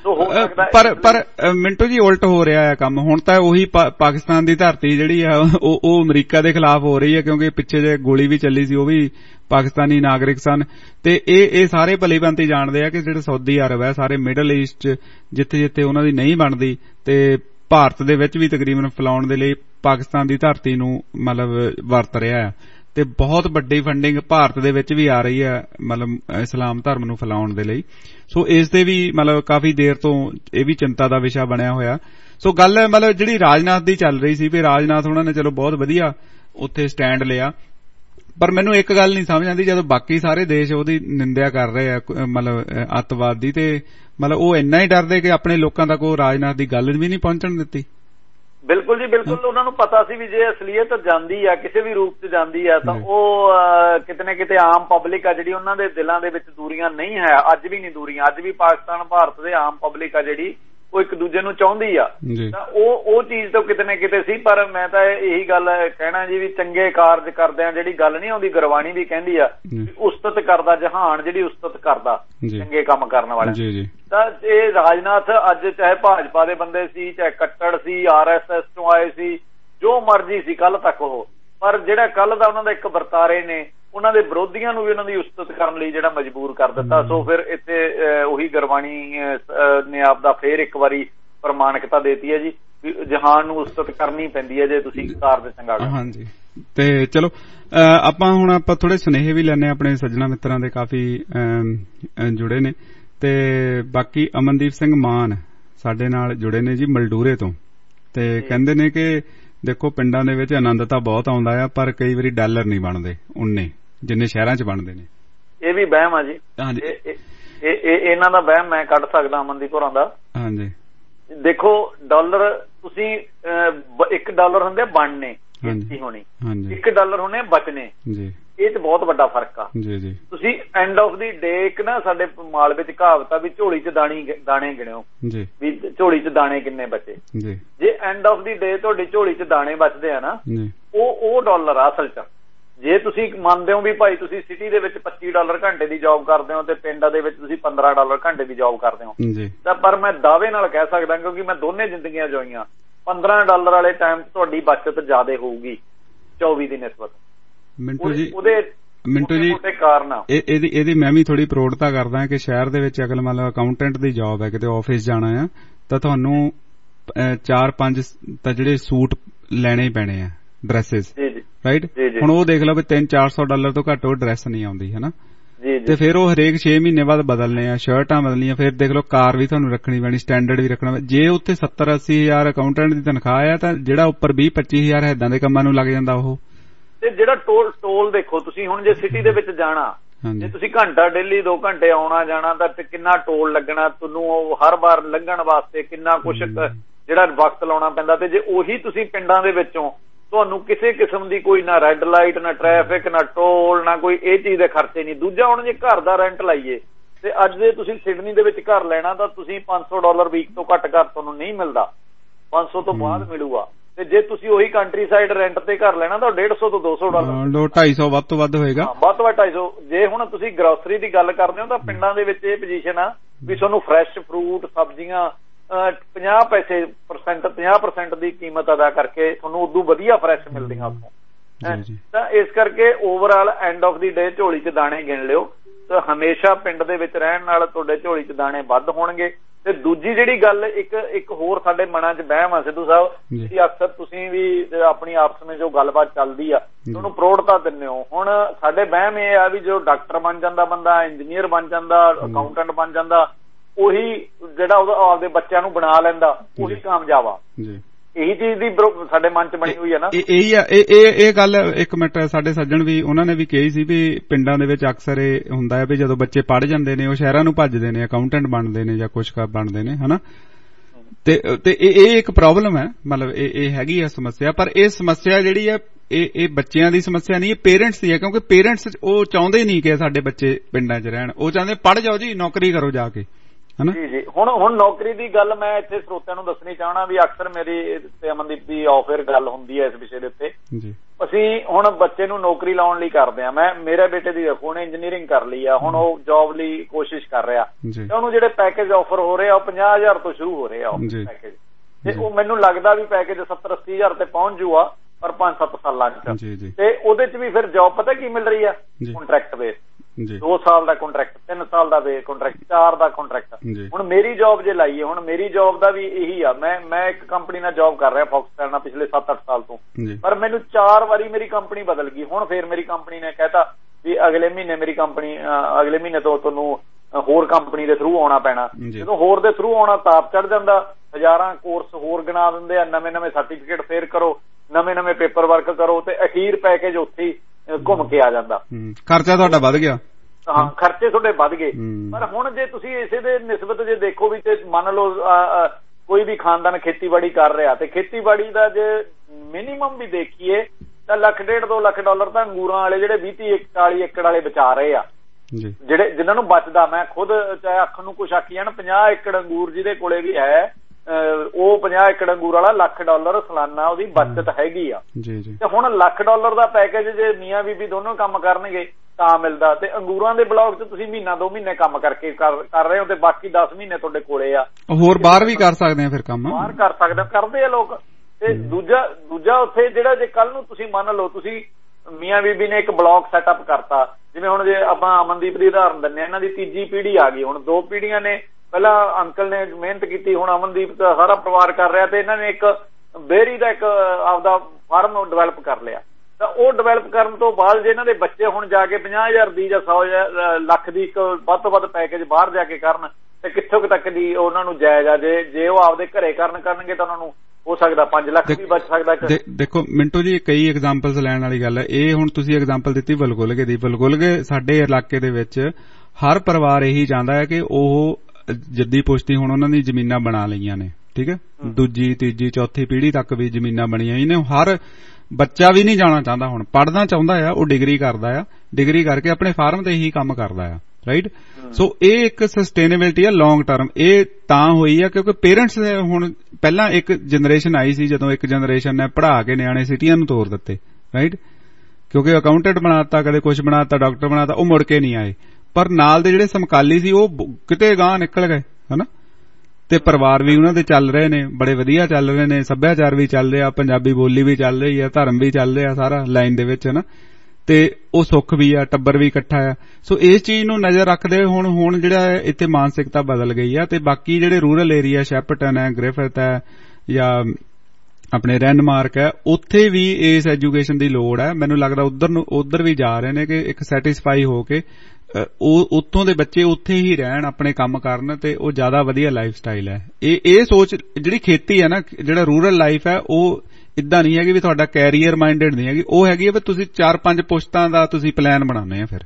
ਪਰ ਮਿੰਟੂ ਜੀ ਉਲਟ ਹੋ ਰਿਹਾ ਹੈ ਕੰਮ। ਹੁਣ ਤਾਂ ਉਹੀ ਪਾਕਿਸਤਾਨ ਦੀ ਧਰਤੀ ਜਿਹੜੀ ਆ ਉਹ ਅਮਰੀਕਾ ਦੇ ਖਿਲਾਫ ਹੋ ਰਹੀ ਹੈ, ਕਿਉਂਕਿ ਪਿੱਛੇ ਜੇ ਗੋਲੀ ਵੀ ਚੱਲੀ ਸੀ ਉਹ ਵੀ ਪਾਕਿਸਤਾਨੀ ਨਾਗਰਿਕ ਸਨ। ਤੇ ਇਹ ਸਾਰੇ ਭਲੀ ਭਾਂਤੀ ਜਾਣਦੇ ਆ ਕਿ ਜਿਹੜਾ ਸਾਊਦੀ ਅਰਬ ਹੈ ਸਾਰੇ ਮਿਡਲ ਈਸਟ ਜਿੱਥੇ ਉਹਨਾਂ ਦੀ ਨਹੀਂ ਬਣਦੀ ਤੇ ਭਾਰਤ ਦੇ ਵਿੱਚ ਵੀ ਤਕਰੀਬਨ ਫੈਲਾਉਣ ਦੇ ਲਈ ਪਾਕਿਸਤਾਨ ਦੀ ਧਰਤੀ ਨੂੰ ਮਤਲਬ ਵਰਤ ਰਿਹਾ ਹੈ ਤੇ ਬਹੁਤ ਵੱਡੀ ਫੰਡਿੰਗ ਭਾਰਤ ਦੇ ਵਿੱਚ ਵੀ ਆ ਰਹੀ ਹੈ ਮਤਲਬ ਇਸਲਾਮ ਧਰਮ ਨੂੰ ਫੈਲਾਉਣ ਦੇ ਲਈ। ਸੋ ਇਸ ਦੇ ਵੀ ਮਤਲਬ ਕਾਫੀ ਦੇਰ ਤੋਂ ਇਹ ਵੀ ਚਿੰਤਾ ਦਾ ਵਿਸ਼ਾ ਬਣਿਆ ਹੋਇਆ। ਸੋ ਗੱਲ ਮਤਲਬ ਜਿਹੜੀ ਰਾਜਨਾਥ ਦੀ ਚੱਲ ਰਹੀ ਸੀ ਵੀ ਰਾਜਨਾਥ ਉਹਨਾਂ ਨੇ ਚਲੋ ਬਹੁਤ ਵਧੀਆ ਉੱਥੇ ਸਟੈਂਡ ਲਿਆ, ਪਰ ਮੈਨੂੰ ਇੱਕ ਗੱਲ ਨਹੀਂ ਸਮਝ ਆਉਂਦੀ ਜਦੋਂ ਬਾਕੀ ਸਾਰੇ ਦੇਸ਼ ਉਹਦੀ ਨਿੰਦਿਆ ਕਰ ਰਹੇ ਆ ਮਤਲਬ ਅੱਤਵਾਦ ਦੀ, ਤੇ ਮਤਲਬ ਉਹ ਇੰਨਾ ਹੀ ਡਰਦੇ ਕਿ ਆਪਣੇ ਲੋਕਾਂ ਤੱਕ ਉਹ ਰਾਜਨਾਥ ਦੀ ਗੱਲ ਵੀ ਨਹੀਂ ਪਹੁੰਚਣ ਦਿੱਤੀ। ਬਿਲਕੁਲ ਜੀ ਬਿਲਕੁਲ, ਉਹਨਾਂ ਨੂੰ ਪਤਾ ਸੀ ਵੀ ਜੇ ਅਸਲੀਅਤ ਜਾਂਦੀ ਆ ਕਿਸੇ ਵੀ ਰੂਪ 'ਚ ਜਾਂਦੀ ਆ ਤਾਂ ਉਹ ਕਿਤੇ ਨਾ ਕਿਤੇ ਆਮ ਪਬਲਿਕ ਆ ਜਿਹੜੀ ਉਹਨਾਂ ਦੇ ਦਿਲਾਂ ਦੇ ਵਿੱਚ ਦੂਰੀਆਂ ਨਹੀਂ ਹੈ, ਅੱਜ ਵੀ ਨਹੀਂ ਦੂਰੀਆਂ, ਅੱਜ ਵੀ ਪਾਕਿਸਤਾਨ ਭਾਰਤ ਦੇ ਆਮ ਪਬਲਿਕ ਆ ਜਿਹੜੀ ਉਹ ਇੱਕ ਦੂਜੇ ਨੂੰ ਚਾਹੁੰਦੀ ਆ, ਤਾਂ ਉਹ ਚੀਜ਼ ਤੋਂ ਕਿਤੇ ਨਾ ਕਿਤੇ ਸੀ। ਪਰ ਮੈਂ ਤਾਂ ਇਹੀ ਗੱਲ ਕਹਿਣਾ ਜੀ ਵੀ ਚੰਗੇ ਕਾਰਜ ਕਰਦਿਆਂ ਜਿਹੜੀ ਗੱਲ ਨਹੀਂ ਆਉਂਦੀ, ਗੁਰਬਾਣੀ ਵੀ ਕਹਿੰਦੀ ਆ ਉਸਤਤ ਕਰਦਾ ਜਹਾਨ, ਜਿਹੜੀ ਉਸਤਤ ਕਰਦਾ ਚੰਗੇ ਕੰਮ ਕਰਨ ਵਾਲਿਆਂ। ਤਾਂ ਇਹ ਰਾਜਨਾਥ ਅੱਜ ਚਾਹੇ ਭਾਜਪਾ ਦੇ ਬੰਦੇ ਸੀ, ਚਾਹੇ ਕੱਟੜ ਸੀ, RSS ਤੋਂ ਆਏ ਸੀ, ਜੋ ਮਰਜ਼ੀ ਸੀ ਕੱਲ ਤੱਕ ਉਹ, ਪਰ ਜਿਹੜਾ ਕੱਲ ਦਾ ਉਹਨਾਂ ਦਾ ਇੱਕ ਵਰਤਾਰੇ ਨੇ ਉਹਨਾਂ ਦੇ ਵਿਰੋਧੀਆਂ ਨੂੰ ਵੀ ਉਹਨਾਂ ਦੀ ਉਸਤਤ ਕਰਨ ਲਈ ਜਿਹੜਾ ਮਜਬੂਰ ਕਰ ਦਿੱਤਾ। ਸੋ ਫਿਰ ਇੱਥੇ ਉਹੀ ਗੁਰਬਾਣੀ ਨੇ ਆਪ ਦਾ ਫੇਰ ਇੱਕ ਵਾਰੀ ਪ੍ਰਮਾਣਿਕਤਾ ਦੇਤੀ ਹੈ ਜੀ ਵੀ ਜਹਾਨ ਨੂੰ ਉਸਤਤ ਕਰਨੀ ਪੈਂਦੀ ਹੈ ਜੇ ਤੁਸੀਂ ਕਾਰਜ ਚੰਗਾ ਕਰੋ। ਹਾਂਜੀ, ਤੇ ਚਲੋ ਆਪਾਂ ਥੋੜੇ ਸੁਨੇਹੇ ਵੀ ਲੈਣੇ ਆਪਣੇ ਸੱਜਣਾ ਮਿੱਤਰਾਂ ਦੇ ਕਾਫੀ ਜੁੜੇ ਨੇ, ਤੇ ਬਾਕੀ ਅਮਨਦੀਪ ਸਿੰਘ ਮਾਨ ਸਾਡੇ ਨਾਲ ਜੁੜੇ ਨੇ ਜੀ ਮਲਡੂਰੇ ਤੋਂ, ਤੇ ਕਹਿੰਦੇ ਨੇ ਕਿ ਦੇਖੋ ਪਿੰਡਾਂ ਦੇ ਵਿੱਚ ਆਨੰਦ ਤਾਂ ਬਹੁਤ ਆਉਂਦਾ ਆ ਪਰ ਕਈ ਵਾਰੀ ਡਾਲਰ ਨਹੀਂ ਬਣਦੇ ਉਨੇ ਜਿੰਨੇ ਸ਼ਹਿਰਾਂ 'ਚ ਬਣਦੇ ਨੇ। ਇਹ ਵੀ ਵਹਿਮ ਆ ਜੀ, ਇਹਨਾਂ ਦਾ ਵਹਿਮ ਮੈਂ ਕੱਢ ਸਕਦਾ ਅਮਨਦੀਪ ਹੋਰਾਂ ਦਾ। ਹਾਂਜੀ ਦੇਖੋ ਡਾਲਰ ਤੁਸੀਂ $1 ਹੁੰਦੇ ਬਣਨੇ ਹੋਣੀ, $1 ਹੋਣੇ ਬਚਨੇ, ਇਹ ਚ ਬਹੁਤ ਵੱਡਾ ਫਰਕ ਆ ਜੀ। ਤੁਸੀਂ ਐਂਡ ਆਫ ਦੀ ਡੇ ਇੱਕ ਨਾ ਸਾਡੇ ਮਾਲ ਵਿੱਚ ਕਹਾਵਤ ਆ ਵੀ ਝੋਲੀ ਚ ਦਾਣੇ ਗਿਣਿਓ ਵੀ ਝੋਲੀ ਚ ਦਾਣੇ ਕਿੰਨੇ ਬਚੇ। ਜੇ ਐਂਡ ਆਫ ਦੀ ਡੇ ਤੁਹਾਡੀ ਝੋਲੀ ਚ ਦਾਣੇ ਬਚਦੇ ਆ ਨਾ ਉਹ ਡਾਲਰ ਆ ਅਸਲ ਚ। ਜੇ ਤੁਸੀਂ ਮੰਨਦੇ ਹੋ ਵੀ ਭਾਈ ਤੁਸੀਂ ਸਿਟੀ ਦੇ ਵਿੱਚ $25 ਘੰਟੇ ਦੀ ਜੌਬ ਕਰਦੇ ਹੋ ਤੇ ਪਿੰਡਾਂ ਦੇ ਵਿੱਚ ਤੁਸੀਂ $15 ਘੰਟੇ ਦੀ ਜੌਬ ਕਰਦੇ ਹੋ ਤਾਂ ਪਰ ਮੈਂ ਦਾਅਵੇ ਨਾਲ ਕਹਿ ਸਕਦਾ ਕਿਉਂਕਿ ਮੈਂ ਦੋਨੇ ਜ਼ਿੰਦਗੀਆਂ ਜੋਈਆਂ, $15 ਵਾਲੇ ਟਾਈਮ ਤੁਹਾਡੀ ਬਚਤ ਜ਼ਿਆਦਾ ਹੋਊਗੀ 24 ਦੀ ਨਿਸਬਤ। ਮਿੰਟੂ ਜੀ ਕਾਰਨ ਇਹਦੀ ਮੈਂ ਵੀ ਥੋੜੀ ਪ੍ਰੋੜਤਾ ਕਰਦਾ ਕਿ ਸ਼ਹਿਰ ਦੇ ਵਿੱਚ ਅਗਰ ਮੰਨ ਲਓ ਅਕਾਊਂਟੈਂਟ ਦੀ ਜੌਬ ਹੈ, ਕਿਤੇ ਆਫਿਸ ਜਾਣਾ ਆ ਤਾਂ ਤੁਹਾਨੂੰ 4-5 ਤਾਂ ਜਿਹੜੇ ਸੂਟ ਲੈਣੇ ਹੀ ਪੈਣੇ ਆ, ਡਰੈਸਿਸ, ਰਾਈਟ। ਹੁਣ ਉਹ ਦੇਖ ਲਓ ਵੀ $300-400 ਤੋਂ ਘੱਟ ਉਹ ਡਰੈਸ ਨਹੀਂ ਆਉਂਦੀ ਹੈ ਨਾ, ਤੇ ਫਿਰ ਉਹ ਹਰੇਕ 6 ਮਹੀਨੇ ਬਾਅਦ ਬਦਲਨੇ ਆ, ਸ਼ਰਟਾਂ ਬਦਲਣੀਆਂ, ਫਿਰ ਦੇਖ ਲਓ ਕਾਰ ਵੀ ਤੁਹਾਨੂੰ ਰੱਖਣੀ ਪੈਣੀ, ਸਟੈਂਡਰਡ ਵੀ ਰੱਖਣਾ। ਜੇ ਉੱਥੇ 70-80 ਹਜ਼ਾਰ ਅਕਾਊਂਟੈਂਟ ਦੀ ਤਨਖਾਹ ਆ ਤਾਂ ਜਿਹੜਾ ਉੱਪਰ 20-25 ਹਜ਼ਾਰ ਏਦਾਂ ਦੇ ਕੰਮਾਂ ਨੂੰ ਲੱਗ ਜਾਂਦਾ ਉਹ। ਤੇ ਜਿਹੜਾ ਟੋਲ ਦੇਖੋ ਤੁਸੀਂ, ਹੁਣ ਜੇ ਸਿਟੀ ਦੇ ਵਿੱਚ ਜਾਣਾ, ਜੇ ਤੁਸੀਂ ਘੰਟਾ ਡੇਲੀ 2 ਘੰਟੇ ਆਉਣਾ ਜਾਣਾ ਤਾਂ ਕਿੰਨਾ ਟੋਲ ਲੱਗਣਾ ਤੁਹਾਨੂੰ, ਉਹ ਹਰ ਵਾਰ ਲੰਘਣ ਵਾਸਤੇ ਕਿੰਨਾ ਕੁਛ ਜਿਹੜਾ ਵਕਤ ਲਾਉਣਾ ਪੈਂਦਾ। ਤੇ ਜੇ ਉਹੀ ਤੁਸੀਂ ਪਿੰਡਾਂ ਦੇ ਵਿੱਚੋਂ ਤੁਹਾਨੂੰ ਕਿਸੇ ਕਿਸਮ ਦੀ ਕੋਈ ਨਾ ਰੈੱਡ ਲਾਈਟ, ਨਾ ਟ੍ਰੈਫਿਕ, ਨਾ ਟੋਲ, ਨਾ ਕੋਈ ਇਹ ਚੀਜ਼ ਦੇ ਖਰਚੇ ਨਹੀਂ। ਦੂਜਾ ਹੁਣ ਜੇ ਘਰ ਦਾ ਰੈਂਟ ਲਾਈਏ ਤੇ ਅੱਜ ਜੇ ਤੁਸੀਂ ਸਿਡਨੀ ਦੇ ਵਿੱਚ ਘਰ ਲੈਣਾ ਤਾਂ ਤੁਸੀਂ $500 ਵੀਕ ਤੋਂ ਘੱਟ ਘਰ ਤੁਹਾਨੂੰ ਨਹੀਂ ਮਿਲਦਾ, 500 ਤੋਂ ਬਾਅਦ ਮਿਲੂਗਾ। ਤੇ ਜੇ ਤੁਸੀਂ ਉਹੀ ਕੰਟਰੀ ਸਾਈਡ ਰੈਂਟ ਤੇ ਘਰ ਲੈਣਾ ਤਾਂ $150 ਤੋਂ $200, $250 ਵੱਧ ਤੋਂ ਵੱਧ ਹੋਏਗਾ, ਵੱਧ ਤੋਂ ਵੱਧ $250। ਜੇ ਹੁਣ ਤੁਸੀਂ ਗਰੋਸਰੀ ਦੀ ਗੱਲ ਕਰਦੇ ਹੋ ਤਾਂ ਪਿੰਡਾਂ ਦੇ ਵਿੱਚ ਇਹ ਪੋਜੀਸ਼ਨ ਆ ਵੀ ਤੁਹਾਨੂੰ ਫਰੈਸ਼ ਫਰੂਟ, ਸਬਜ਼ੀਆਂ 50% ਦੀ ਕੀਮਤ ਅਦਾ ਕਰਕੇ ਤੁਹਾਨੂੰ ਉਦੋਂ ਵਧੀਆ ਫਰੈਸ਼ ਮਿਲਦੀਆਂ ਉੱਥੋਂ। ਤਾਂ ਇਸ ਕਰਕੇ overall end of the day ਝੋਲੀ ਚ ਦਾਣੇ ਗਿਣ ਲਿਓ ਤਾਂ ਹਮੇਸ਼ਾ ਪਿੰਡ ਦੇ ਵਿੱਚ ਰਹਿਣ ਨਾਲ ਤੁਹਾਡੇ ਝੋਲੀ ਚ ਦਾਣੇ ਵੱਧ ਹੋਣਗੇ। ਤੇ ਦੂਜੀ ਜਿਹੜੀ ਗੱਲ ਇੱਕ ਹੋਰ ਸਾਡੇ ਮਨਾਂ 'ਚ ਵਹਿਮ ਆ ਸਿੱਧੂ ਸਾਹਿਬ, ਕਿ ਅਕਸਰ ਤੁਸੀਂ ਵੀ ਆਪਣੀ ਆਪਸ ਵਿੱਚ ਜੋ ਗੱਲਬਾਤ ਚੱਲਦੀ ਆ ਉਹਨੂੰ ਪ੍ਰੋੜਤਾ ਦਿੰਦੇ ਹੋ। ਹੁਣ ਸਾਡੇ ਵਹਿਮ ਇਹ ਆ ਵੀ ਜੋ ਡਾਕਟਰ ਬਣ ਜਾਂਦਾ ਬੰਦਾ, ਇੰਜੀਨੀਅਰ ਬਣ ਜਾਂਦਾ, ਅਕਾਊਂਟੈਂਟ ਬਣ ਜਾਂਦਾ, ਉਹੀ ਜਿਹੜਾ ਆਪਦੇ ਬੱਚਿਆਂ ਨੂੰ ਬਣਾ ਲੈਂਦਾ ਉਹੀ ਕਾਮਯਾਬ ਆ। ਇਹੀ ਚੀਜ਼ ਦੀ ਸਾਡੇ ਮਨ 'ਚ ਬਣੀ ਹੋਈ ਹੈ ਨਾ। ਇਹੀ ਆ ਇਹ ਗੱਲ। ਇੱਕ ਮਿੰਟ, ਸਾਡੇ ਸੱਜਣ ਵੀ ਉਹਨਾਂ ਨੇ ਵੀ ਕਹੀ ਸੀ ਵੀ ਪਿੰਡਾਂ ਦੇ ਵਿੱਚ ਅਕਸਰ ਇਹ ਹੁੰਦਾ ਹੈ ਵੀ ਜਦੋਂ ਬੱਚੇ ਪੜ੍ਹ ਜਾਂਦੇ ਨੇ ਉਹ ਸ਼ਹਿਰਾਂ ਨੂੰ ਭੱਜਦੇ ਨੇ, ਅਕਾਊਂਟੈਂਟ ਬਣਦੇ ਨੇ ਜਾਂ ਕੁਛ ਬਣਦੇ ਨੇ, ਹਨਾ। ਤੇ ਇਹ ਇੱਕ ਪ੍ਰੋਬਲਮ ਹੈ, ਮਤਲਬ ਇਹ ਹੈਗੀ ਆ ਸਮੱਸਿਆ। ਪਰ ਇਹ ਸਮੱਸਿਆ ਜਿਹੜੀ ਹੈ ਇਹ ਬੱਚਿਆਂ ਦੀ ਸਮੱਸਿਆ ਨਹੀਂ, ਇਹ ਪੇਰੈਂਟਸ ਦੀ ਹੈ। ਕਿਉਂਕਿ ਪੇਰੈਂਟਸ ਉਹ ਚਾਹੁੰਦੇ ਨਹੀਂ ਕਿ ਸਾਡੇ ਬੱਚੇ ਪਿੰਡਾਂ 'ਚ ਰਹਿਣ, ਉਹ ਚਾਹੁੰਦੇ ਪੜ੍ਹ ਜਾਓ ਜੀ, ਨੌਕਰੀ ਕਰੋ ਜਾ ਕੇ, ਹਨਾ ਜੀ। ਹੁਣ ਨੌਕਰੀ ਦੀ ਗੱਲ ਮੈਂ ਇੱਥੇ ਸਰੋਤਿਆਂ ਨੂੰ ਦੱਸਣੀ ਚਾਹਣਾ ਵੀ ਅਕਸਰ ਮੇਰੀ ਤੇ ਅਮਨਦੀਪ ਦੀ ਆਫ 에ਅਰ ਗੱਲ ਹੁੰਦੀ ਹੈ ਇਸ ਵਿਸ਼ੇ ਦੇ ਉੱਤੇ। ਅਸੀਂ ਹੁਣ ਬੱਚੇ ਨੂੰ ਨੌਕਰੀ ਲਾਉਣ ਲਈ ਕਰਦੇ ਆ। ਮੇਰੇ ਬੇਟੇ ਦੀ ਦੇਖੋ ਉਹਨੇ ਇੰਜੀਨੀਅਰਿੰਗ ਕਰ ਲਈ ਆ, ਹੁਣ ਉਹ ਜੌਬ ਲਈ ਕੋਸ਼ਿਸ਼ ਕਰ ਰਿਹਾ ਤੇ ਉਹਨੂੰ ਜਿਹੜੇ ਪੈਕੇਜ ਆਫਰ ਹੋ ਰਹੇ ਆ ਉਹ 50,000 ਤੋਂ ਸ਼ੁਰੂ ਹੋ ਰਹੇ ਆ ਪੈਕੇਜ। ਤੇ ਉਹ ਮੈਨੂੰ ਲੱਗਦਾ ਵੀ ਪੈਕੇਜ 70-80 ਹਜ਼ਾਰ ਤੇ ਪਹੁੰਚ ਜੂਗਾ ਪਰ 5-7 ਸਾਲਾਂ ਚ। ਤੇ ਉਹਦੇ ਚ ਵੀ ਫਿਰ ਜੌਬ ਪਤਾ ਕੀ ਮਿਲ ਰਹੀ ਆ, ਕੰਟਰੈਕਟ ਬੇਸ, 2 ਸਾਲ ਦਾ ਕੰਟਰੈਕਟ, 3 ਸਾਲ ਦਾ ਕੰਟਰੈਕਟ, 4 ਦਾ ਕੰਟਰੈਕਟ। ਹੁਣ ਮੇਰੀ ਜੌਬ ਜੇ ਲਾਈਏ, ਹੁਣ ਮੇਰੀ ਜੌਬ ਦਾ ਵੀ ਇਹੀ ਆ, ਮੈਂ ਇੱਕ ਕੰਪਨੀ ਨਾਲ ਜੌਬ ਕਰ ਰਿਹਾ ਫੌਕਸਟੈਲ ਨਾਲ ਪਿਛਲੇ 7-8 ਸਾਲ ਤੋਂ, ਪਰ ਮੈਨੂੰ 4 ਵਾਰੀ ਮੇਰੀ ਕੰਪਨੀ ਬਦਲ ਗਈ। ਹੁਣ ਫੇਰ ਮੇਰੀ ਕੰਪਨੀ ਨੇ ਕਹਿਤਾ ਵੀ ਅਗਲੇ ਮਹੀਨੇ ਤੋਂ ਤੁਹਾਨੂੰ ਹੋਰ ਕੰਪਨੀ ਦੇ ਥਰੂ ਆਉਣਾ ਪੈਣਾ। ਜਦੋਂ ਹੋਰ ਦੇ ਥਰੂ ਆਉਣਾ ਤਾਪ ਚੜ ਜਾਂਦਾ, ਹਜ਼ਾਰਾਂ ਕੋਰਸ ਹੋਰ ਗਿਣਾ ਦਿੰਦੇ ਆ, ਨਵੇਂ ਸਰਟੀਫਿਕੇਟ ਫੇਰ ਕਰੋ, ਨਵੇਂ ਪੇਪਰ ਵਰਕ ਕਰੋ ਤੇ ਅਖੀਰ ਪੈਕੇਜ ਉੱਥੇ ਹੀ ਘੁੰਮ ਕੇ ਆ ਜਾਂਦਾ। ਖਰਚਾ ਤੁਹਾਡਾ ਵੱਧ ਗਿਆ। ਹਾਂ, ਖਰਚੇ ਤੁਹਾਡੇ ਵੱਧ ਗਏ। ਪਰ ਹੁਣ ਜੇ ਤੁਸੀਂ ਇਸੇ ਦੇ ਨਿਸਬਤ ਜੇ ਦੇਖੋ ਵੀ ਤੇ ਮੰਨ ਲਓ ਕੋਈ ਵੀ ਖਾਨਦਾਨ ਖੇਤੀਬਾੜੀ ਕਰ ਰਿਹਾ ਤੇ ਖੇਤੀਬਾੜੀ ਦਾ ਜੇ ਮਿਨੀਮਮ ਵੀ ਦੇਖੀਏ ਤਾਂ $1.5-2 ਲੱਖ ਤਾਂ ਅੰਗੂਰਾਂ ਵਾਲੇ ਜਿਹੜੇ 20-40 ਏਕੜ ਵਾਲੇ ਬਚਾ ਰਹੇ ਆ, ਜਿਹੜੇ ਜਿਨ੍ਹਾਂ ਨੂੰ ਬਚਦਾ। ਮੈਂ ਖੁਦ ਚਾਹੇ ਅੱਖ ਨੂੰ ਕੁਛ ਆਖੀ ਜਾਣ, 50 ਏਕੜ ਅੰਗੂਰ ਜਿਹਦੇ ਕੋਲੇ ਵੀ ਹੈ, ਉਹ 50 ਏਕੜ ਅੰਗੂਰ ਵਾਲਾ $1,00,000 ਸਾਲਾਨਾ ਉਹਦੀ ਬਚਤ ਹੈਗੀ ਆ। ਤੇ ਹੁਣ $1,00,000 ਦਾ ਪੈਕੇਜ ਜੇ ਮੀਆਂ ਬੀਬੀ ਦੋਨੋਂ ਕੰਮ ਕਰਨਗੇ ਤਾਂ ਮਿਲਦਾ। ਤੇ ਅੰਗੂਰਾਂ ਦੇ ਬਲੌਕ 'ਚ ਤੁਸੀਂ 1-2 ਮਹੀਨੇ ਕੰਮ ਕਰਕੇ ਕਰ ਰਹੇ ਹੋ ਤੇ ਬਾਕੀ 10 ਮਹੀਨੇ ਤੁਹਾਡੇ ਕੋਲੇ ਆ। ਹੋਰ ਬਾਹਰ ਵੀ ਕਰ ਸਕਦੇ ਆ, ਫਿਰ ਕੰਮ ਬਾਹਰ ਕਰ ਸਕਦੇ, ਕਰਦੇ ਆ ਲੋਕ। ਤੇ ਦੂਜਾ ਉੱਥੇ ਜਿਹੜਾ ਜੇ ਕੱਲ ਨੂੰ ਤੁਸੀਂ ਮੰਨ ਲਓ ਤੁਸੀਂ ਮੀਆਂ ਬੀਬੀ ਨੇ ਇੱਕ ਬਲੌਕ ਸੈਟਅਪ ਕਰਤਾ, ਜਿਵੇਂ ਹੁਣ ਜੇ ਆਪਾਂ ਅਮਨਦੀਪ ਦੀ ਉਦਾਹਰਨ ਦਿੰਦੇ ਆ, ਇਹਨਾਂ ਦੀ 3ਜੀ ਪੀੜ੍ਹੀ ਆ ਗਈ। ਹੁਣ 2 ਪੀੜ੍ਹੀਆਂ ਨੇ, ਪਹਿਲਾਂ ਅੰਕਲ ਨੇ ਮਿਹਨਤ ਕੀਤੀ, ਹੁਣ ਅਮਨਦੀਪ ਦਾ ਸਾਰਾ ਪਰਿਵਾਰ ਕਰ ਰਿਹਾ ਤੇ ਇਹਨਾਂ ਨੇ ਇੱਕ ਡੇਅਰੀ ਦਾ ਇੱਕ ਆਪਦਾ ਫਾਰਮ ਡਿਵੈਲਪ ਕਰ ਲਿਆ। ਤਾਂ ਉਹ ਡਿਵੈਲਪ ਕਰਨ ਤੋਂ ਬਾਅਦ ਜੇ ਇਹਨਾਂ ਦੇ ਬੱਚੇ ਹੁਣ ਜਾ ਕੇ 50,000 ਦੀ ਜਾਂ 100 ਲੱਖ ਦੀ ਇੱਕ ਵੱਧ ਤੋਂ ਵੱਧ ਪੈਕੇਜ ਬਾਹਰ ਜਾ ਕੇ ਕਰਨ ਤੇ ਕਿੱਥੋਂ ਤੱਕ ਦੀ ਉਹਨਾਂ ਨੂੰ ਜਾਇਜ਼ ਆ। ਜੇ ਉਹ ਆਪਦੇ ਘਰੇ ਕਰਨਗੇ ਤਾਂ ਉਹਨਾਂ ਨੂੰ ਹੋ ਸਕਦਾ 5 ਲੱਖ ਵੀ ਬਚ ਸਕਦਾ। ਦੇਖੋ ਮਿੰਟੂ ਜੀ, ਕਈ ਐਗਜ਼ਾਮਪਲਸ ਲੈਣ ਵਾਲੀ ਗੱਲ ਹੈ। ਇਹ ਹੁਣ ਤੁਸੀਂ ਐਗਜ਼ਾਮਪਲ ਦਿੱਤੀ ਬਲਗੁਲਗੇ ਦੀ। ਬਲਗੁਲਗੇ ਸਾਡੇ ਇਲਾਕੇ ਦੇ ਵਿੱਚ ਹਰ ਪਰਿਵਾਰ ਇਹੀ ਚਾਹੁੰਦਾ ਹੈ ਕਿ ਉਹ ਜੱਦੀ ਪੁਸ਼ਤੀ ਹੁਣ ਉਹਨਾਂ ਦੀ ਜ਼ਮੀਨਾਂ ਬਣਾ ਲਈਆਂ ਨੇ, ਠੀਕ ਹੈ, ਦੂਜੀ ਤੀਜੀ ਚੌਥੀ ਪੀੜ੍ਹੀ ਤੱਕ ਵੀ ਜ਼ਮੀਨਾਂ ਬਣੀਆਂ ਹੀ ਨੇ। ਹਰ ਬੱਚਾ ਵੀ ਨਹੀਂ ਜਾਣਾ ਚਾਹੁੰਦਾ, ਹੁਣ ਪੜ੍ਹਨਾ ਚਾਹੁੰਦਾ ਆ, ਉਹ ਡਿਗਰੀ ਕਰਦਾ ਆ, ਡਿਗਰੀ ਕਰਕੇ ਆਪਣੇ ਫਾਰਮ ਤੇ ਹੀ ਕੰਮ ਕਰਦਾ ਆ, ਰਾਈਟ। ਸੋ ਇਹ ਇੱਕ ਸਸਟੇਨੇਬਿਲਿਟੀ ਆ ਲੌਂਗ ਟਰਮ। ਇਹ ਤਾਂ ਹੋਈ ਆ ਕਿਉਂਕਿ ਪੇਰੈਂਟਸ ਹੁਣ ਪਹਿਲਾਂ ਇੱਕ ਜਨਰੇਸ਼ਨ ਆਈ ਸੀ ਜਦੋਂ ਇੱਕ ਜਨਰੇਸ਼ਨ ਨੇ ਪੜ੍ਹਾ ਕੇ ਨਿਆਣੇ ਸਿਟੀਆਂ ਨੂੰ ਤੋਰ ਦਿੱਤੇ, ਰਾਈਟ, ਕਿਉਂਕਿ ਅਕਾਊਂਟੈਂਟ ਬਣਾਤਾ, ਕਦੇ ਕੁਛ ਬਣਾਤਾ, ਡਾਕਟਰ ਬਣਾਤਾ, ਉਹ ਮੁੜ ਕੇ ਨਹੀਂ ਆਏ। ਪਰ ਨਾਲ ਦੇ ਜਿਹੜੇ ਸਮਕਾਲੀ ਸੀ ਉਹ ਕਿਤੇ ਗਾਂਹ ਨਿਕਲ ਗਏ, ਹਨਾ, ਤੇ ਪਰਿਵਾਰ ਵੀ ਉਹਨਾਂ ਦੇ ਚੱਲ ਰਹੇ ਨੇ, ਬੜੇ ਵਧੀਆ ਚੱਲ ਰਹੇ ਨੇ, ਸੱਭਿਆਚਾਰ ਵੀ ਚੱਲ ਰਿਹਾ, ਪੰਜਾਬੀ ਬੋਲੀ ਵੀ ਚੱਲ ਰਹੀ ਆ, ਧਰਮ ਵੀ ਚੱਲ ਰਿਹਾ, ਸਾਰਾ ਲਾਈਨ ਦੇ ਵਿੱਚ, ਹਨਾ, ਤੇ ਉਹ ਸੁੱਖ ਵੀ ਆ, ਟੱਬਰ ਵੀ ਇਕੱਠਾ ਆ। ਸੋ ਇਸ ਚੀਜ਼ ਨੂੰ ਨਜ਼ਰ ਰੱਖਦੇ ਹੁਣ ਜਿਹੜਾ ਇੱਥੇ ਮਾਨਸਿਕਤਾ ਬਦਲ ਗਈ ਆ। ਤੇ ਬਾਕੀ ਜਿਹੜੇ ਰੂਰਲ ਏਰੀਆ ਸ਼ੈਪਟਨ ਹੈ, ਗ੍ਰਿਫਿਥ ਹੈ, ਜਾਂ ਆਪਣੇ ਰੈਨਮਾਰਕ ਹੈ, ਉੱਥੇ ਵੀ ਇਸ ਐਜੂਕੇਸ਼ਨ ਦੀ ਲੋੜ ਹੈ। ਮੈਨੂੰ ਲੱਗਦਾ ਉਧਰ ਵੀ ਜਾ ਰਹੇ ਨੇ ਕਿ ਇੱਕ ਸੈਟਿਸਫਾਈ ਹੋ ਕੇ ਉੱਥੋਂ ਦੇ ਬੱਚੇ ਉੱਥੇ ਹੀ ਰਹਿਣ, ਆਪਣੇ ਕੰਮ ਕਰਨ, ਤੇ ਉਹ ਜ਼ਿਆਦਾ ਵਧੀਆ ਲਾਈਫ ਸਟਾਈਲ ਹੈ। ਇਹ ਸੋਚ ਜਿਹੜੀ ਖੇਤੀ ਹੈ ਨਾ, ਜਿਹੜਾ ਰੂਰਲ ਲਾਈਫ ਹੈ, ਉਹ ਇਦਾਂ ਨਹੀਂ ਹੈਗੀ ਵੀ ਤੁਹਾਡਾ ਕੈਰੀਅਰ ਮਾਈਂਡਡ ਨਹੀਂ ਹੈਗੀ, ਉਹ ਹੈਗੀ ਹੈ ਵੀ ਤੁਸੀਂ 4-5 ਪੁਸ਼ਤਾਂ ਦਾ ਤੁਸੀਂ ਪਲਾਨ ਬਣਾਉਂਦੇ ਆ ਫਿਰ।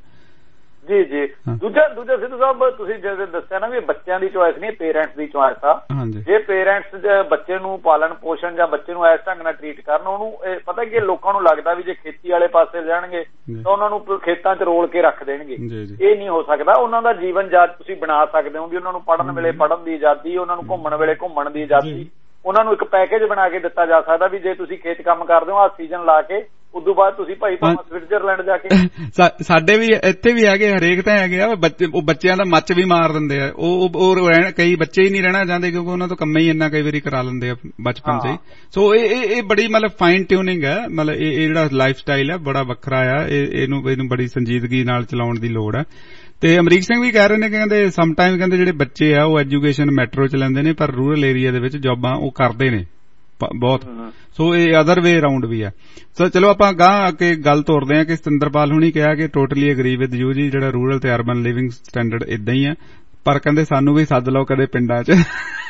ਜੀ ਜੀ। ਦੂਜਾ ਸਿੱਧੂ ਸਾਹਿਬ, ਤੁਸੀਂ ਜਦੋਂ ਦੱਸਿਆ ਨਾ ਵੀ ਬੱਚਿਆਂ ਦੀ ਚੋਇਸ ਨਹੀਂ, ਪੇਰੈਂਟਸ ਦੀ ਚੋਇਸ ਆ। ਜੇ ਪੇਰੈਂਟਸ ਬੱਚੇ ਨੂੰ ਪਾਲਣ ਪੋਸ਼ਣ ਜਾਂ ਬੱਚੇ ਨੂੰ ਇਸ ਢੰਗ ਨਾਲ ਟਰੀਟ ਕਰਨ, ਉਹਨੂੰ ਪਤਾ ਕੀ ਲੋਕਾਂ ਨੂੰ ਲੱਗਦਾ ਵੀ ਜੇ ਖੇਤੀ ਵਾਲੇ ਪਾਸੇ ਜਾਣਗੇ ਤਾਂ ਉਹਨਾਂ ਨੂੰ ਖੇਤਾਂ 'ਚ ਰੋਲ ਕੇ ਰੱਖ ਦੇਣਗੇ। ਇਹ ਨਹੀਂ ਹੋ ਸਕਦਾ। ਉਹਨਾਂ ਦਾ ਜੀਵਨ ਜਾਚ ਤੁਸੀਂ ਬਣਾ ਸਕਦੇ ਹੋ ਵੀ ਉਹਨਾਂ ਨੂੰ ਪੜ੍ਹਨ ਵੇਲੇ ਪੜ੍ਹਨ ਦੀ ਆਜ਼ਾਦੀ, ਉਹਨਾਂ ਨੂੰ ਘੁੰਮਣ ਵੇਲੇ ਘੁੰਮਣ ਦੀ ਆਜ਼ਾਦੀ, ਉਹਨਾਂ ਨੂੰ ਇੱਕ ਪੈਕੇਜ ਬਣਾ ਕੇ ਦਿੱਤਾ ਜਾ ਸਕਦਾ ਵੀ ਜੇ ਤੁਸੀਂ ਖੇਤ ਕੰਮ ਕਰਦੇ ਹੋ ਆਹ ਸੀਜ਼ਨ ਲਾ ਕੇ, ਉਦੋਂ ਬਾਅਦ ਤੁਸੀਂ ਭਾਈ ਭਾਵੇਂ ਸਵਿਟਜ਼ਰਲੈਂਡ ਜਾ ਕੇ। ਸਾਡੇ ਵੀ ਇੱਥੇ ਵੀ ਹੈਗੇ, ਹਰੇਕ ਤਾਂ ਹੈਗੇ ਆ, ਉਹ ਬੱਚਿਆਂ ਦਾ ਮੱਚ ਵੀ ਮਾਰ ਦਿੰਦੇ ਆ। ਉਹ ਕਈ ਬੱਚੇ ਹੀ ਨਹੀਂ ਰਹਿਣਾ ਚਾਹੁੰਦੇ ਕਿਉਂਕਿ ਉਹਨਾਂ ਤੋਂ ਕੰਮ ਹੀ ਇੰਨਾ ਕਈ ਵਾਰੀ ਕਰਾ ਲੈਂਦੇ ਆ ਬਚਪਨ 'ਚ ਹੀ। ਸੋ ਇਹ ਬੜੀ ਮਤਲਬ ਫਾਈਨ ਟਿਊਨਿੰਗ ਹੈ, ਮਤਲਬ ਇਹ ਜਿਹੜਾ ਲਾਈਫ ਸਟਾਈਲ ਹੈ ਬੜਾ ਵੱਖਰਾ ਆ। ਇਹਨੂੰ ਬੜੀ ਸੰਜੀਦਗੀ ਨਾਲ ਚਲਾਉਣ ਦੀ ਲੋੜ ਹੈ। ਤੇ ਅਮਰੀਕ ਸਿੰਘ ਵੀ ਕਹਿ ਰਹੇ ਨੇ, ਕਹਿੰਦੇ ਸਮਟਾਈਮ ਕਹਿੰਦੇ ਜਿਹੜੇ ਬੱਚੇ ਆ ਉਹ ਐਜੂਕੇਸ਼ਨ ਮੈਟਰੋ 'ਚ ਲੈਂਦੇ ਨੇ, ਪਰ ਰੂਰਲ ਏਰੀਆ ਦੇ ਵਿੱਚ ਜੌਬਾਂ ਉਹ ਕਰਦੇ ਨੇ ਬਹੁਤ। ਸੋ ਇਹ ਅਦਰ ਵੇ ਅਰਾਊਂਡ ਵੀ ਆ। ਸੋ ਚਲੋ ਆਪਾਂ ਗਾਂਹ ਆ ਕੇ ਗੱਲ ਤੋਰਦੇ ਹਾਂ ਕਿ ਸਤਿੰਦਰਪਾਲ ਹੁਣੀ ਕਿਹਾ ਕਿ ਟੋਟਲੀ ਐਗਰੀ ਵਿਦ ਯੂ ਜੀ, ਜਿਹੜਾ ਰੂਰਲ ਤੇ ਅਰਬਨ ਲਿਵਿੰਗ ਸਟੈਂਡਰਡ ਇਦਾਂ ਹੀ ਆ, ਪਰ ਕਹਿੰਦੇ ਸਾਨੂੰ ਵੀ ਸੱਦ ਲਓ ਕਦੇ ਪਿੰਡਾਂ 'ਚ।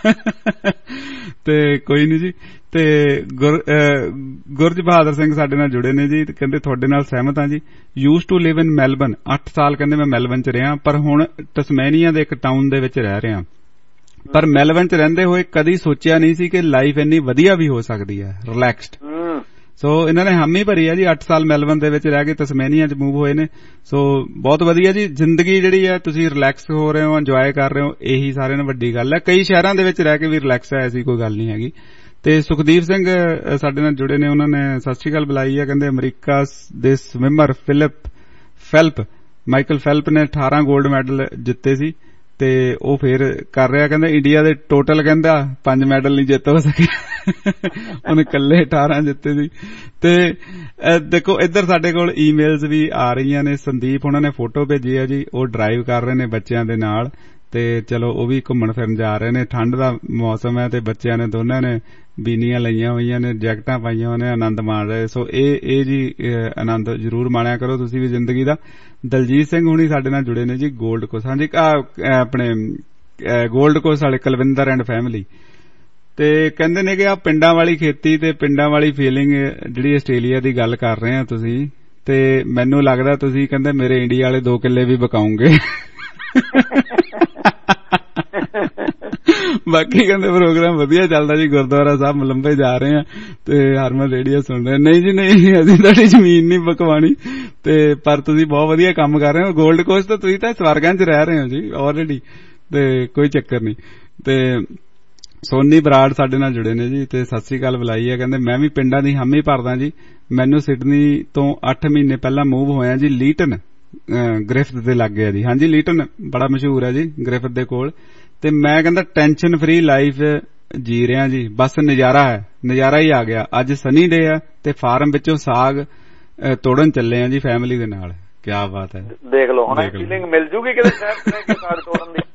ਤੇ ਕੋਈ ਨਹੀਂ ਜੀ। ਤੇ ਗੁਰਜ ਬਹਾਦਰ ਸਿੰਘ ਸਾਡੇ ਨਾਲ ਜੁੜੇ ਨੇ ਜੀ, ਕਹਿੰਦੇ ਤੁਹਾਡੇ ਨਾਲ ਸਹਿਮਤ ਹਾਂ ਜੀ। Used to live in Melbourne, 8 ਸਾਲ ਕਹਿੰਦੇ ਮੈਂ ਮੈਲਬਨ 'ਚ ਰਿਹਾ, ਪਰ ਹੁਣ ਤਸਮੈਨੀਆ ਦੇ ਇੱਕ ਟਾਊਨ ਦੇ ਵਿੱਚ ਰਹਿ ਰਿਹਾ। ਪਰ ਮੈਲਬਨ 'ਚ ਰਹਿੰਦੇ ਹੋਏ ਕਦੀ ਸੋਚਿਆ ਨਹੀਂ ਸੀ ਕਿ ਲਾਈਫ ਇੰਨੀ ਵਧੀਆ ਵੀ ਹੋ ਸਕਦੀ ਹੈ, ਰਿਲੈਕਸਡ। ਸੋ ਇਹਨਾਂ ਨੇ ਹਾਮੀ ਭਰੀ ਆ ਜੀ, 8 ਸਾਲ ਮੈਲਬਨ ਦੇ ਵਿੱਚ ਰਹਿ ਕੇ ਤਸਮੈਨੀਆ 'ਚ ਮੂਵ ਹੋਏ ਨੇ। ਸੋ ਬਹੁਤ ਵਧੀਆ ਜੀ, ਜ਼ਿੰਦਗੀ ਜਿਹੜੀ ਹੈ ਤੁਸੀਂ ਰਿਲੈਕਸ ਹੋ ਰਹੇ ਹੋ, ਇੰਜੋਏ ਕਰ ਰਹੇ ਹੋ, ਇਹੀ ਸਾਰਿਆਂ ਨਾਲੋਂ ਵੱਡੀ ਗੱਲ ਹੈ। ਕਈ ਸ਼ਹਿਰਾਂ ਦੇ ਵਿੱਚ ਰਹਿ ਕੇ ਵੀ ਰਿਲੈਕਸ ਹੈ, ਐਸੀ ਕੋਈ ਗੱਲ ਨਹੀਂ ਹੈਗੀ। ਤੇ ਸੁਖਦੀਪ ਸਿੰਘ ਸਾਡੇ ਨਾਲ ਜੁੜੇ ਨੇ, ਉਹਨਾਂ ਨੇ ਸਤਿ ਸ਼੍ਰੀ ਅਕਾਲ ਬੁਲਾਈ ਹੈ। ਕਹਿੰਦੇ ਅਮਰੀਕਾ ਦੇ ਸਵਿਮਰ ਮਾਈਕਲ ਫੈਲਪ ਨੇ 18 골ਡ ਮੈਡਲ ਜਿੱਤੇ ਸੀ ਤੇ ਉਹ ਫੇਰ ਕਰ ਰਿਹਾ। ਕਹਿੰਦਾ ਇੰਡੀਆ ਦੇ ਟੋਟਲ ਕਹਿੰਦਾ 5 ਮੈਡਲ ਨਹੀਂ ਜਿੱਤ ਹੋ ਸਕੇ, ਉਹਨੇ ਇਕੱਲੇ 18 ਜਿੱਤੇ ਸੀ। ਤੇ ਦੇਖੋ ਇੱਧਰ ਸਾਡੇ ਕੋਲ ਈਮੇਲਸ ਵੀ ਆ ਰਹੀਆਂ ਨੇ। ਸੰਦੀਪ ਉਹਨਾਂ ਨੇ ਫੋਟੋ ਭੇਜੀ ਆ ਜੀ, ਉਹ ਡਰਾਈਵ ਕਰ ਰਹੇ ਨੇ ਬੱਚਿਆਂ ਦੇ ਨਾਲ, ਤੇ ਚਲੋ ਉਹ ਵੀ ਘੁੰਮਣ ਫਿਰਨ ਜਾ ਰਹੇ ਨੇ। ਠੰਡ ਦਾ ਮੌਸਮ ਹੈ ਤੇ ਬੱਚਿਆਂ ਨੇ ਦੋਨਾਂ ਨੇ ਬੀਨੀਆਂ ਲਈਆਂ ਹੋਈਆਂ ਨੇ, ਜੈਕਟਾਂ ਪਾਈਆਂ ਹੋਈਆਂ ਨੇ, ਆਨੰਦ ਮਾਣ ਰਹੇ। ਸੋ ਇਹ ਜੀ ਆਨੰਦ ਜ਼ਰੂਰ ਮਾਣਿਆ ਕਰੋ ਤੁਸੀਂ ਵੀ ਜ਼ਿੰਦਗੀ ਦਾ। ਦਲਜੀਤ ਸਿੰਘ ਹੁਣੀ ਸਾਡੇ ਨਾਲ ਜੁੜੇ ਨੇ ਜੀ ਗੋਲਡ ਕੋਸਟ, ਹਾਂਜੀ ਆਪਣੇ ਗੋਲਡ ਕੋਸਟ ਵਾਲੇ ਕੁਲਵਿੰਦਰ ਐਂਡ ਫੈਮਿਲੀ। ਤੇ ਕਹਿੰਦੇ ਨੇ ਕਿ ਆ ਪਿੰਡਾਂ ਵਾਲੀ ਖੇਤੀ ਤੇ ਪਿੰਡਾਂ ਵਾਲੀ ਫੀਲਿੰਗ ਜਿਹੜੀ ਆਸਟ੍ਰੇਲੀਆ ਦੀ ਗੱਲ ਕਰ ਰਹੇ ਆ ਤੁਸੀਂ, ਤੇ ਮੈਨੂੰ ਲੱਗਦਾ ਤੁਸੀਂ ਕਹਿੰਦੇ ਮੇਰੇ ਇੰਡੀਆ ਵਾਲੇ 2 ਕਿੱਲੇ ਵੀ ਬਕਾਉਂਗੇ। ਬਾਕੀ ਕਹਿੰਦੇ ਪ੍ਰੋਗਰਾਮ ਵਧੀਆ ਚੱਲਦਾ ਜੀ, ਗੁਰਦੁਆਰਾ ਸਾਹਿਬ ਮਲੰਬੇ ਜਾ ਰਹੇ ਆ ਤੇ ਹਰਮਨ ਰੇਡੀਓ ਸੁਣ ਰਹੇ। ਨਹੀਂ ਜੀ ਨਹੀਂ, ਅਸੀਂ ਤੁਹਾਡੀ ਜ਼ਮੀਨ ਨਹੀਂ ਬਕਵਾਣੀ, ਤੇ ਪਰ ਤੁਸੀਂ ਬਹੁਤ ਵਧੀਆ ਕੰਮ ਕਰ ਰਹੇ ਹੋ। ਗੋਲਡ ਕੋਸਟ ਤਾਂ ਤੁਸੀਂ ਤਾਂ ਸਵਰਗਾਂ 'ਚ ਰਹਿ ਰਹੇ ਹੋ ਜੀ ਆਲਰੇਡੀ, ਤੇ ਕੋਈ ਚੱਕਰ ਨਹੀਂ। ਤੇ ਸੋਨੀ ਬਰਾੜ ਸਾਡੇ ਨਾਲ ਜੁੜੇ ਨੇ ਜੀ, ਤੇ ਸਤਿ ਸ੍ਰੀ ਅਕਾਲ ਬੁਲਾਈ ਹੈ। ਕਹਿੰਦੇ ਮੈਂ ਵੀ ਪਿੰਡਾਂ ਦੀ ਹਾਮੀ ਭਰਦਾ ਜੀ, ਮੈਨੂੰ ਸਿਡਨੀ ਤੋਂ 8 ਮਹੀਨੇ ਪਹਿਲਾਂ ਮੂਵ ਹੋਇਆ ਜੀ ਲੀਟਨ, ਗ੍ਰਿਫਿਥ ਦੇ ਲਾਗੇ ਆ ਜੀ। ਹਾਂਜੀ ਲੀਟਨ ਬੜਾ ਮਸ਼ਹੂਰ ਹੈ ਜੀ ਗ੍ਰਿਫਿਥ ਦੇ ਕੋਲ। ਤੇ ਮੈਂ ਕਹਿੰਦਾ ਟੈਨਸ਼ਨ ਫਰੀ ਲਾਈਫ ਜੀ ਰਿਹਾ ਜੀ, ਬਸ ਨਜ਼ਾਰਾ ਹੈ, ਨਜ਼ਾਰਾ ਹੀ ਆ ਗਿਆ। ਅੱਜ ਸਨੀ ਡੇ ਆ ਤੇ ਫਾਰਮ ਵਿੱਚੋਂ ਸਾਗ ਤੋੜਨ ਚੱਲੇ ਆ ਜੀ ਫੈਮਿਲੀ ਦੇ ਨਾਲ। ਕਿਆ ਬਾਤ ਹੈ, ਦੇਖ ਲਓ ਹੁਣ ਫੀਲਿੰਗ ਮਿਲ ਜੂਗੀ ਕਿਤੇ ਸ਼ਹਿਰ ਚ ਕੇ ਸਾਗ ਤੋੜਨ ਦੀ।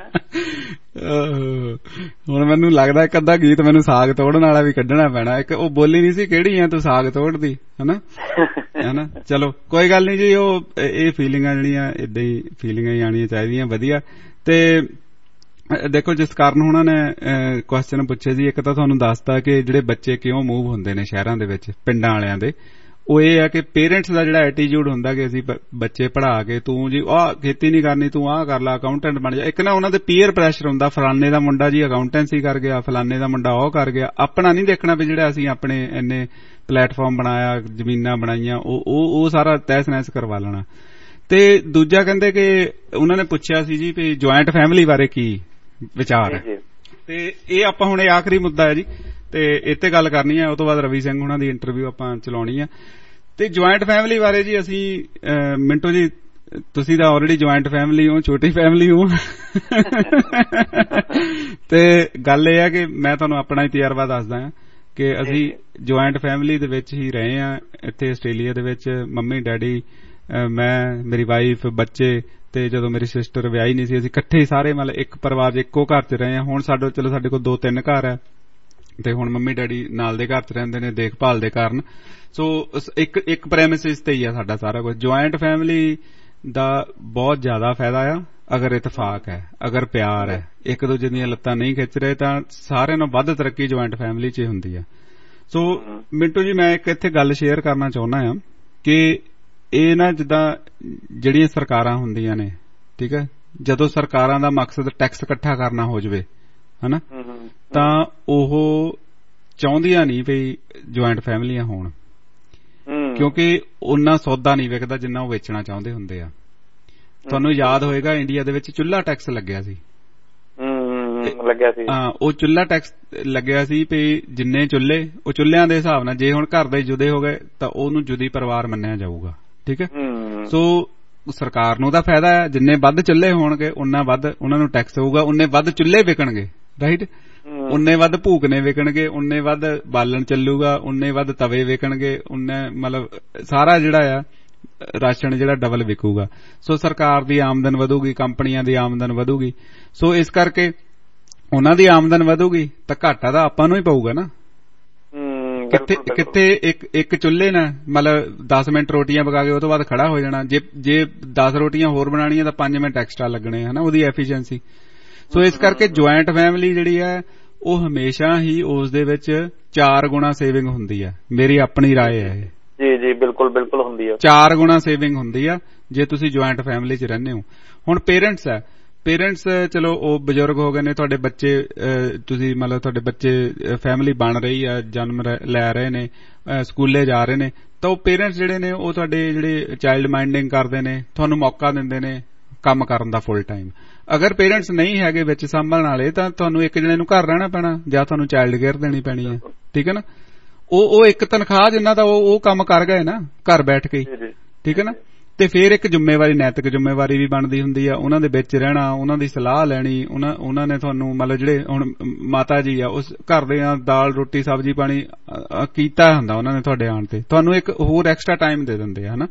ਹੁਣ ਮੈਨੂੰ ਲੱਗਦਾ ਇੱਕ ਅੱਧਾ ਗੀਤ ਮੈਨੂੰ ਸਾਗ ਤੋੜਨ ਵਾਲਾ ਵੀ ਕੱਢਣਾ ਪੈਣਾ। ਇੱਕ ਉਹ ਬੋਲੀ ਨਹੀਂ ਸੀ ਕਿਹੜੀ ਆ ਤੂੰ ਸਾਗ ਤੋੜਦੀ, ਹਨਾ। ਚਲੋ ਕੋਈ ਗੱਲ ਨਹੀਂ ਜੀ, ਉਹ ਇਹ ਫੀਲਿੰਗਾਂ ਜਿਹੜੀਆਂ ਏਦਾਂ ਹੀ ਫੀਲਿੰਗਾਂ ਹੀ ਆਉਣੀਆਂ ਚਾਹੀਦੀਆਂ ਵਧੀਆ। ਤੇ ਦੇਖੋ ਜਿਸ ਕਾਰਨ ਉਹਨਾਂ ਨੇ ਕੁਐਸਚਨ ਪੁੱਛੇ ਜੀ, ਇੱਕ ਤਾਂ ਤੁਹਾਨੂੰ ਦੱਸਤਾ ਕਿ ਜਿਹੜੇ ਬੱਚੇ ਕਿਉਂ ਮੂਵ ਹੁੰਦੇ ਨੇ ਸ਼ਹਿਰਾਂ ਦੇ ਵਿੱਚ ਪਿੰਡਾਂ ਵਾਲਿਆਂ ਦੇ, ਉਹ ਇਹ ਆ ਕਿ ਪੇਰੈਂਟਸ ਦਾ ਜਿਹੜਾ ਐਟੀਟਿਊਡ ਹੁੰਦਾ ਕਿ ਅਸੀਂ ਬੱਚੇ ਪੜ੍ਹਾ ਕੇ ਤੂੰ ਜੀ ਆਹ ਖੇਤੀ ਨਹੀਂ ਕਰਨੀ, ਤੂੰ ਆਹ ਕਰ ਲੈ, ਅਕਾਊਂਟੈਂਟ ਬਣ ਜਾ। ਇੱਕ ਨਾ ਉਹਨਾਂ ਦੇ ਪੀਅਰ ਪ੍ਰੈਸ਼ਰ ਹੁੰਦਾ, ਫਲਾਣੇ ਦਾ ਮੁੰਡਾ ਜੀ ਅਕਾਊਂਟੈਂਸੀ ਕਰ ਗਿਆ, ਫਲਾਣੇ ਦਾ ਮੁੰਡਾ ਉਹ ਕਰ ਗਿਆ। ਆਪਣਾ ਨਹੀਂ ਦੇਖਣਾ ਵੀ ਜਿਹੜਾ ਅਸੀਂ ਆਪਣੇ ਇੰਨੇ ਪਲੇਟਫਾਰਮ ਬਣਾਇਆ, ਜ਼ਮੀਨਾਂ ਬਣਾਈਆਂ, ਉਹ ਸਾਰਾ ਤਹਿਸ ਨਹਿਸ ਕਰਵਾ ਲੈਣਾ। ਤੇ ਦੂਜਾ ਕਹਿੰਦੇ ਕਿ ਉਹਨਾਂ ਨੇ ਪੁੱਛਿਆ ਸੀ ਜੀ ਵੀ ਜੁਆਇੰਟ ਫੈਮਿਲੀ ਬਾਰੇ ਕੀ ਵਿਚਾਰ ਹੈ, ਤੇ ਇਹ ਆਪਾਂ ਹੁਣ ਇਹ ਆਖਰੀ ਮੁੱਦਾ ਹੈ ਜੀ, ਤੇ ਇੱਥੇ ਗੱਲ ਕਰਨੀ ਹੈ। ਉਹ ਤੋਂ ਬਾਅਦ ਰਵੀ ਸਿੰਘ ਹੁਣਾਂ ਦੀ ਇੰਟਰਵਿਊ ਆਪਾਂ ਚਲਾਉਣੀ ਆ। ਤੇ ਜੁਆਇੰਟ ਫੈਮਿਲੀ ਬਾਰੇ ਜੀ ਅਸੀਂ ਮਿੰਟੋ ਜੀ, ਤੁਸੀਂ ਤਾਂ ਆਲਰੇਡੀ ਜੁਆਇੰਟ ਫੈਮਿਲੀ ਹੋ, ਛੋਟੀ ਫੈਮਿਲੀ ਹੋ, ਤੇ ਗੱਲ ਇਹ ਹੈ ਕਿ ਮੈਂ ਤੁਹਾਨੂੰ ਆਪਣਾ ਹੀ ਤਜਰਬਾ ਦੱਸਦਾ ਹਾਂ ਕਿ ਅਸੀਂ ਜੁਆਇੰਟ ਫੈਮਿਲੀ ਦੇ ਵਿੱਚ ਹੀ ਰਹੇ ਹਾਂ ਇੱਥੇ ਆਸਟ੍ਰੇਲੀਆ ਦੇ ਵਿੱਚ। ਮੰਮੀ ਡੈਡੀ, ਮੈਂ, ਮੇਰੀ ਵਾਈਫ, ਬੱਚੇ, ਤੇ ਜਦੋਂ ਮੇਰੀ ਸਿਸਟਰ ਵਿਆਹੀ ਨਹੀਂ ਸੀ ਅਸੀਂ ਇਕੱਠੇ ਹੀ ਸਾਰੇ ਮਤਲਬ ਇੱਕ ਪਰਿਵਾਰ 'ਚ ਇੱਕੋ ਘਰ 'ਚ ਰਹੇ ਹਾਂ। ਹੁਣ ਸਾਡੇ ਕੋਲ 2-3 ਘਰ ਹੈ, ਤੇ ਹੁਣ ਮੰਮੀ ਡੈਡੀ ਨਾਲ ਦੇ ਘਰ 'ਚ ਰਹਿੰਦੇ ਨੇ ਦੇਖਭਾਲ ਦੇ ਕਾਰਨ। ਸੋ ਇੱਕ ਪ੍ਰੈਮਿਸਿਸ ਤੇ ਹੀ ਆ ਸਾਡਾ ਸਾਰਾ ਕੁਝ। ਜੁਆਇੰਟ ਫੈਮਿਲੀ ਦਾ ਬਹੁਤ ਜ਼ਿਆਦਾ ਫਾਇਦਾ ਆ ਅਗਰ ਇਤਫਾਕ ਹੈ, ਅਗਰ ਪਿਆਰ ਹੈ, ਇੱਕ ਦੂਜੇ ਦੀਆਂ ਲੱਤਾਂ ਨਹੀਂ ਖਿੱਚ ਰਹੇ, ਤਾਂ ਸਾਰਿਆਂ ਨਾਲੋਂ ਵੱਧ ਤਰੱਕੀ ਜੁਆਇੰਟ ਫੈਮਿਲੀ 'ਚ ਹੁੰਦੀ ਹੈ। ਸੋ ਮਿੰਟੂ ਜੀ, ਮੈਂ ਇੱਕ ਇੱਥੇ ਗੱਲ ਸ਼ੇਅਰ ਕਰਨਾ ਚਾਹੁੰਦਾ ਹਾਂ ਕਿ ਇਹ ਨਾ ਜਿੱਦਾਂ ਜਿਹੜੀਆਂ ਸਰਕਾਰਾਂ ਹੁੰਦੀਆਂ ਨੇ, ਠੀਕ ਹੈ, ਜਦੋਂ ਸਰਕਾਰਾਂ ਦਾ ਮਕਸਦ ਟੈਕਸ ਇਕੱਠਾ ਕਰਨਾ ਹੋ ਜਾਵੇ ਹਨਾ, ਤਾਂ ਉਹ ਚਾਹੁੰਦੀਆਂ ਨਹੀਂ ਵੀ ਜੁਆਇੰਟ ਫੈਮਿਲੀਆਂ ਹੋਣ, ਕਿਉਂਕਿ ਉਹਨਾਂ ਸੌਦਾ ਨਹੀਂ ਵਿਕਦਾ ਜਿੰਨਾ ਉਹ ਵੇਚਣਾ ਚਾਹੁੰਦੇ ਹੁੰਦੇ ਆ। ਤੁਹਾਨੂੰ ਯਾਦ ਹੋਏਗਾ ਇੰਡੀਆ ਦੇ ਵਿੱਚ ਚੁੱਲ੍ਹਾ ਟੈਕਸ ਲੱਗਿਆ ਸੀ। ਹਾਂ, ਉਹ ਚੁੱਲ੍ਹਾ ਟੈਕਸ ਲੱਗਿਆ ਸੀ ਵੀ ਜਿੰਨੇ ਚੁੱਲ੍ਹੇ, ਉਹ ਚੁੱਲ੍ਹਿਆਂ ਦੇ ਹਿਸਾਬ ਨਾਲ, ਜੇ ਹੁਣ ਘਰ ਦੇ ਜੁਦੇ ਹੋ ਗਏ ਤਾਂ ਉਹਨੂੰ ਜੁਦੀ ਪਰਿਵਾਰ ਮੰਨਿਆ ਜਾਊਗਾ, ਠੀਕ ਹੈ। ਸੋ ਸਰਕਾਰ ਨੂੰ ਤਾਂ ਫਾਇਦਾ ਹੈ, ਜਿੰਨੇ ਵੱਧ ਚੁੱਲ੍ਹੇ ਹੋਣਗੇ ਉਨਾ ਵੱਧ ਉਹਨਾਂ ਨੂੰ ਟੈਕਸ ਹੋਊਗਾ, ਉਨੇ ਵੱਧ ਚੁੱਲ੍ਹੇ ਵਿਕਣਗੇ, ਰਾਈਟ, ਉਨੇ ਵੱਧ ਭੂਕਨੇ ਵਿਕਣਗੇ, ਉਨੇ ਵੱਧ ਬਾਲਣ ਚੱਲੂਗਾ, ਉਨੇ ਵੱਧ ਤਵੇ ਵਿਕਣਗੇ, ਉਨੇ ਮਤਲਬ ਸਾਰਾ ਜਿਹੜਾ ਆ ਰਾਸ਼ਨ ਜਿਹੜਾ ਡਬਲ ਵਿਕੂਗਾ। ਸੋ ਸਰਕਾਰ ਦੀ ਆਮਦਨ ਵਧੂਗੀ, ਕੰਪਨੀਆਂ ਦੀ ਆਮਦਨ ਵਧੂਗੀ। ਸੋ ਇਸ ਕਰਕੇ ਉਹਨਾਂ ਦੀ ਆਮਦਨ ਵਧੂਗੀ ਤਾਂ ਘਾਟਾ ਤਾਂ ਆਪਾਂ ਨੂੰ ਹੀ ਪਊਗਾ ਨਾ। ਕਿੱਥੇ ਇੱਕ ਚੁੱਲ੍ਹੇ ਨਾਲ ਮਤਲਬ 10 ਮਿੰਟ ਰੋਟੀਆਂ ਪਕਾ ਕੇ ਉਹ ਤੋਂ ਬਾਅਦ ਖੜਾ ਹੋ ਜਾਣਾ। ਜੇ 10 ਰੋਟੀਆਂ ਹੋਰ ਬਣਾਉਣੀਆਂ ਤਾਂ 5 ਮਿੰਟ ਐਕਸਟਰਾ ਲੱਗਣੇ ਹਨਾ, ਉਹਦੀ ਐਫੀਸ਼ੀਐਂਸੀ। ਸੋ ਇਸ ਕਰਕੇ ਜੁਆਇੰਟ ਫੈਮਿਲੀ ਜਿਹੜੀ ਹੈ ਉਹ ਹਮੇਸ਼ਾ ਹੀ ਉਸ ਦੇ ਵਿੱਚ 4 ਗੁਣਾ ਸੇਵਿੰਗ ਹੁੰਦੀ ਹੈ। ਮੇਰੀ ਆਪਣੀ ਰਾਏ ਹੈ ਇਹ। ਜੀ ਬਿਲਕੁਲ ਹੁੰਦੀ ਹੈ। 4 ਗੁਣਾ ਸੇਵਿੰਗ ਹੁੰਦੀ ਆ ਜੇ ਤੁਸੀਂ ਜੁਆਇੰਟ ਫੈਮਿਲੀ 'ਚ ਰਹਿੰਦੇ ਹੋ। ਹੁਣ ਪੇਰੈਂਟਸ ਹੈ, ਪੇਰੈਂਟਸ ਚਲੋ ਉਹ ਬਜ਼ੁਰਗ ਹੋ ਗਏ ਨੇ, ਤੁਹਾਡੇ ਬੱਚੇ ਤੁਸੀਂ ਮਤਲਬ ਤੁਹਾਡੇ ਬੱਚੇ ਫੈਮਿਲੀ ਬਣ ਰਹੀ ਆ, ਜਨਮ ਲੈ ਰਹੇ ਨੇ, ਸਕੂਲੇ ਜਾ ਰਹੇ ਨੇ, ਤਾਂ ਉਹ ਪੇਰੈਂਟਸ ਜਿਹੜੇ ਨੇ ਉਹ ਤੁਹਾਡੇ ਜਿਹੜੇ ਚਾਈਲਡ ਮਾਈਂਡਿੰਗ ਕਰਦੇ ਨੇ, ਤੁਹਾਨੂੰ ਮੌਕਾ ਦਿੰਦੇ ਨੇ ਕੰਮ ਕਰਨ ਦਾ ਫੁੱਲ ਟਾਈਮ। ਅਗਰ ਪੇਰੈਂਟਸ ਨਹੀਂ ਹੈਗੇ ਵਿੱਚ ਸਾਂਭਣ ਵਾਲੇ ਤਾਂ ਤੁਹਾਨੂੰ ਇੱਕ ਜਣੇ ਨੂੰ ਘਰ ਰਹਿਣਾ ਪੈਣਾ ਜਾਂ ਤੁਹਾਨੂੰ ਚਾਈਲਡ ਕੇਅਰ ਦੇਣੀ ਪੈਣੀ ਹੈ, ਠੀਕ ਹੈ ਨਾ। ਉਹ ਇੱਕ ਤਨਖਾਹ ਜਿੰਨਾ ਦਾ ਉਹ ਕੰਮ ਕਰ ਗਏ ਨਾ ਘਰ ਬੈਠ ਕੇ, ਠੀਕ ਹੈ ਨਾ। ਤੇ ਫਿਰ ਇੱਕ ਜ਼ਿੰਮੇਵਾਰੀ, ਨੈਤਿਕ ਜ਼ਿੰਮੇਵਾਰੀ ਵੀ ਬਣਦੀ ਹੁੰਦੀ ਆ, ਉਹਨਾਂ ਦੇ ਵਿੱਚ ਰਹਿਣਾ, ਉਹਨਾਂ ਦੀ ਸਲਾਹ ਲੈਣੀ। ਉਹਨਾਂ ਨੇ ਤੁਹਾਨੂੰ ਮਤਲਬ ਜਿਹੜੇ ਹੁਣ ਮਾਤਾ ਜੀ ਆ ਉਸ ਘਰ ਦੇ ਦਾਲ ਰੋਟੀ ਸਬਜ਼ੀ ਪਾਣੀ ਕੀਤਾ ਹੁੰਦਾ ਉਹਨਾਂ ਨੇ ਤੁਹਾਡੇ ਆਉਣ ਤੇ, ਤੁਹਾਨੂੰ ਇੱਕ ਹੋਰ ਐਕਸਟਰਾ ਟਾਈਮ ਦੇ ਦਿੰਦੇ ਆ ਹਨਾ।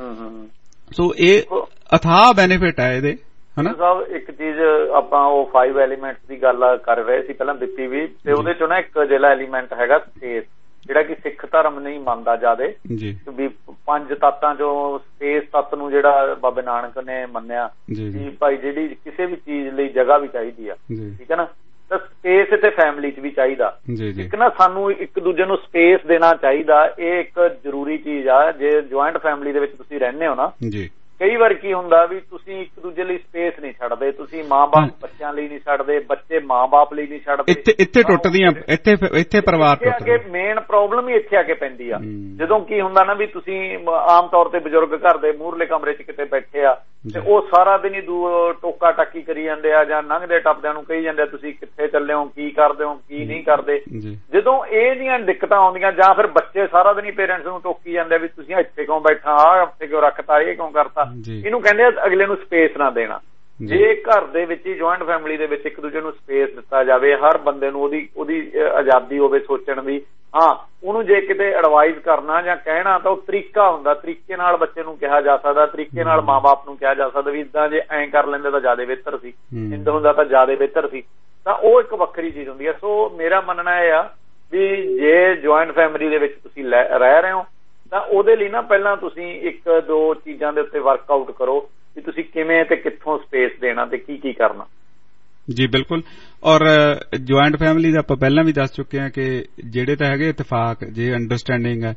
ਸੋ ਇਹ ਅਥਾਹ ਬੈਨੀਫਿਟ ਹੈ ਇਹਦੇ ਹਨਾ ਸਾਹਿਬ। ਇੱਕ ਚੀਜ਼ ਆਪਾਂ ਉਹ 5 ਐਲੀਮੈਂਟਸ ਦੀ ਗੱਲ ਕਰ ਰਹੇ ਸੀ ਪਹਿਲਾਂ ਦਿੱਤੀ ਵੀ, ਤੇ ਉਹਦੇ ਚੋਂ ਨਾ ਇੱਕ ਜਿਹੜਾ ਐਲੀਮੈਂਟ ਹੈਗਾ ਸਪੇਸ, ਜਿਹੜਾ ਕਿ ਸਿੱਖ ਧਰਮ ਨਹੀਂ ਮੰਨਦਾ ਜਿਆਦੇ ਵੀ 5 ਤੱਤਾਂ ਚੋਂ ਸਪੇਸ ਤੱਤ ਨੂੰ ਜਿਹੜਾ ਬਾਬੇ ਨਾਨਕ ਨੇ ਮੰਨਿਆ ਵੀ ਭਾਈ ਜਿਹੜੀ ਕਿਸੇ ਵੀ ਚੀਜ਼ ਲਈ ਜਗ੍ਹਾ ਵੀ ਚਾਹੀਦੀ ਆ, ਠੀਕ ਹੈ ਨਾ, ਤਾਂ ਸਪੇਸ ਤੇ ਫੈਮਿਲੀ 'ਚ ਵੀ ਚਾਹੀਦਾ। ਇੱਕ ਨਾ ਸਾਨੂੰ ਇੱਕ ਦੂਜੇ ਨੂੰ ਸਪੇਸ ਦੇਣਾ ਚਾਹੀਦਾ, ਇਹ ਇੱਕ ਜ਼ਰੂਰੀ ਚੀਜ਼ ਆ। ਜੇ ਜੁਆਇੰਟ ਫੈਮਿਲੀ ਦੇ ਵਿੱਚ ਤੁਸੀਂ ਰਹਿੰਦੇ ਹੋ ਨਾ, ਕਈ ਵਾਰ ਕੀ ਹੁੰਦਾ ਵੀ ਤੁਸੀਂ ਇੱਕ ਦੂਜੇ ਲਈ ਸਪੇਸ ਨਹੀਂ ਛੱਡਦੇ, ਤੁਸੀਂ ਮਾਂ-ਬਾਪ ਬੱਚਿਆਂ ਲਈ ਨਹੀਂ ਛੱਡਦੇ, ਬੱਚੇ ਮਾਂ-ਬਾਪ ਲਈ ਨਹੀਂ ਛੱਡਦੇ। ਇੱਥੇ ਟੁੱਟਦੀਆਂ, ਇੱਥੇ ਪਰਿਵਾਰ ਟੁੱਟਦੇ। ਮੇਨ ਪ੍ਰੋਬਲਮ ਹੀ ਇੱਥੇ ਆ ਕੇ ਪੈਂਦੀ ਆ। ਜਦੋਂ ਕੀ ਹੁੰਦਾ ਨਾ ਵੀ ਤੁਸੀਂ ਆਮ ਤੌਰ ਤੇ ਬਜ਼ੁਰਗ ਘਰ ਦੇ ਮੂਹਰਲੇ ਕਮਰੇ 'ਚ ਕਿਤੇ ਬੈਠੇ ਆ ਤੇ ਉਹ ਸਾਰਾ ਦਿਨ ਹੀ ਟੋਕਾ ਟਾਕੀ ਕਰੀ ਜਾਂਦੇ ਆ ਜਾਂ ਲੰਘਦੇ ਟੱਪਦਿਆਂ ਨੂੰ ਕਹੀ ਜਾਂਦੇ ਆ ਤੁਸੀਂ ਕਿੱਥੇ ਚੱਲੇ ਹੋ, ਕੀ ਕਰਦੇ ਹੋ, ਕੀ ਨਹੀਂ ਕਰਦੇ। ਜਦੋਂ ਇਹ ਦੀਆਂ ਦਿੱਕਤਾਂ ਆਉਂਦੀਆਂ ਜਾਂ ਫਿਰ ਬੱਚੇ ਸਾਰਾ ਦਿਨ ਹੀ ਪੇਰੈਂਟਸ ਨੂੰ ਟੋਕੀ ਜਾਂਦੇ ਆ ਵੀ ਤੁਸੀਂ ਇੱਥੇ ਕਿਉਂ ਬੈਠਾ, ਆਹ ਇੱਥੇ ਕਿਉਂ ਰੱਖਤਾ, ਇਹ ਕਿਉਂ ਕਰਤਾ, ਇਹਨੂੰ ਕਹਿੰਦੇ ਆ ਅਗਲੇ ਨੂੰ ਸਪੇਸ ਨਾ ਦੇਣਾ। ਜੇ ਘਰ ਦੇ ਵਿੱਚ ਹੀ ਜੁਆਇੰਟ ਫੈਮਿਲੀ ਦੇ ਵਿੱਚ ਇੱਕ ਦੂਜੇ ਨੂੰ ਸਪੇਸ ਦਿੱਤਾ ਜਾਵੇ, ਹਰ ਬੰਦੇ ਨੂੰ ਉਹਦੀ ਆਜ਼ਾਦੀ ਹੋਵੇ ਸੋਚਣ ਦੀ। ਹਾਂ, ਉਹਨੂੰ ਜੇ ਕਿਤੇ ਐਡਵਾਈਜ਼ ਕਰਨਾ ਜਾਂ ਕਹਿਣਾ ਤਾਂ ਉਹ ਤਰੀਕਾ ਹੁੰਦਾ, ਤਰੀਕੇ ਨਾਲ ਬੱਚੇ ਨੂੰ ਕਿਹਾ ਜਾ ਸਕਦਾ, ਤਰੀਕੇ ਨਾਲ ਮਾਂ-ਬਾਪ ਨੂੰ ਕਿਹਾ ਜਾ ਸਕਦਾ ਵੀ ਇਦਾਂ ਜੇ ਐਂ ਕਰ ਲੈਂਦੇ ਤਾਂ ਜ਼ਿਆਦਾ ਬਿਹਤਰ ਸੀ, ਇੰਦ ਹੁੰਦਾ ਤਾਂ ਜ਼ਿਆਦਾ ਬਿਹਤਰ ਸੀ। ਤਾਂ ਉਹ ਇੱਕ ਵੱਖਰੀ ਚੀਜ਼ ਹੁੰਦੀ ਹੈ। ਸੋ ਮੇਰਾ ਮੰਨਣਾ ਇਹ ਆ ਵੀ ਜੇ ਜੁਆਇੰਟ ਫੈਮਿਲੀ ਦੇ ਵਿੱਚ ਤੁਸੀਂ ਰਹਿ ਰਹੇ ਹੋ ਤਾਂ ਉਹਦੇ ਲਈ ਨਾ ਪਹਿਲਾਂ ਤੁਸੀਂ 1-2 ਚੀਜ਼ਾਂ ਦੇ ਉੱਤੇ ਵਰਕਆਊਟ ਕਰੋ ਵੀ ਤੁਸੀਂ ਕਿਵੇਂ ਤੇ ਕਿੱਥੋਂ ਸਪੇਸ ਦੇਣਾ ਤੇ ਕੀ ਕਰਨਾ। ਜੀ ਬਿਲਕੁਲ। ਔਰ ਜੁਆਇੰਟ ਫੈਮਿਲੀ ਦਾ ਆਪਾਂ ਪਹਿਲਾਂ ਵੀ ਦੱਸ ਚੁੱਕੇ ਹਾਂ ਕਿ ਜਿਹੜੇ ਤਾਂ ਹੈਗੇ ਇਤਫਾਕ, ਜੇ ਅੰਡਰਸਟੈਂਡਿੰਗ ਹੈ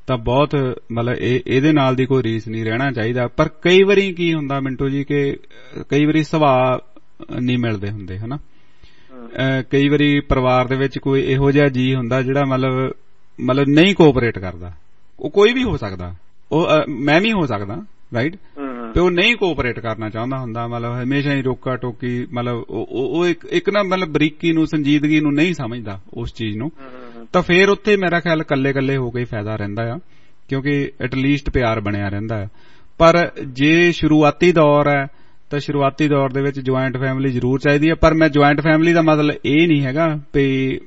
ਤਾਂ ਬਹੁਤ ਮਤਲਬ ਇਹਦੇ ਨਾਲ ਦੀ ਕੋਈ ਰੀਸ ਨਹੀਂ ਰਹਿਣਾ ਚਾਹੀਦਾ। ਪਰ ਕਈ ਵਾਰੀ ਕੀ ਹੁੰਦਾ ਮਿੰਟੂ ਜੀ ਕਿ ਕਈ ਵਾਰੀ ਸੁਭਾਅ ਨਹੀਂ ਮਿਲਦੇ ਹੁੰਦੇ ਹਨਾ। ਕਈ ਵਾਰੀ ਪਰਿਵਾਰ ਦੇ ਵਿੱਚ ਕੋਈ ਇਹੋ ਜਿਹਾ ਜੀ ਹੁੰਦਾ ਜਿਹੜਾ ਮਤਲਬ ਨਹੀਂ ਕੋਆਪਰੇਟ ਕਰਦਾ। ਉਹ ਕੋਈ ਵੀ ਹੋ ਸਕਦਾ, ਉਹ ਮੈਂ ਵੀ ਹੋ ਸਕਦਾ, ਰਾਈਟ, ਤੇ ਉਹ ਨਹੀਂ ਕੋਆਪਰੇਟ ਕਰਨਾ ਚਾਹੁੰਦਾ ਹੁੰਦਾ, ਮਤਲਬ ਹਮੇਸ਼ਾ ਹੀ ਰੋਕਾ ਟੋਕੀ, ਮਤਲਬ ਉਹ ਇੱਕ ਨਾ ਮਤਲਬ ਬਰੀਕੀ ਨੂੰ, ਸੰਜੀਦਗੀ ਨੂੰ ਨਹੀਂ ਸਮਝਦਾ ਉਸ ਚੀਜ਼ ਨੂੰ। ਤਾਂ ਫੇਰ ਉੱਥੇ ਮੇਰਾ ਖਿਆਲ ਕੱਲੇ ਹੋ ਕੇ ਫਾਇਦਾ ਰਹਿੰਦਾ ਆ, ਕਿਉਂਕਿ ਐਟਲੀਸਟ ਪਿਆਰ ਬਣਿਆ ਰਹਿੰਦਾ ਆ। ਪਰ ਜੇ ਸ਼ੁਰੂਆਤੀ ਦੌਰ ਹੈ ਤਾਂ ਸ਼ੁਰੂਆਤੀ ਦੌਰ ਦੇ ਵਿੱਚ ਜੁਆਇੰਟ ਫੈਮਿਲੀ ਜ਼ਰੂਰ ਚਾਹੀਦੀ ਹੈ। ਪਰ ਮੈਂ ਜੁਆਇੰਟ ਫੈਮਿਲੀ ਦਾ ਮਤਲਬ ਇਹ ਨਹੀਂ ਹੈਗਾ ਵੀ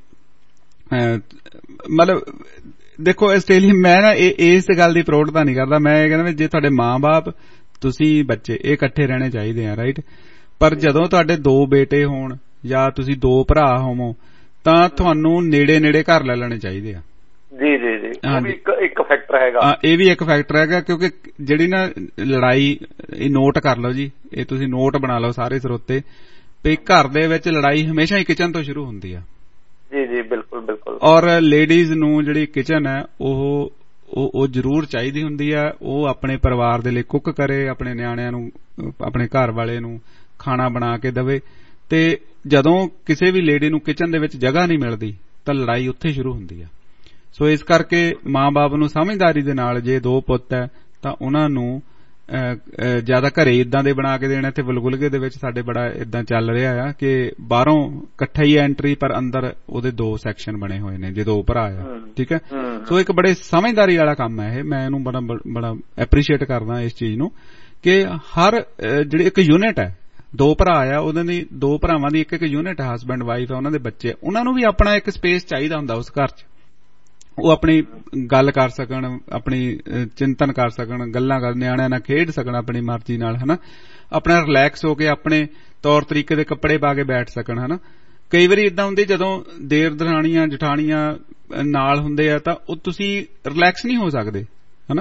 ਮਤਲਬ ਦੇਖੋ ਆਸਟ੍ਰੇਲੀਆ, ਮੈਂ ਨਾ ਇਸ ਗੱਲ ਦੀ ਪ੍ਰੋੜਤਾ ਨਹੀਂ ਕਰਦਾ। ਮੈਂ ਇਹ ਕਹਿੰਦਾ ਜੇ ਤੁਹਾਡੇ ਮਾਂ-ਬਾਪ, ਤੁਸੀਂ ਬੱਚੇ, ਇਹ ਇਕੱਠੇ ਰਹਿਣੇ ਚਾਹੀਦੇ ਆ, ਰਾਈਟ। ਪਰ ਜਦੋਂ ਤੁਹਾਡੇ 2 ਬੇਟੇ ਹੋਣ ਜਾਂ ਤੁਸੀਂ 2 ਭਰਾ ਹੋਵੋ ਤਾਂ ਤੁਹਾਨੂੰ ਨੇੜੇ ਘਰ ਲੈ ਲੈਣੇ ਚਾਹੀਦੇ ਆ। ਜੀ ਜੀ ਜੀ, ਇਹ ਵੀ ਇੱਕ ਫੈਕਟਰ ਹੈਗਾ। ਇਹ ਵੀ ਇੱਕ ਫੈਕਟਰ ਹੈਗਾ, ਕਿਉਂਕਿ ਜਿਹੜੀ ਨਾ ਲੜਾਈ, ਇਹ ਨੋਟ ਕਰ ਲਓ ਜੀ, ਇਹ ਤੁਸੀਂ ਨੋਟ ਬਣਾ ਲਓ ਸਾਰੇ ਸਰੋਤੇ, ਵੀ ਘਰ ਦੇ ਵਿੱਚ ਲੜਾਈ ਹਮੇਸ਼ਾ ਹੀ ਕਿਚਨ ਤੋਂ ਸ਼ੁਰੂ ਹੁੰਦੀ ਆ। ਜੀ ਜੀ, ਬਿਲਕੁਲ ਬਿਲਕੁਲ। ਔਰ ਲੇਡੀਜ਼ ਨੂੰ ਜਿਹੜੀ ਕਿਚਨ ਹੈ ਉਹ ਜ਼ਰੂਰ ਚਾਹੀਦੀ ਹੁੰਦੀ ਆ। ਉਹ ਆਪਣੇ ਪਰਿਵਾਰ ਦੇ ਲਈ ਕੁੱਕ ਕਰੇ, ਆਪਣੇ ਨਿਆਣਿਆਂ ਨੂੰ, ਆਪਣੇ ਘਰ ਵਾਲੇ ਨੂੰ ਖਾਣਾ ਬਣਾ ਕੇ ਦੇਵੇ। ਤੇ ਜਦੋਂ ਕਿਸੇ ਵੀ ਲੇਡੀ ਨੂੰ ਕਿਚਨ ਦੇ ਵਿੱਚ ਜਗ੍ਹਾ ਨਹੀਂ ਮਿਲਦੀ ਤਾਂ ਲੜਾਈ ਉੱਥੇ ਸ਼ੁਰੂ ਹੁੰਦੀ ਆ। ਸੋ ਇਸ ਕਰਕੇ ਮਾਂ-ਬਾਪ ਨੂੰ ਸਮਝਦਾਰੀ ਦੇ ਨਾਲ, ਜੇ 2 ਪੁੱਤ ਹੈ ਤਾਂ ਉਹਨਾਂ ਨੂੰ ਜਿਆਦਾ ਘਰੇ ਇਦਾਂ ਦੇ ਬਣਾ ਕੇ ਦੇਣਾ। ਇੱਥੇ ਬੁਲਬੁਲਗੇ ਦੇ ਵਿੱਚ ਸਾਡੇ ਬੜਾ ਇਦਾਂ ਚੱਲ ਰਿਹਾ ਆ ਕਿ ਬਾਹਰੋਂ ਇਕੱਠਾ ਹੀ ਐਂਟਰੀ, ਪਰ ਅੰਦਰ ਉਹਦੇ 2 ਸੈਕਸ਼ਨ ਬਣੇ ਹੋਏ ਨੇ ਜੇ 2 ਭਰਾ ਆ, ਠੀਕ ਹੈ। ਸੋ ਇੱਕ ਬੜੇ ਸਮਝਦਾਰੀ ਵਾਲਾ ਕੰਮ ਹੈ ਇਹ। ਮੈਂ ਇਹਨੂੰ ਬੜਾ ਐਪਰੀਸ਼ੀਏਟ ਕਰਦਾ ਇਸ ਚੀਜ਼ ਨੂੰ ਕਿ ਹਰ ਜਿਹੜੀ ਇੱਕ ਯੂਨਿਟ ਹੈ, 2 ਭਰਾ ਆ, ਉਹਨਾਂ ਦੀ 2 ਭਰਾਵਾਂ ਦੀ ਇੱਕ ਯੂਨਿਟ ਹੈ, ਹਸਬੈਂਡ ਵਾਈਫ ਹੈ, ਉਹਨਾਂ ਦੇ ਬੱਚੇ, ਉਹਨਾਂ ਨੂੰ ਵੀ ਆਪਣਾ ਇੱਕ ਸਪੇਸ ਚਾਹੀਦਾ ਹੁੰਦਾ ਉਸ ਘਰ 'ਚ। ਉਹ ਆਪਣੀ ਗੱਲ ਕਰ ਸਕਣ, ਆਪਣੀ ਚਿੰਤਨ ਕਰ ਸਕਣ, ਗੱਲਾਂ ਕਰ, ਨਿਆਣਿਆਂ ਨਾਲ ਖੇਡ ਸਕਣ ਆਪਣੀ ਮਰਜ਼ੀ ਨਾਲ, ਹਨਾ। ਆਪਣਾ ਰਿਲੈਕਸ ਹੋ ਕੇ ਆਪਣੇ ਤੌਰ ਤਰੀਕੇ ਦੇ ਕੱਪੜੇ ਪਾ ਕੇ ਬੈਠ ਸਕਣ, ਹਨਾ। ਕਈ ਵਾਰੀ ਇਦਾਂ ਹੁੰਦੀ ਜਦੋਂ ਦੇਰ ਦਰਾਣੀਆਂ ਜਠਾਣੀਆਂ ਨਾਲ ਹੁੰਦੇ ਆ ਤਾਂ ਉਹ ਤੁਸੀਂ ਰਿਲੈਕਸ ਨਹੀਂ ਹੋ ਸਕਦੇ, ਹਨਾ।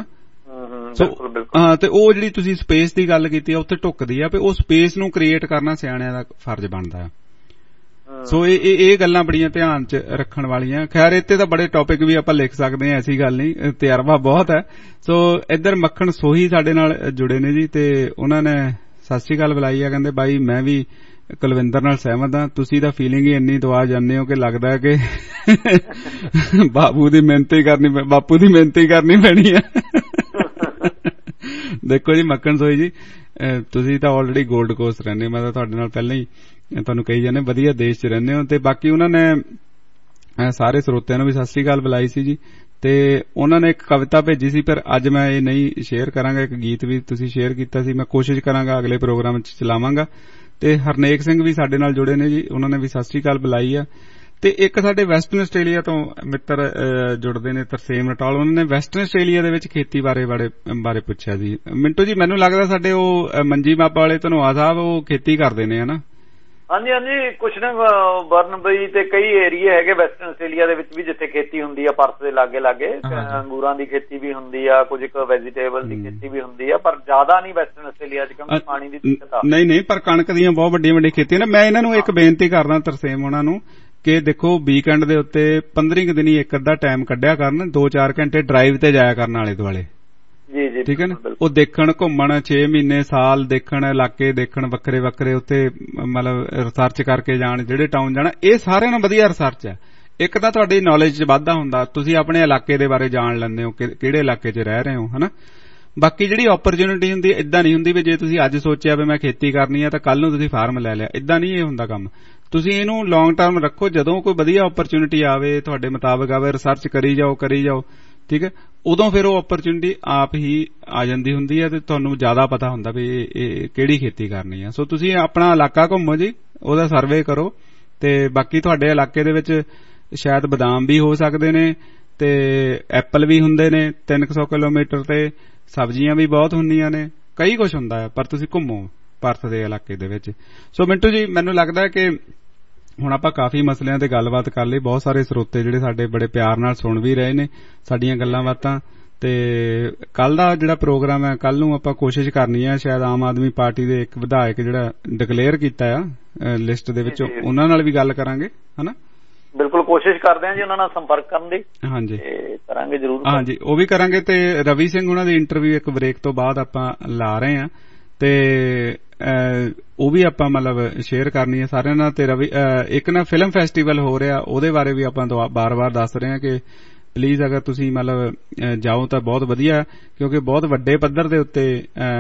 ਹਾਂ, ਤੇ ਉਹ ਜਿਹੜੀ ਤੁਸੀਂ ਸਪੇਸ ਦੀ ਗੱਲ ਕੀਤੀ ਆ ਉੱਥੇ ਢੁੱਕਦੀ ਆ, ਵੀ ਉਹ ਸਪੇਸ ਨੂੰ ਕ੍ਰੀਏਟ ਕਰਨਾ ਸਿਆਣਿਆਂ ਦਾ ਫਰਜ਼ ਬਣਦਾ ਆ। ਸੋ ਇਹ ਗੱਲਾਂ ਬੜੀਆਂ ਧਿਆਨ 'ਚ ਰੱਖਣ ਵਾਲੀਆਂ। ਖੈਰ ਇੱਥੇ ਤਾਂ ਬੜੇ ਟੌਪਿਕ ਵੀ ਆਪਾਂ ਲਿਖ ਸਕਦੇ ਹਾਂ, ਐਸੀ ਗੱਲ ਨਹੀਂ, ਤਜਰਬਾ ਬਹੁਤ ਹੈ। ਸੋ ਇੱਧਰ ਮੱਖਣ ਸੋਹੀ ਸਾਡੇ ਨਾਲ ਜੁੜੇ ਨੇ ਜੀ, ਤੇ ਉਹਨਾਂ ਨੇ ਸਤਿ ਸ੍ਰੀ ਅਕਾਲ ਬੁਲਾਈ ਆ। ਕਹਿੰਦੇ ਬਾਈ ਮੈਂ ਵੀ ਕੁਲਵਿੰਦਰ ਨਾਲ ਸਹਿਮਤ ਹਾਂ, ਤੁਸੀਂ ਤਾਂ ਫੀਲਿੰਗ ਹੀ ਇੰਨੀ ਦਵਾ ਜਾਂਦੇ ਹੋ ਕਿ ਲੱਗਦਾ ਹੈ ਕਿ ਬਾਪੂ ਦੀ ਮਿਹਨਤ ਹੀ ਕਰਨੀ ਪੈਣੀ ਹੈ। ਦੇਖੋ ਜੀ ਮੱਖਣ ਸੋਹੀ ਜੀ, ਤੁਸੀਂ ਤਾਂ ਆਲਰੇਡੀ ਗੋਲਡ ਕੋਸਟ ਰਹਿੰਦੇ, ਮੈਂ ਤਾਂ ਤੁਹਾਡੇ ਨਾਲ ਪਹਿਲਾਂ ਹੀ ਤੁਹਾਨੂੰ ਕਹੀ ਜਾਂਦੇ ਵਧੀਆ ਦੇਸ਼ 'ਚ ਰਹਿੰਦੇ ਹੋ। ਤੇ ਬਾਕੀ ਉਹਨਾਂ ਨੇ ਸਾਰੇ ਸਰੋਤਿਆਂ ਨੂੰ ਵੀ ਸਤਿ ਸ੍ਰੀ ਅਕਾਲ ਬੁਲਾਈ ਸੀ ਜੀ, ਤੇ ਉਹਨਾਂ ਨੇ ਇੱਕ ਕਵਿਤਾ ਭੇਜੀ ਸੀ, ਪਰ ਅੱਜ ਮੈਂ ਇਹ ਨਹੀਂ ਸ਼ੇਅਰ ਕਰਾਂਗਾ। ਇੱਕ ਗੀਤ ਵੀ ਤੁਸੀਂ ਸ਼ੇਅਰ ਕੀਤਾ ਸੀ, ਮੈਂ ਕੋਸ਼ਿਸ਼ ਕਰਾਂਗਾ ਅਗਲੇ ਪ੍ਰੋਗਰਾਮ 'ਚ ਚਲਾਵਾਂਗਾ। ਤੇ ਹਰਨੇਕ ਸਿੰਘ ਵੀ ਸਾਡੇ ਨਾਲ ਜੁੜੇ ਨੇ ਜੀ, ਉਹਨਾਂ ਨੇ ਵੀ ਸਤਿ ਸ੍ਰੀ ਅਕਾਲ ਬੁਲਾਈ ਆ। ਤੇ ਇੱਕ ਸਾਡੇ ਵੈਸਟਰਨ ਆਸਟ੍ਰੇਲੀਆ ਤੋਂ ਮਿੱਤਰ ਜੁੜਦੇ ਨੇ, ਤਰਸੇਮ ਨਟਾਲ, ਉਹਨਾਂ ਨੇ ਵੈਸਟਰਨ ਆਸਟ੍ਰੇਲੀਆ ਦੇ ਵਿੱਚ ਖੇਤੀ ਬਾਰੇ ਪੁੱਛਿਆ ਜੀ। ਮਿੰਟੂ ਜੀ ਮੈਨੂੰ ਲੱਗਦਾ ਸਾਡੇ ਉਹ ਮੰਜੀ ਮਾਪਾ ਵਾਲੇ ਧਨੋਆ ਸਾਹਿਬ ਉਹ ਖੇਤੀ ਕਰਦੇ ਨੇ, ਹਨਾ। ਹਾਂਜੀ ਹਾਂਜੀ, ਕੁਛ ਨਾ ਬਰਨਬਈ ਤੇ ਕਈ ਏਰੀਏ ਹੈਗੇ ਵੈਸਟਰਨ ਆਸਟ੍ਰੇਲੀਆ ਦੇ ਵਿੱਚ ਵੀ ਜਿੱਥੇ ਖੇਤੀ ਹੁੰਦੀ ਆ, ਪਰਥ ਦੇ ਲਾਗੇ ਅੰਗੂਰਾਂ ਦੀ ਖੇਤੀ ਵੀ ਹੁੰਦੀ ਆ, ਕੁਝ ਇੱਕ ਵੈਜੀਟੇਬਲ ਦੀ ਖੇਤੀ ਵੀ ਹੁੰਦੀ ਆ, ਪਰ ਜ਼ਿਆਦਾ ਨਹੀਂ ਵੈਸਟਰਨ ਆਸਟ੍ਰੇਲੀਆ 'ਚ ਕਿਉਂਕਿ ਪਾਣੀ ਦੀ ਦਿੱਕਤ ਆ। ਨਹੀਂ, ਪਰ ਕਣਕ ਦੀਆਂ ਬਹੁਤ ਵੱਡੀਆਂ ਖੇਤੀਆਂ ਨੇ। ਮੈਂ ਇਹਨਾਂ ਨੂੰ ਇੱਕ ਬੇਨਤੀ ਕਰਦਾ ਤਰਸੇਮ ਉਹਨਾਂ ਨੂੰ ਕਿ ਦੇਖੋ ਵੀਕਐਂਡ ਦੇ ਉੱਤੇ 15 ਦਿਨੀ ਇੱਕ ਅੱਧਾ ਟਾਈਮ ਕੱਢਿਆ ਕਰਨ, 2-4 ਘੰਟੇ ਡਰਾਈਵ ਤੇ ਜਾਇਆ ਕਰਨ ਆਲੇ ਦੁਆਲੇ, ਜੀ, ਠੀਕ ਹੈ ਨਾ। ਉਹ ਦੇਖਣ, ਘੁੰਮਣ, 6 ਮਹੀਨੇ ਸਾਲ ਦੇਖਣ, ਇਲਾਕੇ ਦੇਖਣ ਵੱਖਰੇ ਉੱਥੇ, ਮਤਲਬ ਰਿਸਰਚ ਕਰਕੇ ਜਾਣ, ਜਿਹੜੇ ਟਾਊਨ ਜਾਣਾ। ਇਹ ਸਾਰਿਆਂ ਨੂੰ ਵਧੀਆ ਰਿਸਰਚ ਹੈ। ਇੱਕ ਤਾਂ ਤੁਹਾਡੀ ਨੌਲੇਜ 'ਚ ਵਾਧਾ ਹੁੰਦਾ, ਤੁਸੀਂ ਆਪਣੇ ਇਲਾਕੇ ਦੇ ਬਾਰੇ ਜਾਣ ਲੈਂਦੇ ਹੋ, ਕਿਹੜੇ ਇਲਾਕੇ 'ਚ ਰਹਿ ਰਹੇ ਹੋ, ਹਨਾ। ਬਾਕੀ ਜਿਹੜੀ ਓਪਰਚੁਨਿਟੀ ਹੁੰਦੀ ਹੈ, ਏਦਾਂ ਨਹੀਂ ਹੁੰਦੀ ਵੀ ਜੇ ਤੁਸੀਂ ਅੱਜ ਸੋਚਿਆ ਵੀ ਮੈਂ ਖੇਤੀ ਕਰਨੀ ਆ ਤਾਂ ਕੱਲ ਨੂੰ ਤੁਸੀਂ ਫਾਰਮ ਲੈ ਲਿਆ, ਏਦਾਂ ਨਹੀਂ ਇਹ ਹੁੰਦਾ ਕੰਮ। ਤੁਸੀਂ ਇਹਨੂੰ ਲੌਂਗ ਟਰਮ ਰੱਖੋ, ਜਦੋਂ ਕੋਈ ਵਧੀਆ ਓਪਰਚੁਨਿਟੀ ਆਵੇ, ਤੁਹਾਡੇ ਮੁਤਾਬਕ ਆਵੇ, ਰਿਸਰਚ ਕਰੀ ਜਾਓ, ਠੀਕ ਹੈ। ਉਦੋਂ ਫਿਰ ਉਹ ਓਪਰਚੁਨਿਟੀ ਆਪ ਹੀ ਆ ਜਾਂਦੀ ਹੁੰਦੀ ਹੈ ਤੇ ਤੁਹਾਨੂੰ ਜ਼ਿਆਦਾ ਪਤਾ ਹੁੰਦਾ ਵੀ ਇਹ ਕਿਹੜੀ ਖੇਤੀ ਕਰਨੀ ਆ। ਸੋ ਤੁਸੀਂ ਆਪਣਾ ਇਲਾਕਾ ਘੁੰਮੋ ਜੀ, ਉਹਦਾ ਸਰਵੇ ਕਰੋ, ਤੇ ਬਾਕੀ ਤੁਹਾਡੇ ਇਲਾਕੇ ਦੇ ਵਿੱਚ ਸ਼ਾਇਦ ਬਦਾਮ ਵੀ ਹੋ ਸਕਦੇ ਨੇ ਤੇ ਐਪਲ ਵੀ ਹੁੰਦੇ ਨੇ 300 ਕਿਲੋਮੀਟਰ ਤੇ, ਸਬਜ਼ੀਆਂ ਵੀ ਬਹੁਤ ਹੁੰਦੀਆਂ ਨੇ, ਕਈ ਕੁਝ ਹੁੰਦਾ ਹੈ, ਪਰ ਤੁਸੀਂ ਘੁੰਮੋ ਪਰਥ ਦੇ ਇਲਾਕੇ ਦੇ ਵਿੱਚ। ਸੋ ਮਿੰਟੂ ਜੀ ਮੈਨੂੰ ਲੱਗਦਾ ਕਿ ਹੁਣ ਆਪਾਂ ਕਾਫੀ ਮਸਲਿਆਂ ਤੇ ਗੱਲਬਾਤ ਕਰ ਲਈ, ਬਹੁਤ ਸਾਰੇ ਸਰੋਤੇ ਜਿਹੜੇ ਸਾਡੇ ਬੜੇ ਪਿਆਰ ਨਾਲ ਸੁਣ ਵੀ ਰਹੇ ਨੇ ਸਾਡੀਆਂ ਗੱਲਾਂ ਬਾਤਾਂ। ਤੇ ਕੱਲ ਦਾ ਜਿਹੜਾ ਪ੍ਰੋਗਰਾਮ ਹੈ, ਕੱਲ ਨੂੰ ਆਪਾਂ ਕੋਸ਼ਿਸ਼ ਕਰਨੀ ਹੈ ਸ਼ਾਇਦ ਆਮ ਆਦਮੀ ਪਾਰਟੀ ਦੇ ਇੱਕ ਵਿਧਾਇਕ ਜਿਹੜਾ ਡਿਕਲੇਅਰ ਕੀਤਾ ਆ ਲਿਸਟ ਦੇ ਵਿੱਚ, ਉਹਨਾਂ ਨਾਲ ਵੀ ਗੱਲ ਕਰਾਂਗੇ, ਹਨਾ। ਬਿਲਕੁਲ ਕੋਸ਼ਿਸ਼ ਕਰਦੇ ਹਾਂ ਜੀ ਉਹਨਾਂ ਨਾਲ ਸੰਪਰਕ ਕਰਨ ਦੀ। ਹਾਂਜੀ ਕਰਾਂਗੇ ਜ਼ਰੂਰ। ਹਾਂਜੀ ਉਹ ਵੀ ਕਰਾਂਗੇ। ਤੇ ਰਵੀ ਸਿੰਘ ਉਹਨਾਂ ਦੀ ਇੰਟਰਵਿਊ ਇੱਕ ਬ੍ਰੇਕ ਤੋਂ ਬਾਅਦ ਆਪਾਂ ਲਾ ਰਹੇ ਹਾਂ ਤੇ ਉਹ ਵੀ ਆਪਾਂ ਮਤਲਬ ਸ਼ੇਅਰ ਕਰਨੀ ਹੈ ਸਾਰਿਆਂ ਨਾਲ। ਤੇ ਰਵੀ ਇੱਕ ਨਾ ਫਿਲਮ ਫੈਸਟੀਵਲ ਹੋ ਰਿਹਾ ਉਹਦੇ ਬਾਰੇ ਵੀ ਆਪਾਂ ਬਾਰ-ਬਾਰ ਦੱਸ ਰਹੇ ਹਾਂ ਕਿ ਪਲੀਜ਼ ਅਗਰ ਤੁਸੀਂ ਮਤਲਬ ਜਾਓ ਤਾਂ ਬਹੁਤ ਵਧੀਆ, ਕਿਉਂਕਿ ਬਹੁਤ ਵੱਡੇ ਪੱਧਰ ਦੇ ਉੱਤੇ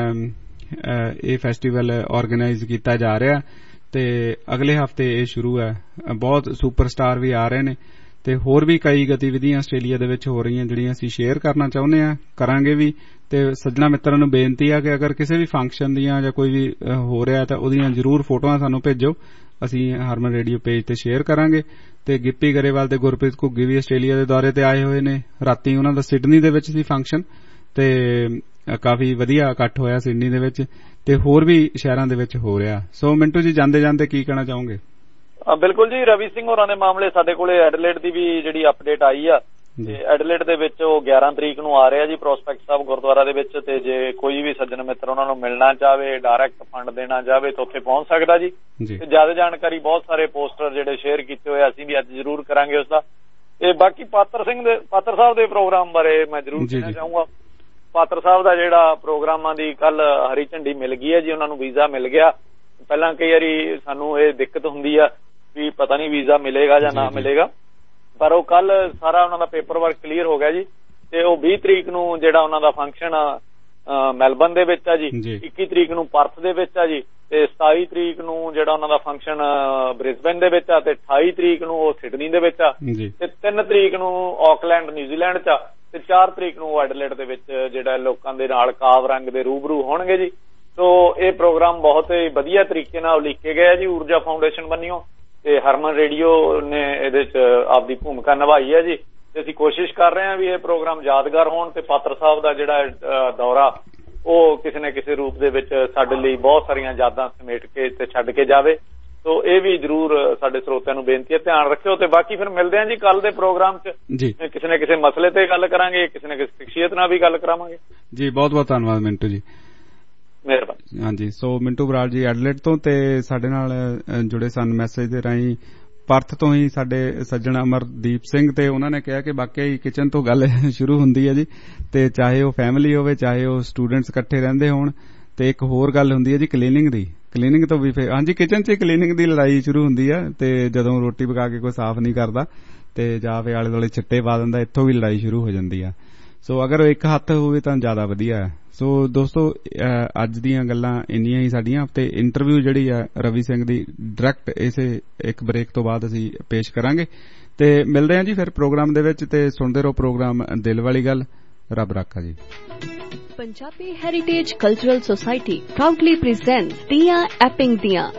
ਇਹ ਫੈਸਟੀਵਲ ਆਰਗੇਨਾਈਜ਼ ਕੀਤਾ ਜਾ ਰਿਹਾ ਤੇ ਅਗਲੇ ਹਫ਼ਤੇ ਇਹ ਸ਼ੁਰੂ ਹੈ। ਬਹੁਤ ਸੁਪਰਸਟਾਰ ਵੀ ਆ ਰਹੇ ਨੇ ਤੇ ਹੋਰ ਵੀ ਕਈ ਗਤੀਵਿਧੀਆਂ ਆਸਟ੍ਰੇਲੀਆ ਦੇ ਵਿੱਚ ਹੋ ਰਹੀਆਂ ਜਿਹੜੀਆਂ ਅਸੀਂ ਸ਼ੇਅਰ ਕਰਨਾ ਚਾਹੁੰਦੇ ਹਾਂ, ਕਰਾਂਗੇ ਵੀ। ਤੇ ਸੱਜਣਾ ਮਿੱਤਰਾਂ ਨੂੰ ਬੇਨਤੀ ਆ ਕਿ ਅਗਰ ਕਿਸੇ ਵੀ ਫੰਕਸ਼ਨ ਦੀਆਂ ਜਾਂ ਕੋਈ ਵੀ ਹੋ ਰਿਹਾ ਤਾਂ ਉਹਦੀਆਂ ਜ਼ਰੂਰ ਫੋਟੋਆਂ ਸਾਨੂੰ ਭੇਜੋ, ਅਸੀਂ ਹਰਮਨ ਰੇਡੀਓ ਪੇਜ ਤੇ ਸ਼ੇਅਰ ਕਰਾਂਗੇ। ਤੇ ਗਿੱਪੀ ਗਰੇਵਾਲ ਤੇ ਗੁਰਪ੍ਰੀਤ ਘੁੱਗੀ ਵੀ ਆਸਟ੍ਰੇਲੀਆ ਦੇ ਦੌਰੇ ਤੇ ਆਏ ਹੋਏ ਨੇ। ਰਾਤੀ ਉਹਨਾਂ ਦਾ ਸਿਡਨੀ ਦੇ ਵਿੱਚ ਸੀ ਫੰਕਸ਼ਨ ਤੇ ਕਾਫੀ ਵਧੀਆ ਇਕੱਠ ਹੋਇਆ ਸਿਡਨੀ ਦੇ ਵਿੱਚ ਤੇ ਹੋਰ ਵੀ ਸ਼ਹਿਰਾਂ ਦੇ ਵਿੱਚ ਹੋ ਰਿਹਾ। ਸੋ ਮਿੰਟੂ ਜੀ ਜਾਂਦੇ ਜਾਂਦੇ ਕੀ ਕਹਿਣਾ ਚਾਹੋਗੇ? ਬਿਲਕੁਲ ਜੀ, ਰਵੀ ਸਿੰਘ ਹੋਰਾਂ ਦੇ ਮਾਮਲੇ ਸਾਡੇ ਕੋਲੇ ਐਡਲੇਡ ਦੀ ਵੀ ਜਿਹੜੀ ਅਪਡੇਟ ਆਈ ਆ ਤੇ ਐਡਲੇਡ ਦੇ ਵਿੱਚ ਉਹ 11 ਤਰੀਕ ਨੂੰ ਆ ਰਿਹਾ ਜੀ ਪ੍ਰੋਸਪੈਕਟ ਸਾਹਿਬ ਗੁਰਦੁਆਰਾ ਦੇ ਵਿੱਚ। ਤੇ ਜੇ ਕੋਈ ਵੀ ਸੱਜਣ ਮਿੱਤਰ ਉਹਨਾਂ ਨੂੰ ਮਿਲਣਾ ਚਾਹਵੇ, ਡਾਇਰੈਕਟ ਫੰਡ ਦੇਣਾ ਚਾਹਵੇ ਤਾਂ ਉੱਥੇ ਪਹੁੰਚ ਸਕਦਾ ਜੀ। ਤੇ ਜ਼ਿਆਦਾ ਜਾਣਕਾਰੀ ਬਹੁਤ ਸਾਰੇ ਪੋਸਟਰ ਜਿਹੜੇ ਸ਼ੇਅਰ ਕੀਤੇ ਹੋਏ ਅਸੀਂ ਵੀ ਅੱਜ ਜ਼ਰੂਰ ਕਰਾਂਗੇ ਉਸਦਾ। ਤੇ ਬਾਕੀ ਪਾਤਰ ਸਾਹਿਬ ਦੇ ਪ੍ਰੋਗਰਾਮ ਬਾਰੇ ਮੈਂ ਜ਼ਰੂਰ ਕਹਿਣਾ ਚਾਹੂੰਗਾ। ਪਾਤਰ ਸਾਹਿਬ ਦਾ ਜਿਹੜਾ ਪ੍ਰੋਗਰਾਮਾਂ ਦੀ ਕੱਲ ਹਰੀ ਝੰਡੀ ਮਿਲ ਗਈ ਹੈ ਜੀ, ਉਹਨਾਂ ਨੂੰ ਵੀਜ਼ਾ ਮਿਲ ਗਿਆ। ਪਹਿਲਾਂ ਕਈ ਵਾਰੀ ਸਾਨੂੰ ਇਹ ਦਿੱਕਤ ਹੁੰਦੀ ਆ ਵੀ ਪਤਾ ਨਹੀਂ ਵੀਜ਼ਾ ਮਿਲੇਗਾ ਜਾਂ ਨਾ ਮਿਲੇਗਾ, ਪਰ ਉਹ ਕੱਲ ਸਾਰਾ ਉਹਨਾਂ ਦਾ ਪੇਪਰ ਵਰਕ ਕਲੀਅਰ ਹੋ ਗਿਆ ਜੀ। ਤੇ ਉਹ 20 ਤਰੀਕ ਨੂੰ ਜਿਹੜਾ ਉਹਨਾਂ ਦਾ ਫੰਕਸ਼ਨ ਮੈਲਬਨ ਦੇ ਵਿੱਚ ਆ ਜੀ, 21 ਤਰੀਕ ਨੂੰ ਪਰਥ ਦੇ ਵਿੱਚ ਆ ਜੀ, ਤੇ 27 ਤਰੀਕ ਨੂੰ ਜਿਹੜਾ ਉਹਨਾਂ ਦਾ ਫੰਕਸ਼ਨ ਬ੍ਰਿਸਬੇਨ ਦੇ ਵਿੱਚ ਆ, ਤੇ 28 ਤਰੀਕ ਨੂੰ ਉਹ ਸਿਡਨੀ ਦੇ ਵਿੱਚ ਆ, ਤੇ 3 ਤਰੀਕ ਨੂੰ ਆਕਲੈਂਡ ਨਿਊਜ਼ੀਲੈਂਡ ਚ ਆ, ਤੇ 4 ਤਰੀਕ ਨੂੰ ਐਡਲੇਡ ਦੇ ਵਿੱਚ ਜਿਹੜਾ ਲੋਕਾਂ ਦੇ ਨਾਲ ਕਾਵ ਰੰਗ ਦੇ ਰੂਬਰੂ ਹੋਣਗੇ ਜੀ। ਸੋ ਇਹ ਪ੍ਰੋਗਰਾਮ ਬਹੁਤ ਹੀ ਵਧੀਆ ਤਰੀਕੇ ਨਾਲ ਉਲੀਕੇ ਗਏ ਜੀ ਊਰਜਾ ਫਾਊਂਡੇਸ਼ਨ ਬੰਨਿਓ, ਤੇ ਹਰਮਨ ਰੇਡੀਓ ਨੇ ਇਹਦੇ ਚ ਆਪਦੀ ਭੂਮਿਕਾ ਨਿਭਾਈ ਹੈ ਜੀ। ਤੇ ਅਸੀਂ ਕੋਸ਼ਿਸ਼ ਕਰ ਰਹੇ ਹਾਂ ਵੀ ਇਹ ਪ੍ਰੋਗਰਾਮ ਯਾਦਗਾਰ ਹੋਣ ਤੇ ਪਾਤਰ ਸਾਹਿਬ ਦਾ ਜਿਹੜਾ ਦੌਰਾ ਉਹ ਕਿਸੇ ਨਾ ਕਿਸੇ ਰੂਪ ਦੇ ਵਿੱਚ ਸਾਡੇ ਲਈ ਬਹੁਤ ਸਾਰੀਆਂ ਯਾਦਾਂ ਸਮੇਟ ਕੇ ਤੇ ਛੱਡ ਕੇ ਜਾਵੇ। ਸੋ ਇਹ ਵੀ ਜ਼ਰੂਰ ਸਾਡੇ ਸਰੋਤਿਆਂ ਨੂੰ ਬੇਨਤੀ ਹੈ, ਧਿਆਨ ਰੱਖਿਓ। ਤੇ ਬਾਕੀ ਫਿਰ ਮਿਲਦੇ ਹਾਂ ਜੀ ਕੱਲ ਦੇ ਪ੍ਰੋਗਰਾਮ 'ਚ, ਕਿਸੇ ਨਾ ਕਿਸੇ ਮਸਲੇ ਤੇ ਗੱਲ ਕਰਾਂਗੇ, ਕਿਸੇ ਨਾ ਕਿਸੇ ਸ਼ਖਸੀਅਤ ਨਾਲ ਵੀ ਗੱਲ ਕਰਾਵਾਂਗੇ ਜੀ। ਬਹੁਤ ਬਹੁਤ ਧੰਨਵਾਦ ਮਿੰਟੂ ਜੀ, ਮਿਹਰਬਾਨੀ। ਹਾਂਜੀ, ਸੋ ਮਿੰਟੂ ਬਰਾੜ ਜੀ ਐਡਲੇਡ ਤੋਂ ਤੇ ਸਾਡੇ ਨਾਲ ਜੁੜੇ ਸਨ ਮੈਸੇਜ ਦੇ ਰਾਹੀਂ। ਪਰਥ ਤੋਂ ਹੀ ਸਾਡੇ ਸੱਜਣ ਅਮਰਦੀਪ ਸਿੰਘ, ਤੇ ਉਹਨਾਂ ਨੇ ਕਿਹਾ ਕਿ ਵਾਕਈ ਕਿਚਨ ਤੋਂ ਗੱਲ ਸ਼ੁਰੂ ਹੁੰਦੀ ਹੈ ਜੀ, ਤੇ ਚਾਹੇ ਉਹ ਫੈਮਿਲੀ ਹੋਵੇ, ਚਾਹੇ ਉਹ ਸਟੂਡੈਂਟਸ ਇਕੱਠੇ ਰਹਿੰਦੇ ਹੋਣ। ਤੇ ਇੱਕ ਹੋਰ ਗੱਲ ਹੁੰਦੀ ਹੈ ਜੀ ਕਲੀਨਿੰਗ ਦੀ, ਕਲੀਨਿੰਗ ਤੋਂ ਵੀ ਫਿਰ ਹਾਂਜੀ ਕਿਚਨ 'ਚ ਕਲੀਨਿੰਗ ਦੀ ਲੜਾਈ ਸ਼ੁਰੂ ਹੁੰਦੀ ਹੈ। ਤੇ ਜਦੋਂ ਰੋਟੀ ਪਕਾ ਕੇ ਕੋਈ ਸਾਫ਼ ਨਹੀਂ ਕਰਦਾ ਤੇ ਜਾਂ ਫਿਰ ਆਲੇ ਦੁਆਲੇ ਛਿੱਟੇ ਪਾ ਦਿੰਦਾ, ਇੱਥੋਂ ਵੀ ਲੜਾਈ ਸ਼ੁਰੂ ਹੋ ਜਾਂਦੀ ਆ। ਸੋ ਅਗਰ ਇੱਕ ਹੱਥ ਹੋਵੇ ਤਾਂ ਜ਼ਿਆਦਾ ਵਧੀਆ ਹੈ। ਸੋ ਦੋਸਤੋ ਅੱਜ ਦੀਆਂ ਗੱਲਾਂ ਇੰਨੀਆਂ ਹੀ ਸਾਡੀਆਂ, ਤੇ ਇੰਟਰਵਿਊ ਜਿਹੜੀ ਆ ਰਵੀ ਸਿੰਘ ਦੀ ਡਾਇਰੈਕਟ ਇਸੇ ਇੱਕ ਬ੍ਰੇਕ ਤੋਂ ਬਾਅਦ ਅਸੀਂ ਪੇਸ਼ ਕਰਾਂਗੇ। ਤੇ ਮਿਲਦੇ ਹਾਂ ਜੀ ਫਿਰ ਪ੍ਰੋਗਰਾਮ ਦੇ ਵਿੱਚ, ਤੇ ਸੁਣਦੇ ਰਹੋ ਪ੍ਰੋਗਰਾਮ ਦਿਲ ਵਾਲੀ ਗੱਲ। ਰੱਬ ਰਾਖਾ ਜੀ। Punjabi heritage cultural society proudly presents Teeyan Epping ਦੀਆਂ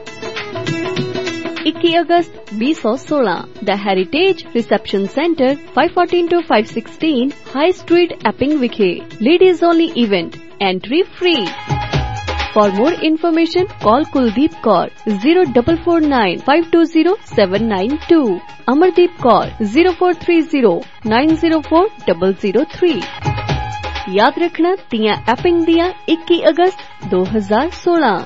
21 अगस्त 2016 the heritage reception centre 514 to 516 high street Epping विखे। Ladies only event, entry free. For more information call Kuldeep Kaur 0449 520 792, Amardeep Kaur 0430 904 003। याद रखना तियां एपिंग दिया 21 अगस्त 2016।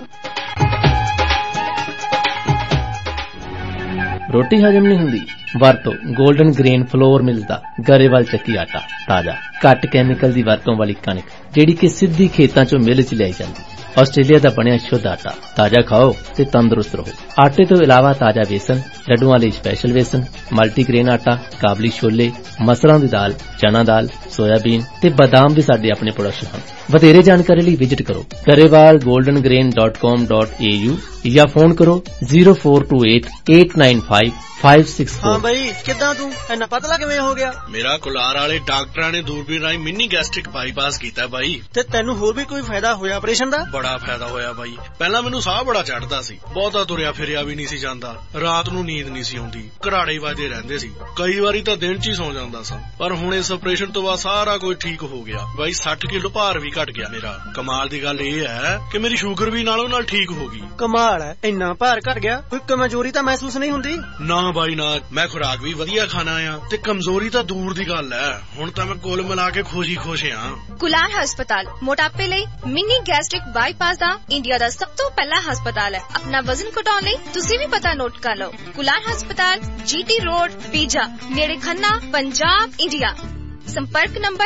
ਰੋਟੀ ਹਜਮ ਨਹੀਂ ਹੁੰਦੀ? ਵਰਤੋ ਗੋਲਡਨ ਗ੍ਰੇਨ ਫਲੋਰ ਮਿਲਸ ਦਾ ਗਰੇਵਾਲ ਚੱਕੀ ਆਟਾ। ਤਾਜ਼ਾ ਘੱਟ ਕੈਮੀਕਲ ਦੀ ਵਰਤੋਂ ਵਾਲੀ ਕਣਕ ਜਿਹੜੀ ਕਿ ਸਿੱਧੀ ਖੇਤਾਂ ਚੋਂ ਮਿਲ ਚ ਲਿਆਈ ਜਾਂਦੀ। ਆਸਟ੍ਰੇਲੀਆ ਦਾ ਬਣਿਆ ਸ਼ੁੱਧ ਆਟਾ। ਤਾਜ਼ਾ ਖਾਓ ਤੇ ਤੰਦਰੁਸਤ ਰਹੋ। ਆਟੇ ਤੋਂ ਇਲਾਵਾ ਤਾਜ਼ਾ ਵੇਸਣ, ਲੱਡੂਆਂ ਲਈ ਸਪੈਸ਼ਲ ਵੇਸਣ, ਮਲਟੀਗ੍ਰੇਨ ਆਟਾ, ਕਾਬਲੀ ਛੋਲੇ, ਮਸਰਾਂ ਦੀ ਦਾਲ, ਚਨਾ ਦਾਲ, ਸੋਇਆਬੀਨ ਤੇ ਬਾਦਾਮ ਵੀ ਸਾਡੇ ਆਪਣੇ ਪ੍ਰੋਡਕਟ ਹਨ। ਵਧੇਰੇ ਜਾਣਕਾਰੀ ਲਈ ਵਿਜ਼ਿਟ ਕਰੋ garewalgoldengrain.com.au ਜਾਂ ਫੋਨ ਕਰੋ 0428 895 564। ਹਾਂ ਬਈ, ਕਿੱਦਾਂ ਤੂੰ ਇੰਨਾ ਪਤਲਾ ਕਿਵੇਂ ਹੋ ਗਿਆ? ਮੇਰਾ ਕੁਲਾਰ ਵਾਲੇ ਡਾਕਟਰਾਂ ਨੇ ਦੂਰਬੀਨ ਰਾਹੀਂ ਮਿੰਨੀ ਗੈਸਟ੍ਰਿਕ ਬਾਈਪਾਸ ਕੀਤਾ ਬਾਈ। ਤੇ ਤੈਨੂੰ ਹੋਰ ਵੀ ਕੋਈ ਫਾਇਦਾ ਹੋਇਆ ਆਪਰੇਸ਼ਨ ਦਾ? ਬੜਾ ਫਾਇਦਾ ਹੋਇਆ ਬਾਈ। ਪਹਿਲਾਂ ਮੈਨੂੰ ਸਾਹ ਬੜਾ ਚੜਦਾ ਸੀ, ਬਹੁਤਾ ਤੁਰਿਆ ਫਿਰਿਆ ਵੀ ਨਹੀਂ ਸੀ ਜਾਂਦਾ, ਰਾਤ ਨੂੰ ਨੀਂਦ ਨਹੀਂ ਸੀ ਆਉਂਦੀ, ਘਰਾੜੇ ਵੱਜਦੇ ਰਹਿੰਦੇ ਸੀ, ਕਈ ਵਾਰੀ ਤਾਂ ਦਿਨ 'ਚ ਹੀ ਸੌਂ ਜਾਂਦਾ ਸਾਂ। ਪਰ ਹੁਣ ਇਸ ਆਪਰੇਸ਼ਨ ਤੋਂ ਬਾਅਦ ਸਾਰਾ ਕੁਝ ਠੀਕ ਹੋ ਗਿਆ ਬਾਈ। 60 ਕਿਲੋ ਭਾਰ ਵੀ ਘਟ ਗਿਆ ਮੇਰਾ। ਕਮਾਲ ਦੀ ਗੱਲ ਇਹ ਹੈ ਕਿ ਮੇਰੀ ਸ਼ੂਗਰ ਵੀ ਨਾਲੋਂ ਨਾਲ ਠੀਕ ਹੋ ਗਈ। ਕਮਾਲ ਹੈ, ਇੰਨਾ ਭਾਰ ਘਟ ਗਿਆ, ਕੋਈ ਕਮਜ਼ੋਰੀ ਤਾਂ ਮਹਿਸੂਸ ਨਹੀਂ ਹੁੰਦੀ? ਨਾ ਬਾਈ ਨਾ, ਮੈਂ ਖੁਰਾਕ ਵੀ ਵਧੀਆ ਖਾਣਾ ਆ ਤੇ ਕਮਜ਼ੋਰੀ ਤਾਂ ਦੂਰ ਦੀ ਗੱਲ ਹੈ। ਹੁਣ ਤਾਂ ਮੈਂ ਕੁੱਲ ਮਿਲਾ ਕੇ ਖੁਸ਼ ਆ। ਕੁਲਾਰ ਹਸਪਤਾਲ ਮੋਟਾਪੇ ਲਈ ਮਿਨੀ ਗੈਸਟ੍ਰਿਕ ਬਾਈਪਾਸ ਦਾ ਇੰਡੀਆ ਦਾ ਸਭ ਤੋਂ ਪਹਿਲਾ ਹਸਪਤਾਲ ਹੈ। ਆਪਣਾ ਵਜ਼ਨ ਘਟਾਉਣ ਲਈ ਤੁਸੀਂ ਵੀ ਪਤਾ ਨੋਟ ਕਰ ਲਓ। ਕੁਲਾਰ ਹਸਪਤਾਲ, GT ਰੋਡ, ਪੀਜਾ, ਨੇੜੇ ਖੰਨਾ, ਪੰਜਾਬ, ਇੰਡੀਆ। संपर्क नंबर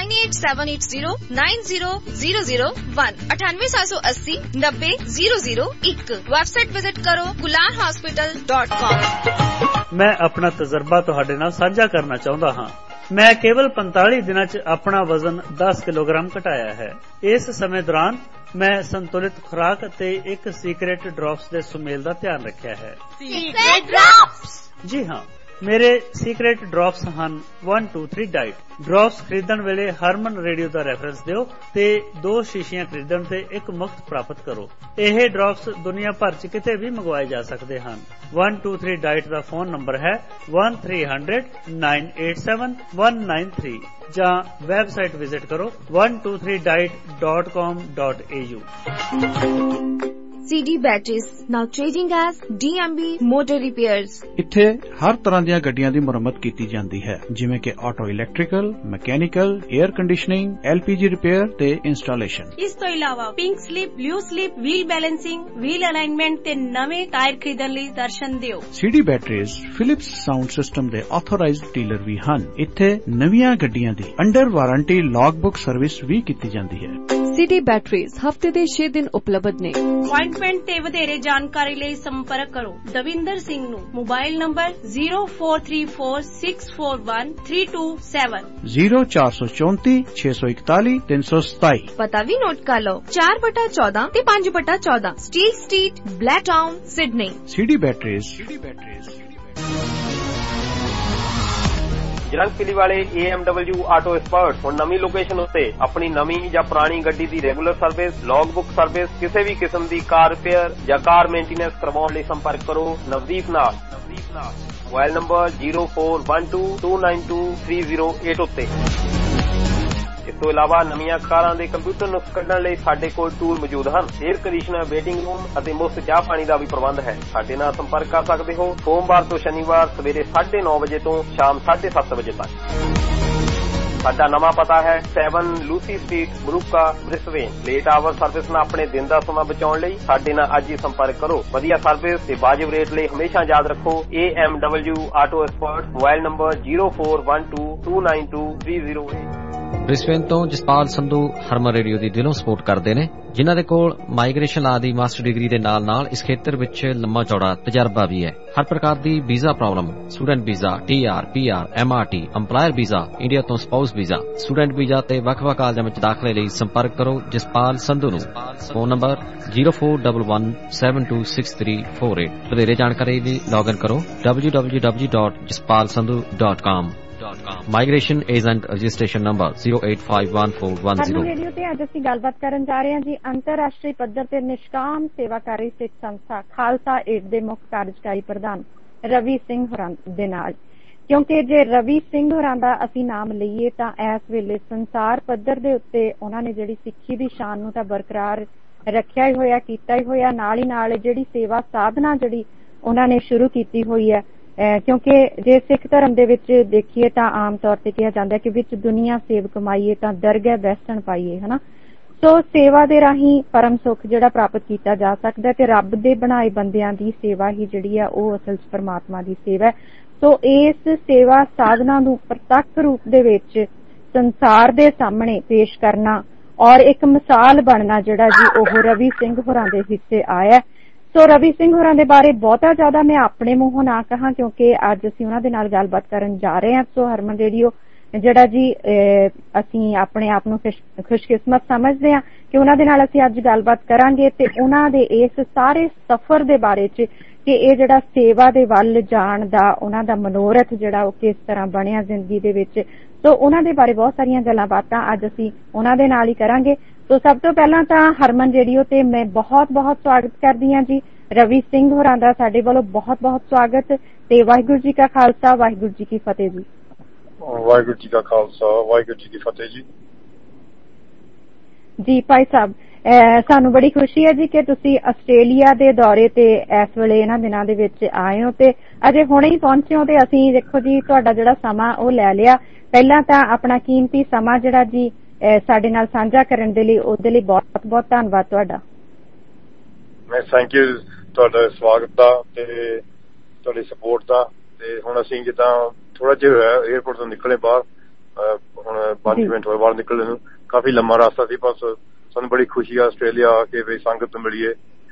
9878090001 9878090001। वेबसाइट विजिट करो kularhospital.com। मैं अपना तजर्बा तुहाडे नाल साझा करना चाहुंदा हां। मैं केवल 45 दिनां च अपना वजन 10 किलोग्राम घटाया है। इस समय दौरान मैं संतुलित खुराक ते एक सीक्रेट ड्रॉप्स दे सुमेल दा ध्यान रखिया है। Secret drops? जी हाँ, मेरे सीक्रेट ड्रॉप्स ਹਨ 1 2 3 ਡਾਈਟ। ਡ੍ਰੌਪਸ ਖਰੀਦਣ ਵੇਲੇ ਹਰਮਨ ਰੇਡੀਓ ਦਾ ਰੈਫਰੈਂਸ ਦਿਓ ਤੇ 2 ਸ਼ੀਸ਼ੀਆਂ ਖਰੀਦਣ ਤੇ ਇੱਕ ਮੁਫਤ ਪ੍ਰਾਪਤ ਕਰੋ। ਇਹ ਡ੍ਰੌਪਸ ਦੁਨੀਆ ਭਰ ਚ ਕਿਤੇ ਵੀ ਮੰਗਵਾਏ ਜਾ ਸਕਦੇ ਹਨ। 1 2 3 ਡਾਈਟ ਦਾ ਫੋਨ ਨੰਬਰ ਹੈ 1300-987-193 ਜਾਂ ਵੈਬਸਾਈਟ ਵਿਜ਼ਿਟ ਕਰੋ 123diet.com.au। CD Batteries, now trading as DMB Motor Repairs। ਇੱਥੇ ਹਰ ਤਰ੍ਹਾਂ ਦੀਆਂ ਗੱਡੀਆਂ ਦੀ ਮੁਰੰਮਤ ਕੀਤੀ ਜਾਂਦੀ ਹੈ, ਜਿਵੇਂ ਕਿ auto electrical, mechanical, air conditioning, LPG repair ਤੇ ਇੰਸਟਾਲੇਸ਼ਨ। ਇਸ ਤੋਂ ਇਲਾਵਾ pink slip, blue slip, wheel balancing, wheel alignment ਤੇ ਨਵੇਂ ਟਾਇਰ ਖਰੀਦਣ ਲਈ ਦਰਸ਼ਨ ਦਿਓ। CD Batteries Philips sound system ਦੇ ਆਥੋਰਾਈਜ਼ਡ ਡੀਲਰ ਵੀ ਹਨ। ਇੱਥੇ ਨਵੀਆਂ ਗੱਡੀਆਂ ਦੀ ਅੰਡਰ ਵਾਰੰਟੀ ਲੌਗਬੁੱਕ ਸਰਵਿਸ ਵੀ ਕੀਤੀ ਜਾਂਦੀ ਹੈ। CD Batteries ਹਫਤੇ ਦੇ 6 ਦਿਨ ਉਪਲਬਧ ਨੇ। ਅਪਾਇੰਟਮੈਂਟ ਤੇ ਵਧੇਰੇ ਜਾਣਕਾਰੀ ਲਈ ਸੰਪਰਕ ਕਰੋ ਦਵਿੰਦਰ ਸਿੰਘ ਨੂੰ। Mobile number 0434641327 0434 641 327। ਪਤਾ ਵੀ ਨੋਟ ਕਰ ਲਓ 4/14 ਤੇ 5/14 steel street, Blacktown, Sydney. CD Batteries। Jarangpuli ਵਾਲੇ AMW ਆਟੋ ਐਕਸਪਰਟ ਹੁਣ ਨਵੀਂ ਲੋਕੇਸ਼ਨ ਉੱਤੇ ਆਪਣੀ ਨਵੀਂ ਜਾਂ ਪੁਰਾਣੀ ਗੱਡੀ ਦੀ ਰੈਗੂਲਰ ਸਰਵਿਸ, ਲੌਗਬੁੱਕ ਸਰਵਿਸ, ਕਿਸੇ ਵੀ ਕਿਸਮ ਦੀ ਕਾਰ ਰਿਪੇਅਰ ਜਾਂ ਕਾਰ ਮੇਨਟੇਨੈਂਸ ਕਰਵਾਉਣ ਲਈ ਸੰਪਰਕ ਕਰੋ ਨਵਦੀਪ ਨਾਲ। ਮੋਬਾਈਲ ਨੰਬਰ 0412292308 ਉੱਤੇ। ਇਸ ਤੋਂ ਇਲਾਵਾ ਨਵੀਆਂ ਕਾਰਾਂ ਦੇ ਕੰਪਿਊਟਰ ਨੁਕਸ ਕੱਢਣ ਲਈ ਸਾਡੇ ਕੋਲ ਟੂਲ ਮੌਜੂਦ ਹਨ। 에ਅਰ ਕੰਡੀਸ਼ਨਰ, ਵੇਟਿੰਗ ਰੂਮ ਅਤੇ ਮੁਫਤ ਚਾਹ ਪਾਣੀ ਦਾ ਵੀ ਪ੍ਰਬੰਧ ਹੈ। ਸਾਡੇ ਨਾਲ ਸੰਪਰਕ ਕਰ ਸਕਦੇ ਹੋ ਸੋਮਵਾਰ ਤੋਂ ਸ਼ਨੀਵਾਰ ਸਵੇਰੇ 9:30 ਵਜੇ ਤੋਂ ਸ਼ਾਮ 7:30 ਵਜੇ ਤੱਕ। ਸਾਡਾ ਨਵਾਂ ਪਤਾ ਹੈ 7 ਲੂਸੀ ਸਟਰੀਟ, ਬਰੂਕਾ, ਬ੍ਰਿਸਬੇਨ। ਲੇਟ ਆਵਰ ਸਰਵਿਸ ਨਾਲ ਆਪਣੇ ਦਿਨ ਦਾ ਸਮਾਂ ਬਚਾਉਣ ਲਈ ਸਾਡੇ ਨਾਲ ਅੱਜ ਹੀ ਸੰਪਰਕ ਕਰੋ। ਵਧੀਆ ਸਰਵਿਸ ਤੇ ਵਾਜਿਬ ਰੇਟ ਲਈ ਹਮੇਸ਼ਾ ਯਾਦ ਰੱਖੋ AMW auto expert. Mobile number 0412292308। Brisbane ਤੋਂ ਜਸਪਾਲ ਸੰਧੂ ਹਰਮਨ ਰੇਡੀਓ ਦੀ ਦਿਲੋਂ ਸਪੋਰਟ ਕਰਦੇ ਨੇ, ਜਿਨ੍ਹਾਂ ਦੇ ਕੋਲ ਮਾਈਗ੍ਰੇਸ਼ਨ ਲਾ ਦੀ ਮਾਸਟਰ ਡਿਗਰੀ ਦੇ ਨਾਲ ਇਸ ਖੇਤਰ ਵਿੱਚ ਲੰਮਾ ਚੌੜਾ ਤਜਰਬਾ ਵੀ ਹੈ। ਹਰ ਪ੍ਰਕਾਰ ਦੀ visa problem, student visa, TR, PR, MRT, EMPLOYER visa, India ਤੋਂ ਸਪਾਊਸ ਵੀਜ਼ਾ, ਸਟੂਡੈਂਟ ਵੀਜ਼ਾ ਤੇ ਵੱਖ-ਵੱਖ ਕਾਲਜਾਂ ਵਿੱਚ ਦਾਖਲੇ ਲਈ ਸੰਪਰਕ ਕਰੋ ਜਸਪਾਲ ਸੰਧੂ ਨੂੰ। Phone number 0411726348। ਵਧੇਰੇ ਜਾਣਕਾਰੀ ਲਈ ਲੌਗਇਨ ਕਰੋ www.jaspalsandhu.com। Migration agent registration number 0851410। Harman radio ਤੇ ਅੱਜ ਅਸੀਂ ਗੱਲਬਾਤ ਕਰਨ ਜਾ ਰਹੇ ਹਾਂ ਜੀ ਅੰਤਰਰਾਸ਼ਟਰੀ ਪੱਧਰ ਤੇ ਨਿਸ਼ਕਾਮ ਸੇਵਾਕਾਰੀ ਸਿੱਖ ਸੰਸਥਾ ਖਾਲਸਾ ਏਡ ਦੇ ਮੁੱਖ ਕਾਰਜਕਾਰੀ ਪ੍ਰਧਾਨ ਰਵੀ ਸਿੰਘ ਹੋਰਾਂ ਦੇ ਨਾਲ। ਕਿਉਂਕਿ ਜੇ ਰਵੀ ਸਿੰਘ ਹੋਰਾਂ ਦਾ ਅਸੀਂ ਨਾਮ ਲਈਏ ਤਾਂ ਇਸ ਵੇਲੇ ਸੰਸਾਰ ਪੱਧਰ ਦੇ ਉੱਤੇ ਉਹਨਾਂ ਨੇ ਜਿਹੜੀ ਸਿੱਖੀ ਦੀ ਸ਼ਾਨ ਨੂੰ ਤਾਂ ਬਰਕਰਾਰ ਰੱਖਿਆ ਹੀ ਹੋਇਆ, ਕੀਤਾ ਹੀ ਹੋਇਆ, ਨਾਲ ਹੀ ਨਾਲ ਜਿਹੜੀ ਸੇਵਾ ਸਾਧਨਾ ਜਿਹੜੀ ਉਹਨਾਂ ਨੇ ਸ਼ੁਰੂ ਕੀਤੀ ਹੋਈ ਹੈ। ਕਿਉਂਕਿ ਜੇ ਸਿੱਖ ਧਰਮ ਦੇ ਵਿੱਚ ਦੇਖੀਏ ਤਾਂ ਆਮ ਤੌਰ ਤੇ ਕਿਹਾ ਜਾਂਦਾ ਕਿ ਵਿੱਚ ਦੁਨੀਆ ਸੇਵ ਕਮਾਈਏ ਤਾਂ ਦਰਗਹਿ ਬੈਸਣ ਪਾਈਏ, ਹਨਾ। ਸੋ ਸੇਵਾ ਦੇ ਰਾਹੀਂ ਪਰਮ ਸੁੱਖ ਜਿਹੜਾ ਪ੍ਰਾਪਤ ਕੀਤਾ ਜਾ ਸਕਦਾ ਤੇ ਰੱਬ ਦੇ ਬਣਾਏ ਬੰਦਿਆਂ ਦੀ ਸੇਵਾ ਹੀ ਜਿਹੜੀ ਆ ਉਹ ਅਸਲ ਚ ਪਰਮਾਤਮਾ ਦੀ ਸੇਵਾ ਹੈ। ਸੋ ਇਸ ਸੇਵਾ ਸਾਧਨਾ ਨੂੰ ਪ੍ਰਤੱਖ ਰੂਪ ਦੇ ਵਿੱਚ ਸੰਸਾਰ ਦੇ ਸਾਹਮਣੇ ਪੇਸ਼ ਕਰਨਾ ਔਰ ਇੱਕ ਮਿਸਾਲ ਬਣਨਾ ਜਿਹੜਾ ਜੀ ਉਹ ਰਵੀ ਸਿੰਘ ਹੋਰਾਂ ਦੇ ਹਿੱਸੇ ਆਇਆ। ਸੋ ਰਵੀ ਸਿੰਘ ਹੋਰਾਂ ਦੇ ਬਾਰੇ ਬਹੁਤਾ ਜ਼ਿਆਦਾ ਮੈਂ ਆਪਣੇ ਮੂੰਹੋਂ ਨਾ ਕਹਾਂ ਕਿਉਂਕਿ ਅੱਜ ਅਸੀਂ ਉਹਨਾਂ ਦੇ ਨਾਲ ਗੱਲਬਾਤ ਕਰਨ ਜਾ ਰਹੇ ਹਾਂ। ਸੋ ਹਰਮਨ ਰੇਡੀਓ ਜਿਹੜਾ ਜੀ ਅਸੀਂ ਆਪਣੇ ਆਪ ਨੂੰ ਖੁਸ਼ਕਿਸਮਤ ਸਮਝਦੇ ਹਾਂ ਕਿ ਉਹਨਾਂ ਦੇ ਨਾਲ ਅਸੀਂ ਅੱਜ ਗੱਲਬਾਤ ਕਰਾਂਗੇ ਤੇ ਉਹਨਾਂ ਦੇ ਇਸ ਸਾਰੇ ਸਫ਼ਰ ਦੇ ਬਾਰੇ ਚ ਕਿ ਇਹ ਜਿਹੜਾ ਸੇਵਾ ਦੇ ਵੱਲ ਜਾਣ ਦਾ ਉਹਨਾਂ ਦਾ ਮਨੋਰਥ ਜਿਹੜਾ ਉਹ ਕਿਸ ਤਰ੍ਹਾਂ ਬਣਿਆ ਜ਼ਿੰਦਗੀ ਦੇ ਵਿੱਚ। ਸੋ ਉਹਨਾਂ ਦੇ ਬਾਰੇ ਬਹੁਤ ਸਾਰੀਆਂ ਗੱਲਾਂ ਬਾਤਾਂ ਅੱਜ ਅਸੀਂ ਉਹਨਾਂ ਦੇ ਨਾਲ ਹੀ ਕਰਾਂਗੇ। ਸੋ ਸਭ ਤੋਂ ਪਹਿਲਾਂ ਤਾਂ ਹਰਮਨ ਰੇਡੀਓ ਤੇ ਮੈਂ ਬਹੁਤ-ਬਹੁਤ ਸਵਾਗਤ ਕਰਦੀ ਹਾਂ ਜੀ ਰਵੀ ਸਿੰਘ ਹੋਰਾਂ ਦਾ। ਸਾਡੇ ਵੱਲੋਂ ਬਹੁਤ-ਬਹੁਤ ਸਵਾਗਤ ਤੇ ਵਾਹਿਗੁਰੂ ਜੀ ਕਾ ਖਾਲਸਾ, ਵਾਹਿਗੁਰੂ ਜੀ ਕੀ ਫਤਿਹ ਜੀ। ਵਾਹਿਗੁਰੂ ਜੀ ਕਾ ਖਾਲਸਾ, ਵਾਹਿਗੁਰੂ ਜੀ ਕੀ ਫਤਿਹ ਜੀ। ਜੀ ਭਾਈ ਸਾਹਿਬ, ਸਾਨੂੰ ਬੜੀ ਖੁਸ਼ੀ ਹੈ ਜੀ ਕਿ ਤੁਸੀਂ ਆਸਟ੍ਰੇਲੀਆ ਦੇ ਦੌਰੇ ਤੇ ਇਸ ਵੇਲੇ ਇਹਨਾਂ ਦਿਨਾਂ ਦੇ ਵਿੱਚ ਆਏ ਹੋ ਤੇ ਅਜੇ ਹੁਣੇ ਹੀ ਪਹੁੰਚੇ ਹੋ ਤੇ ਅਸੀਂ ਦੇਖੋ ਜੀ ਤੁਹਾਡਾ ਜਿਹੜਾ ਸਮਾਂ ਉਹ ਲੈ ਲਿਆ। ਪਹਿਲਾਂ ਤਾਂ ਆਪਣਾ ਕੀਮਤੀ ਸਮਾਂ ਜਿਹੜਾ ਜੀ ਸਾਡੇ ਨਾਲ ਸਾਂਝਾ ਕਰਨ ਦੇ ਲਈ, ਉਹਦੇ ਲਈ ਬਹੁਤ ਬਹੁਤ ਧੰਨਵਾਦ ਤੁਹਾਡਾ। ਮੈਂ ਥੈਂਕ ਯੂ ਤੁਹਾਡਾ ਸਵਾਗਤ ਦਾ ਤੇ ਤੁਹਾਡੀ ਸਪੋਰਟ ਦਾ। ਤੇ ਹੁਣ ਅਸੀਂ ਜਿੱਦਾਂ ਥੋੜਾ ਜਿਹਾ ਹੋਇਆ ਏਅਰਪੋਰਟ ਤੋਂ ਨਿਕਲੇ ਬਾਹਰ, ਹੁਣ 5 ਮਿੰਟ ਹੋਏ ਬਾਹਰ ਨਿਕਲਣ ਨੂੰ। ਕਾਫੀ ਲੰਮਾ ਰਸਤਾ ਸੀ, ਬਸ ਸਾਨੂੰ ਬੜੀ ਖੁਸ਼ੀ ਆ ਆਸਟ੍ਰੇਲੀਆ ਆ ਕੇ ਵੀ ਸੰਗਤ ਮਿਲੀਏ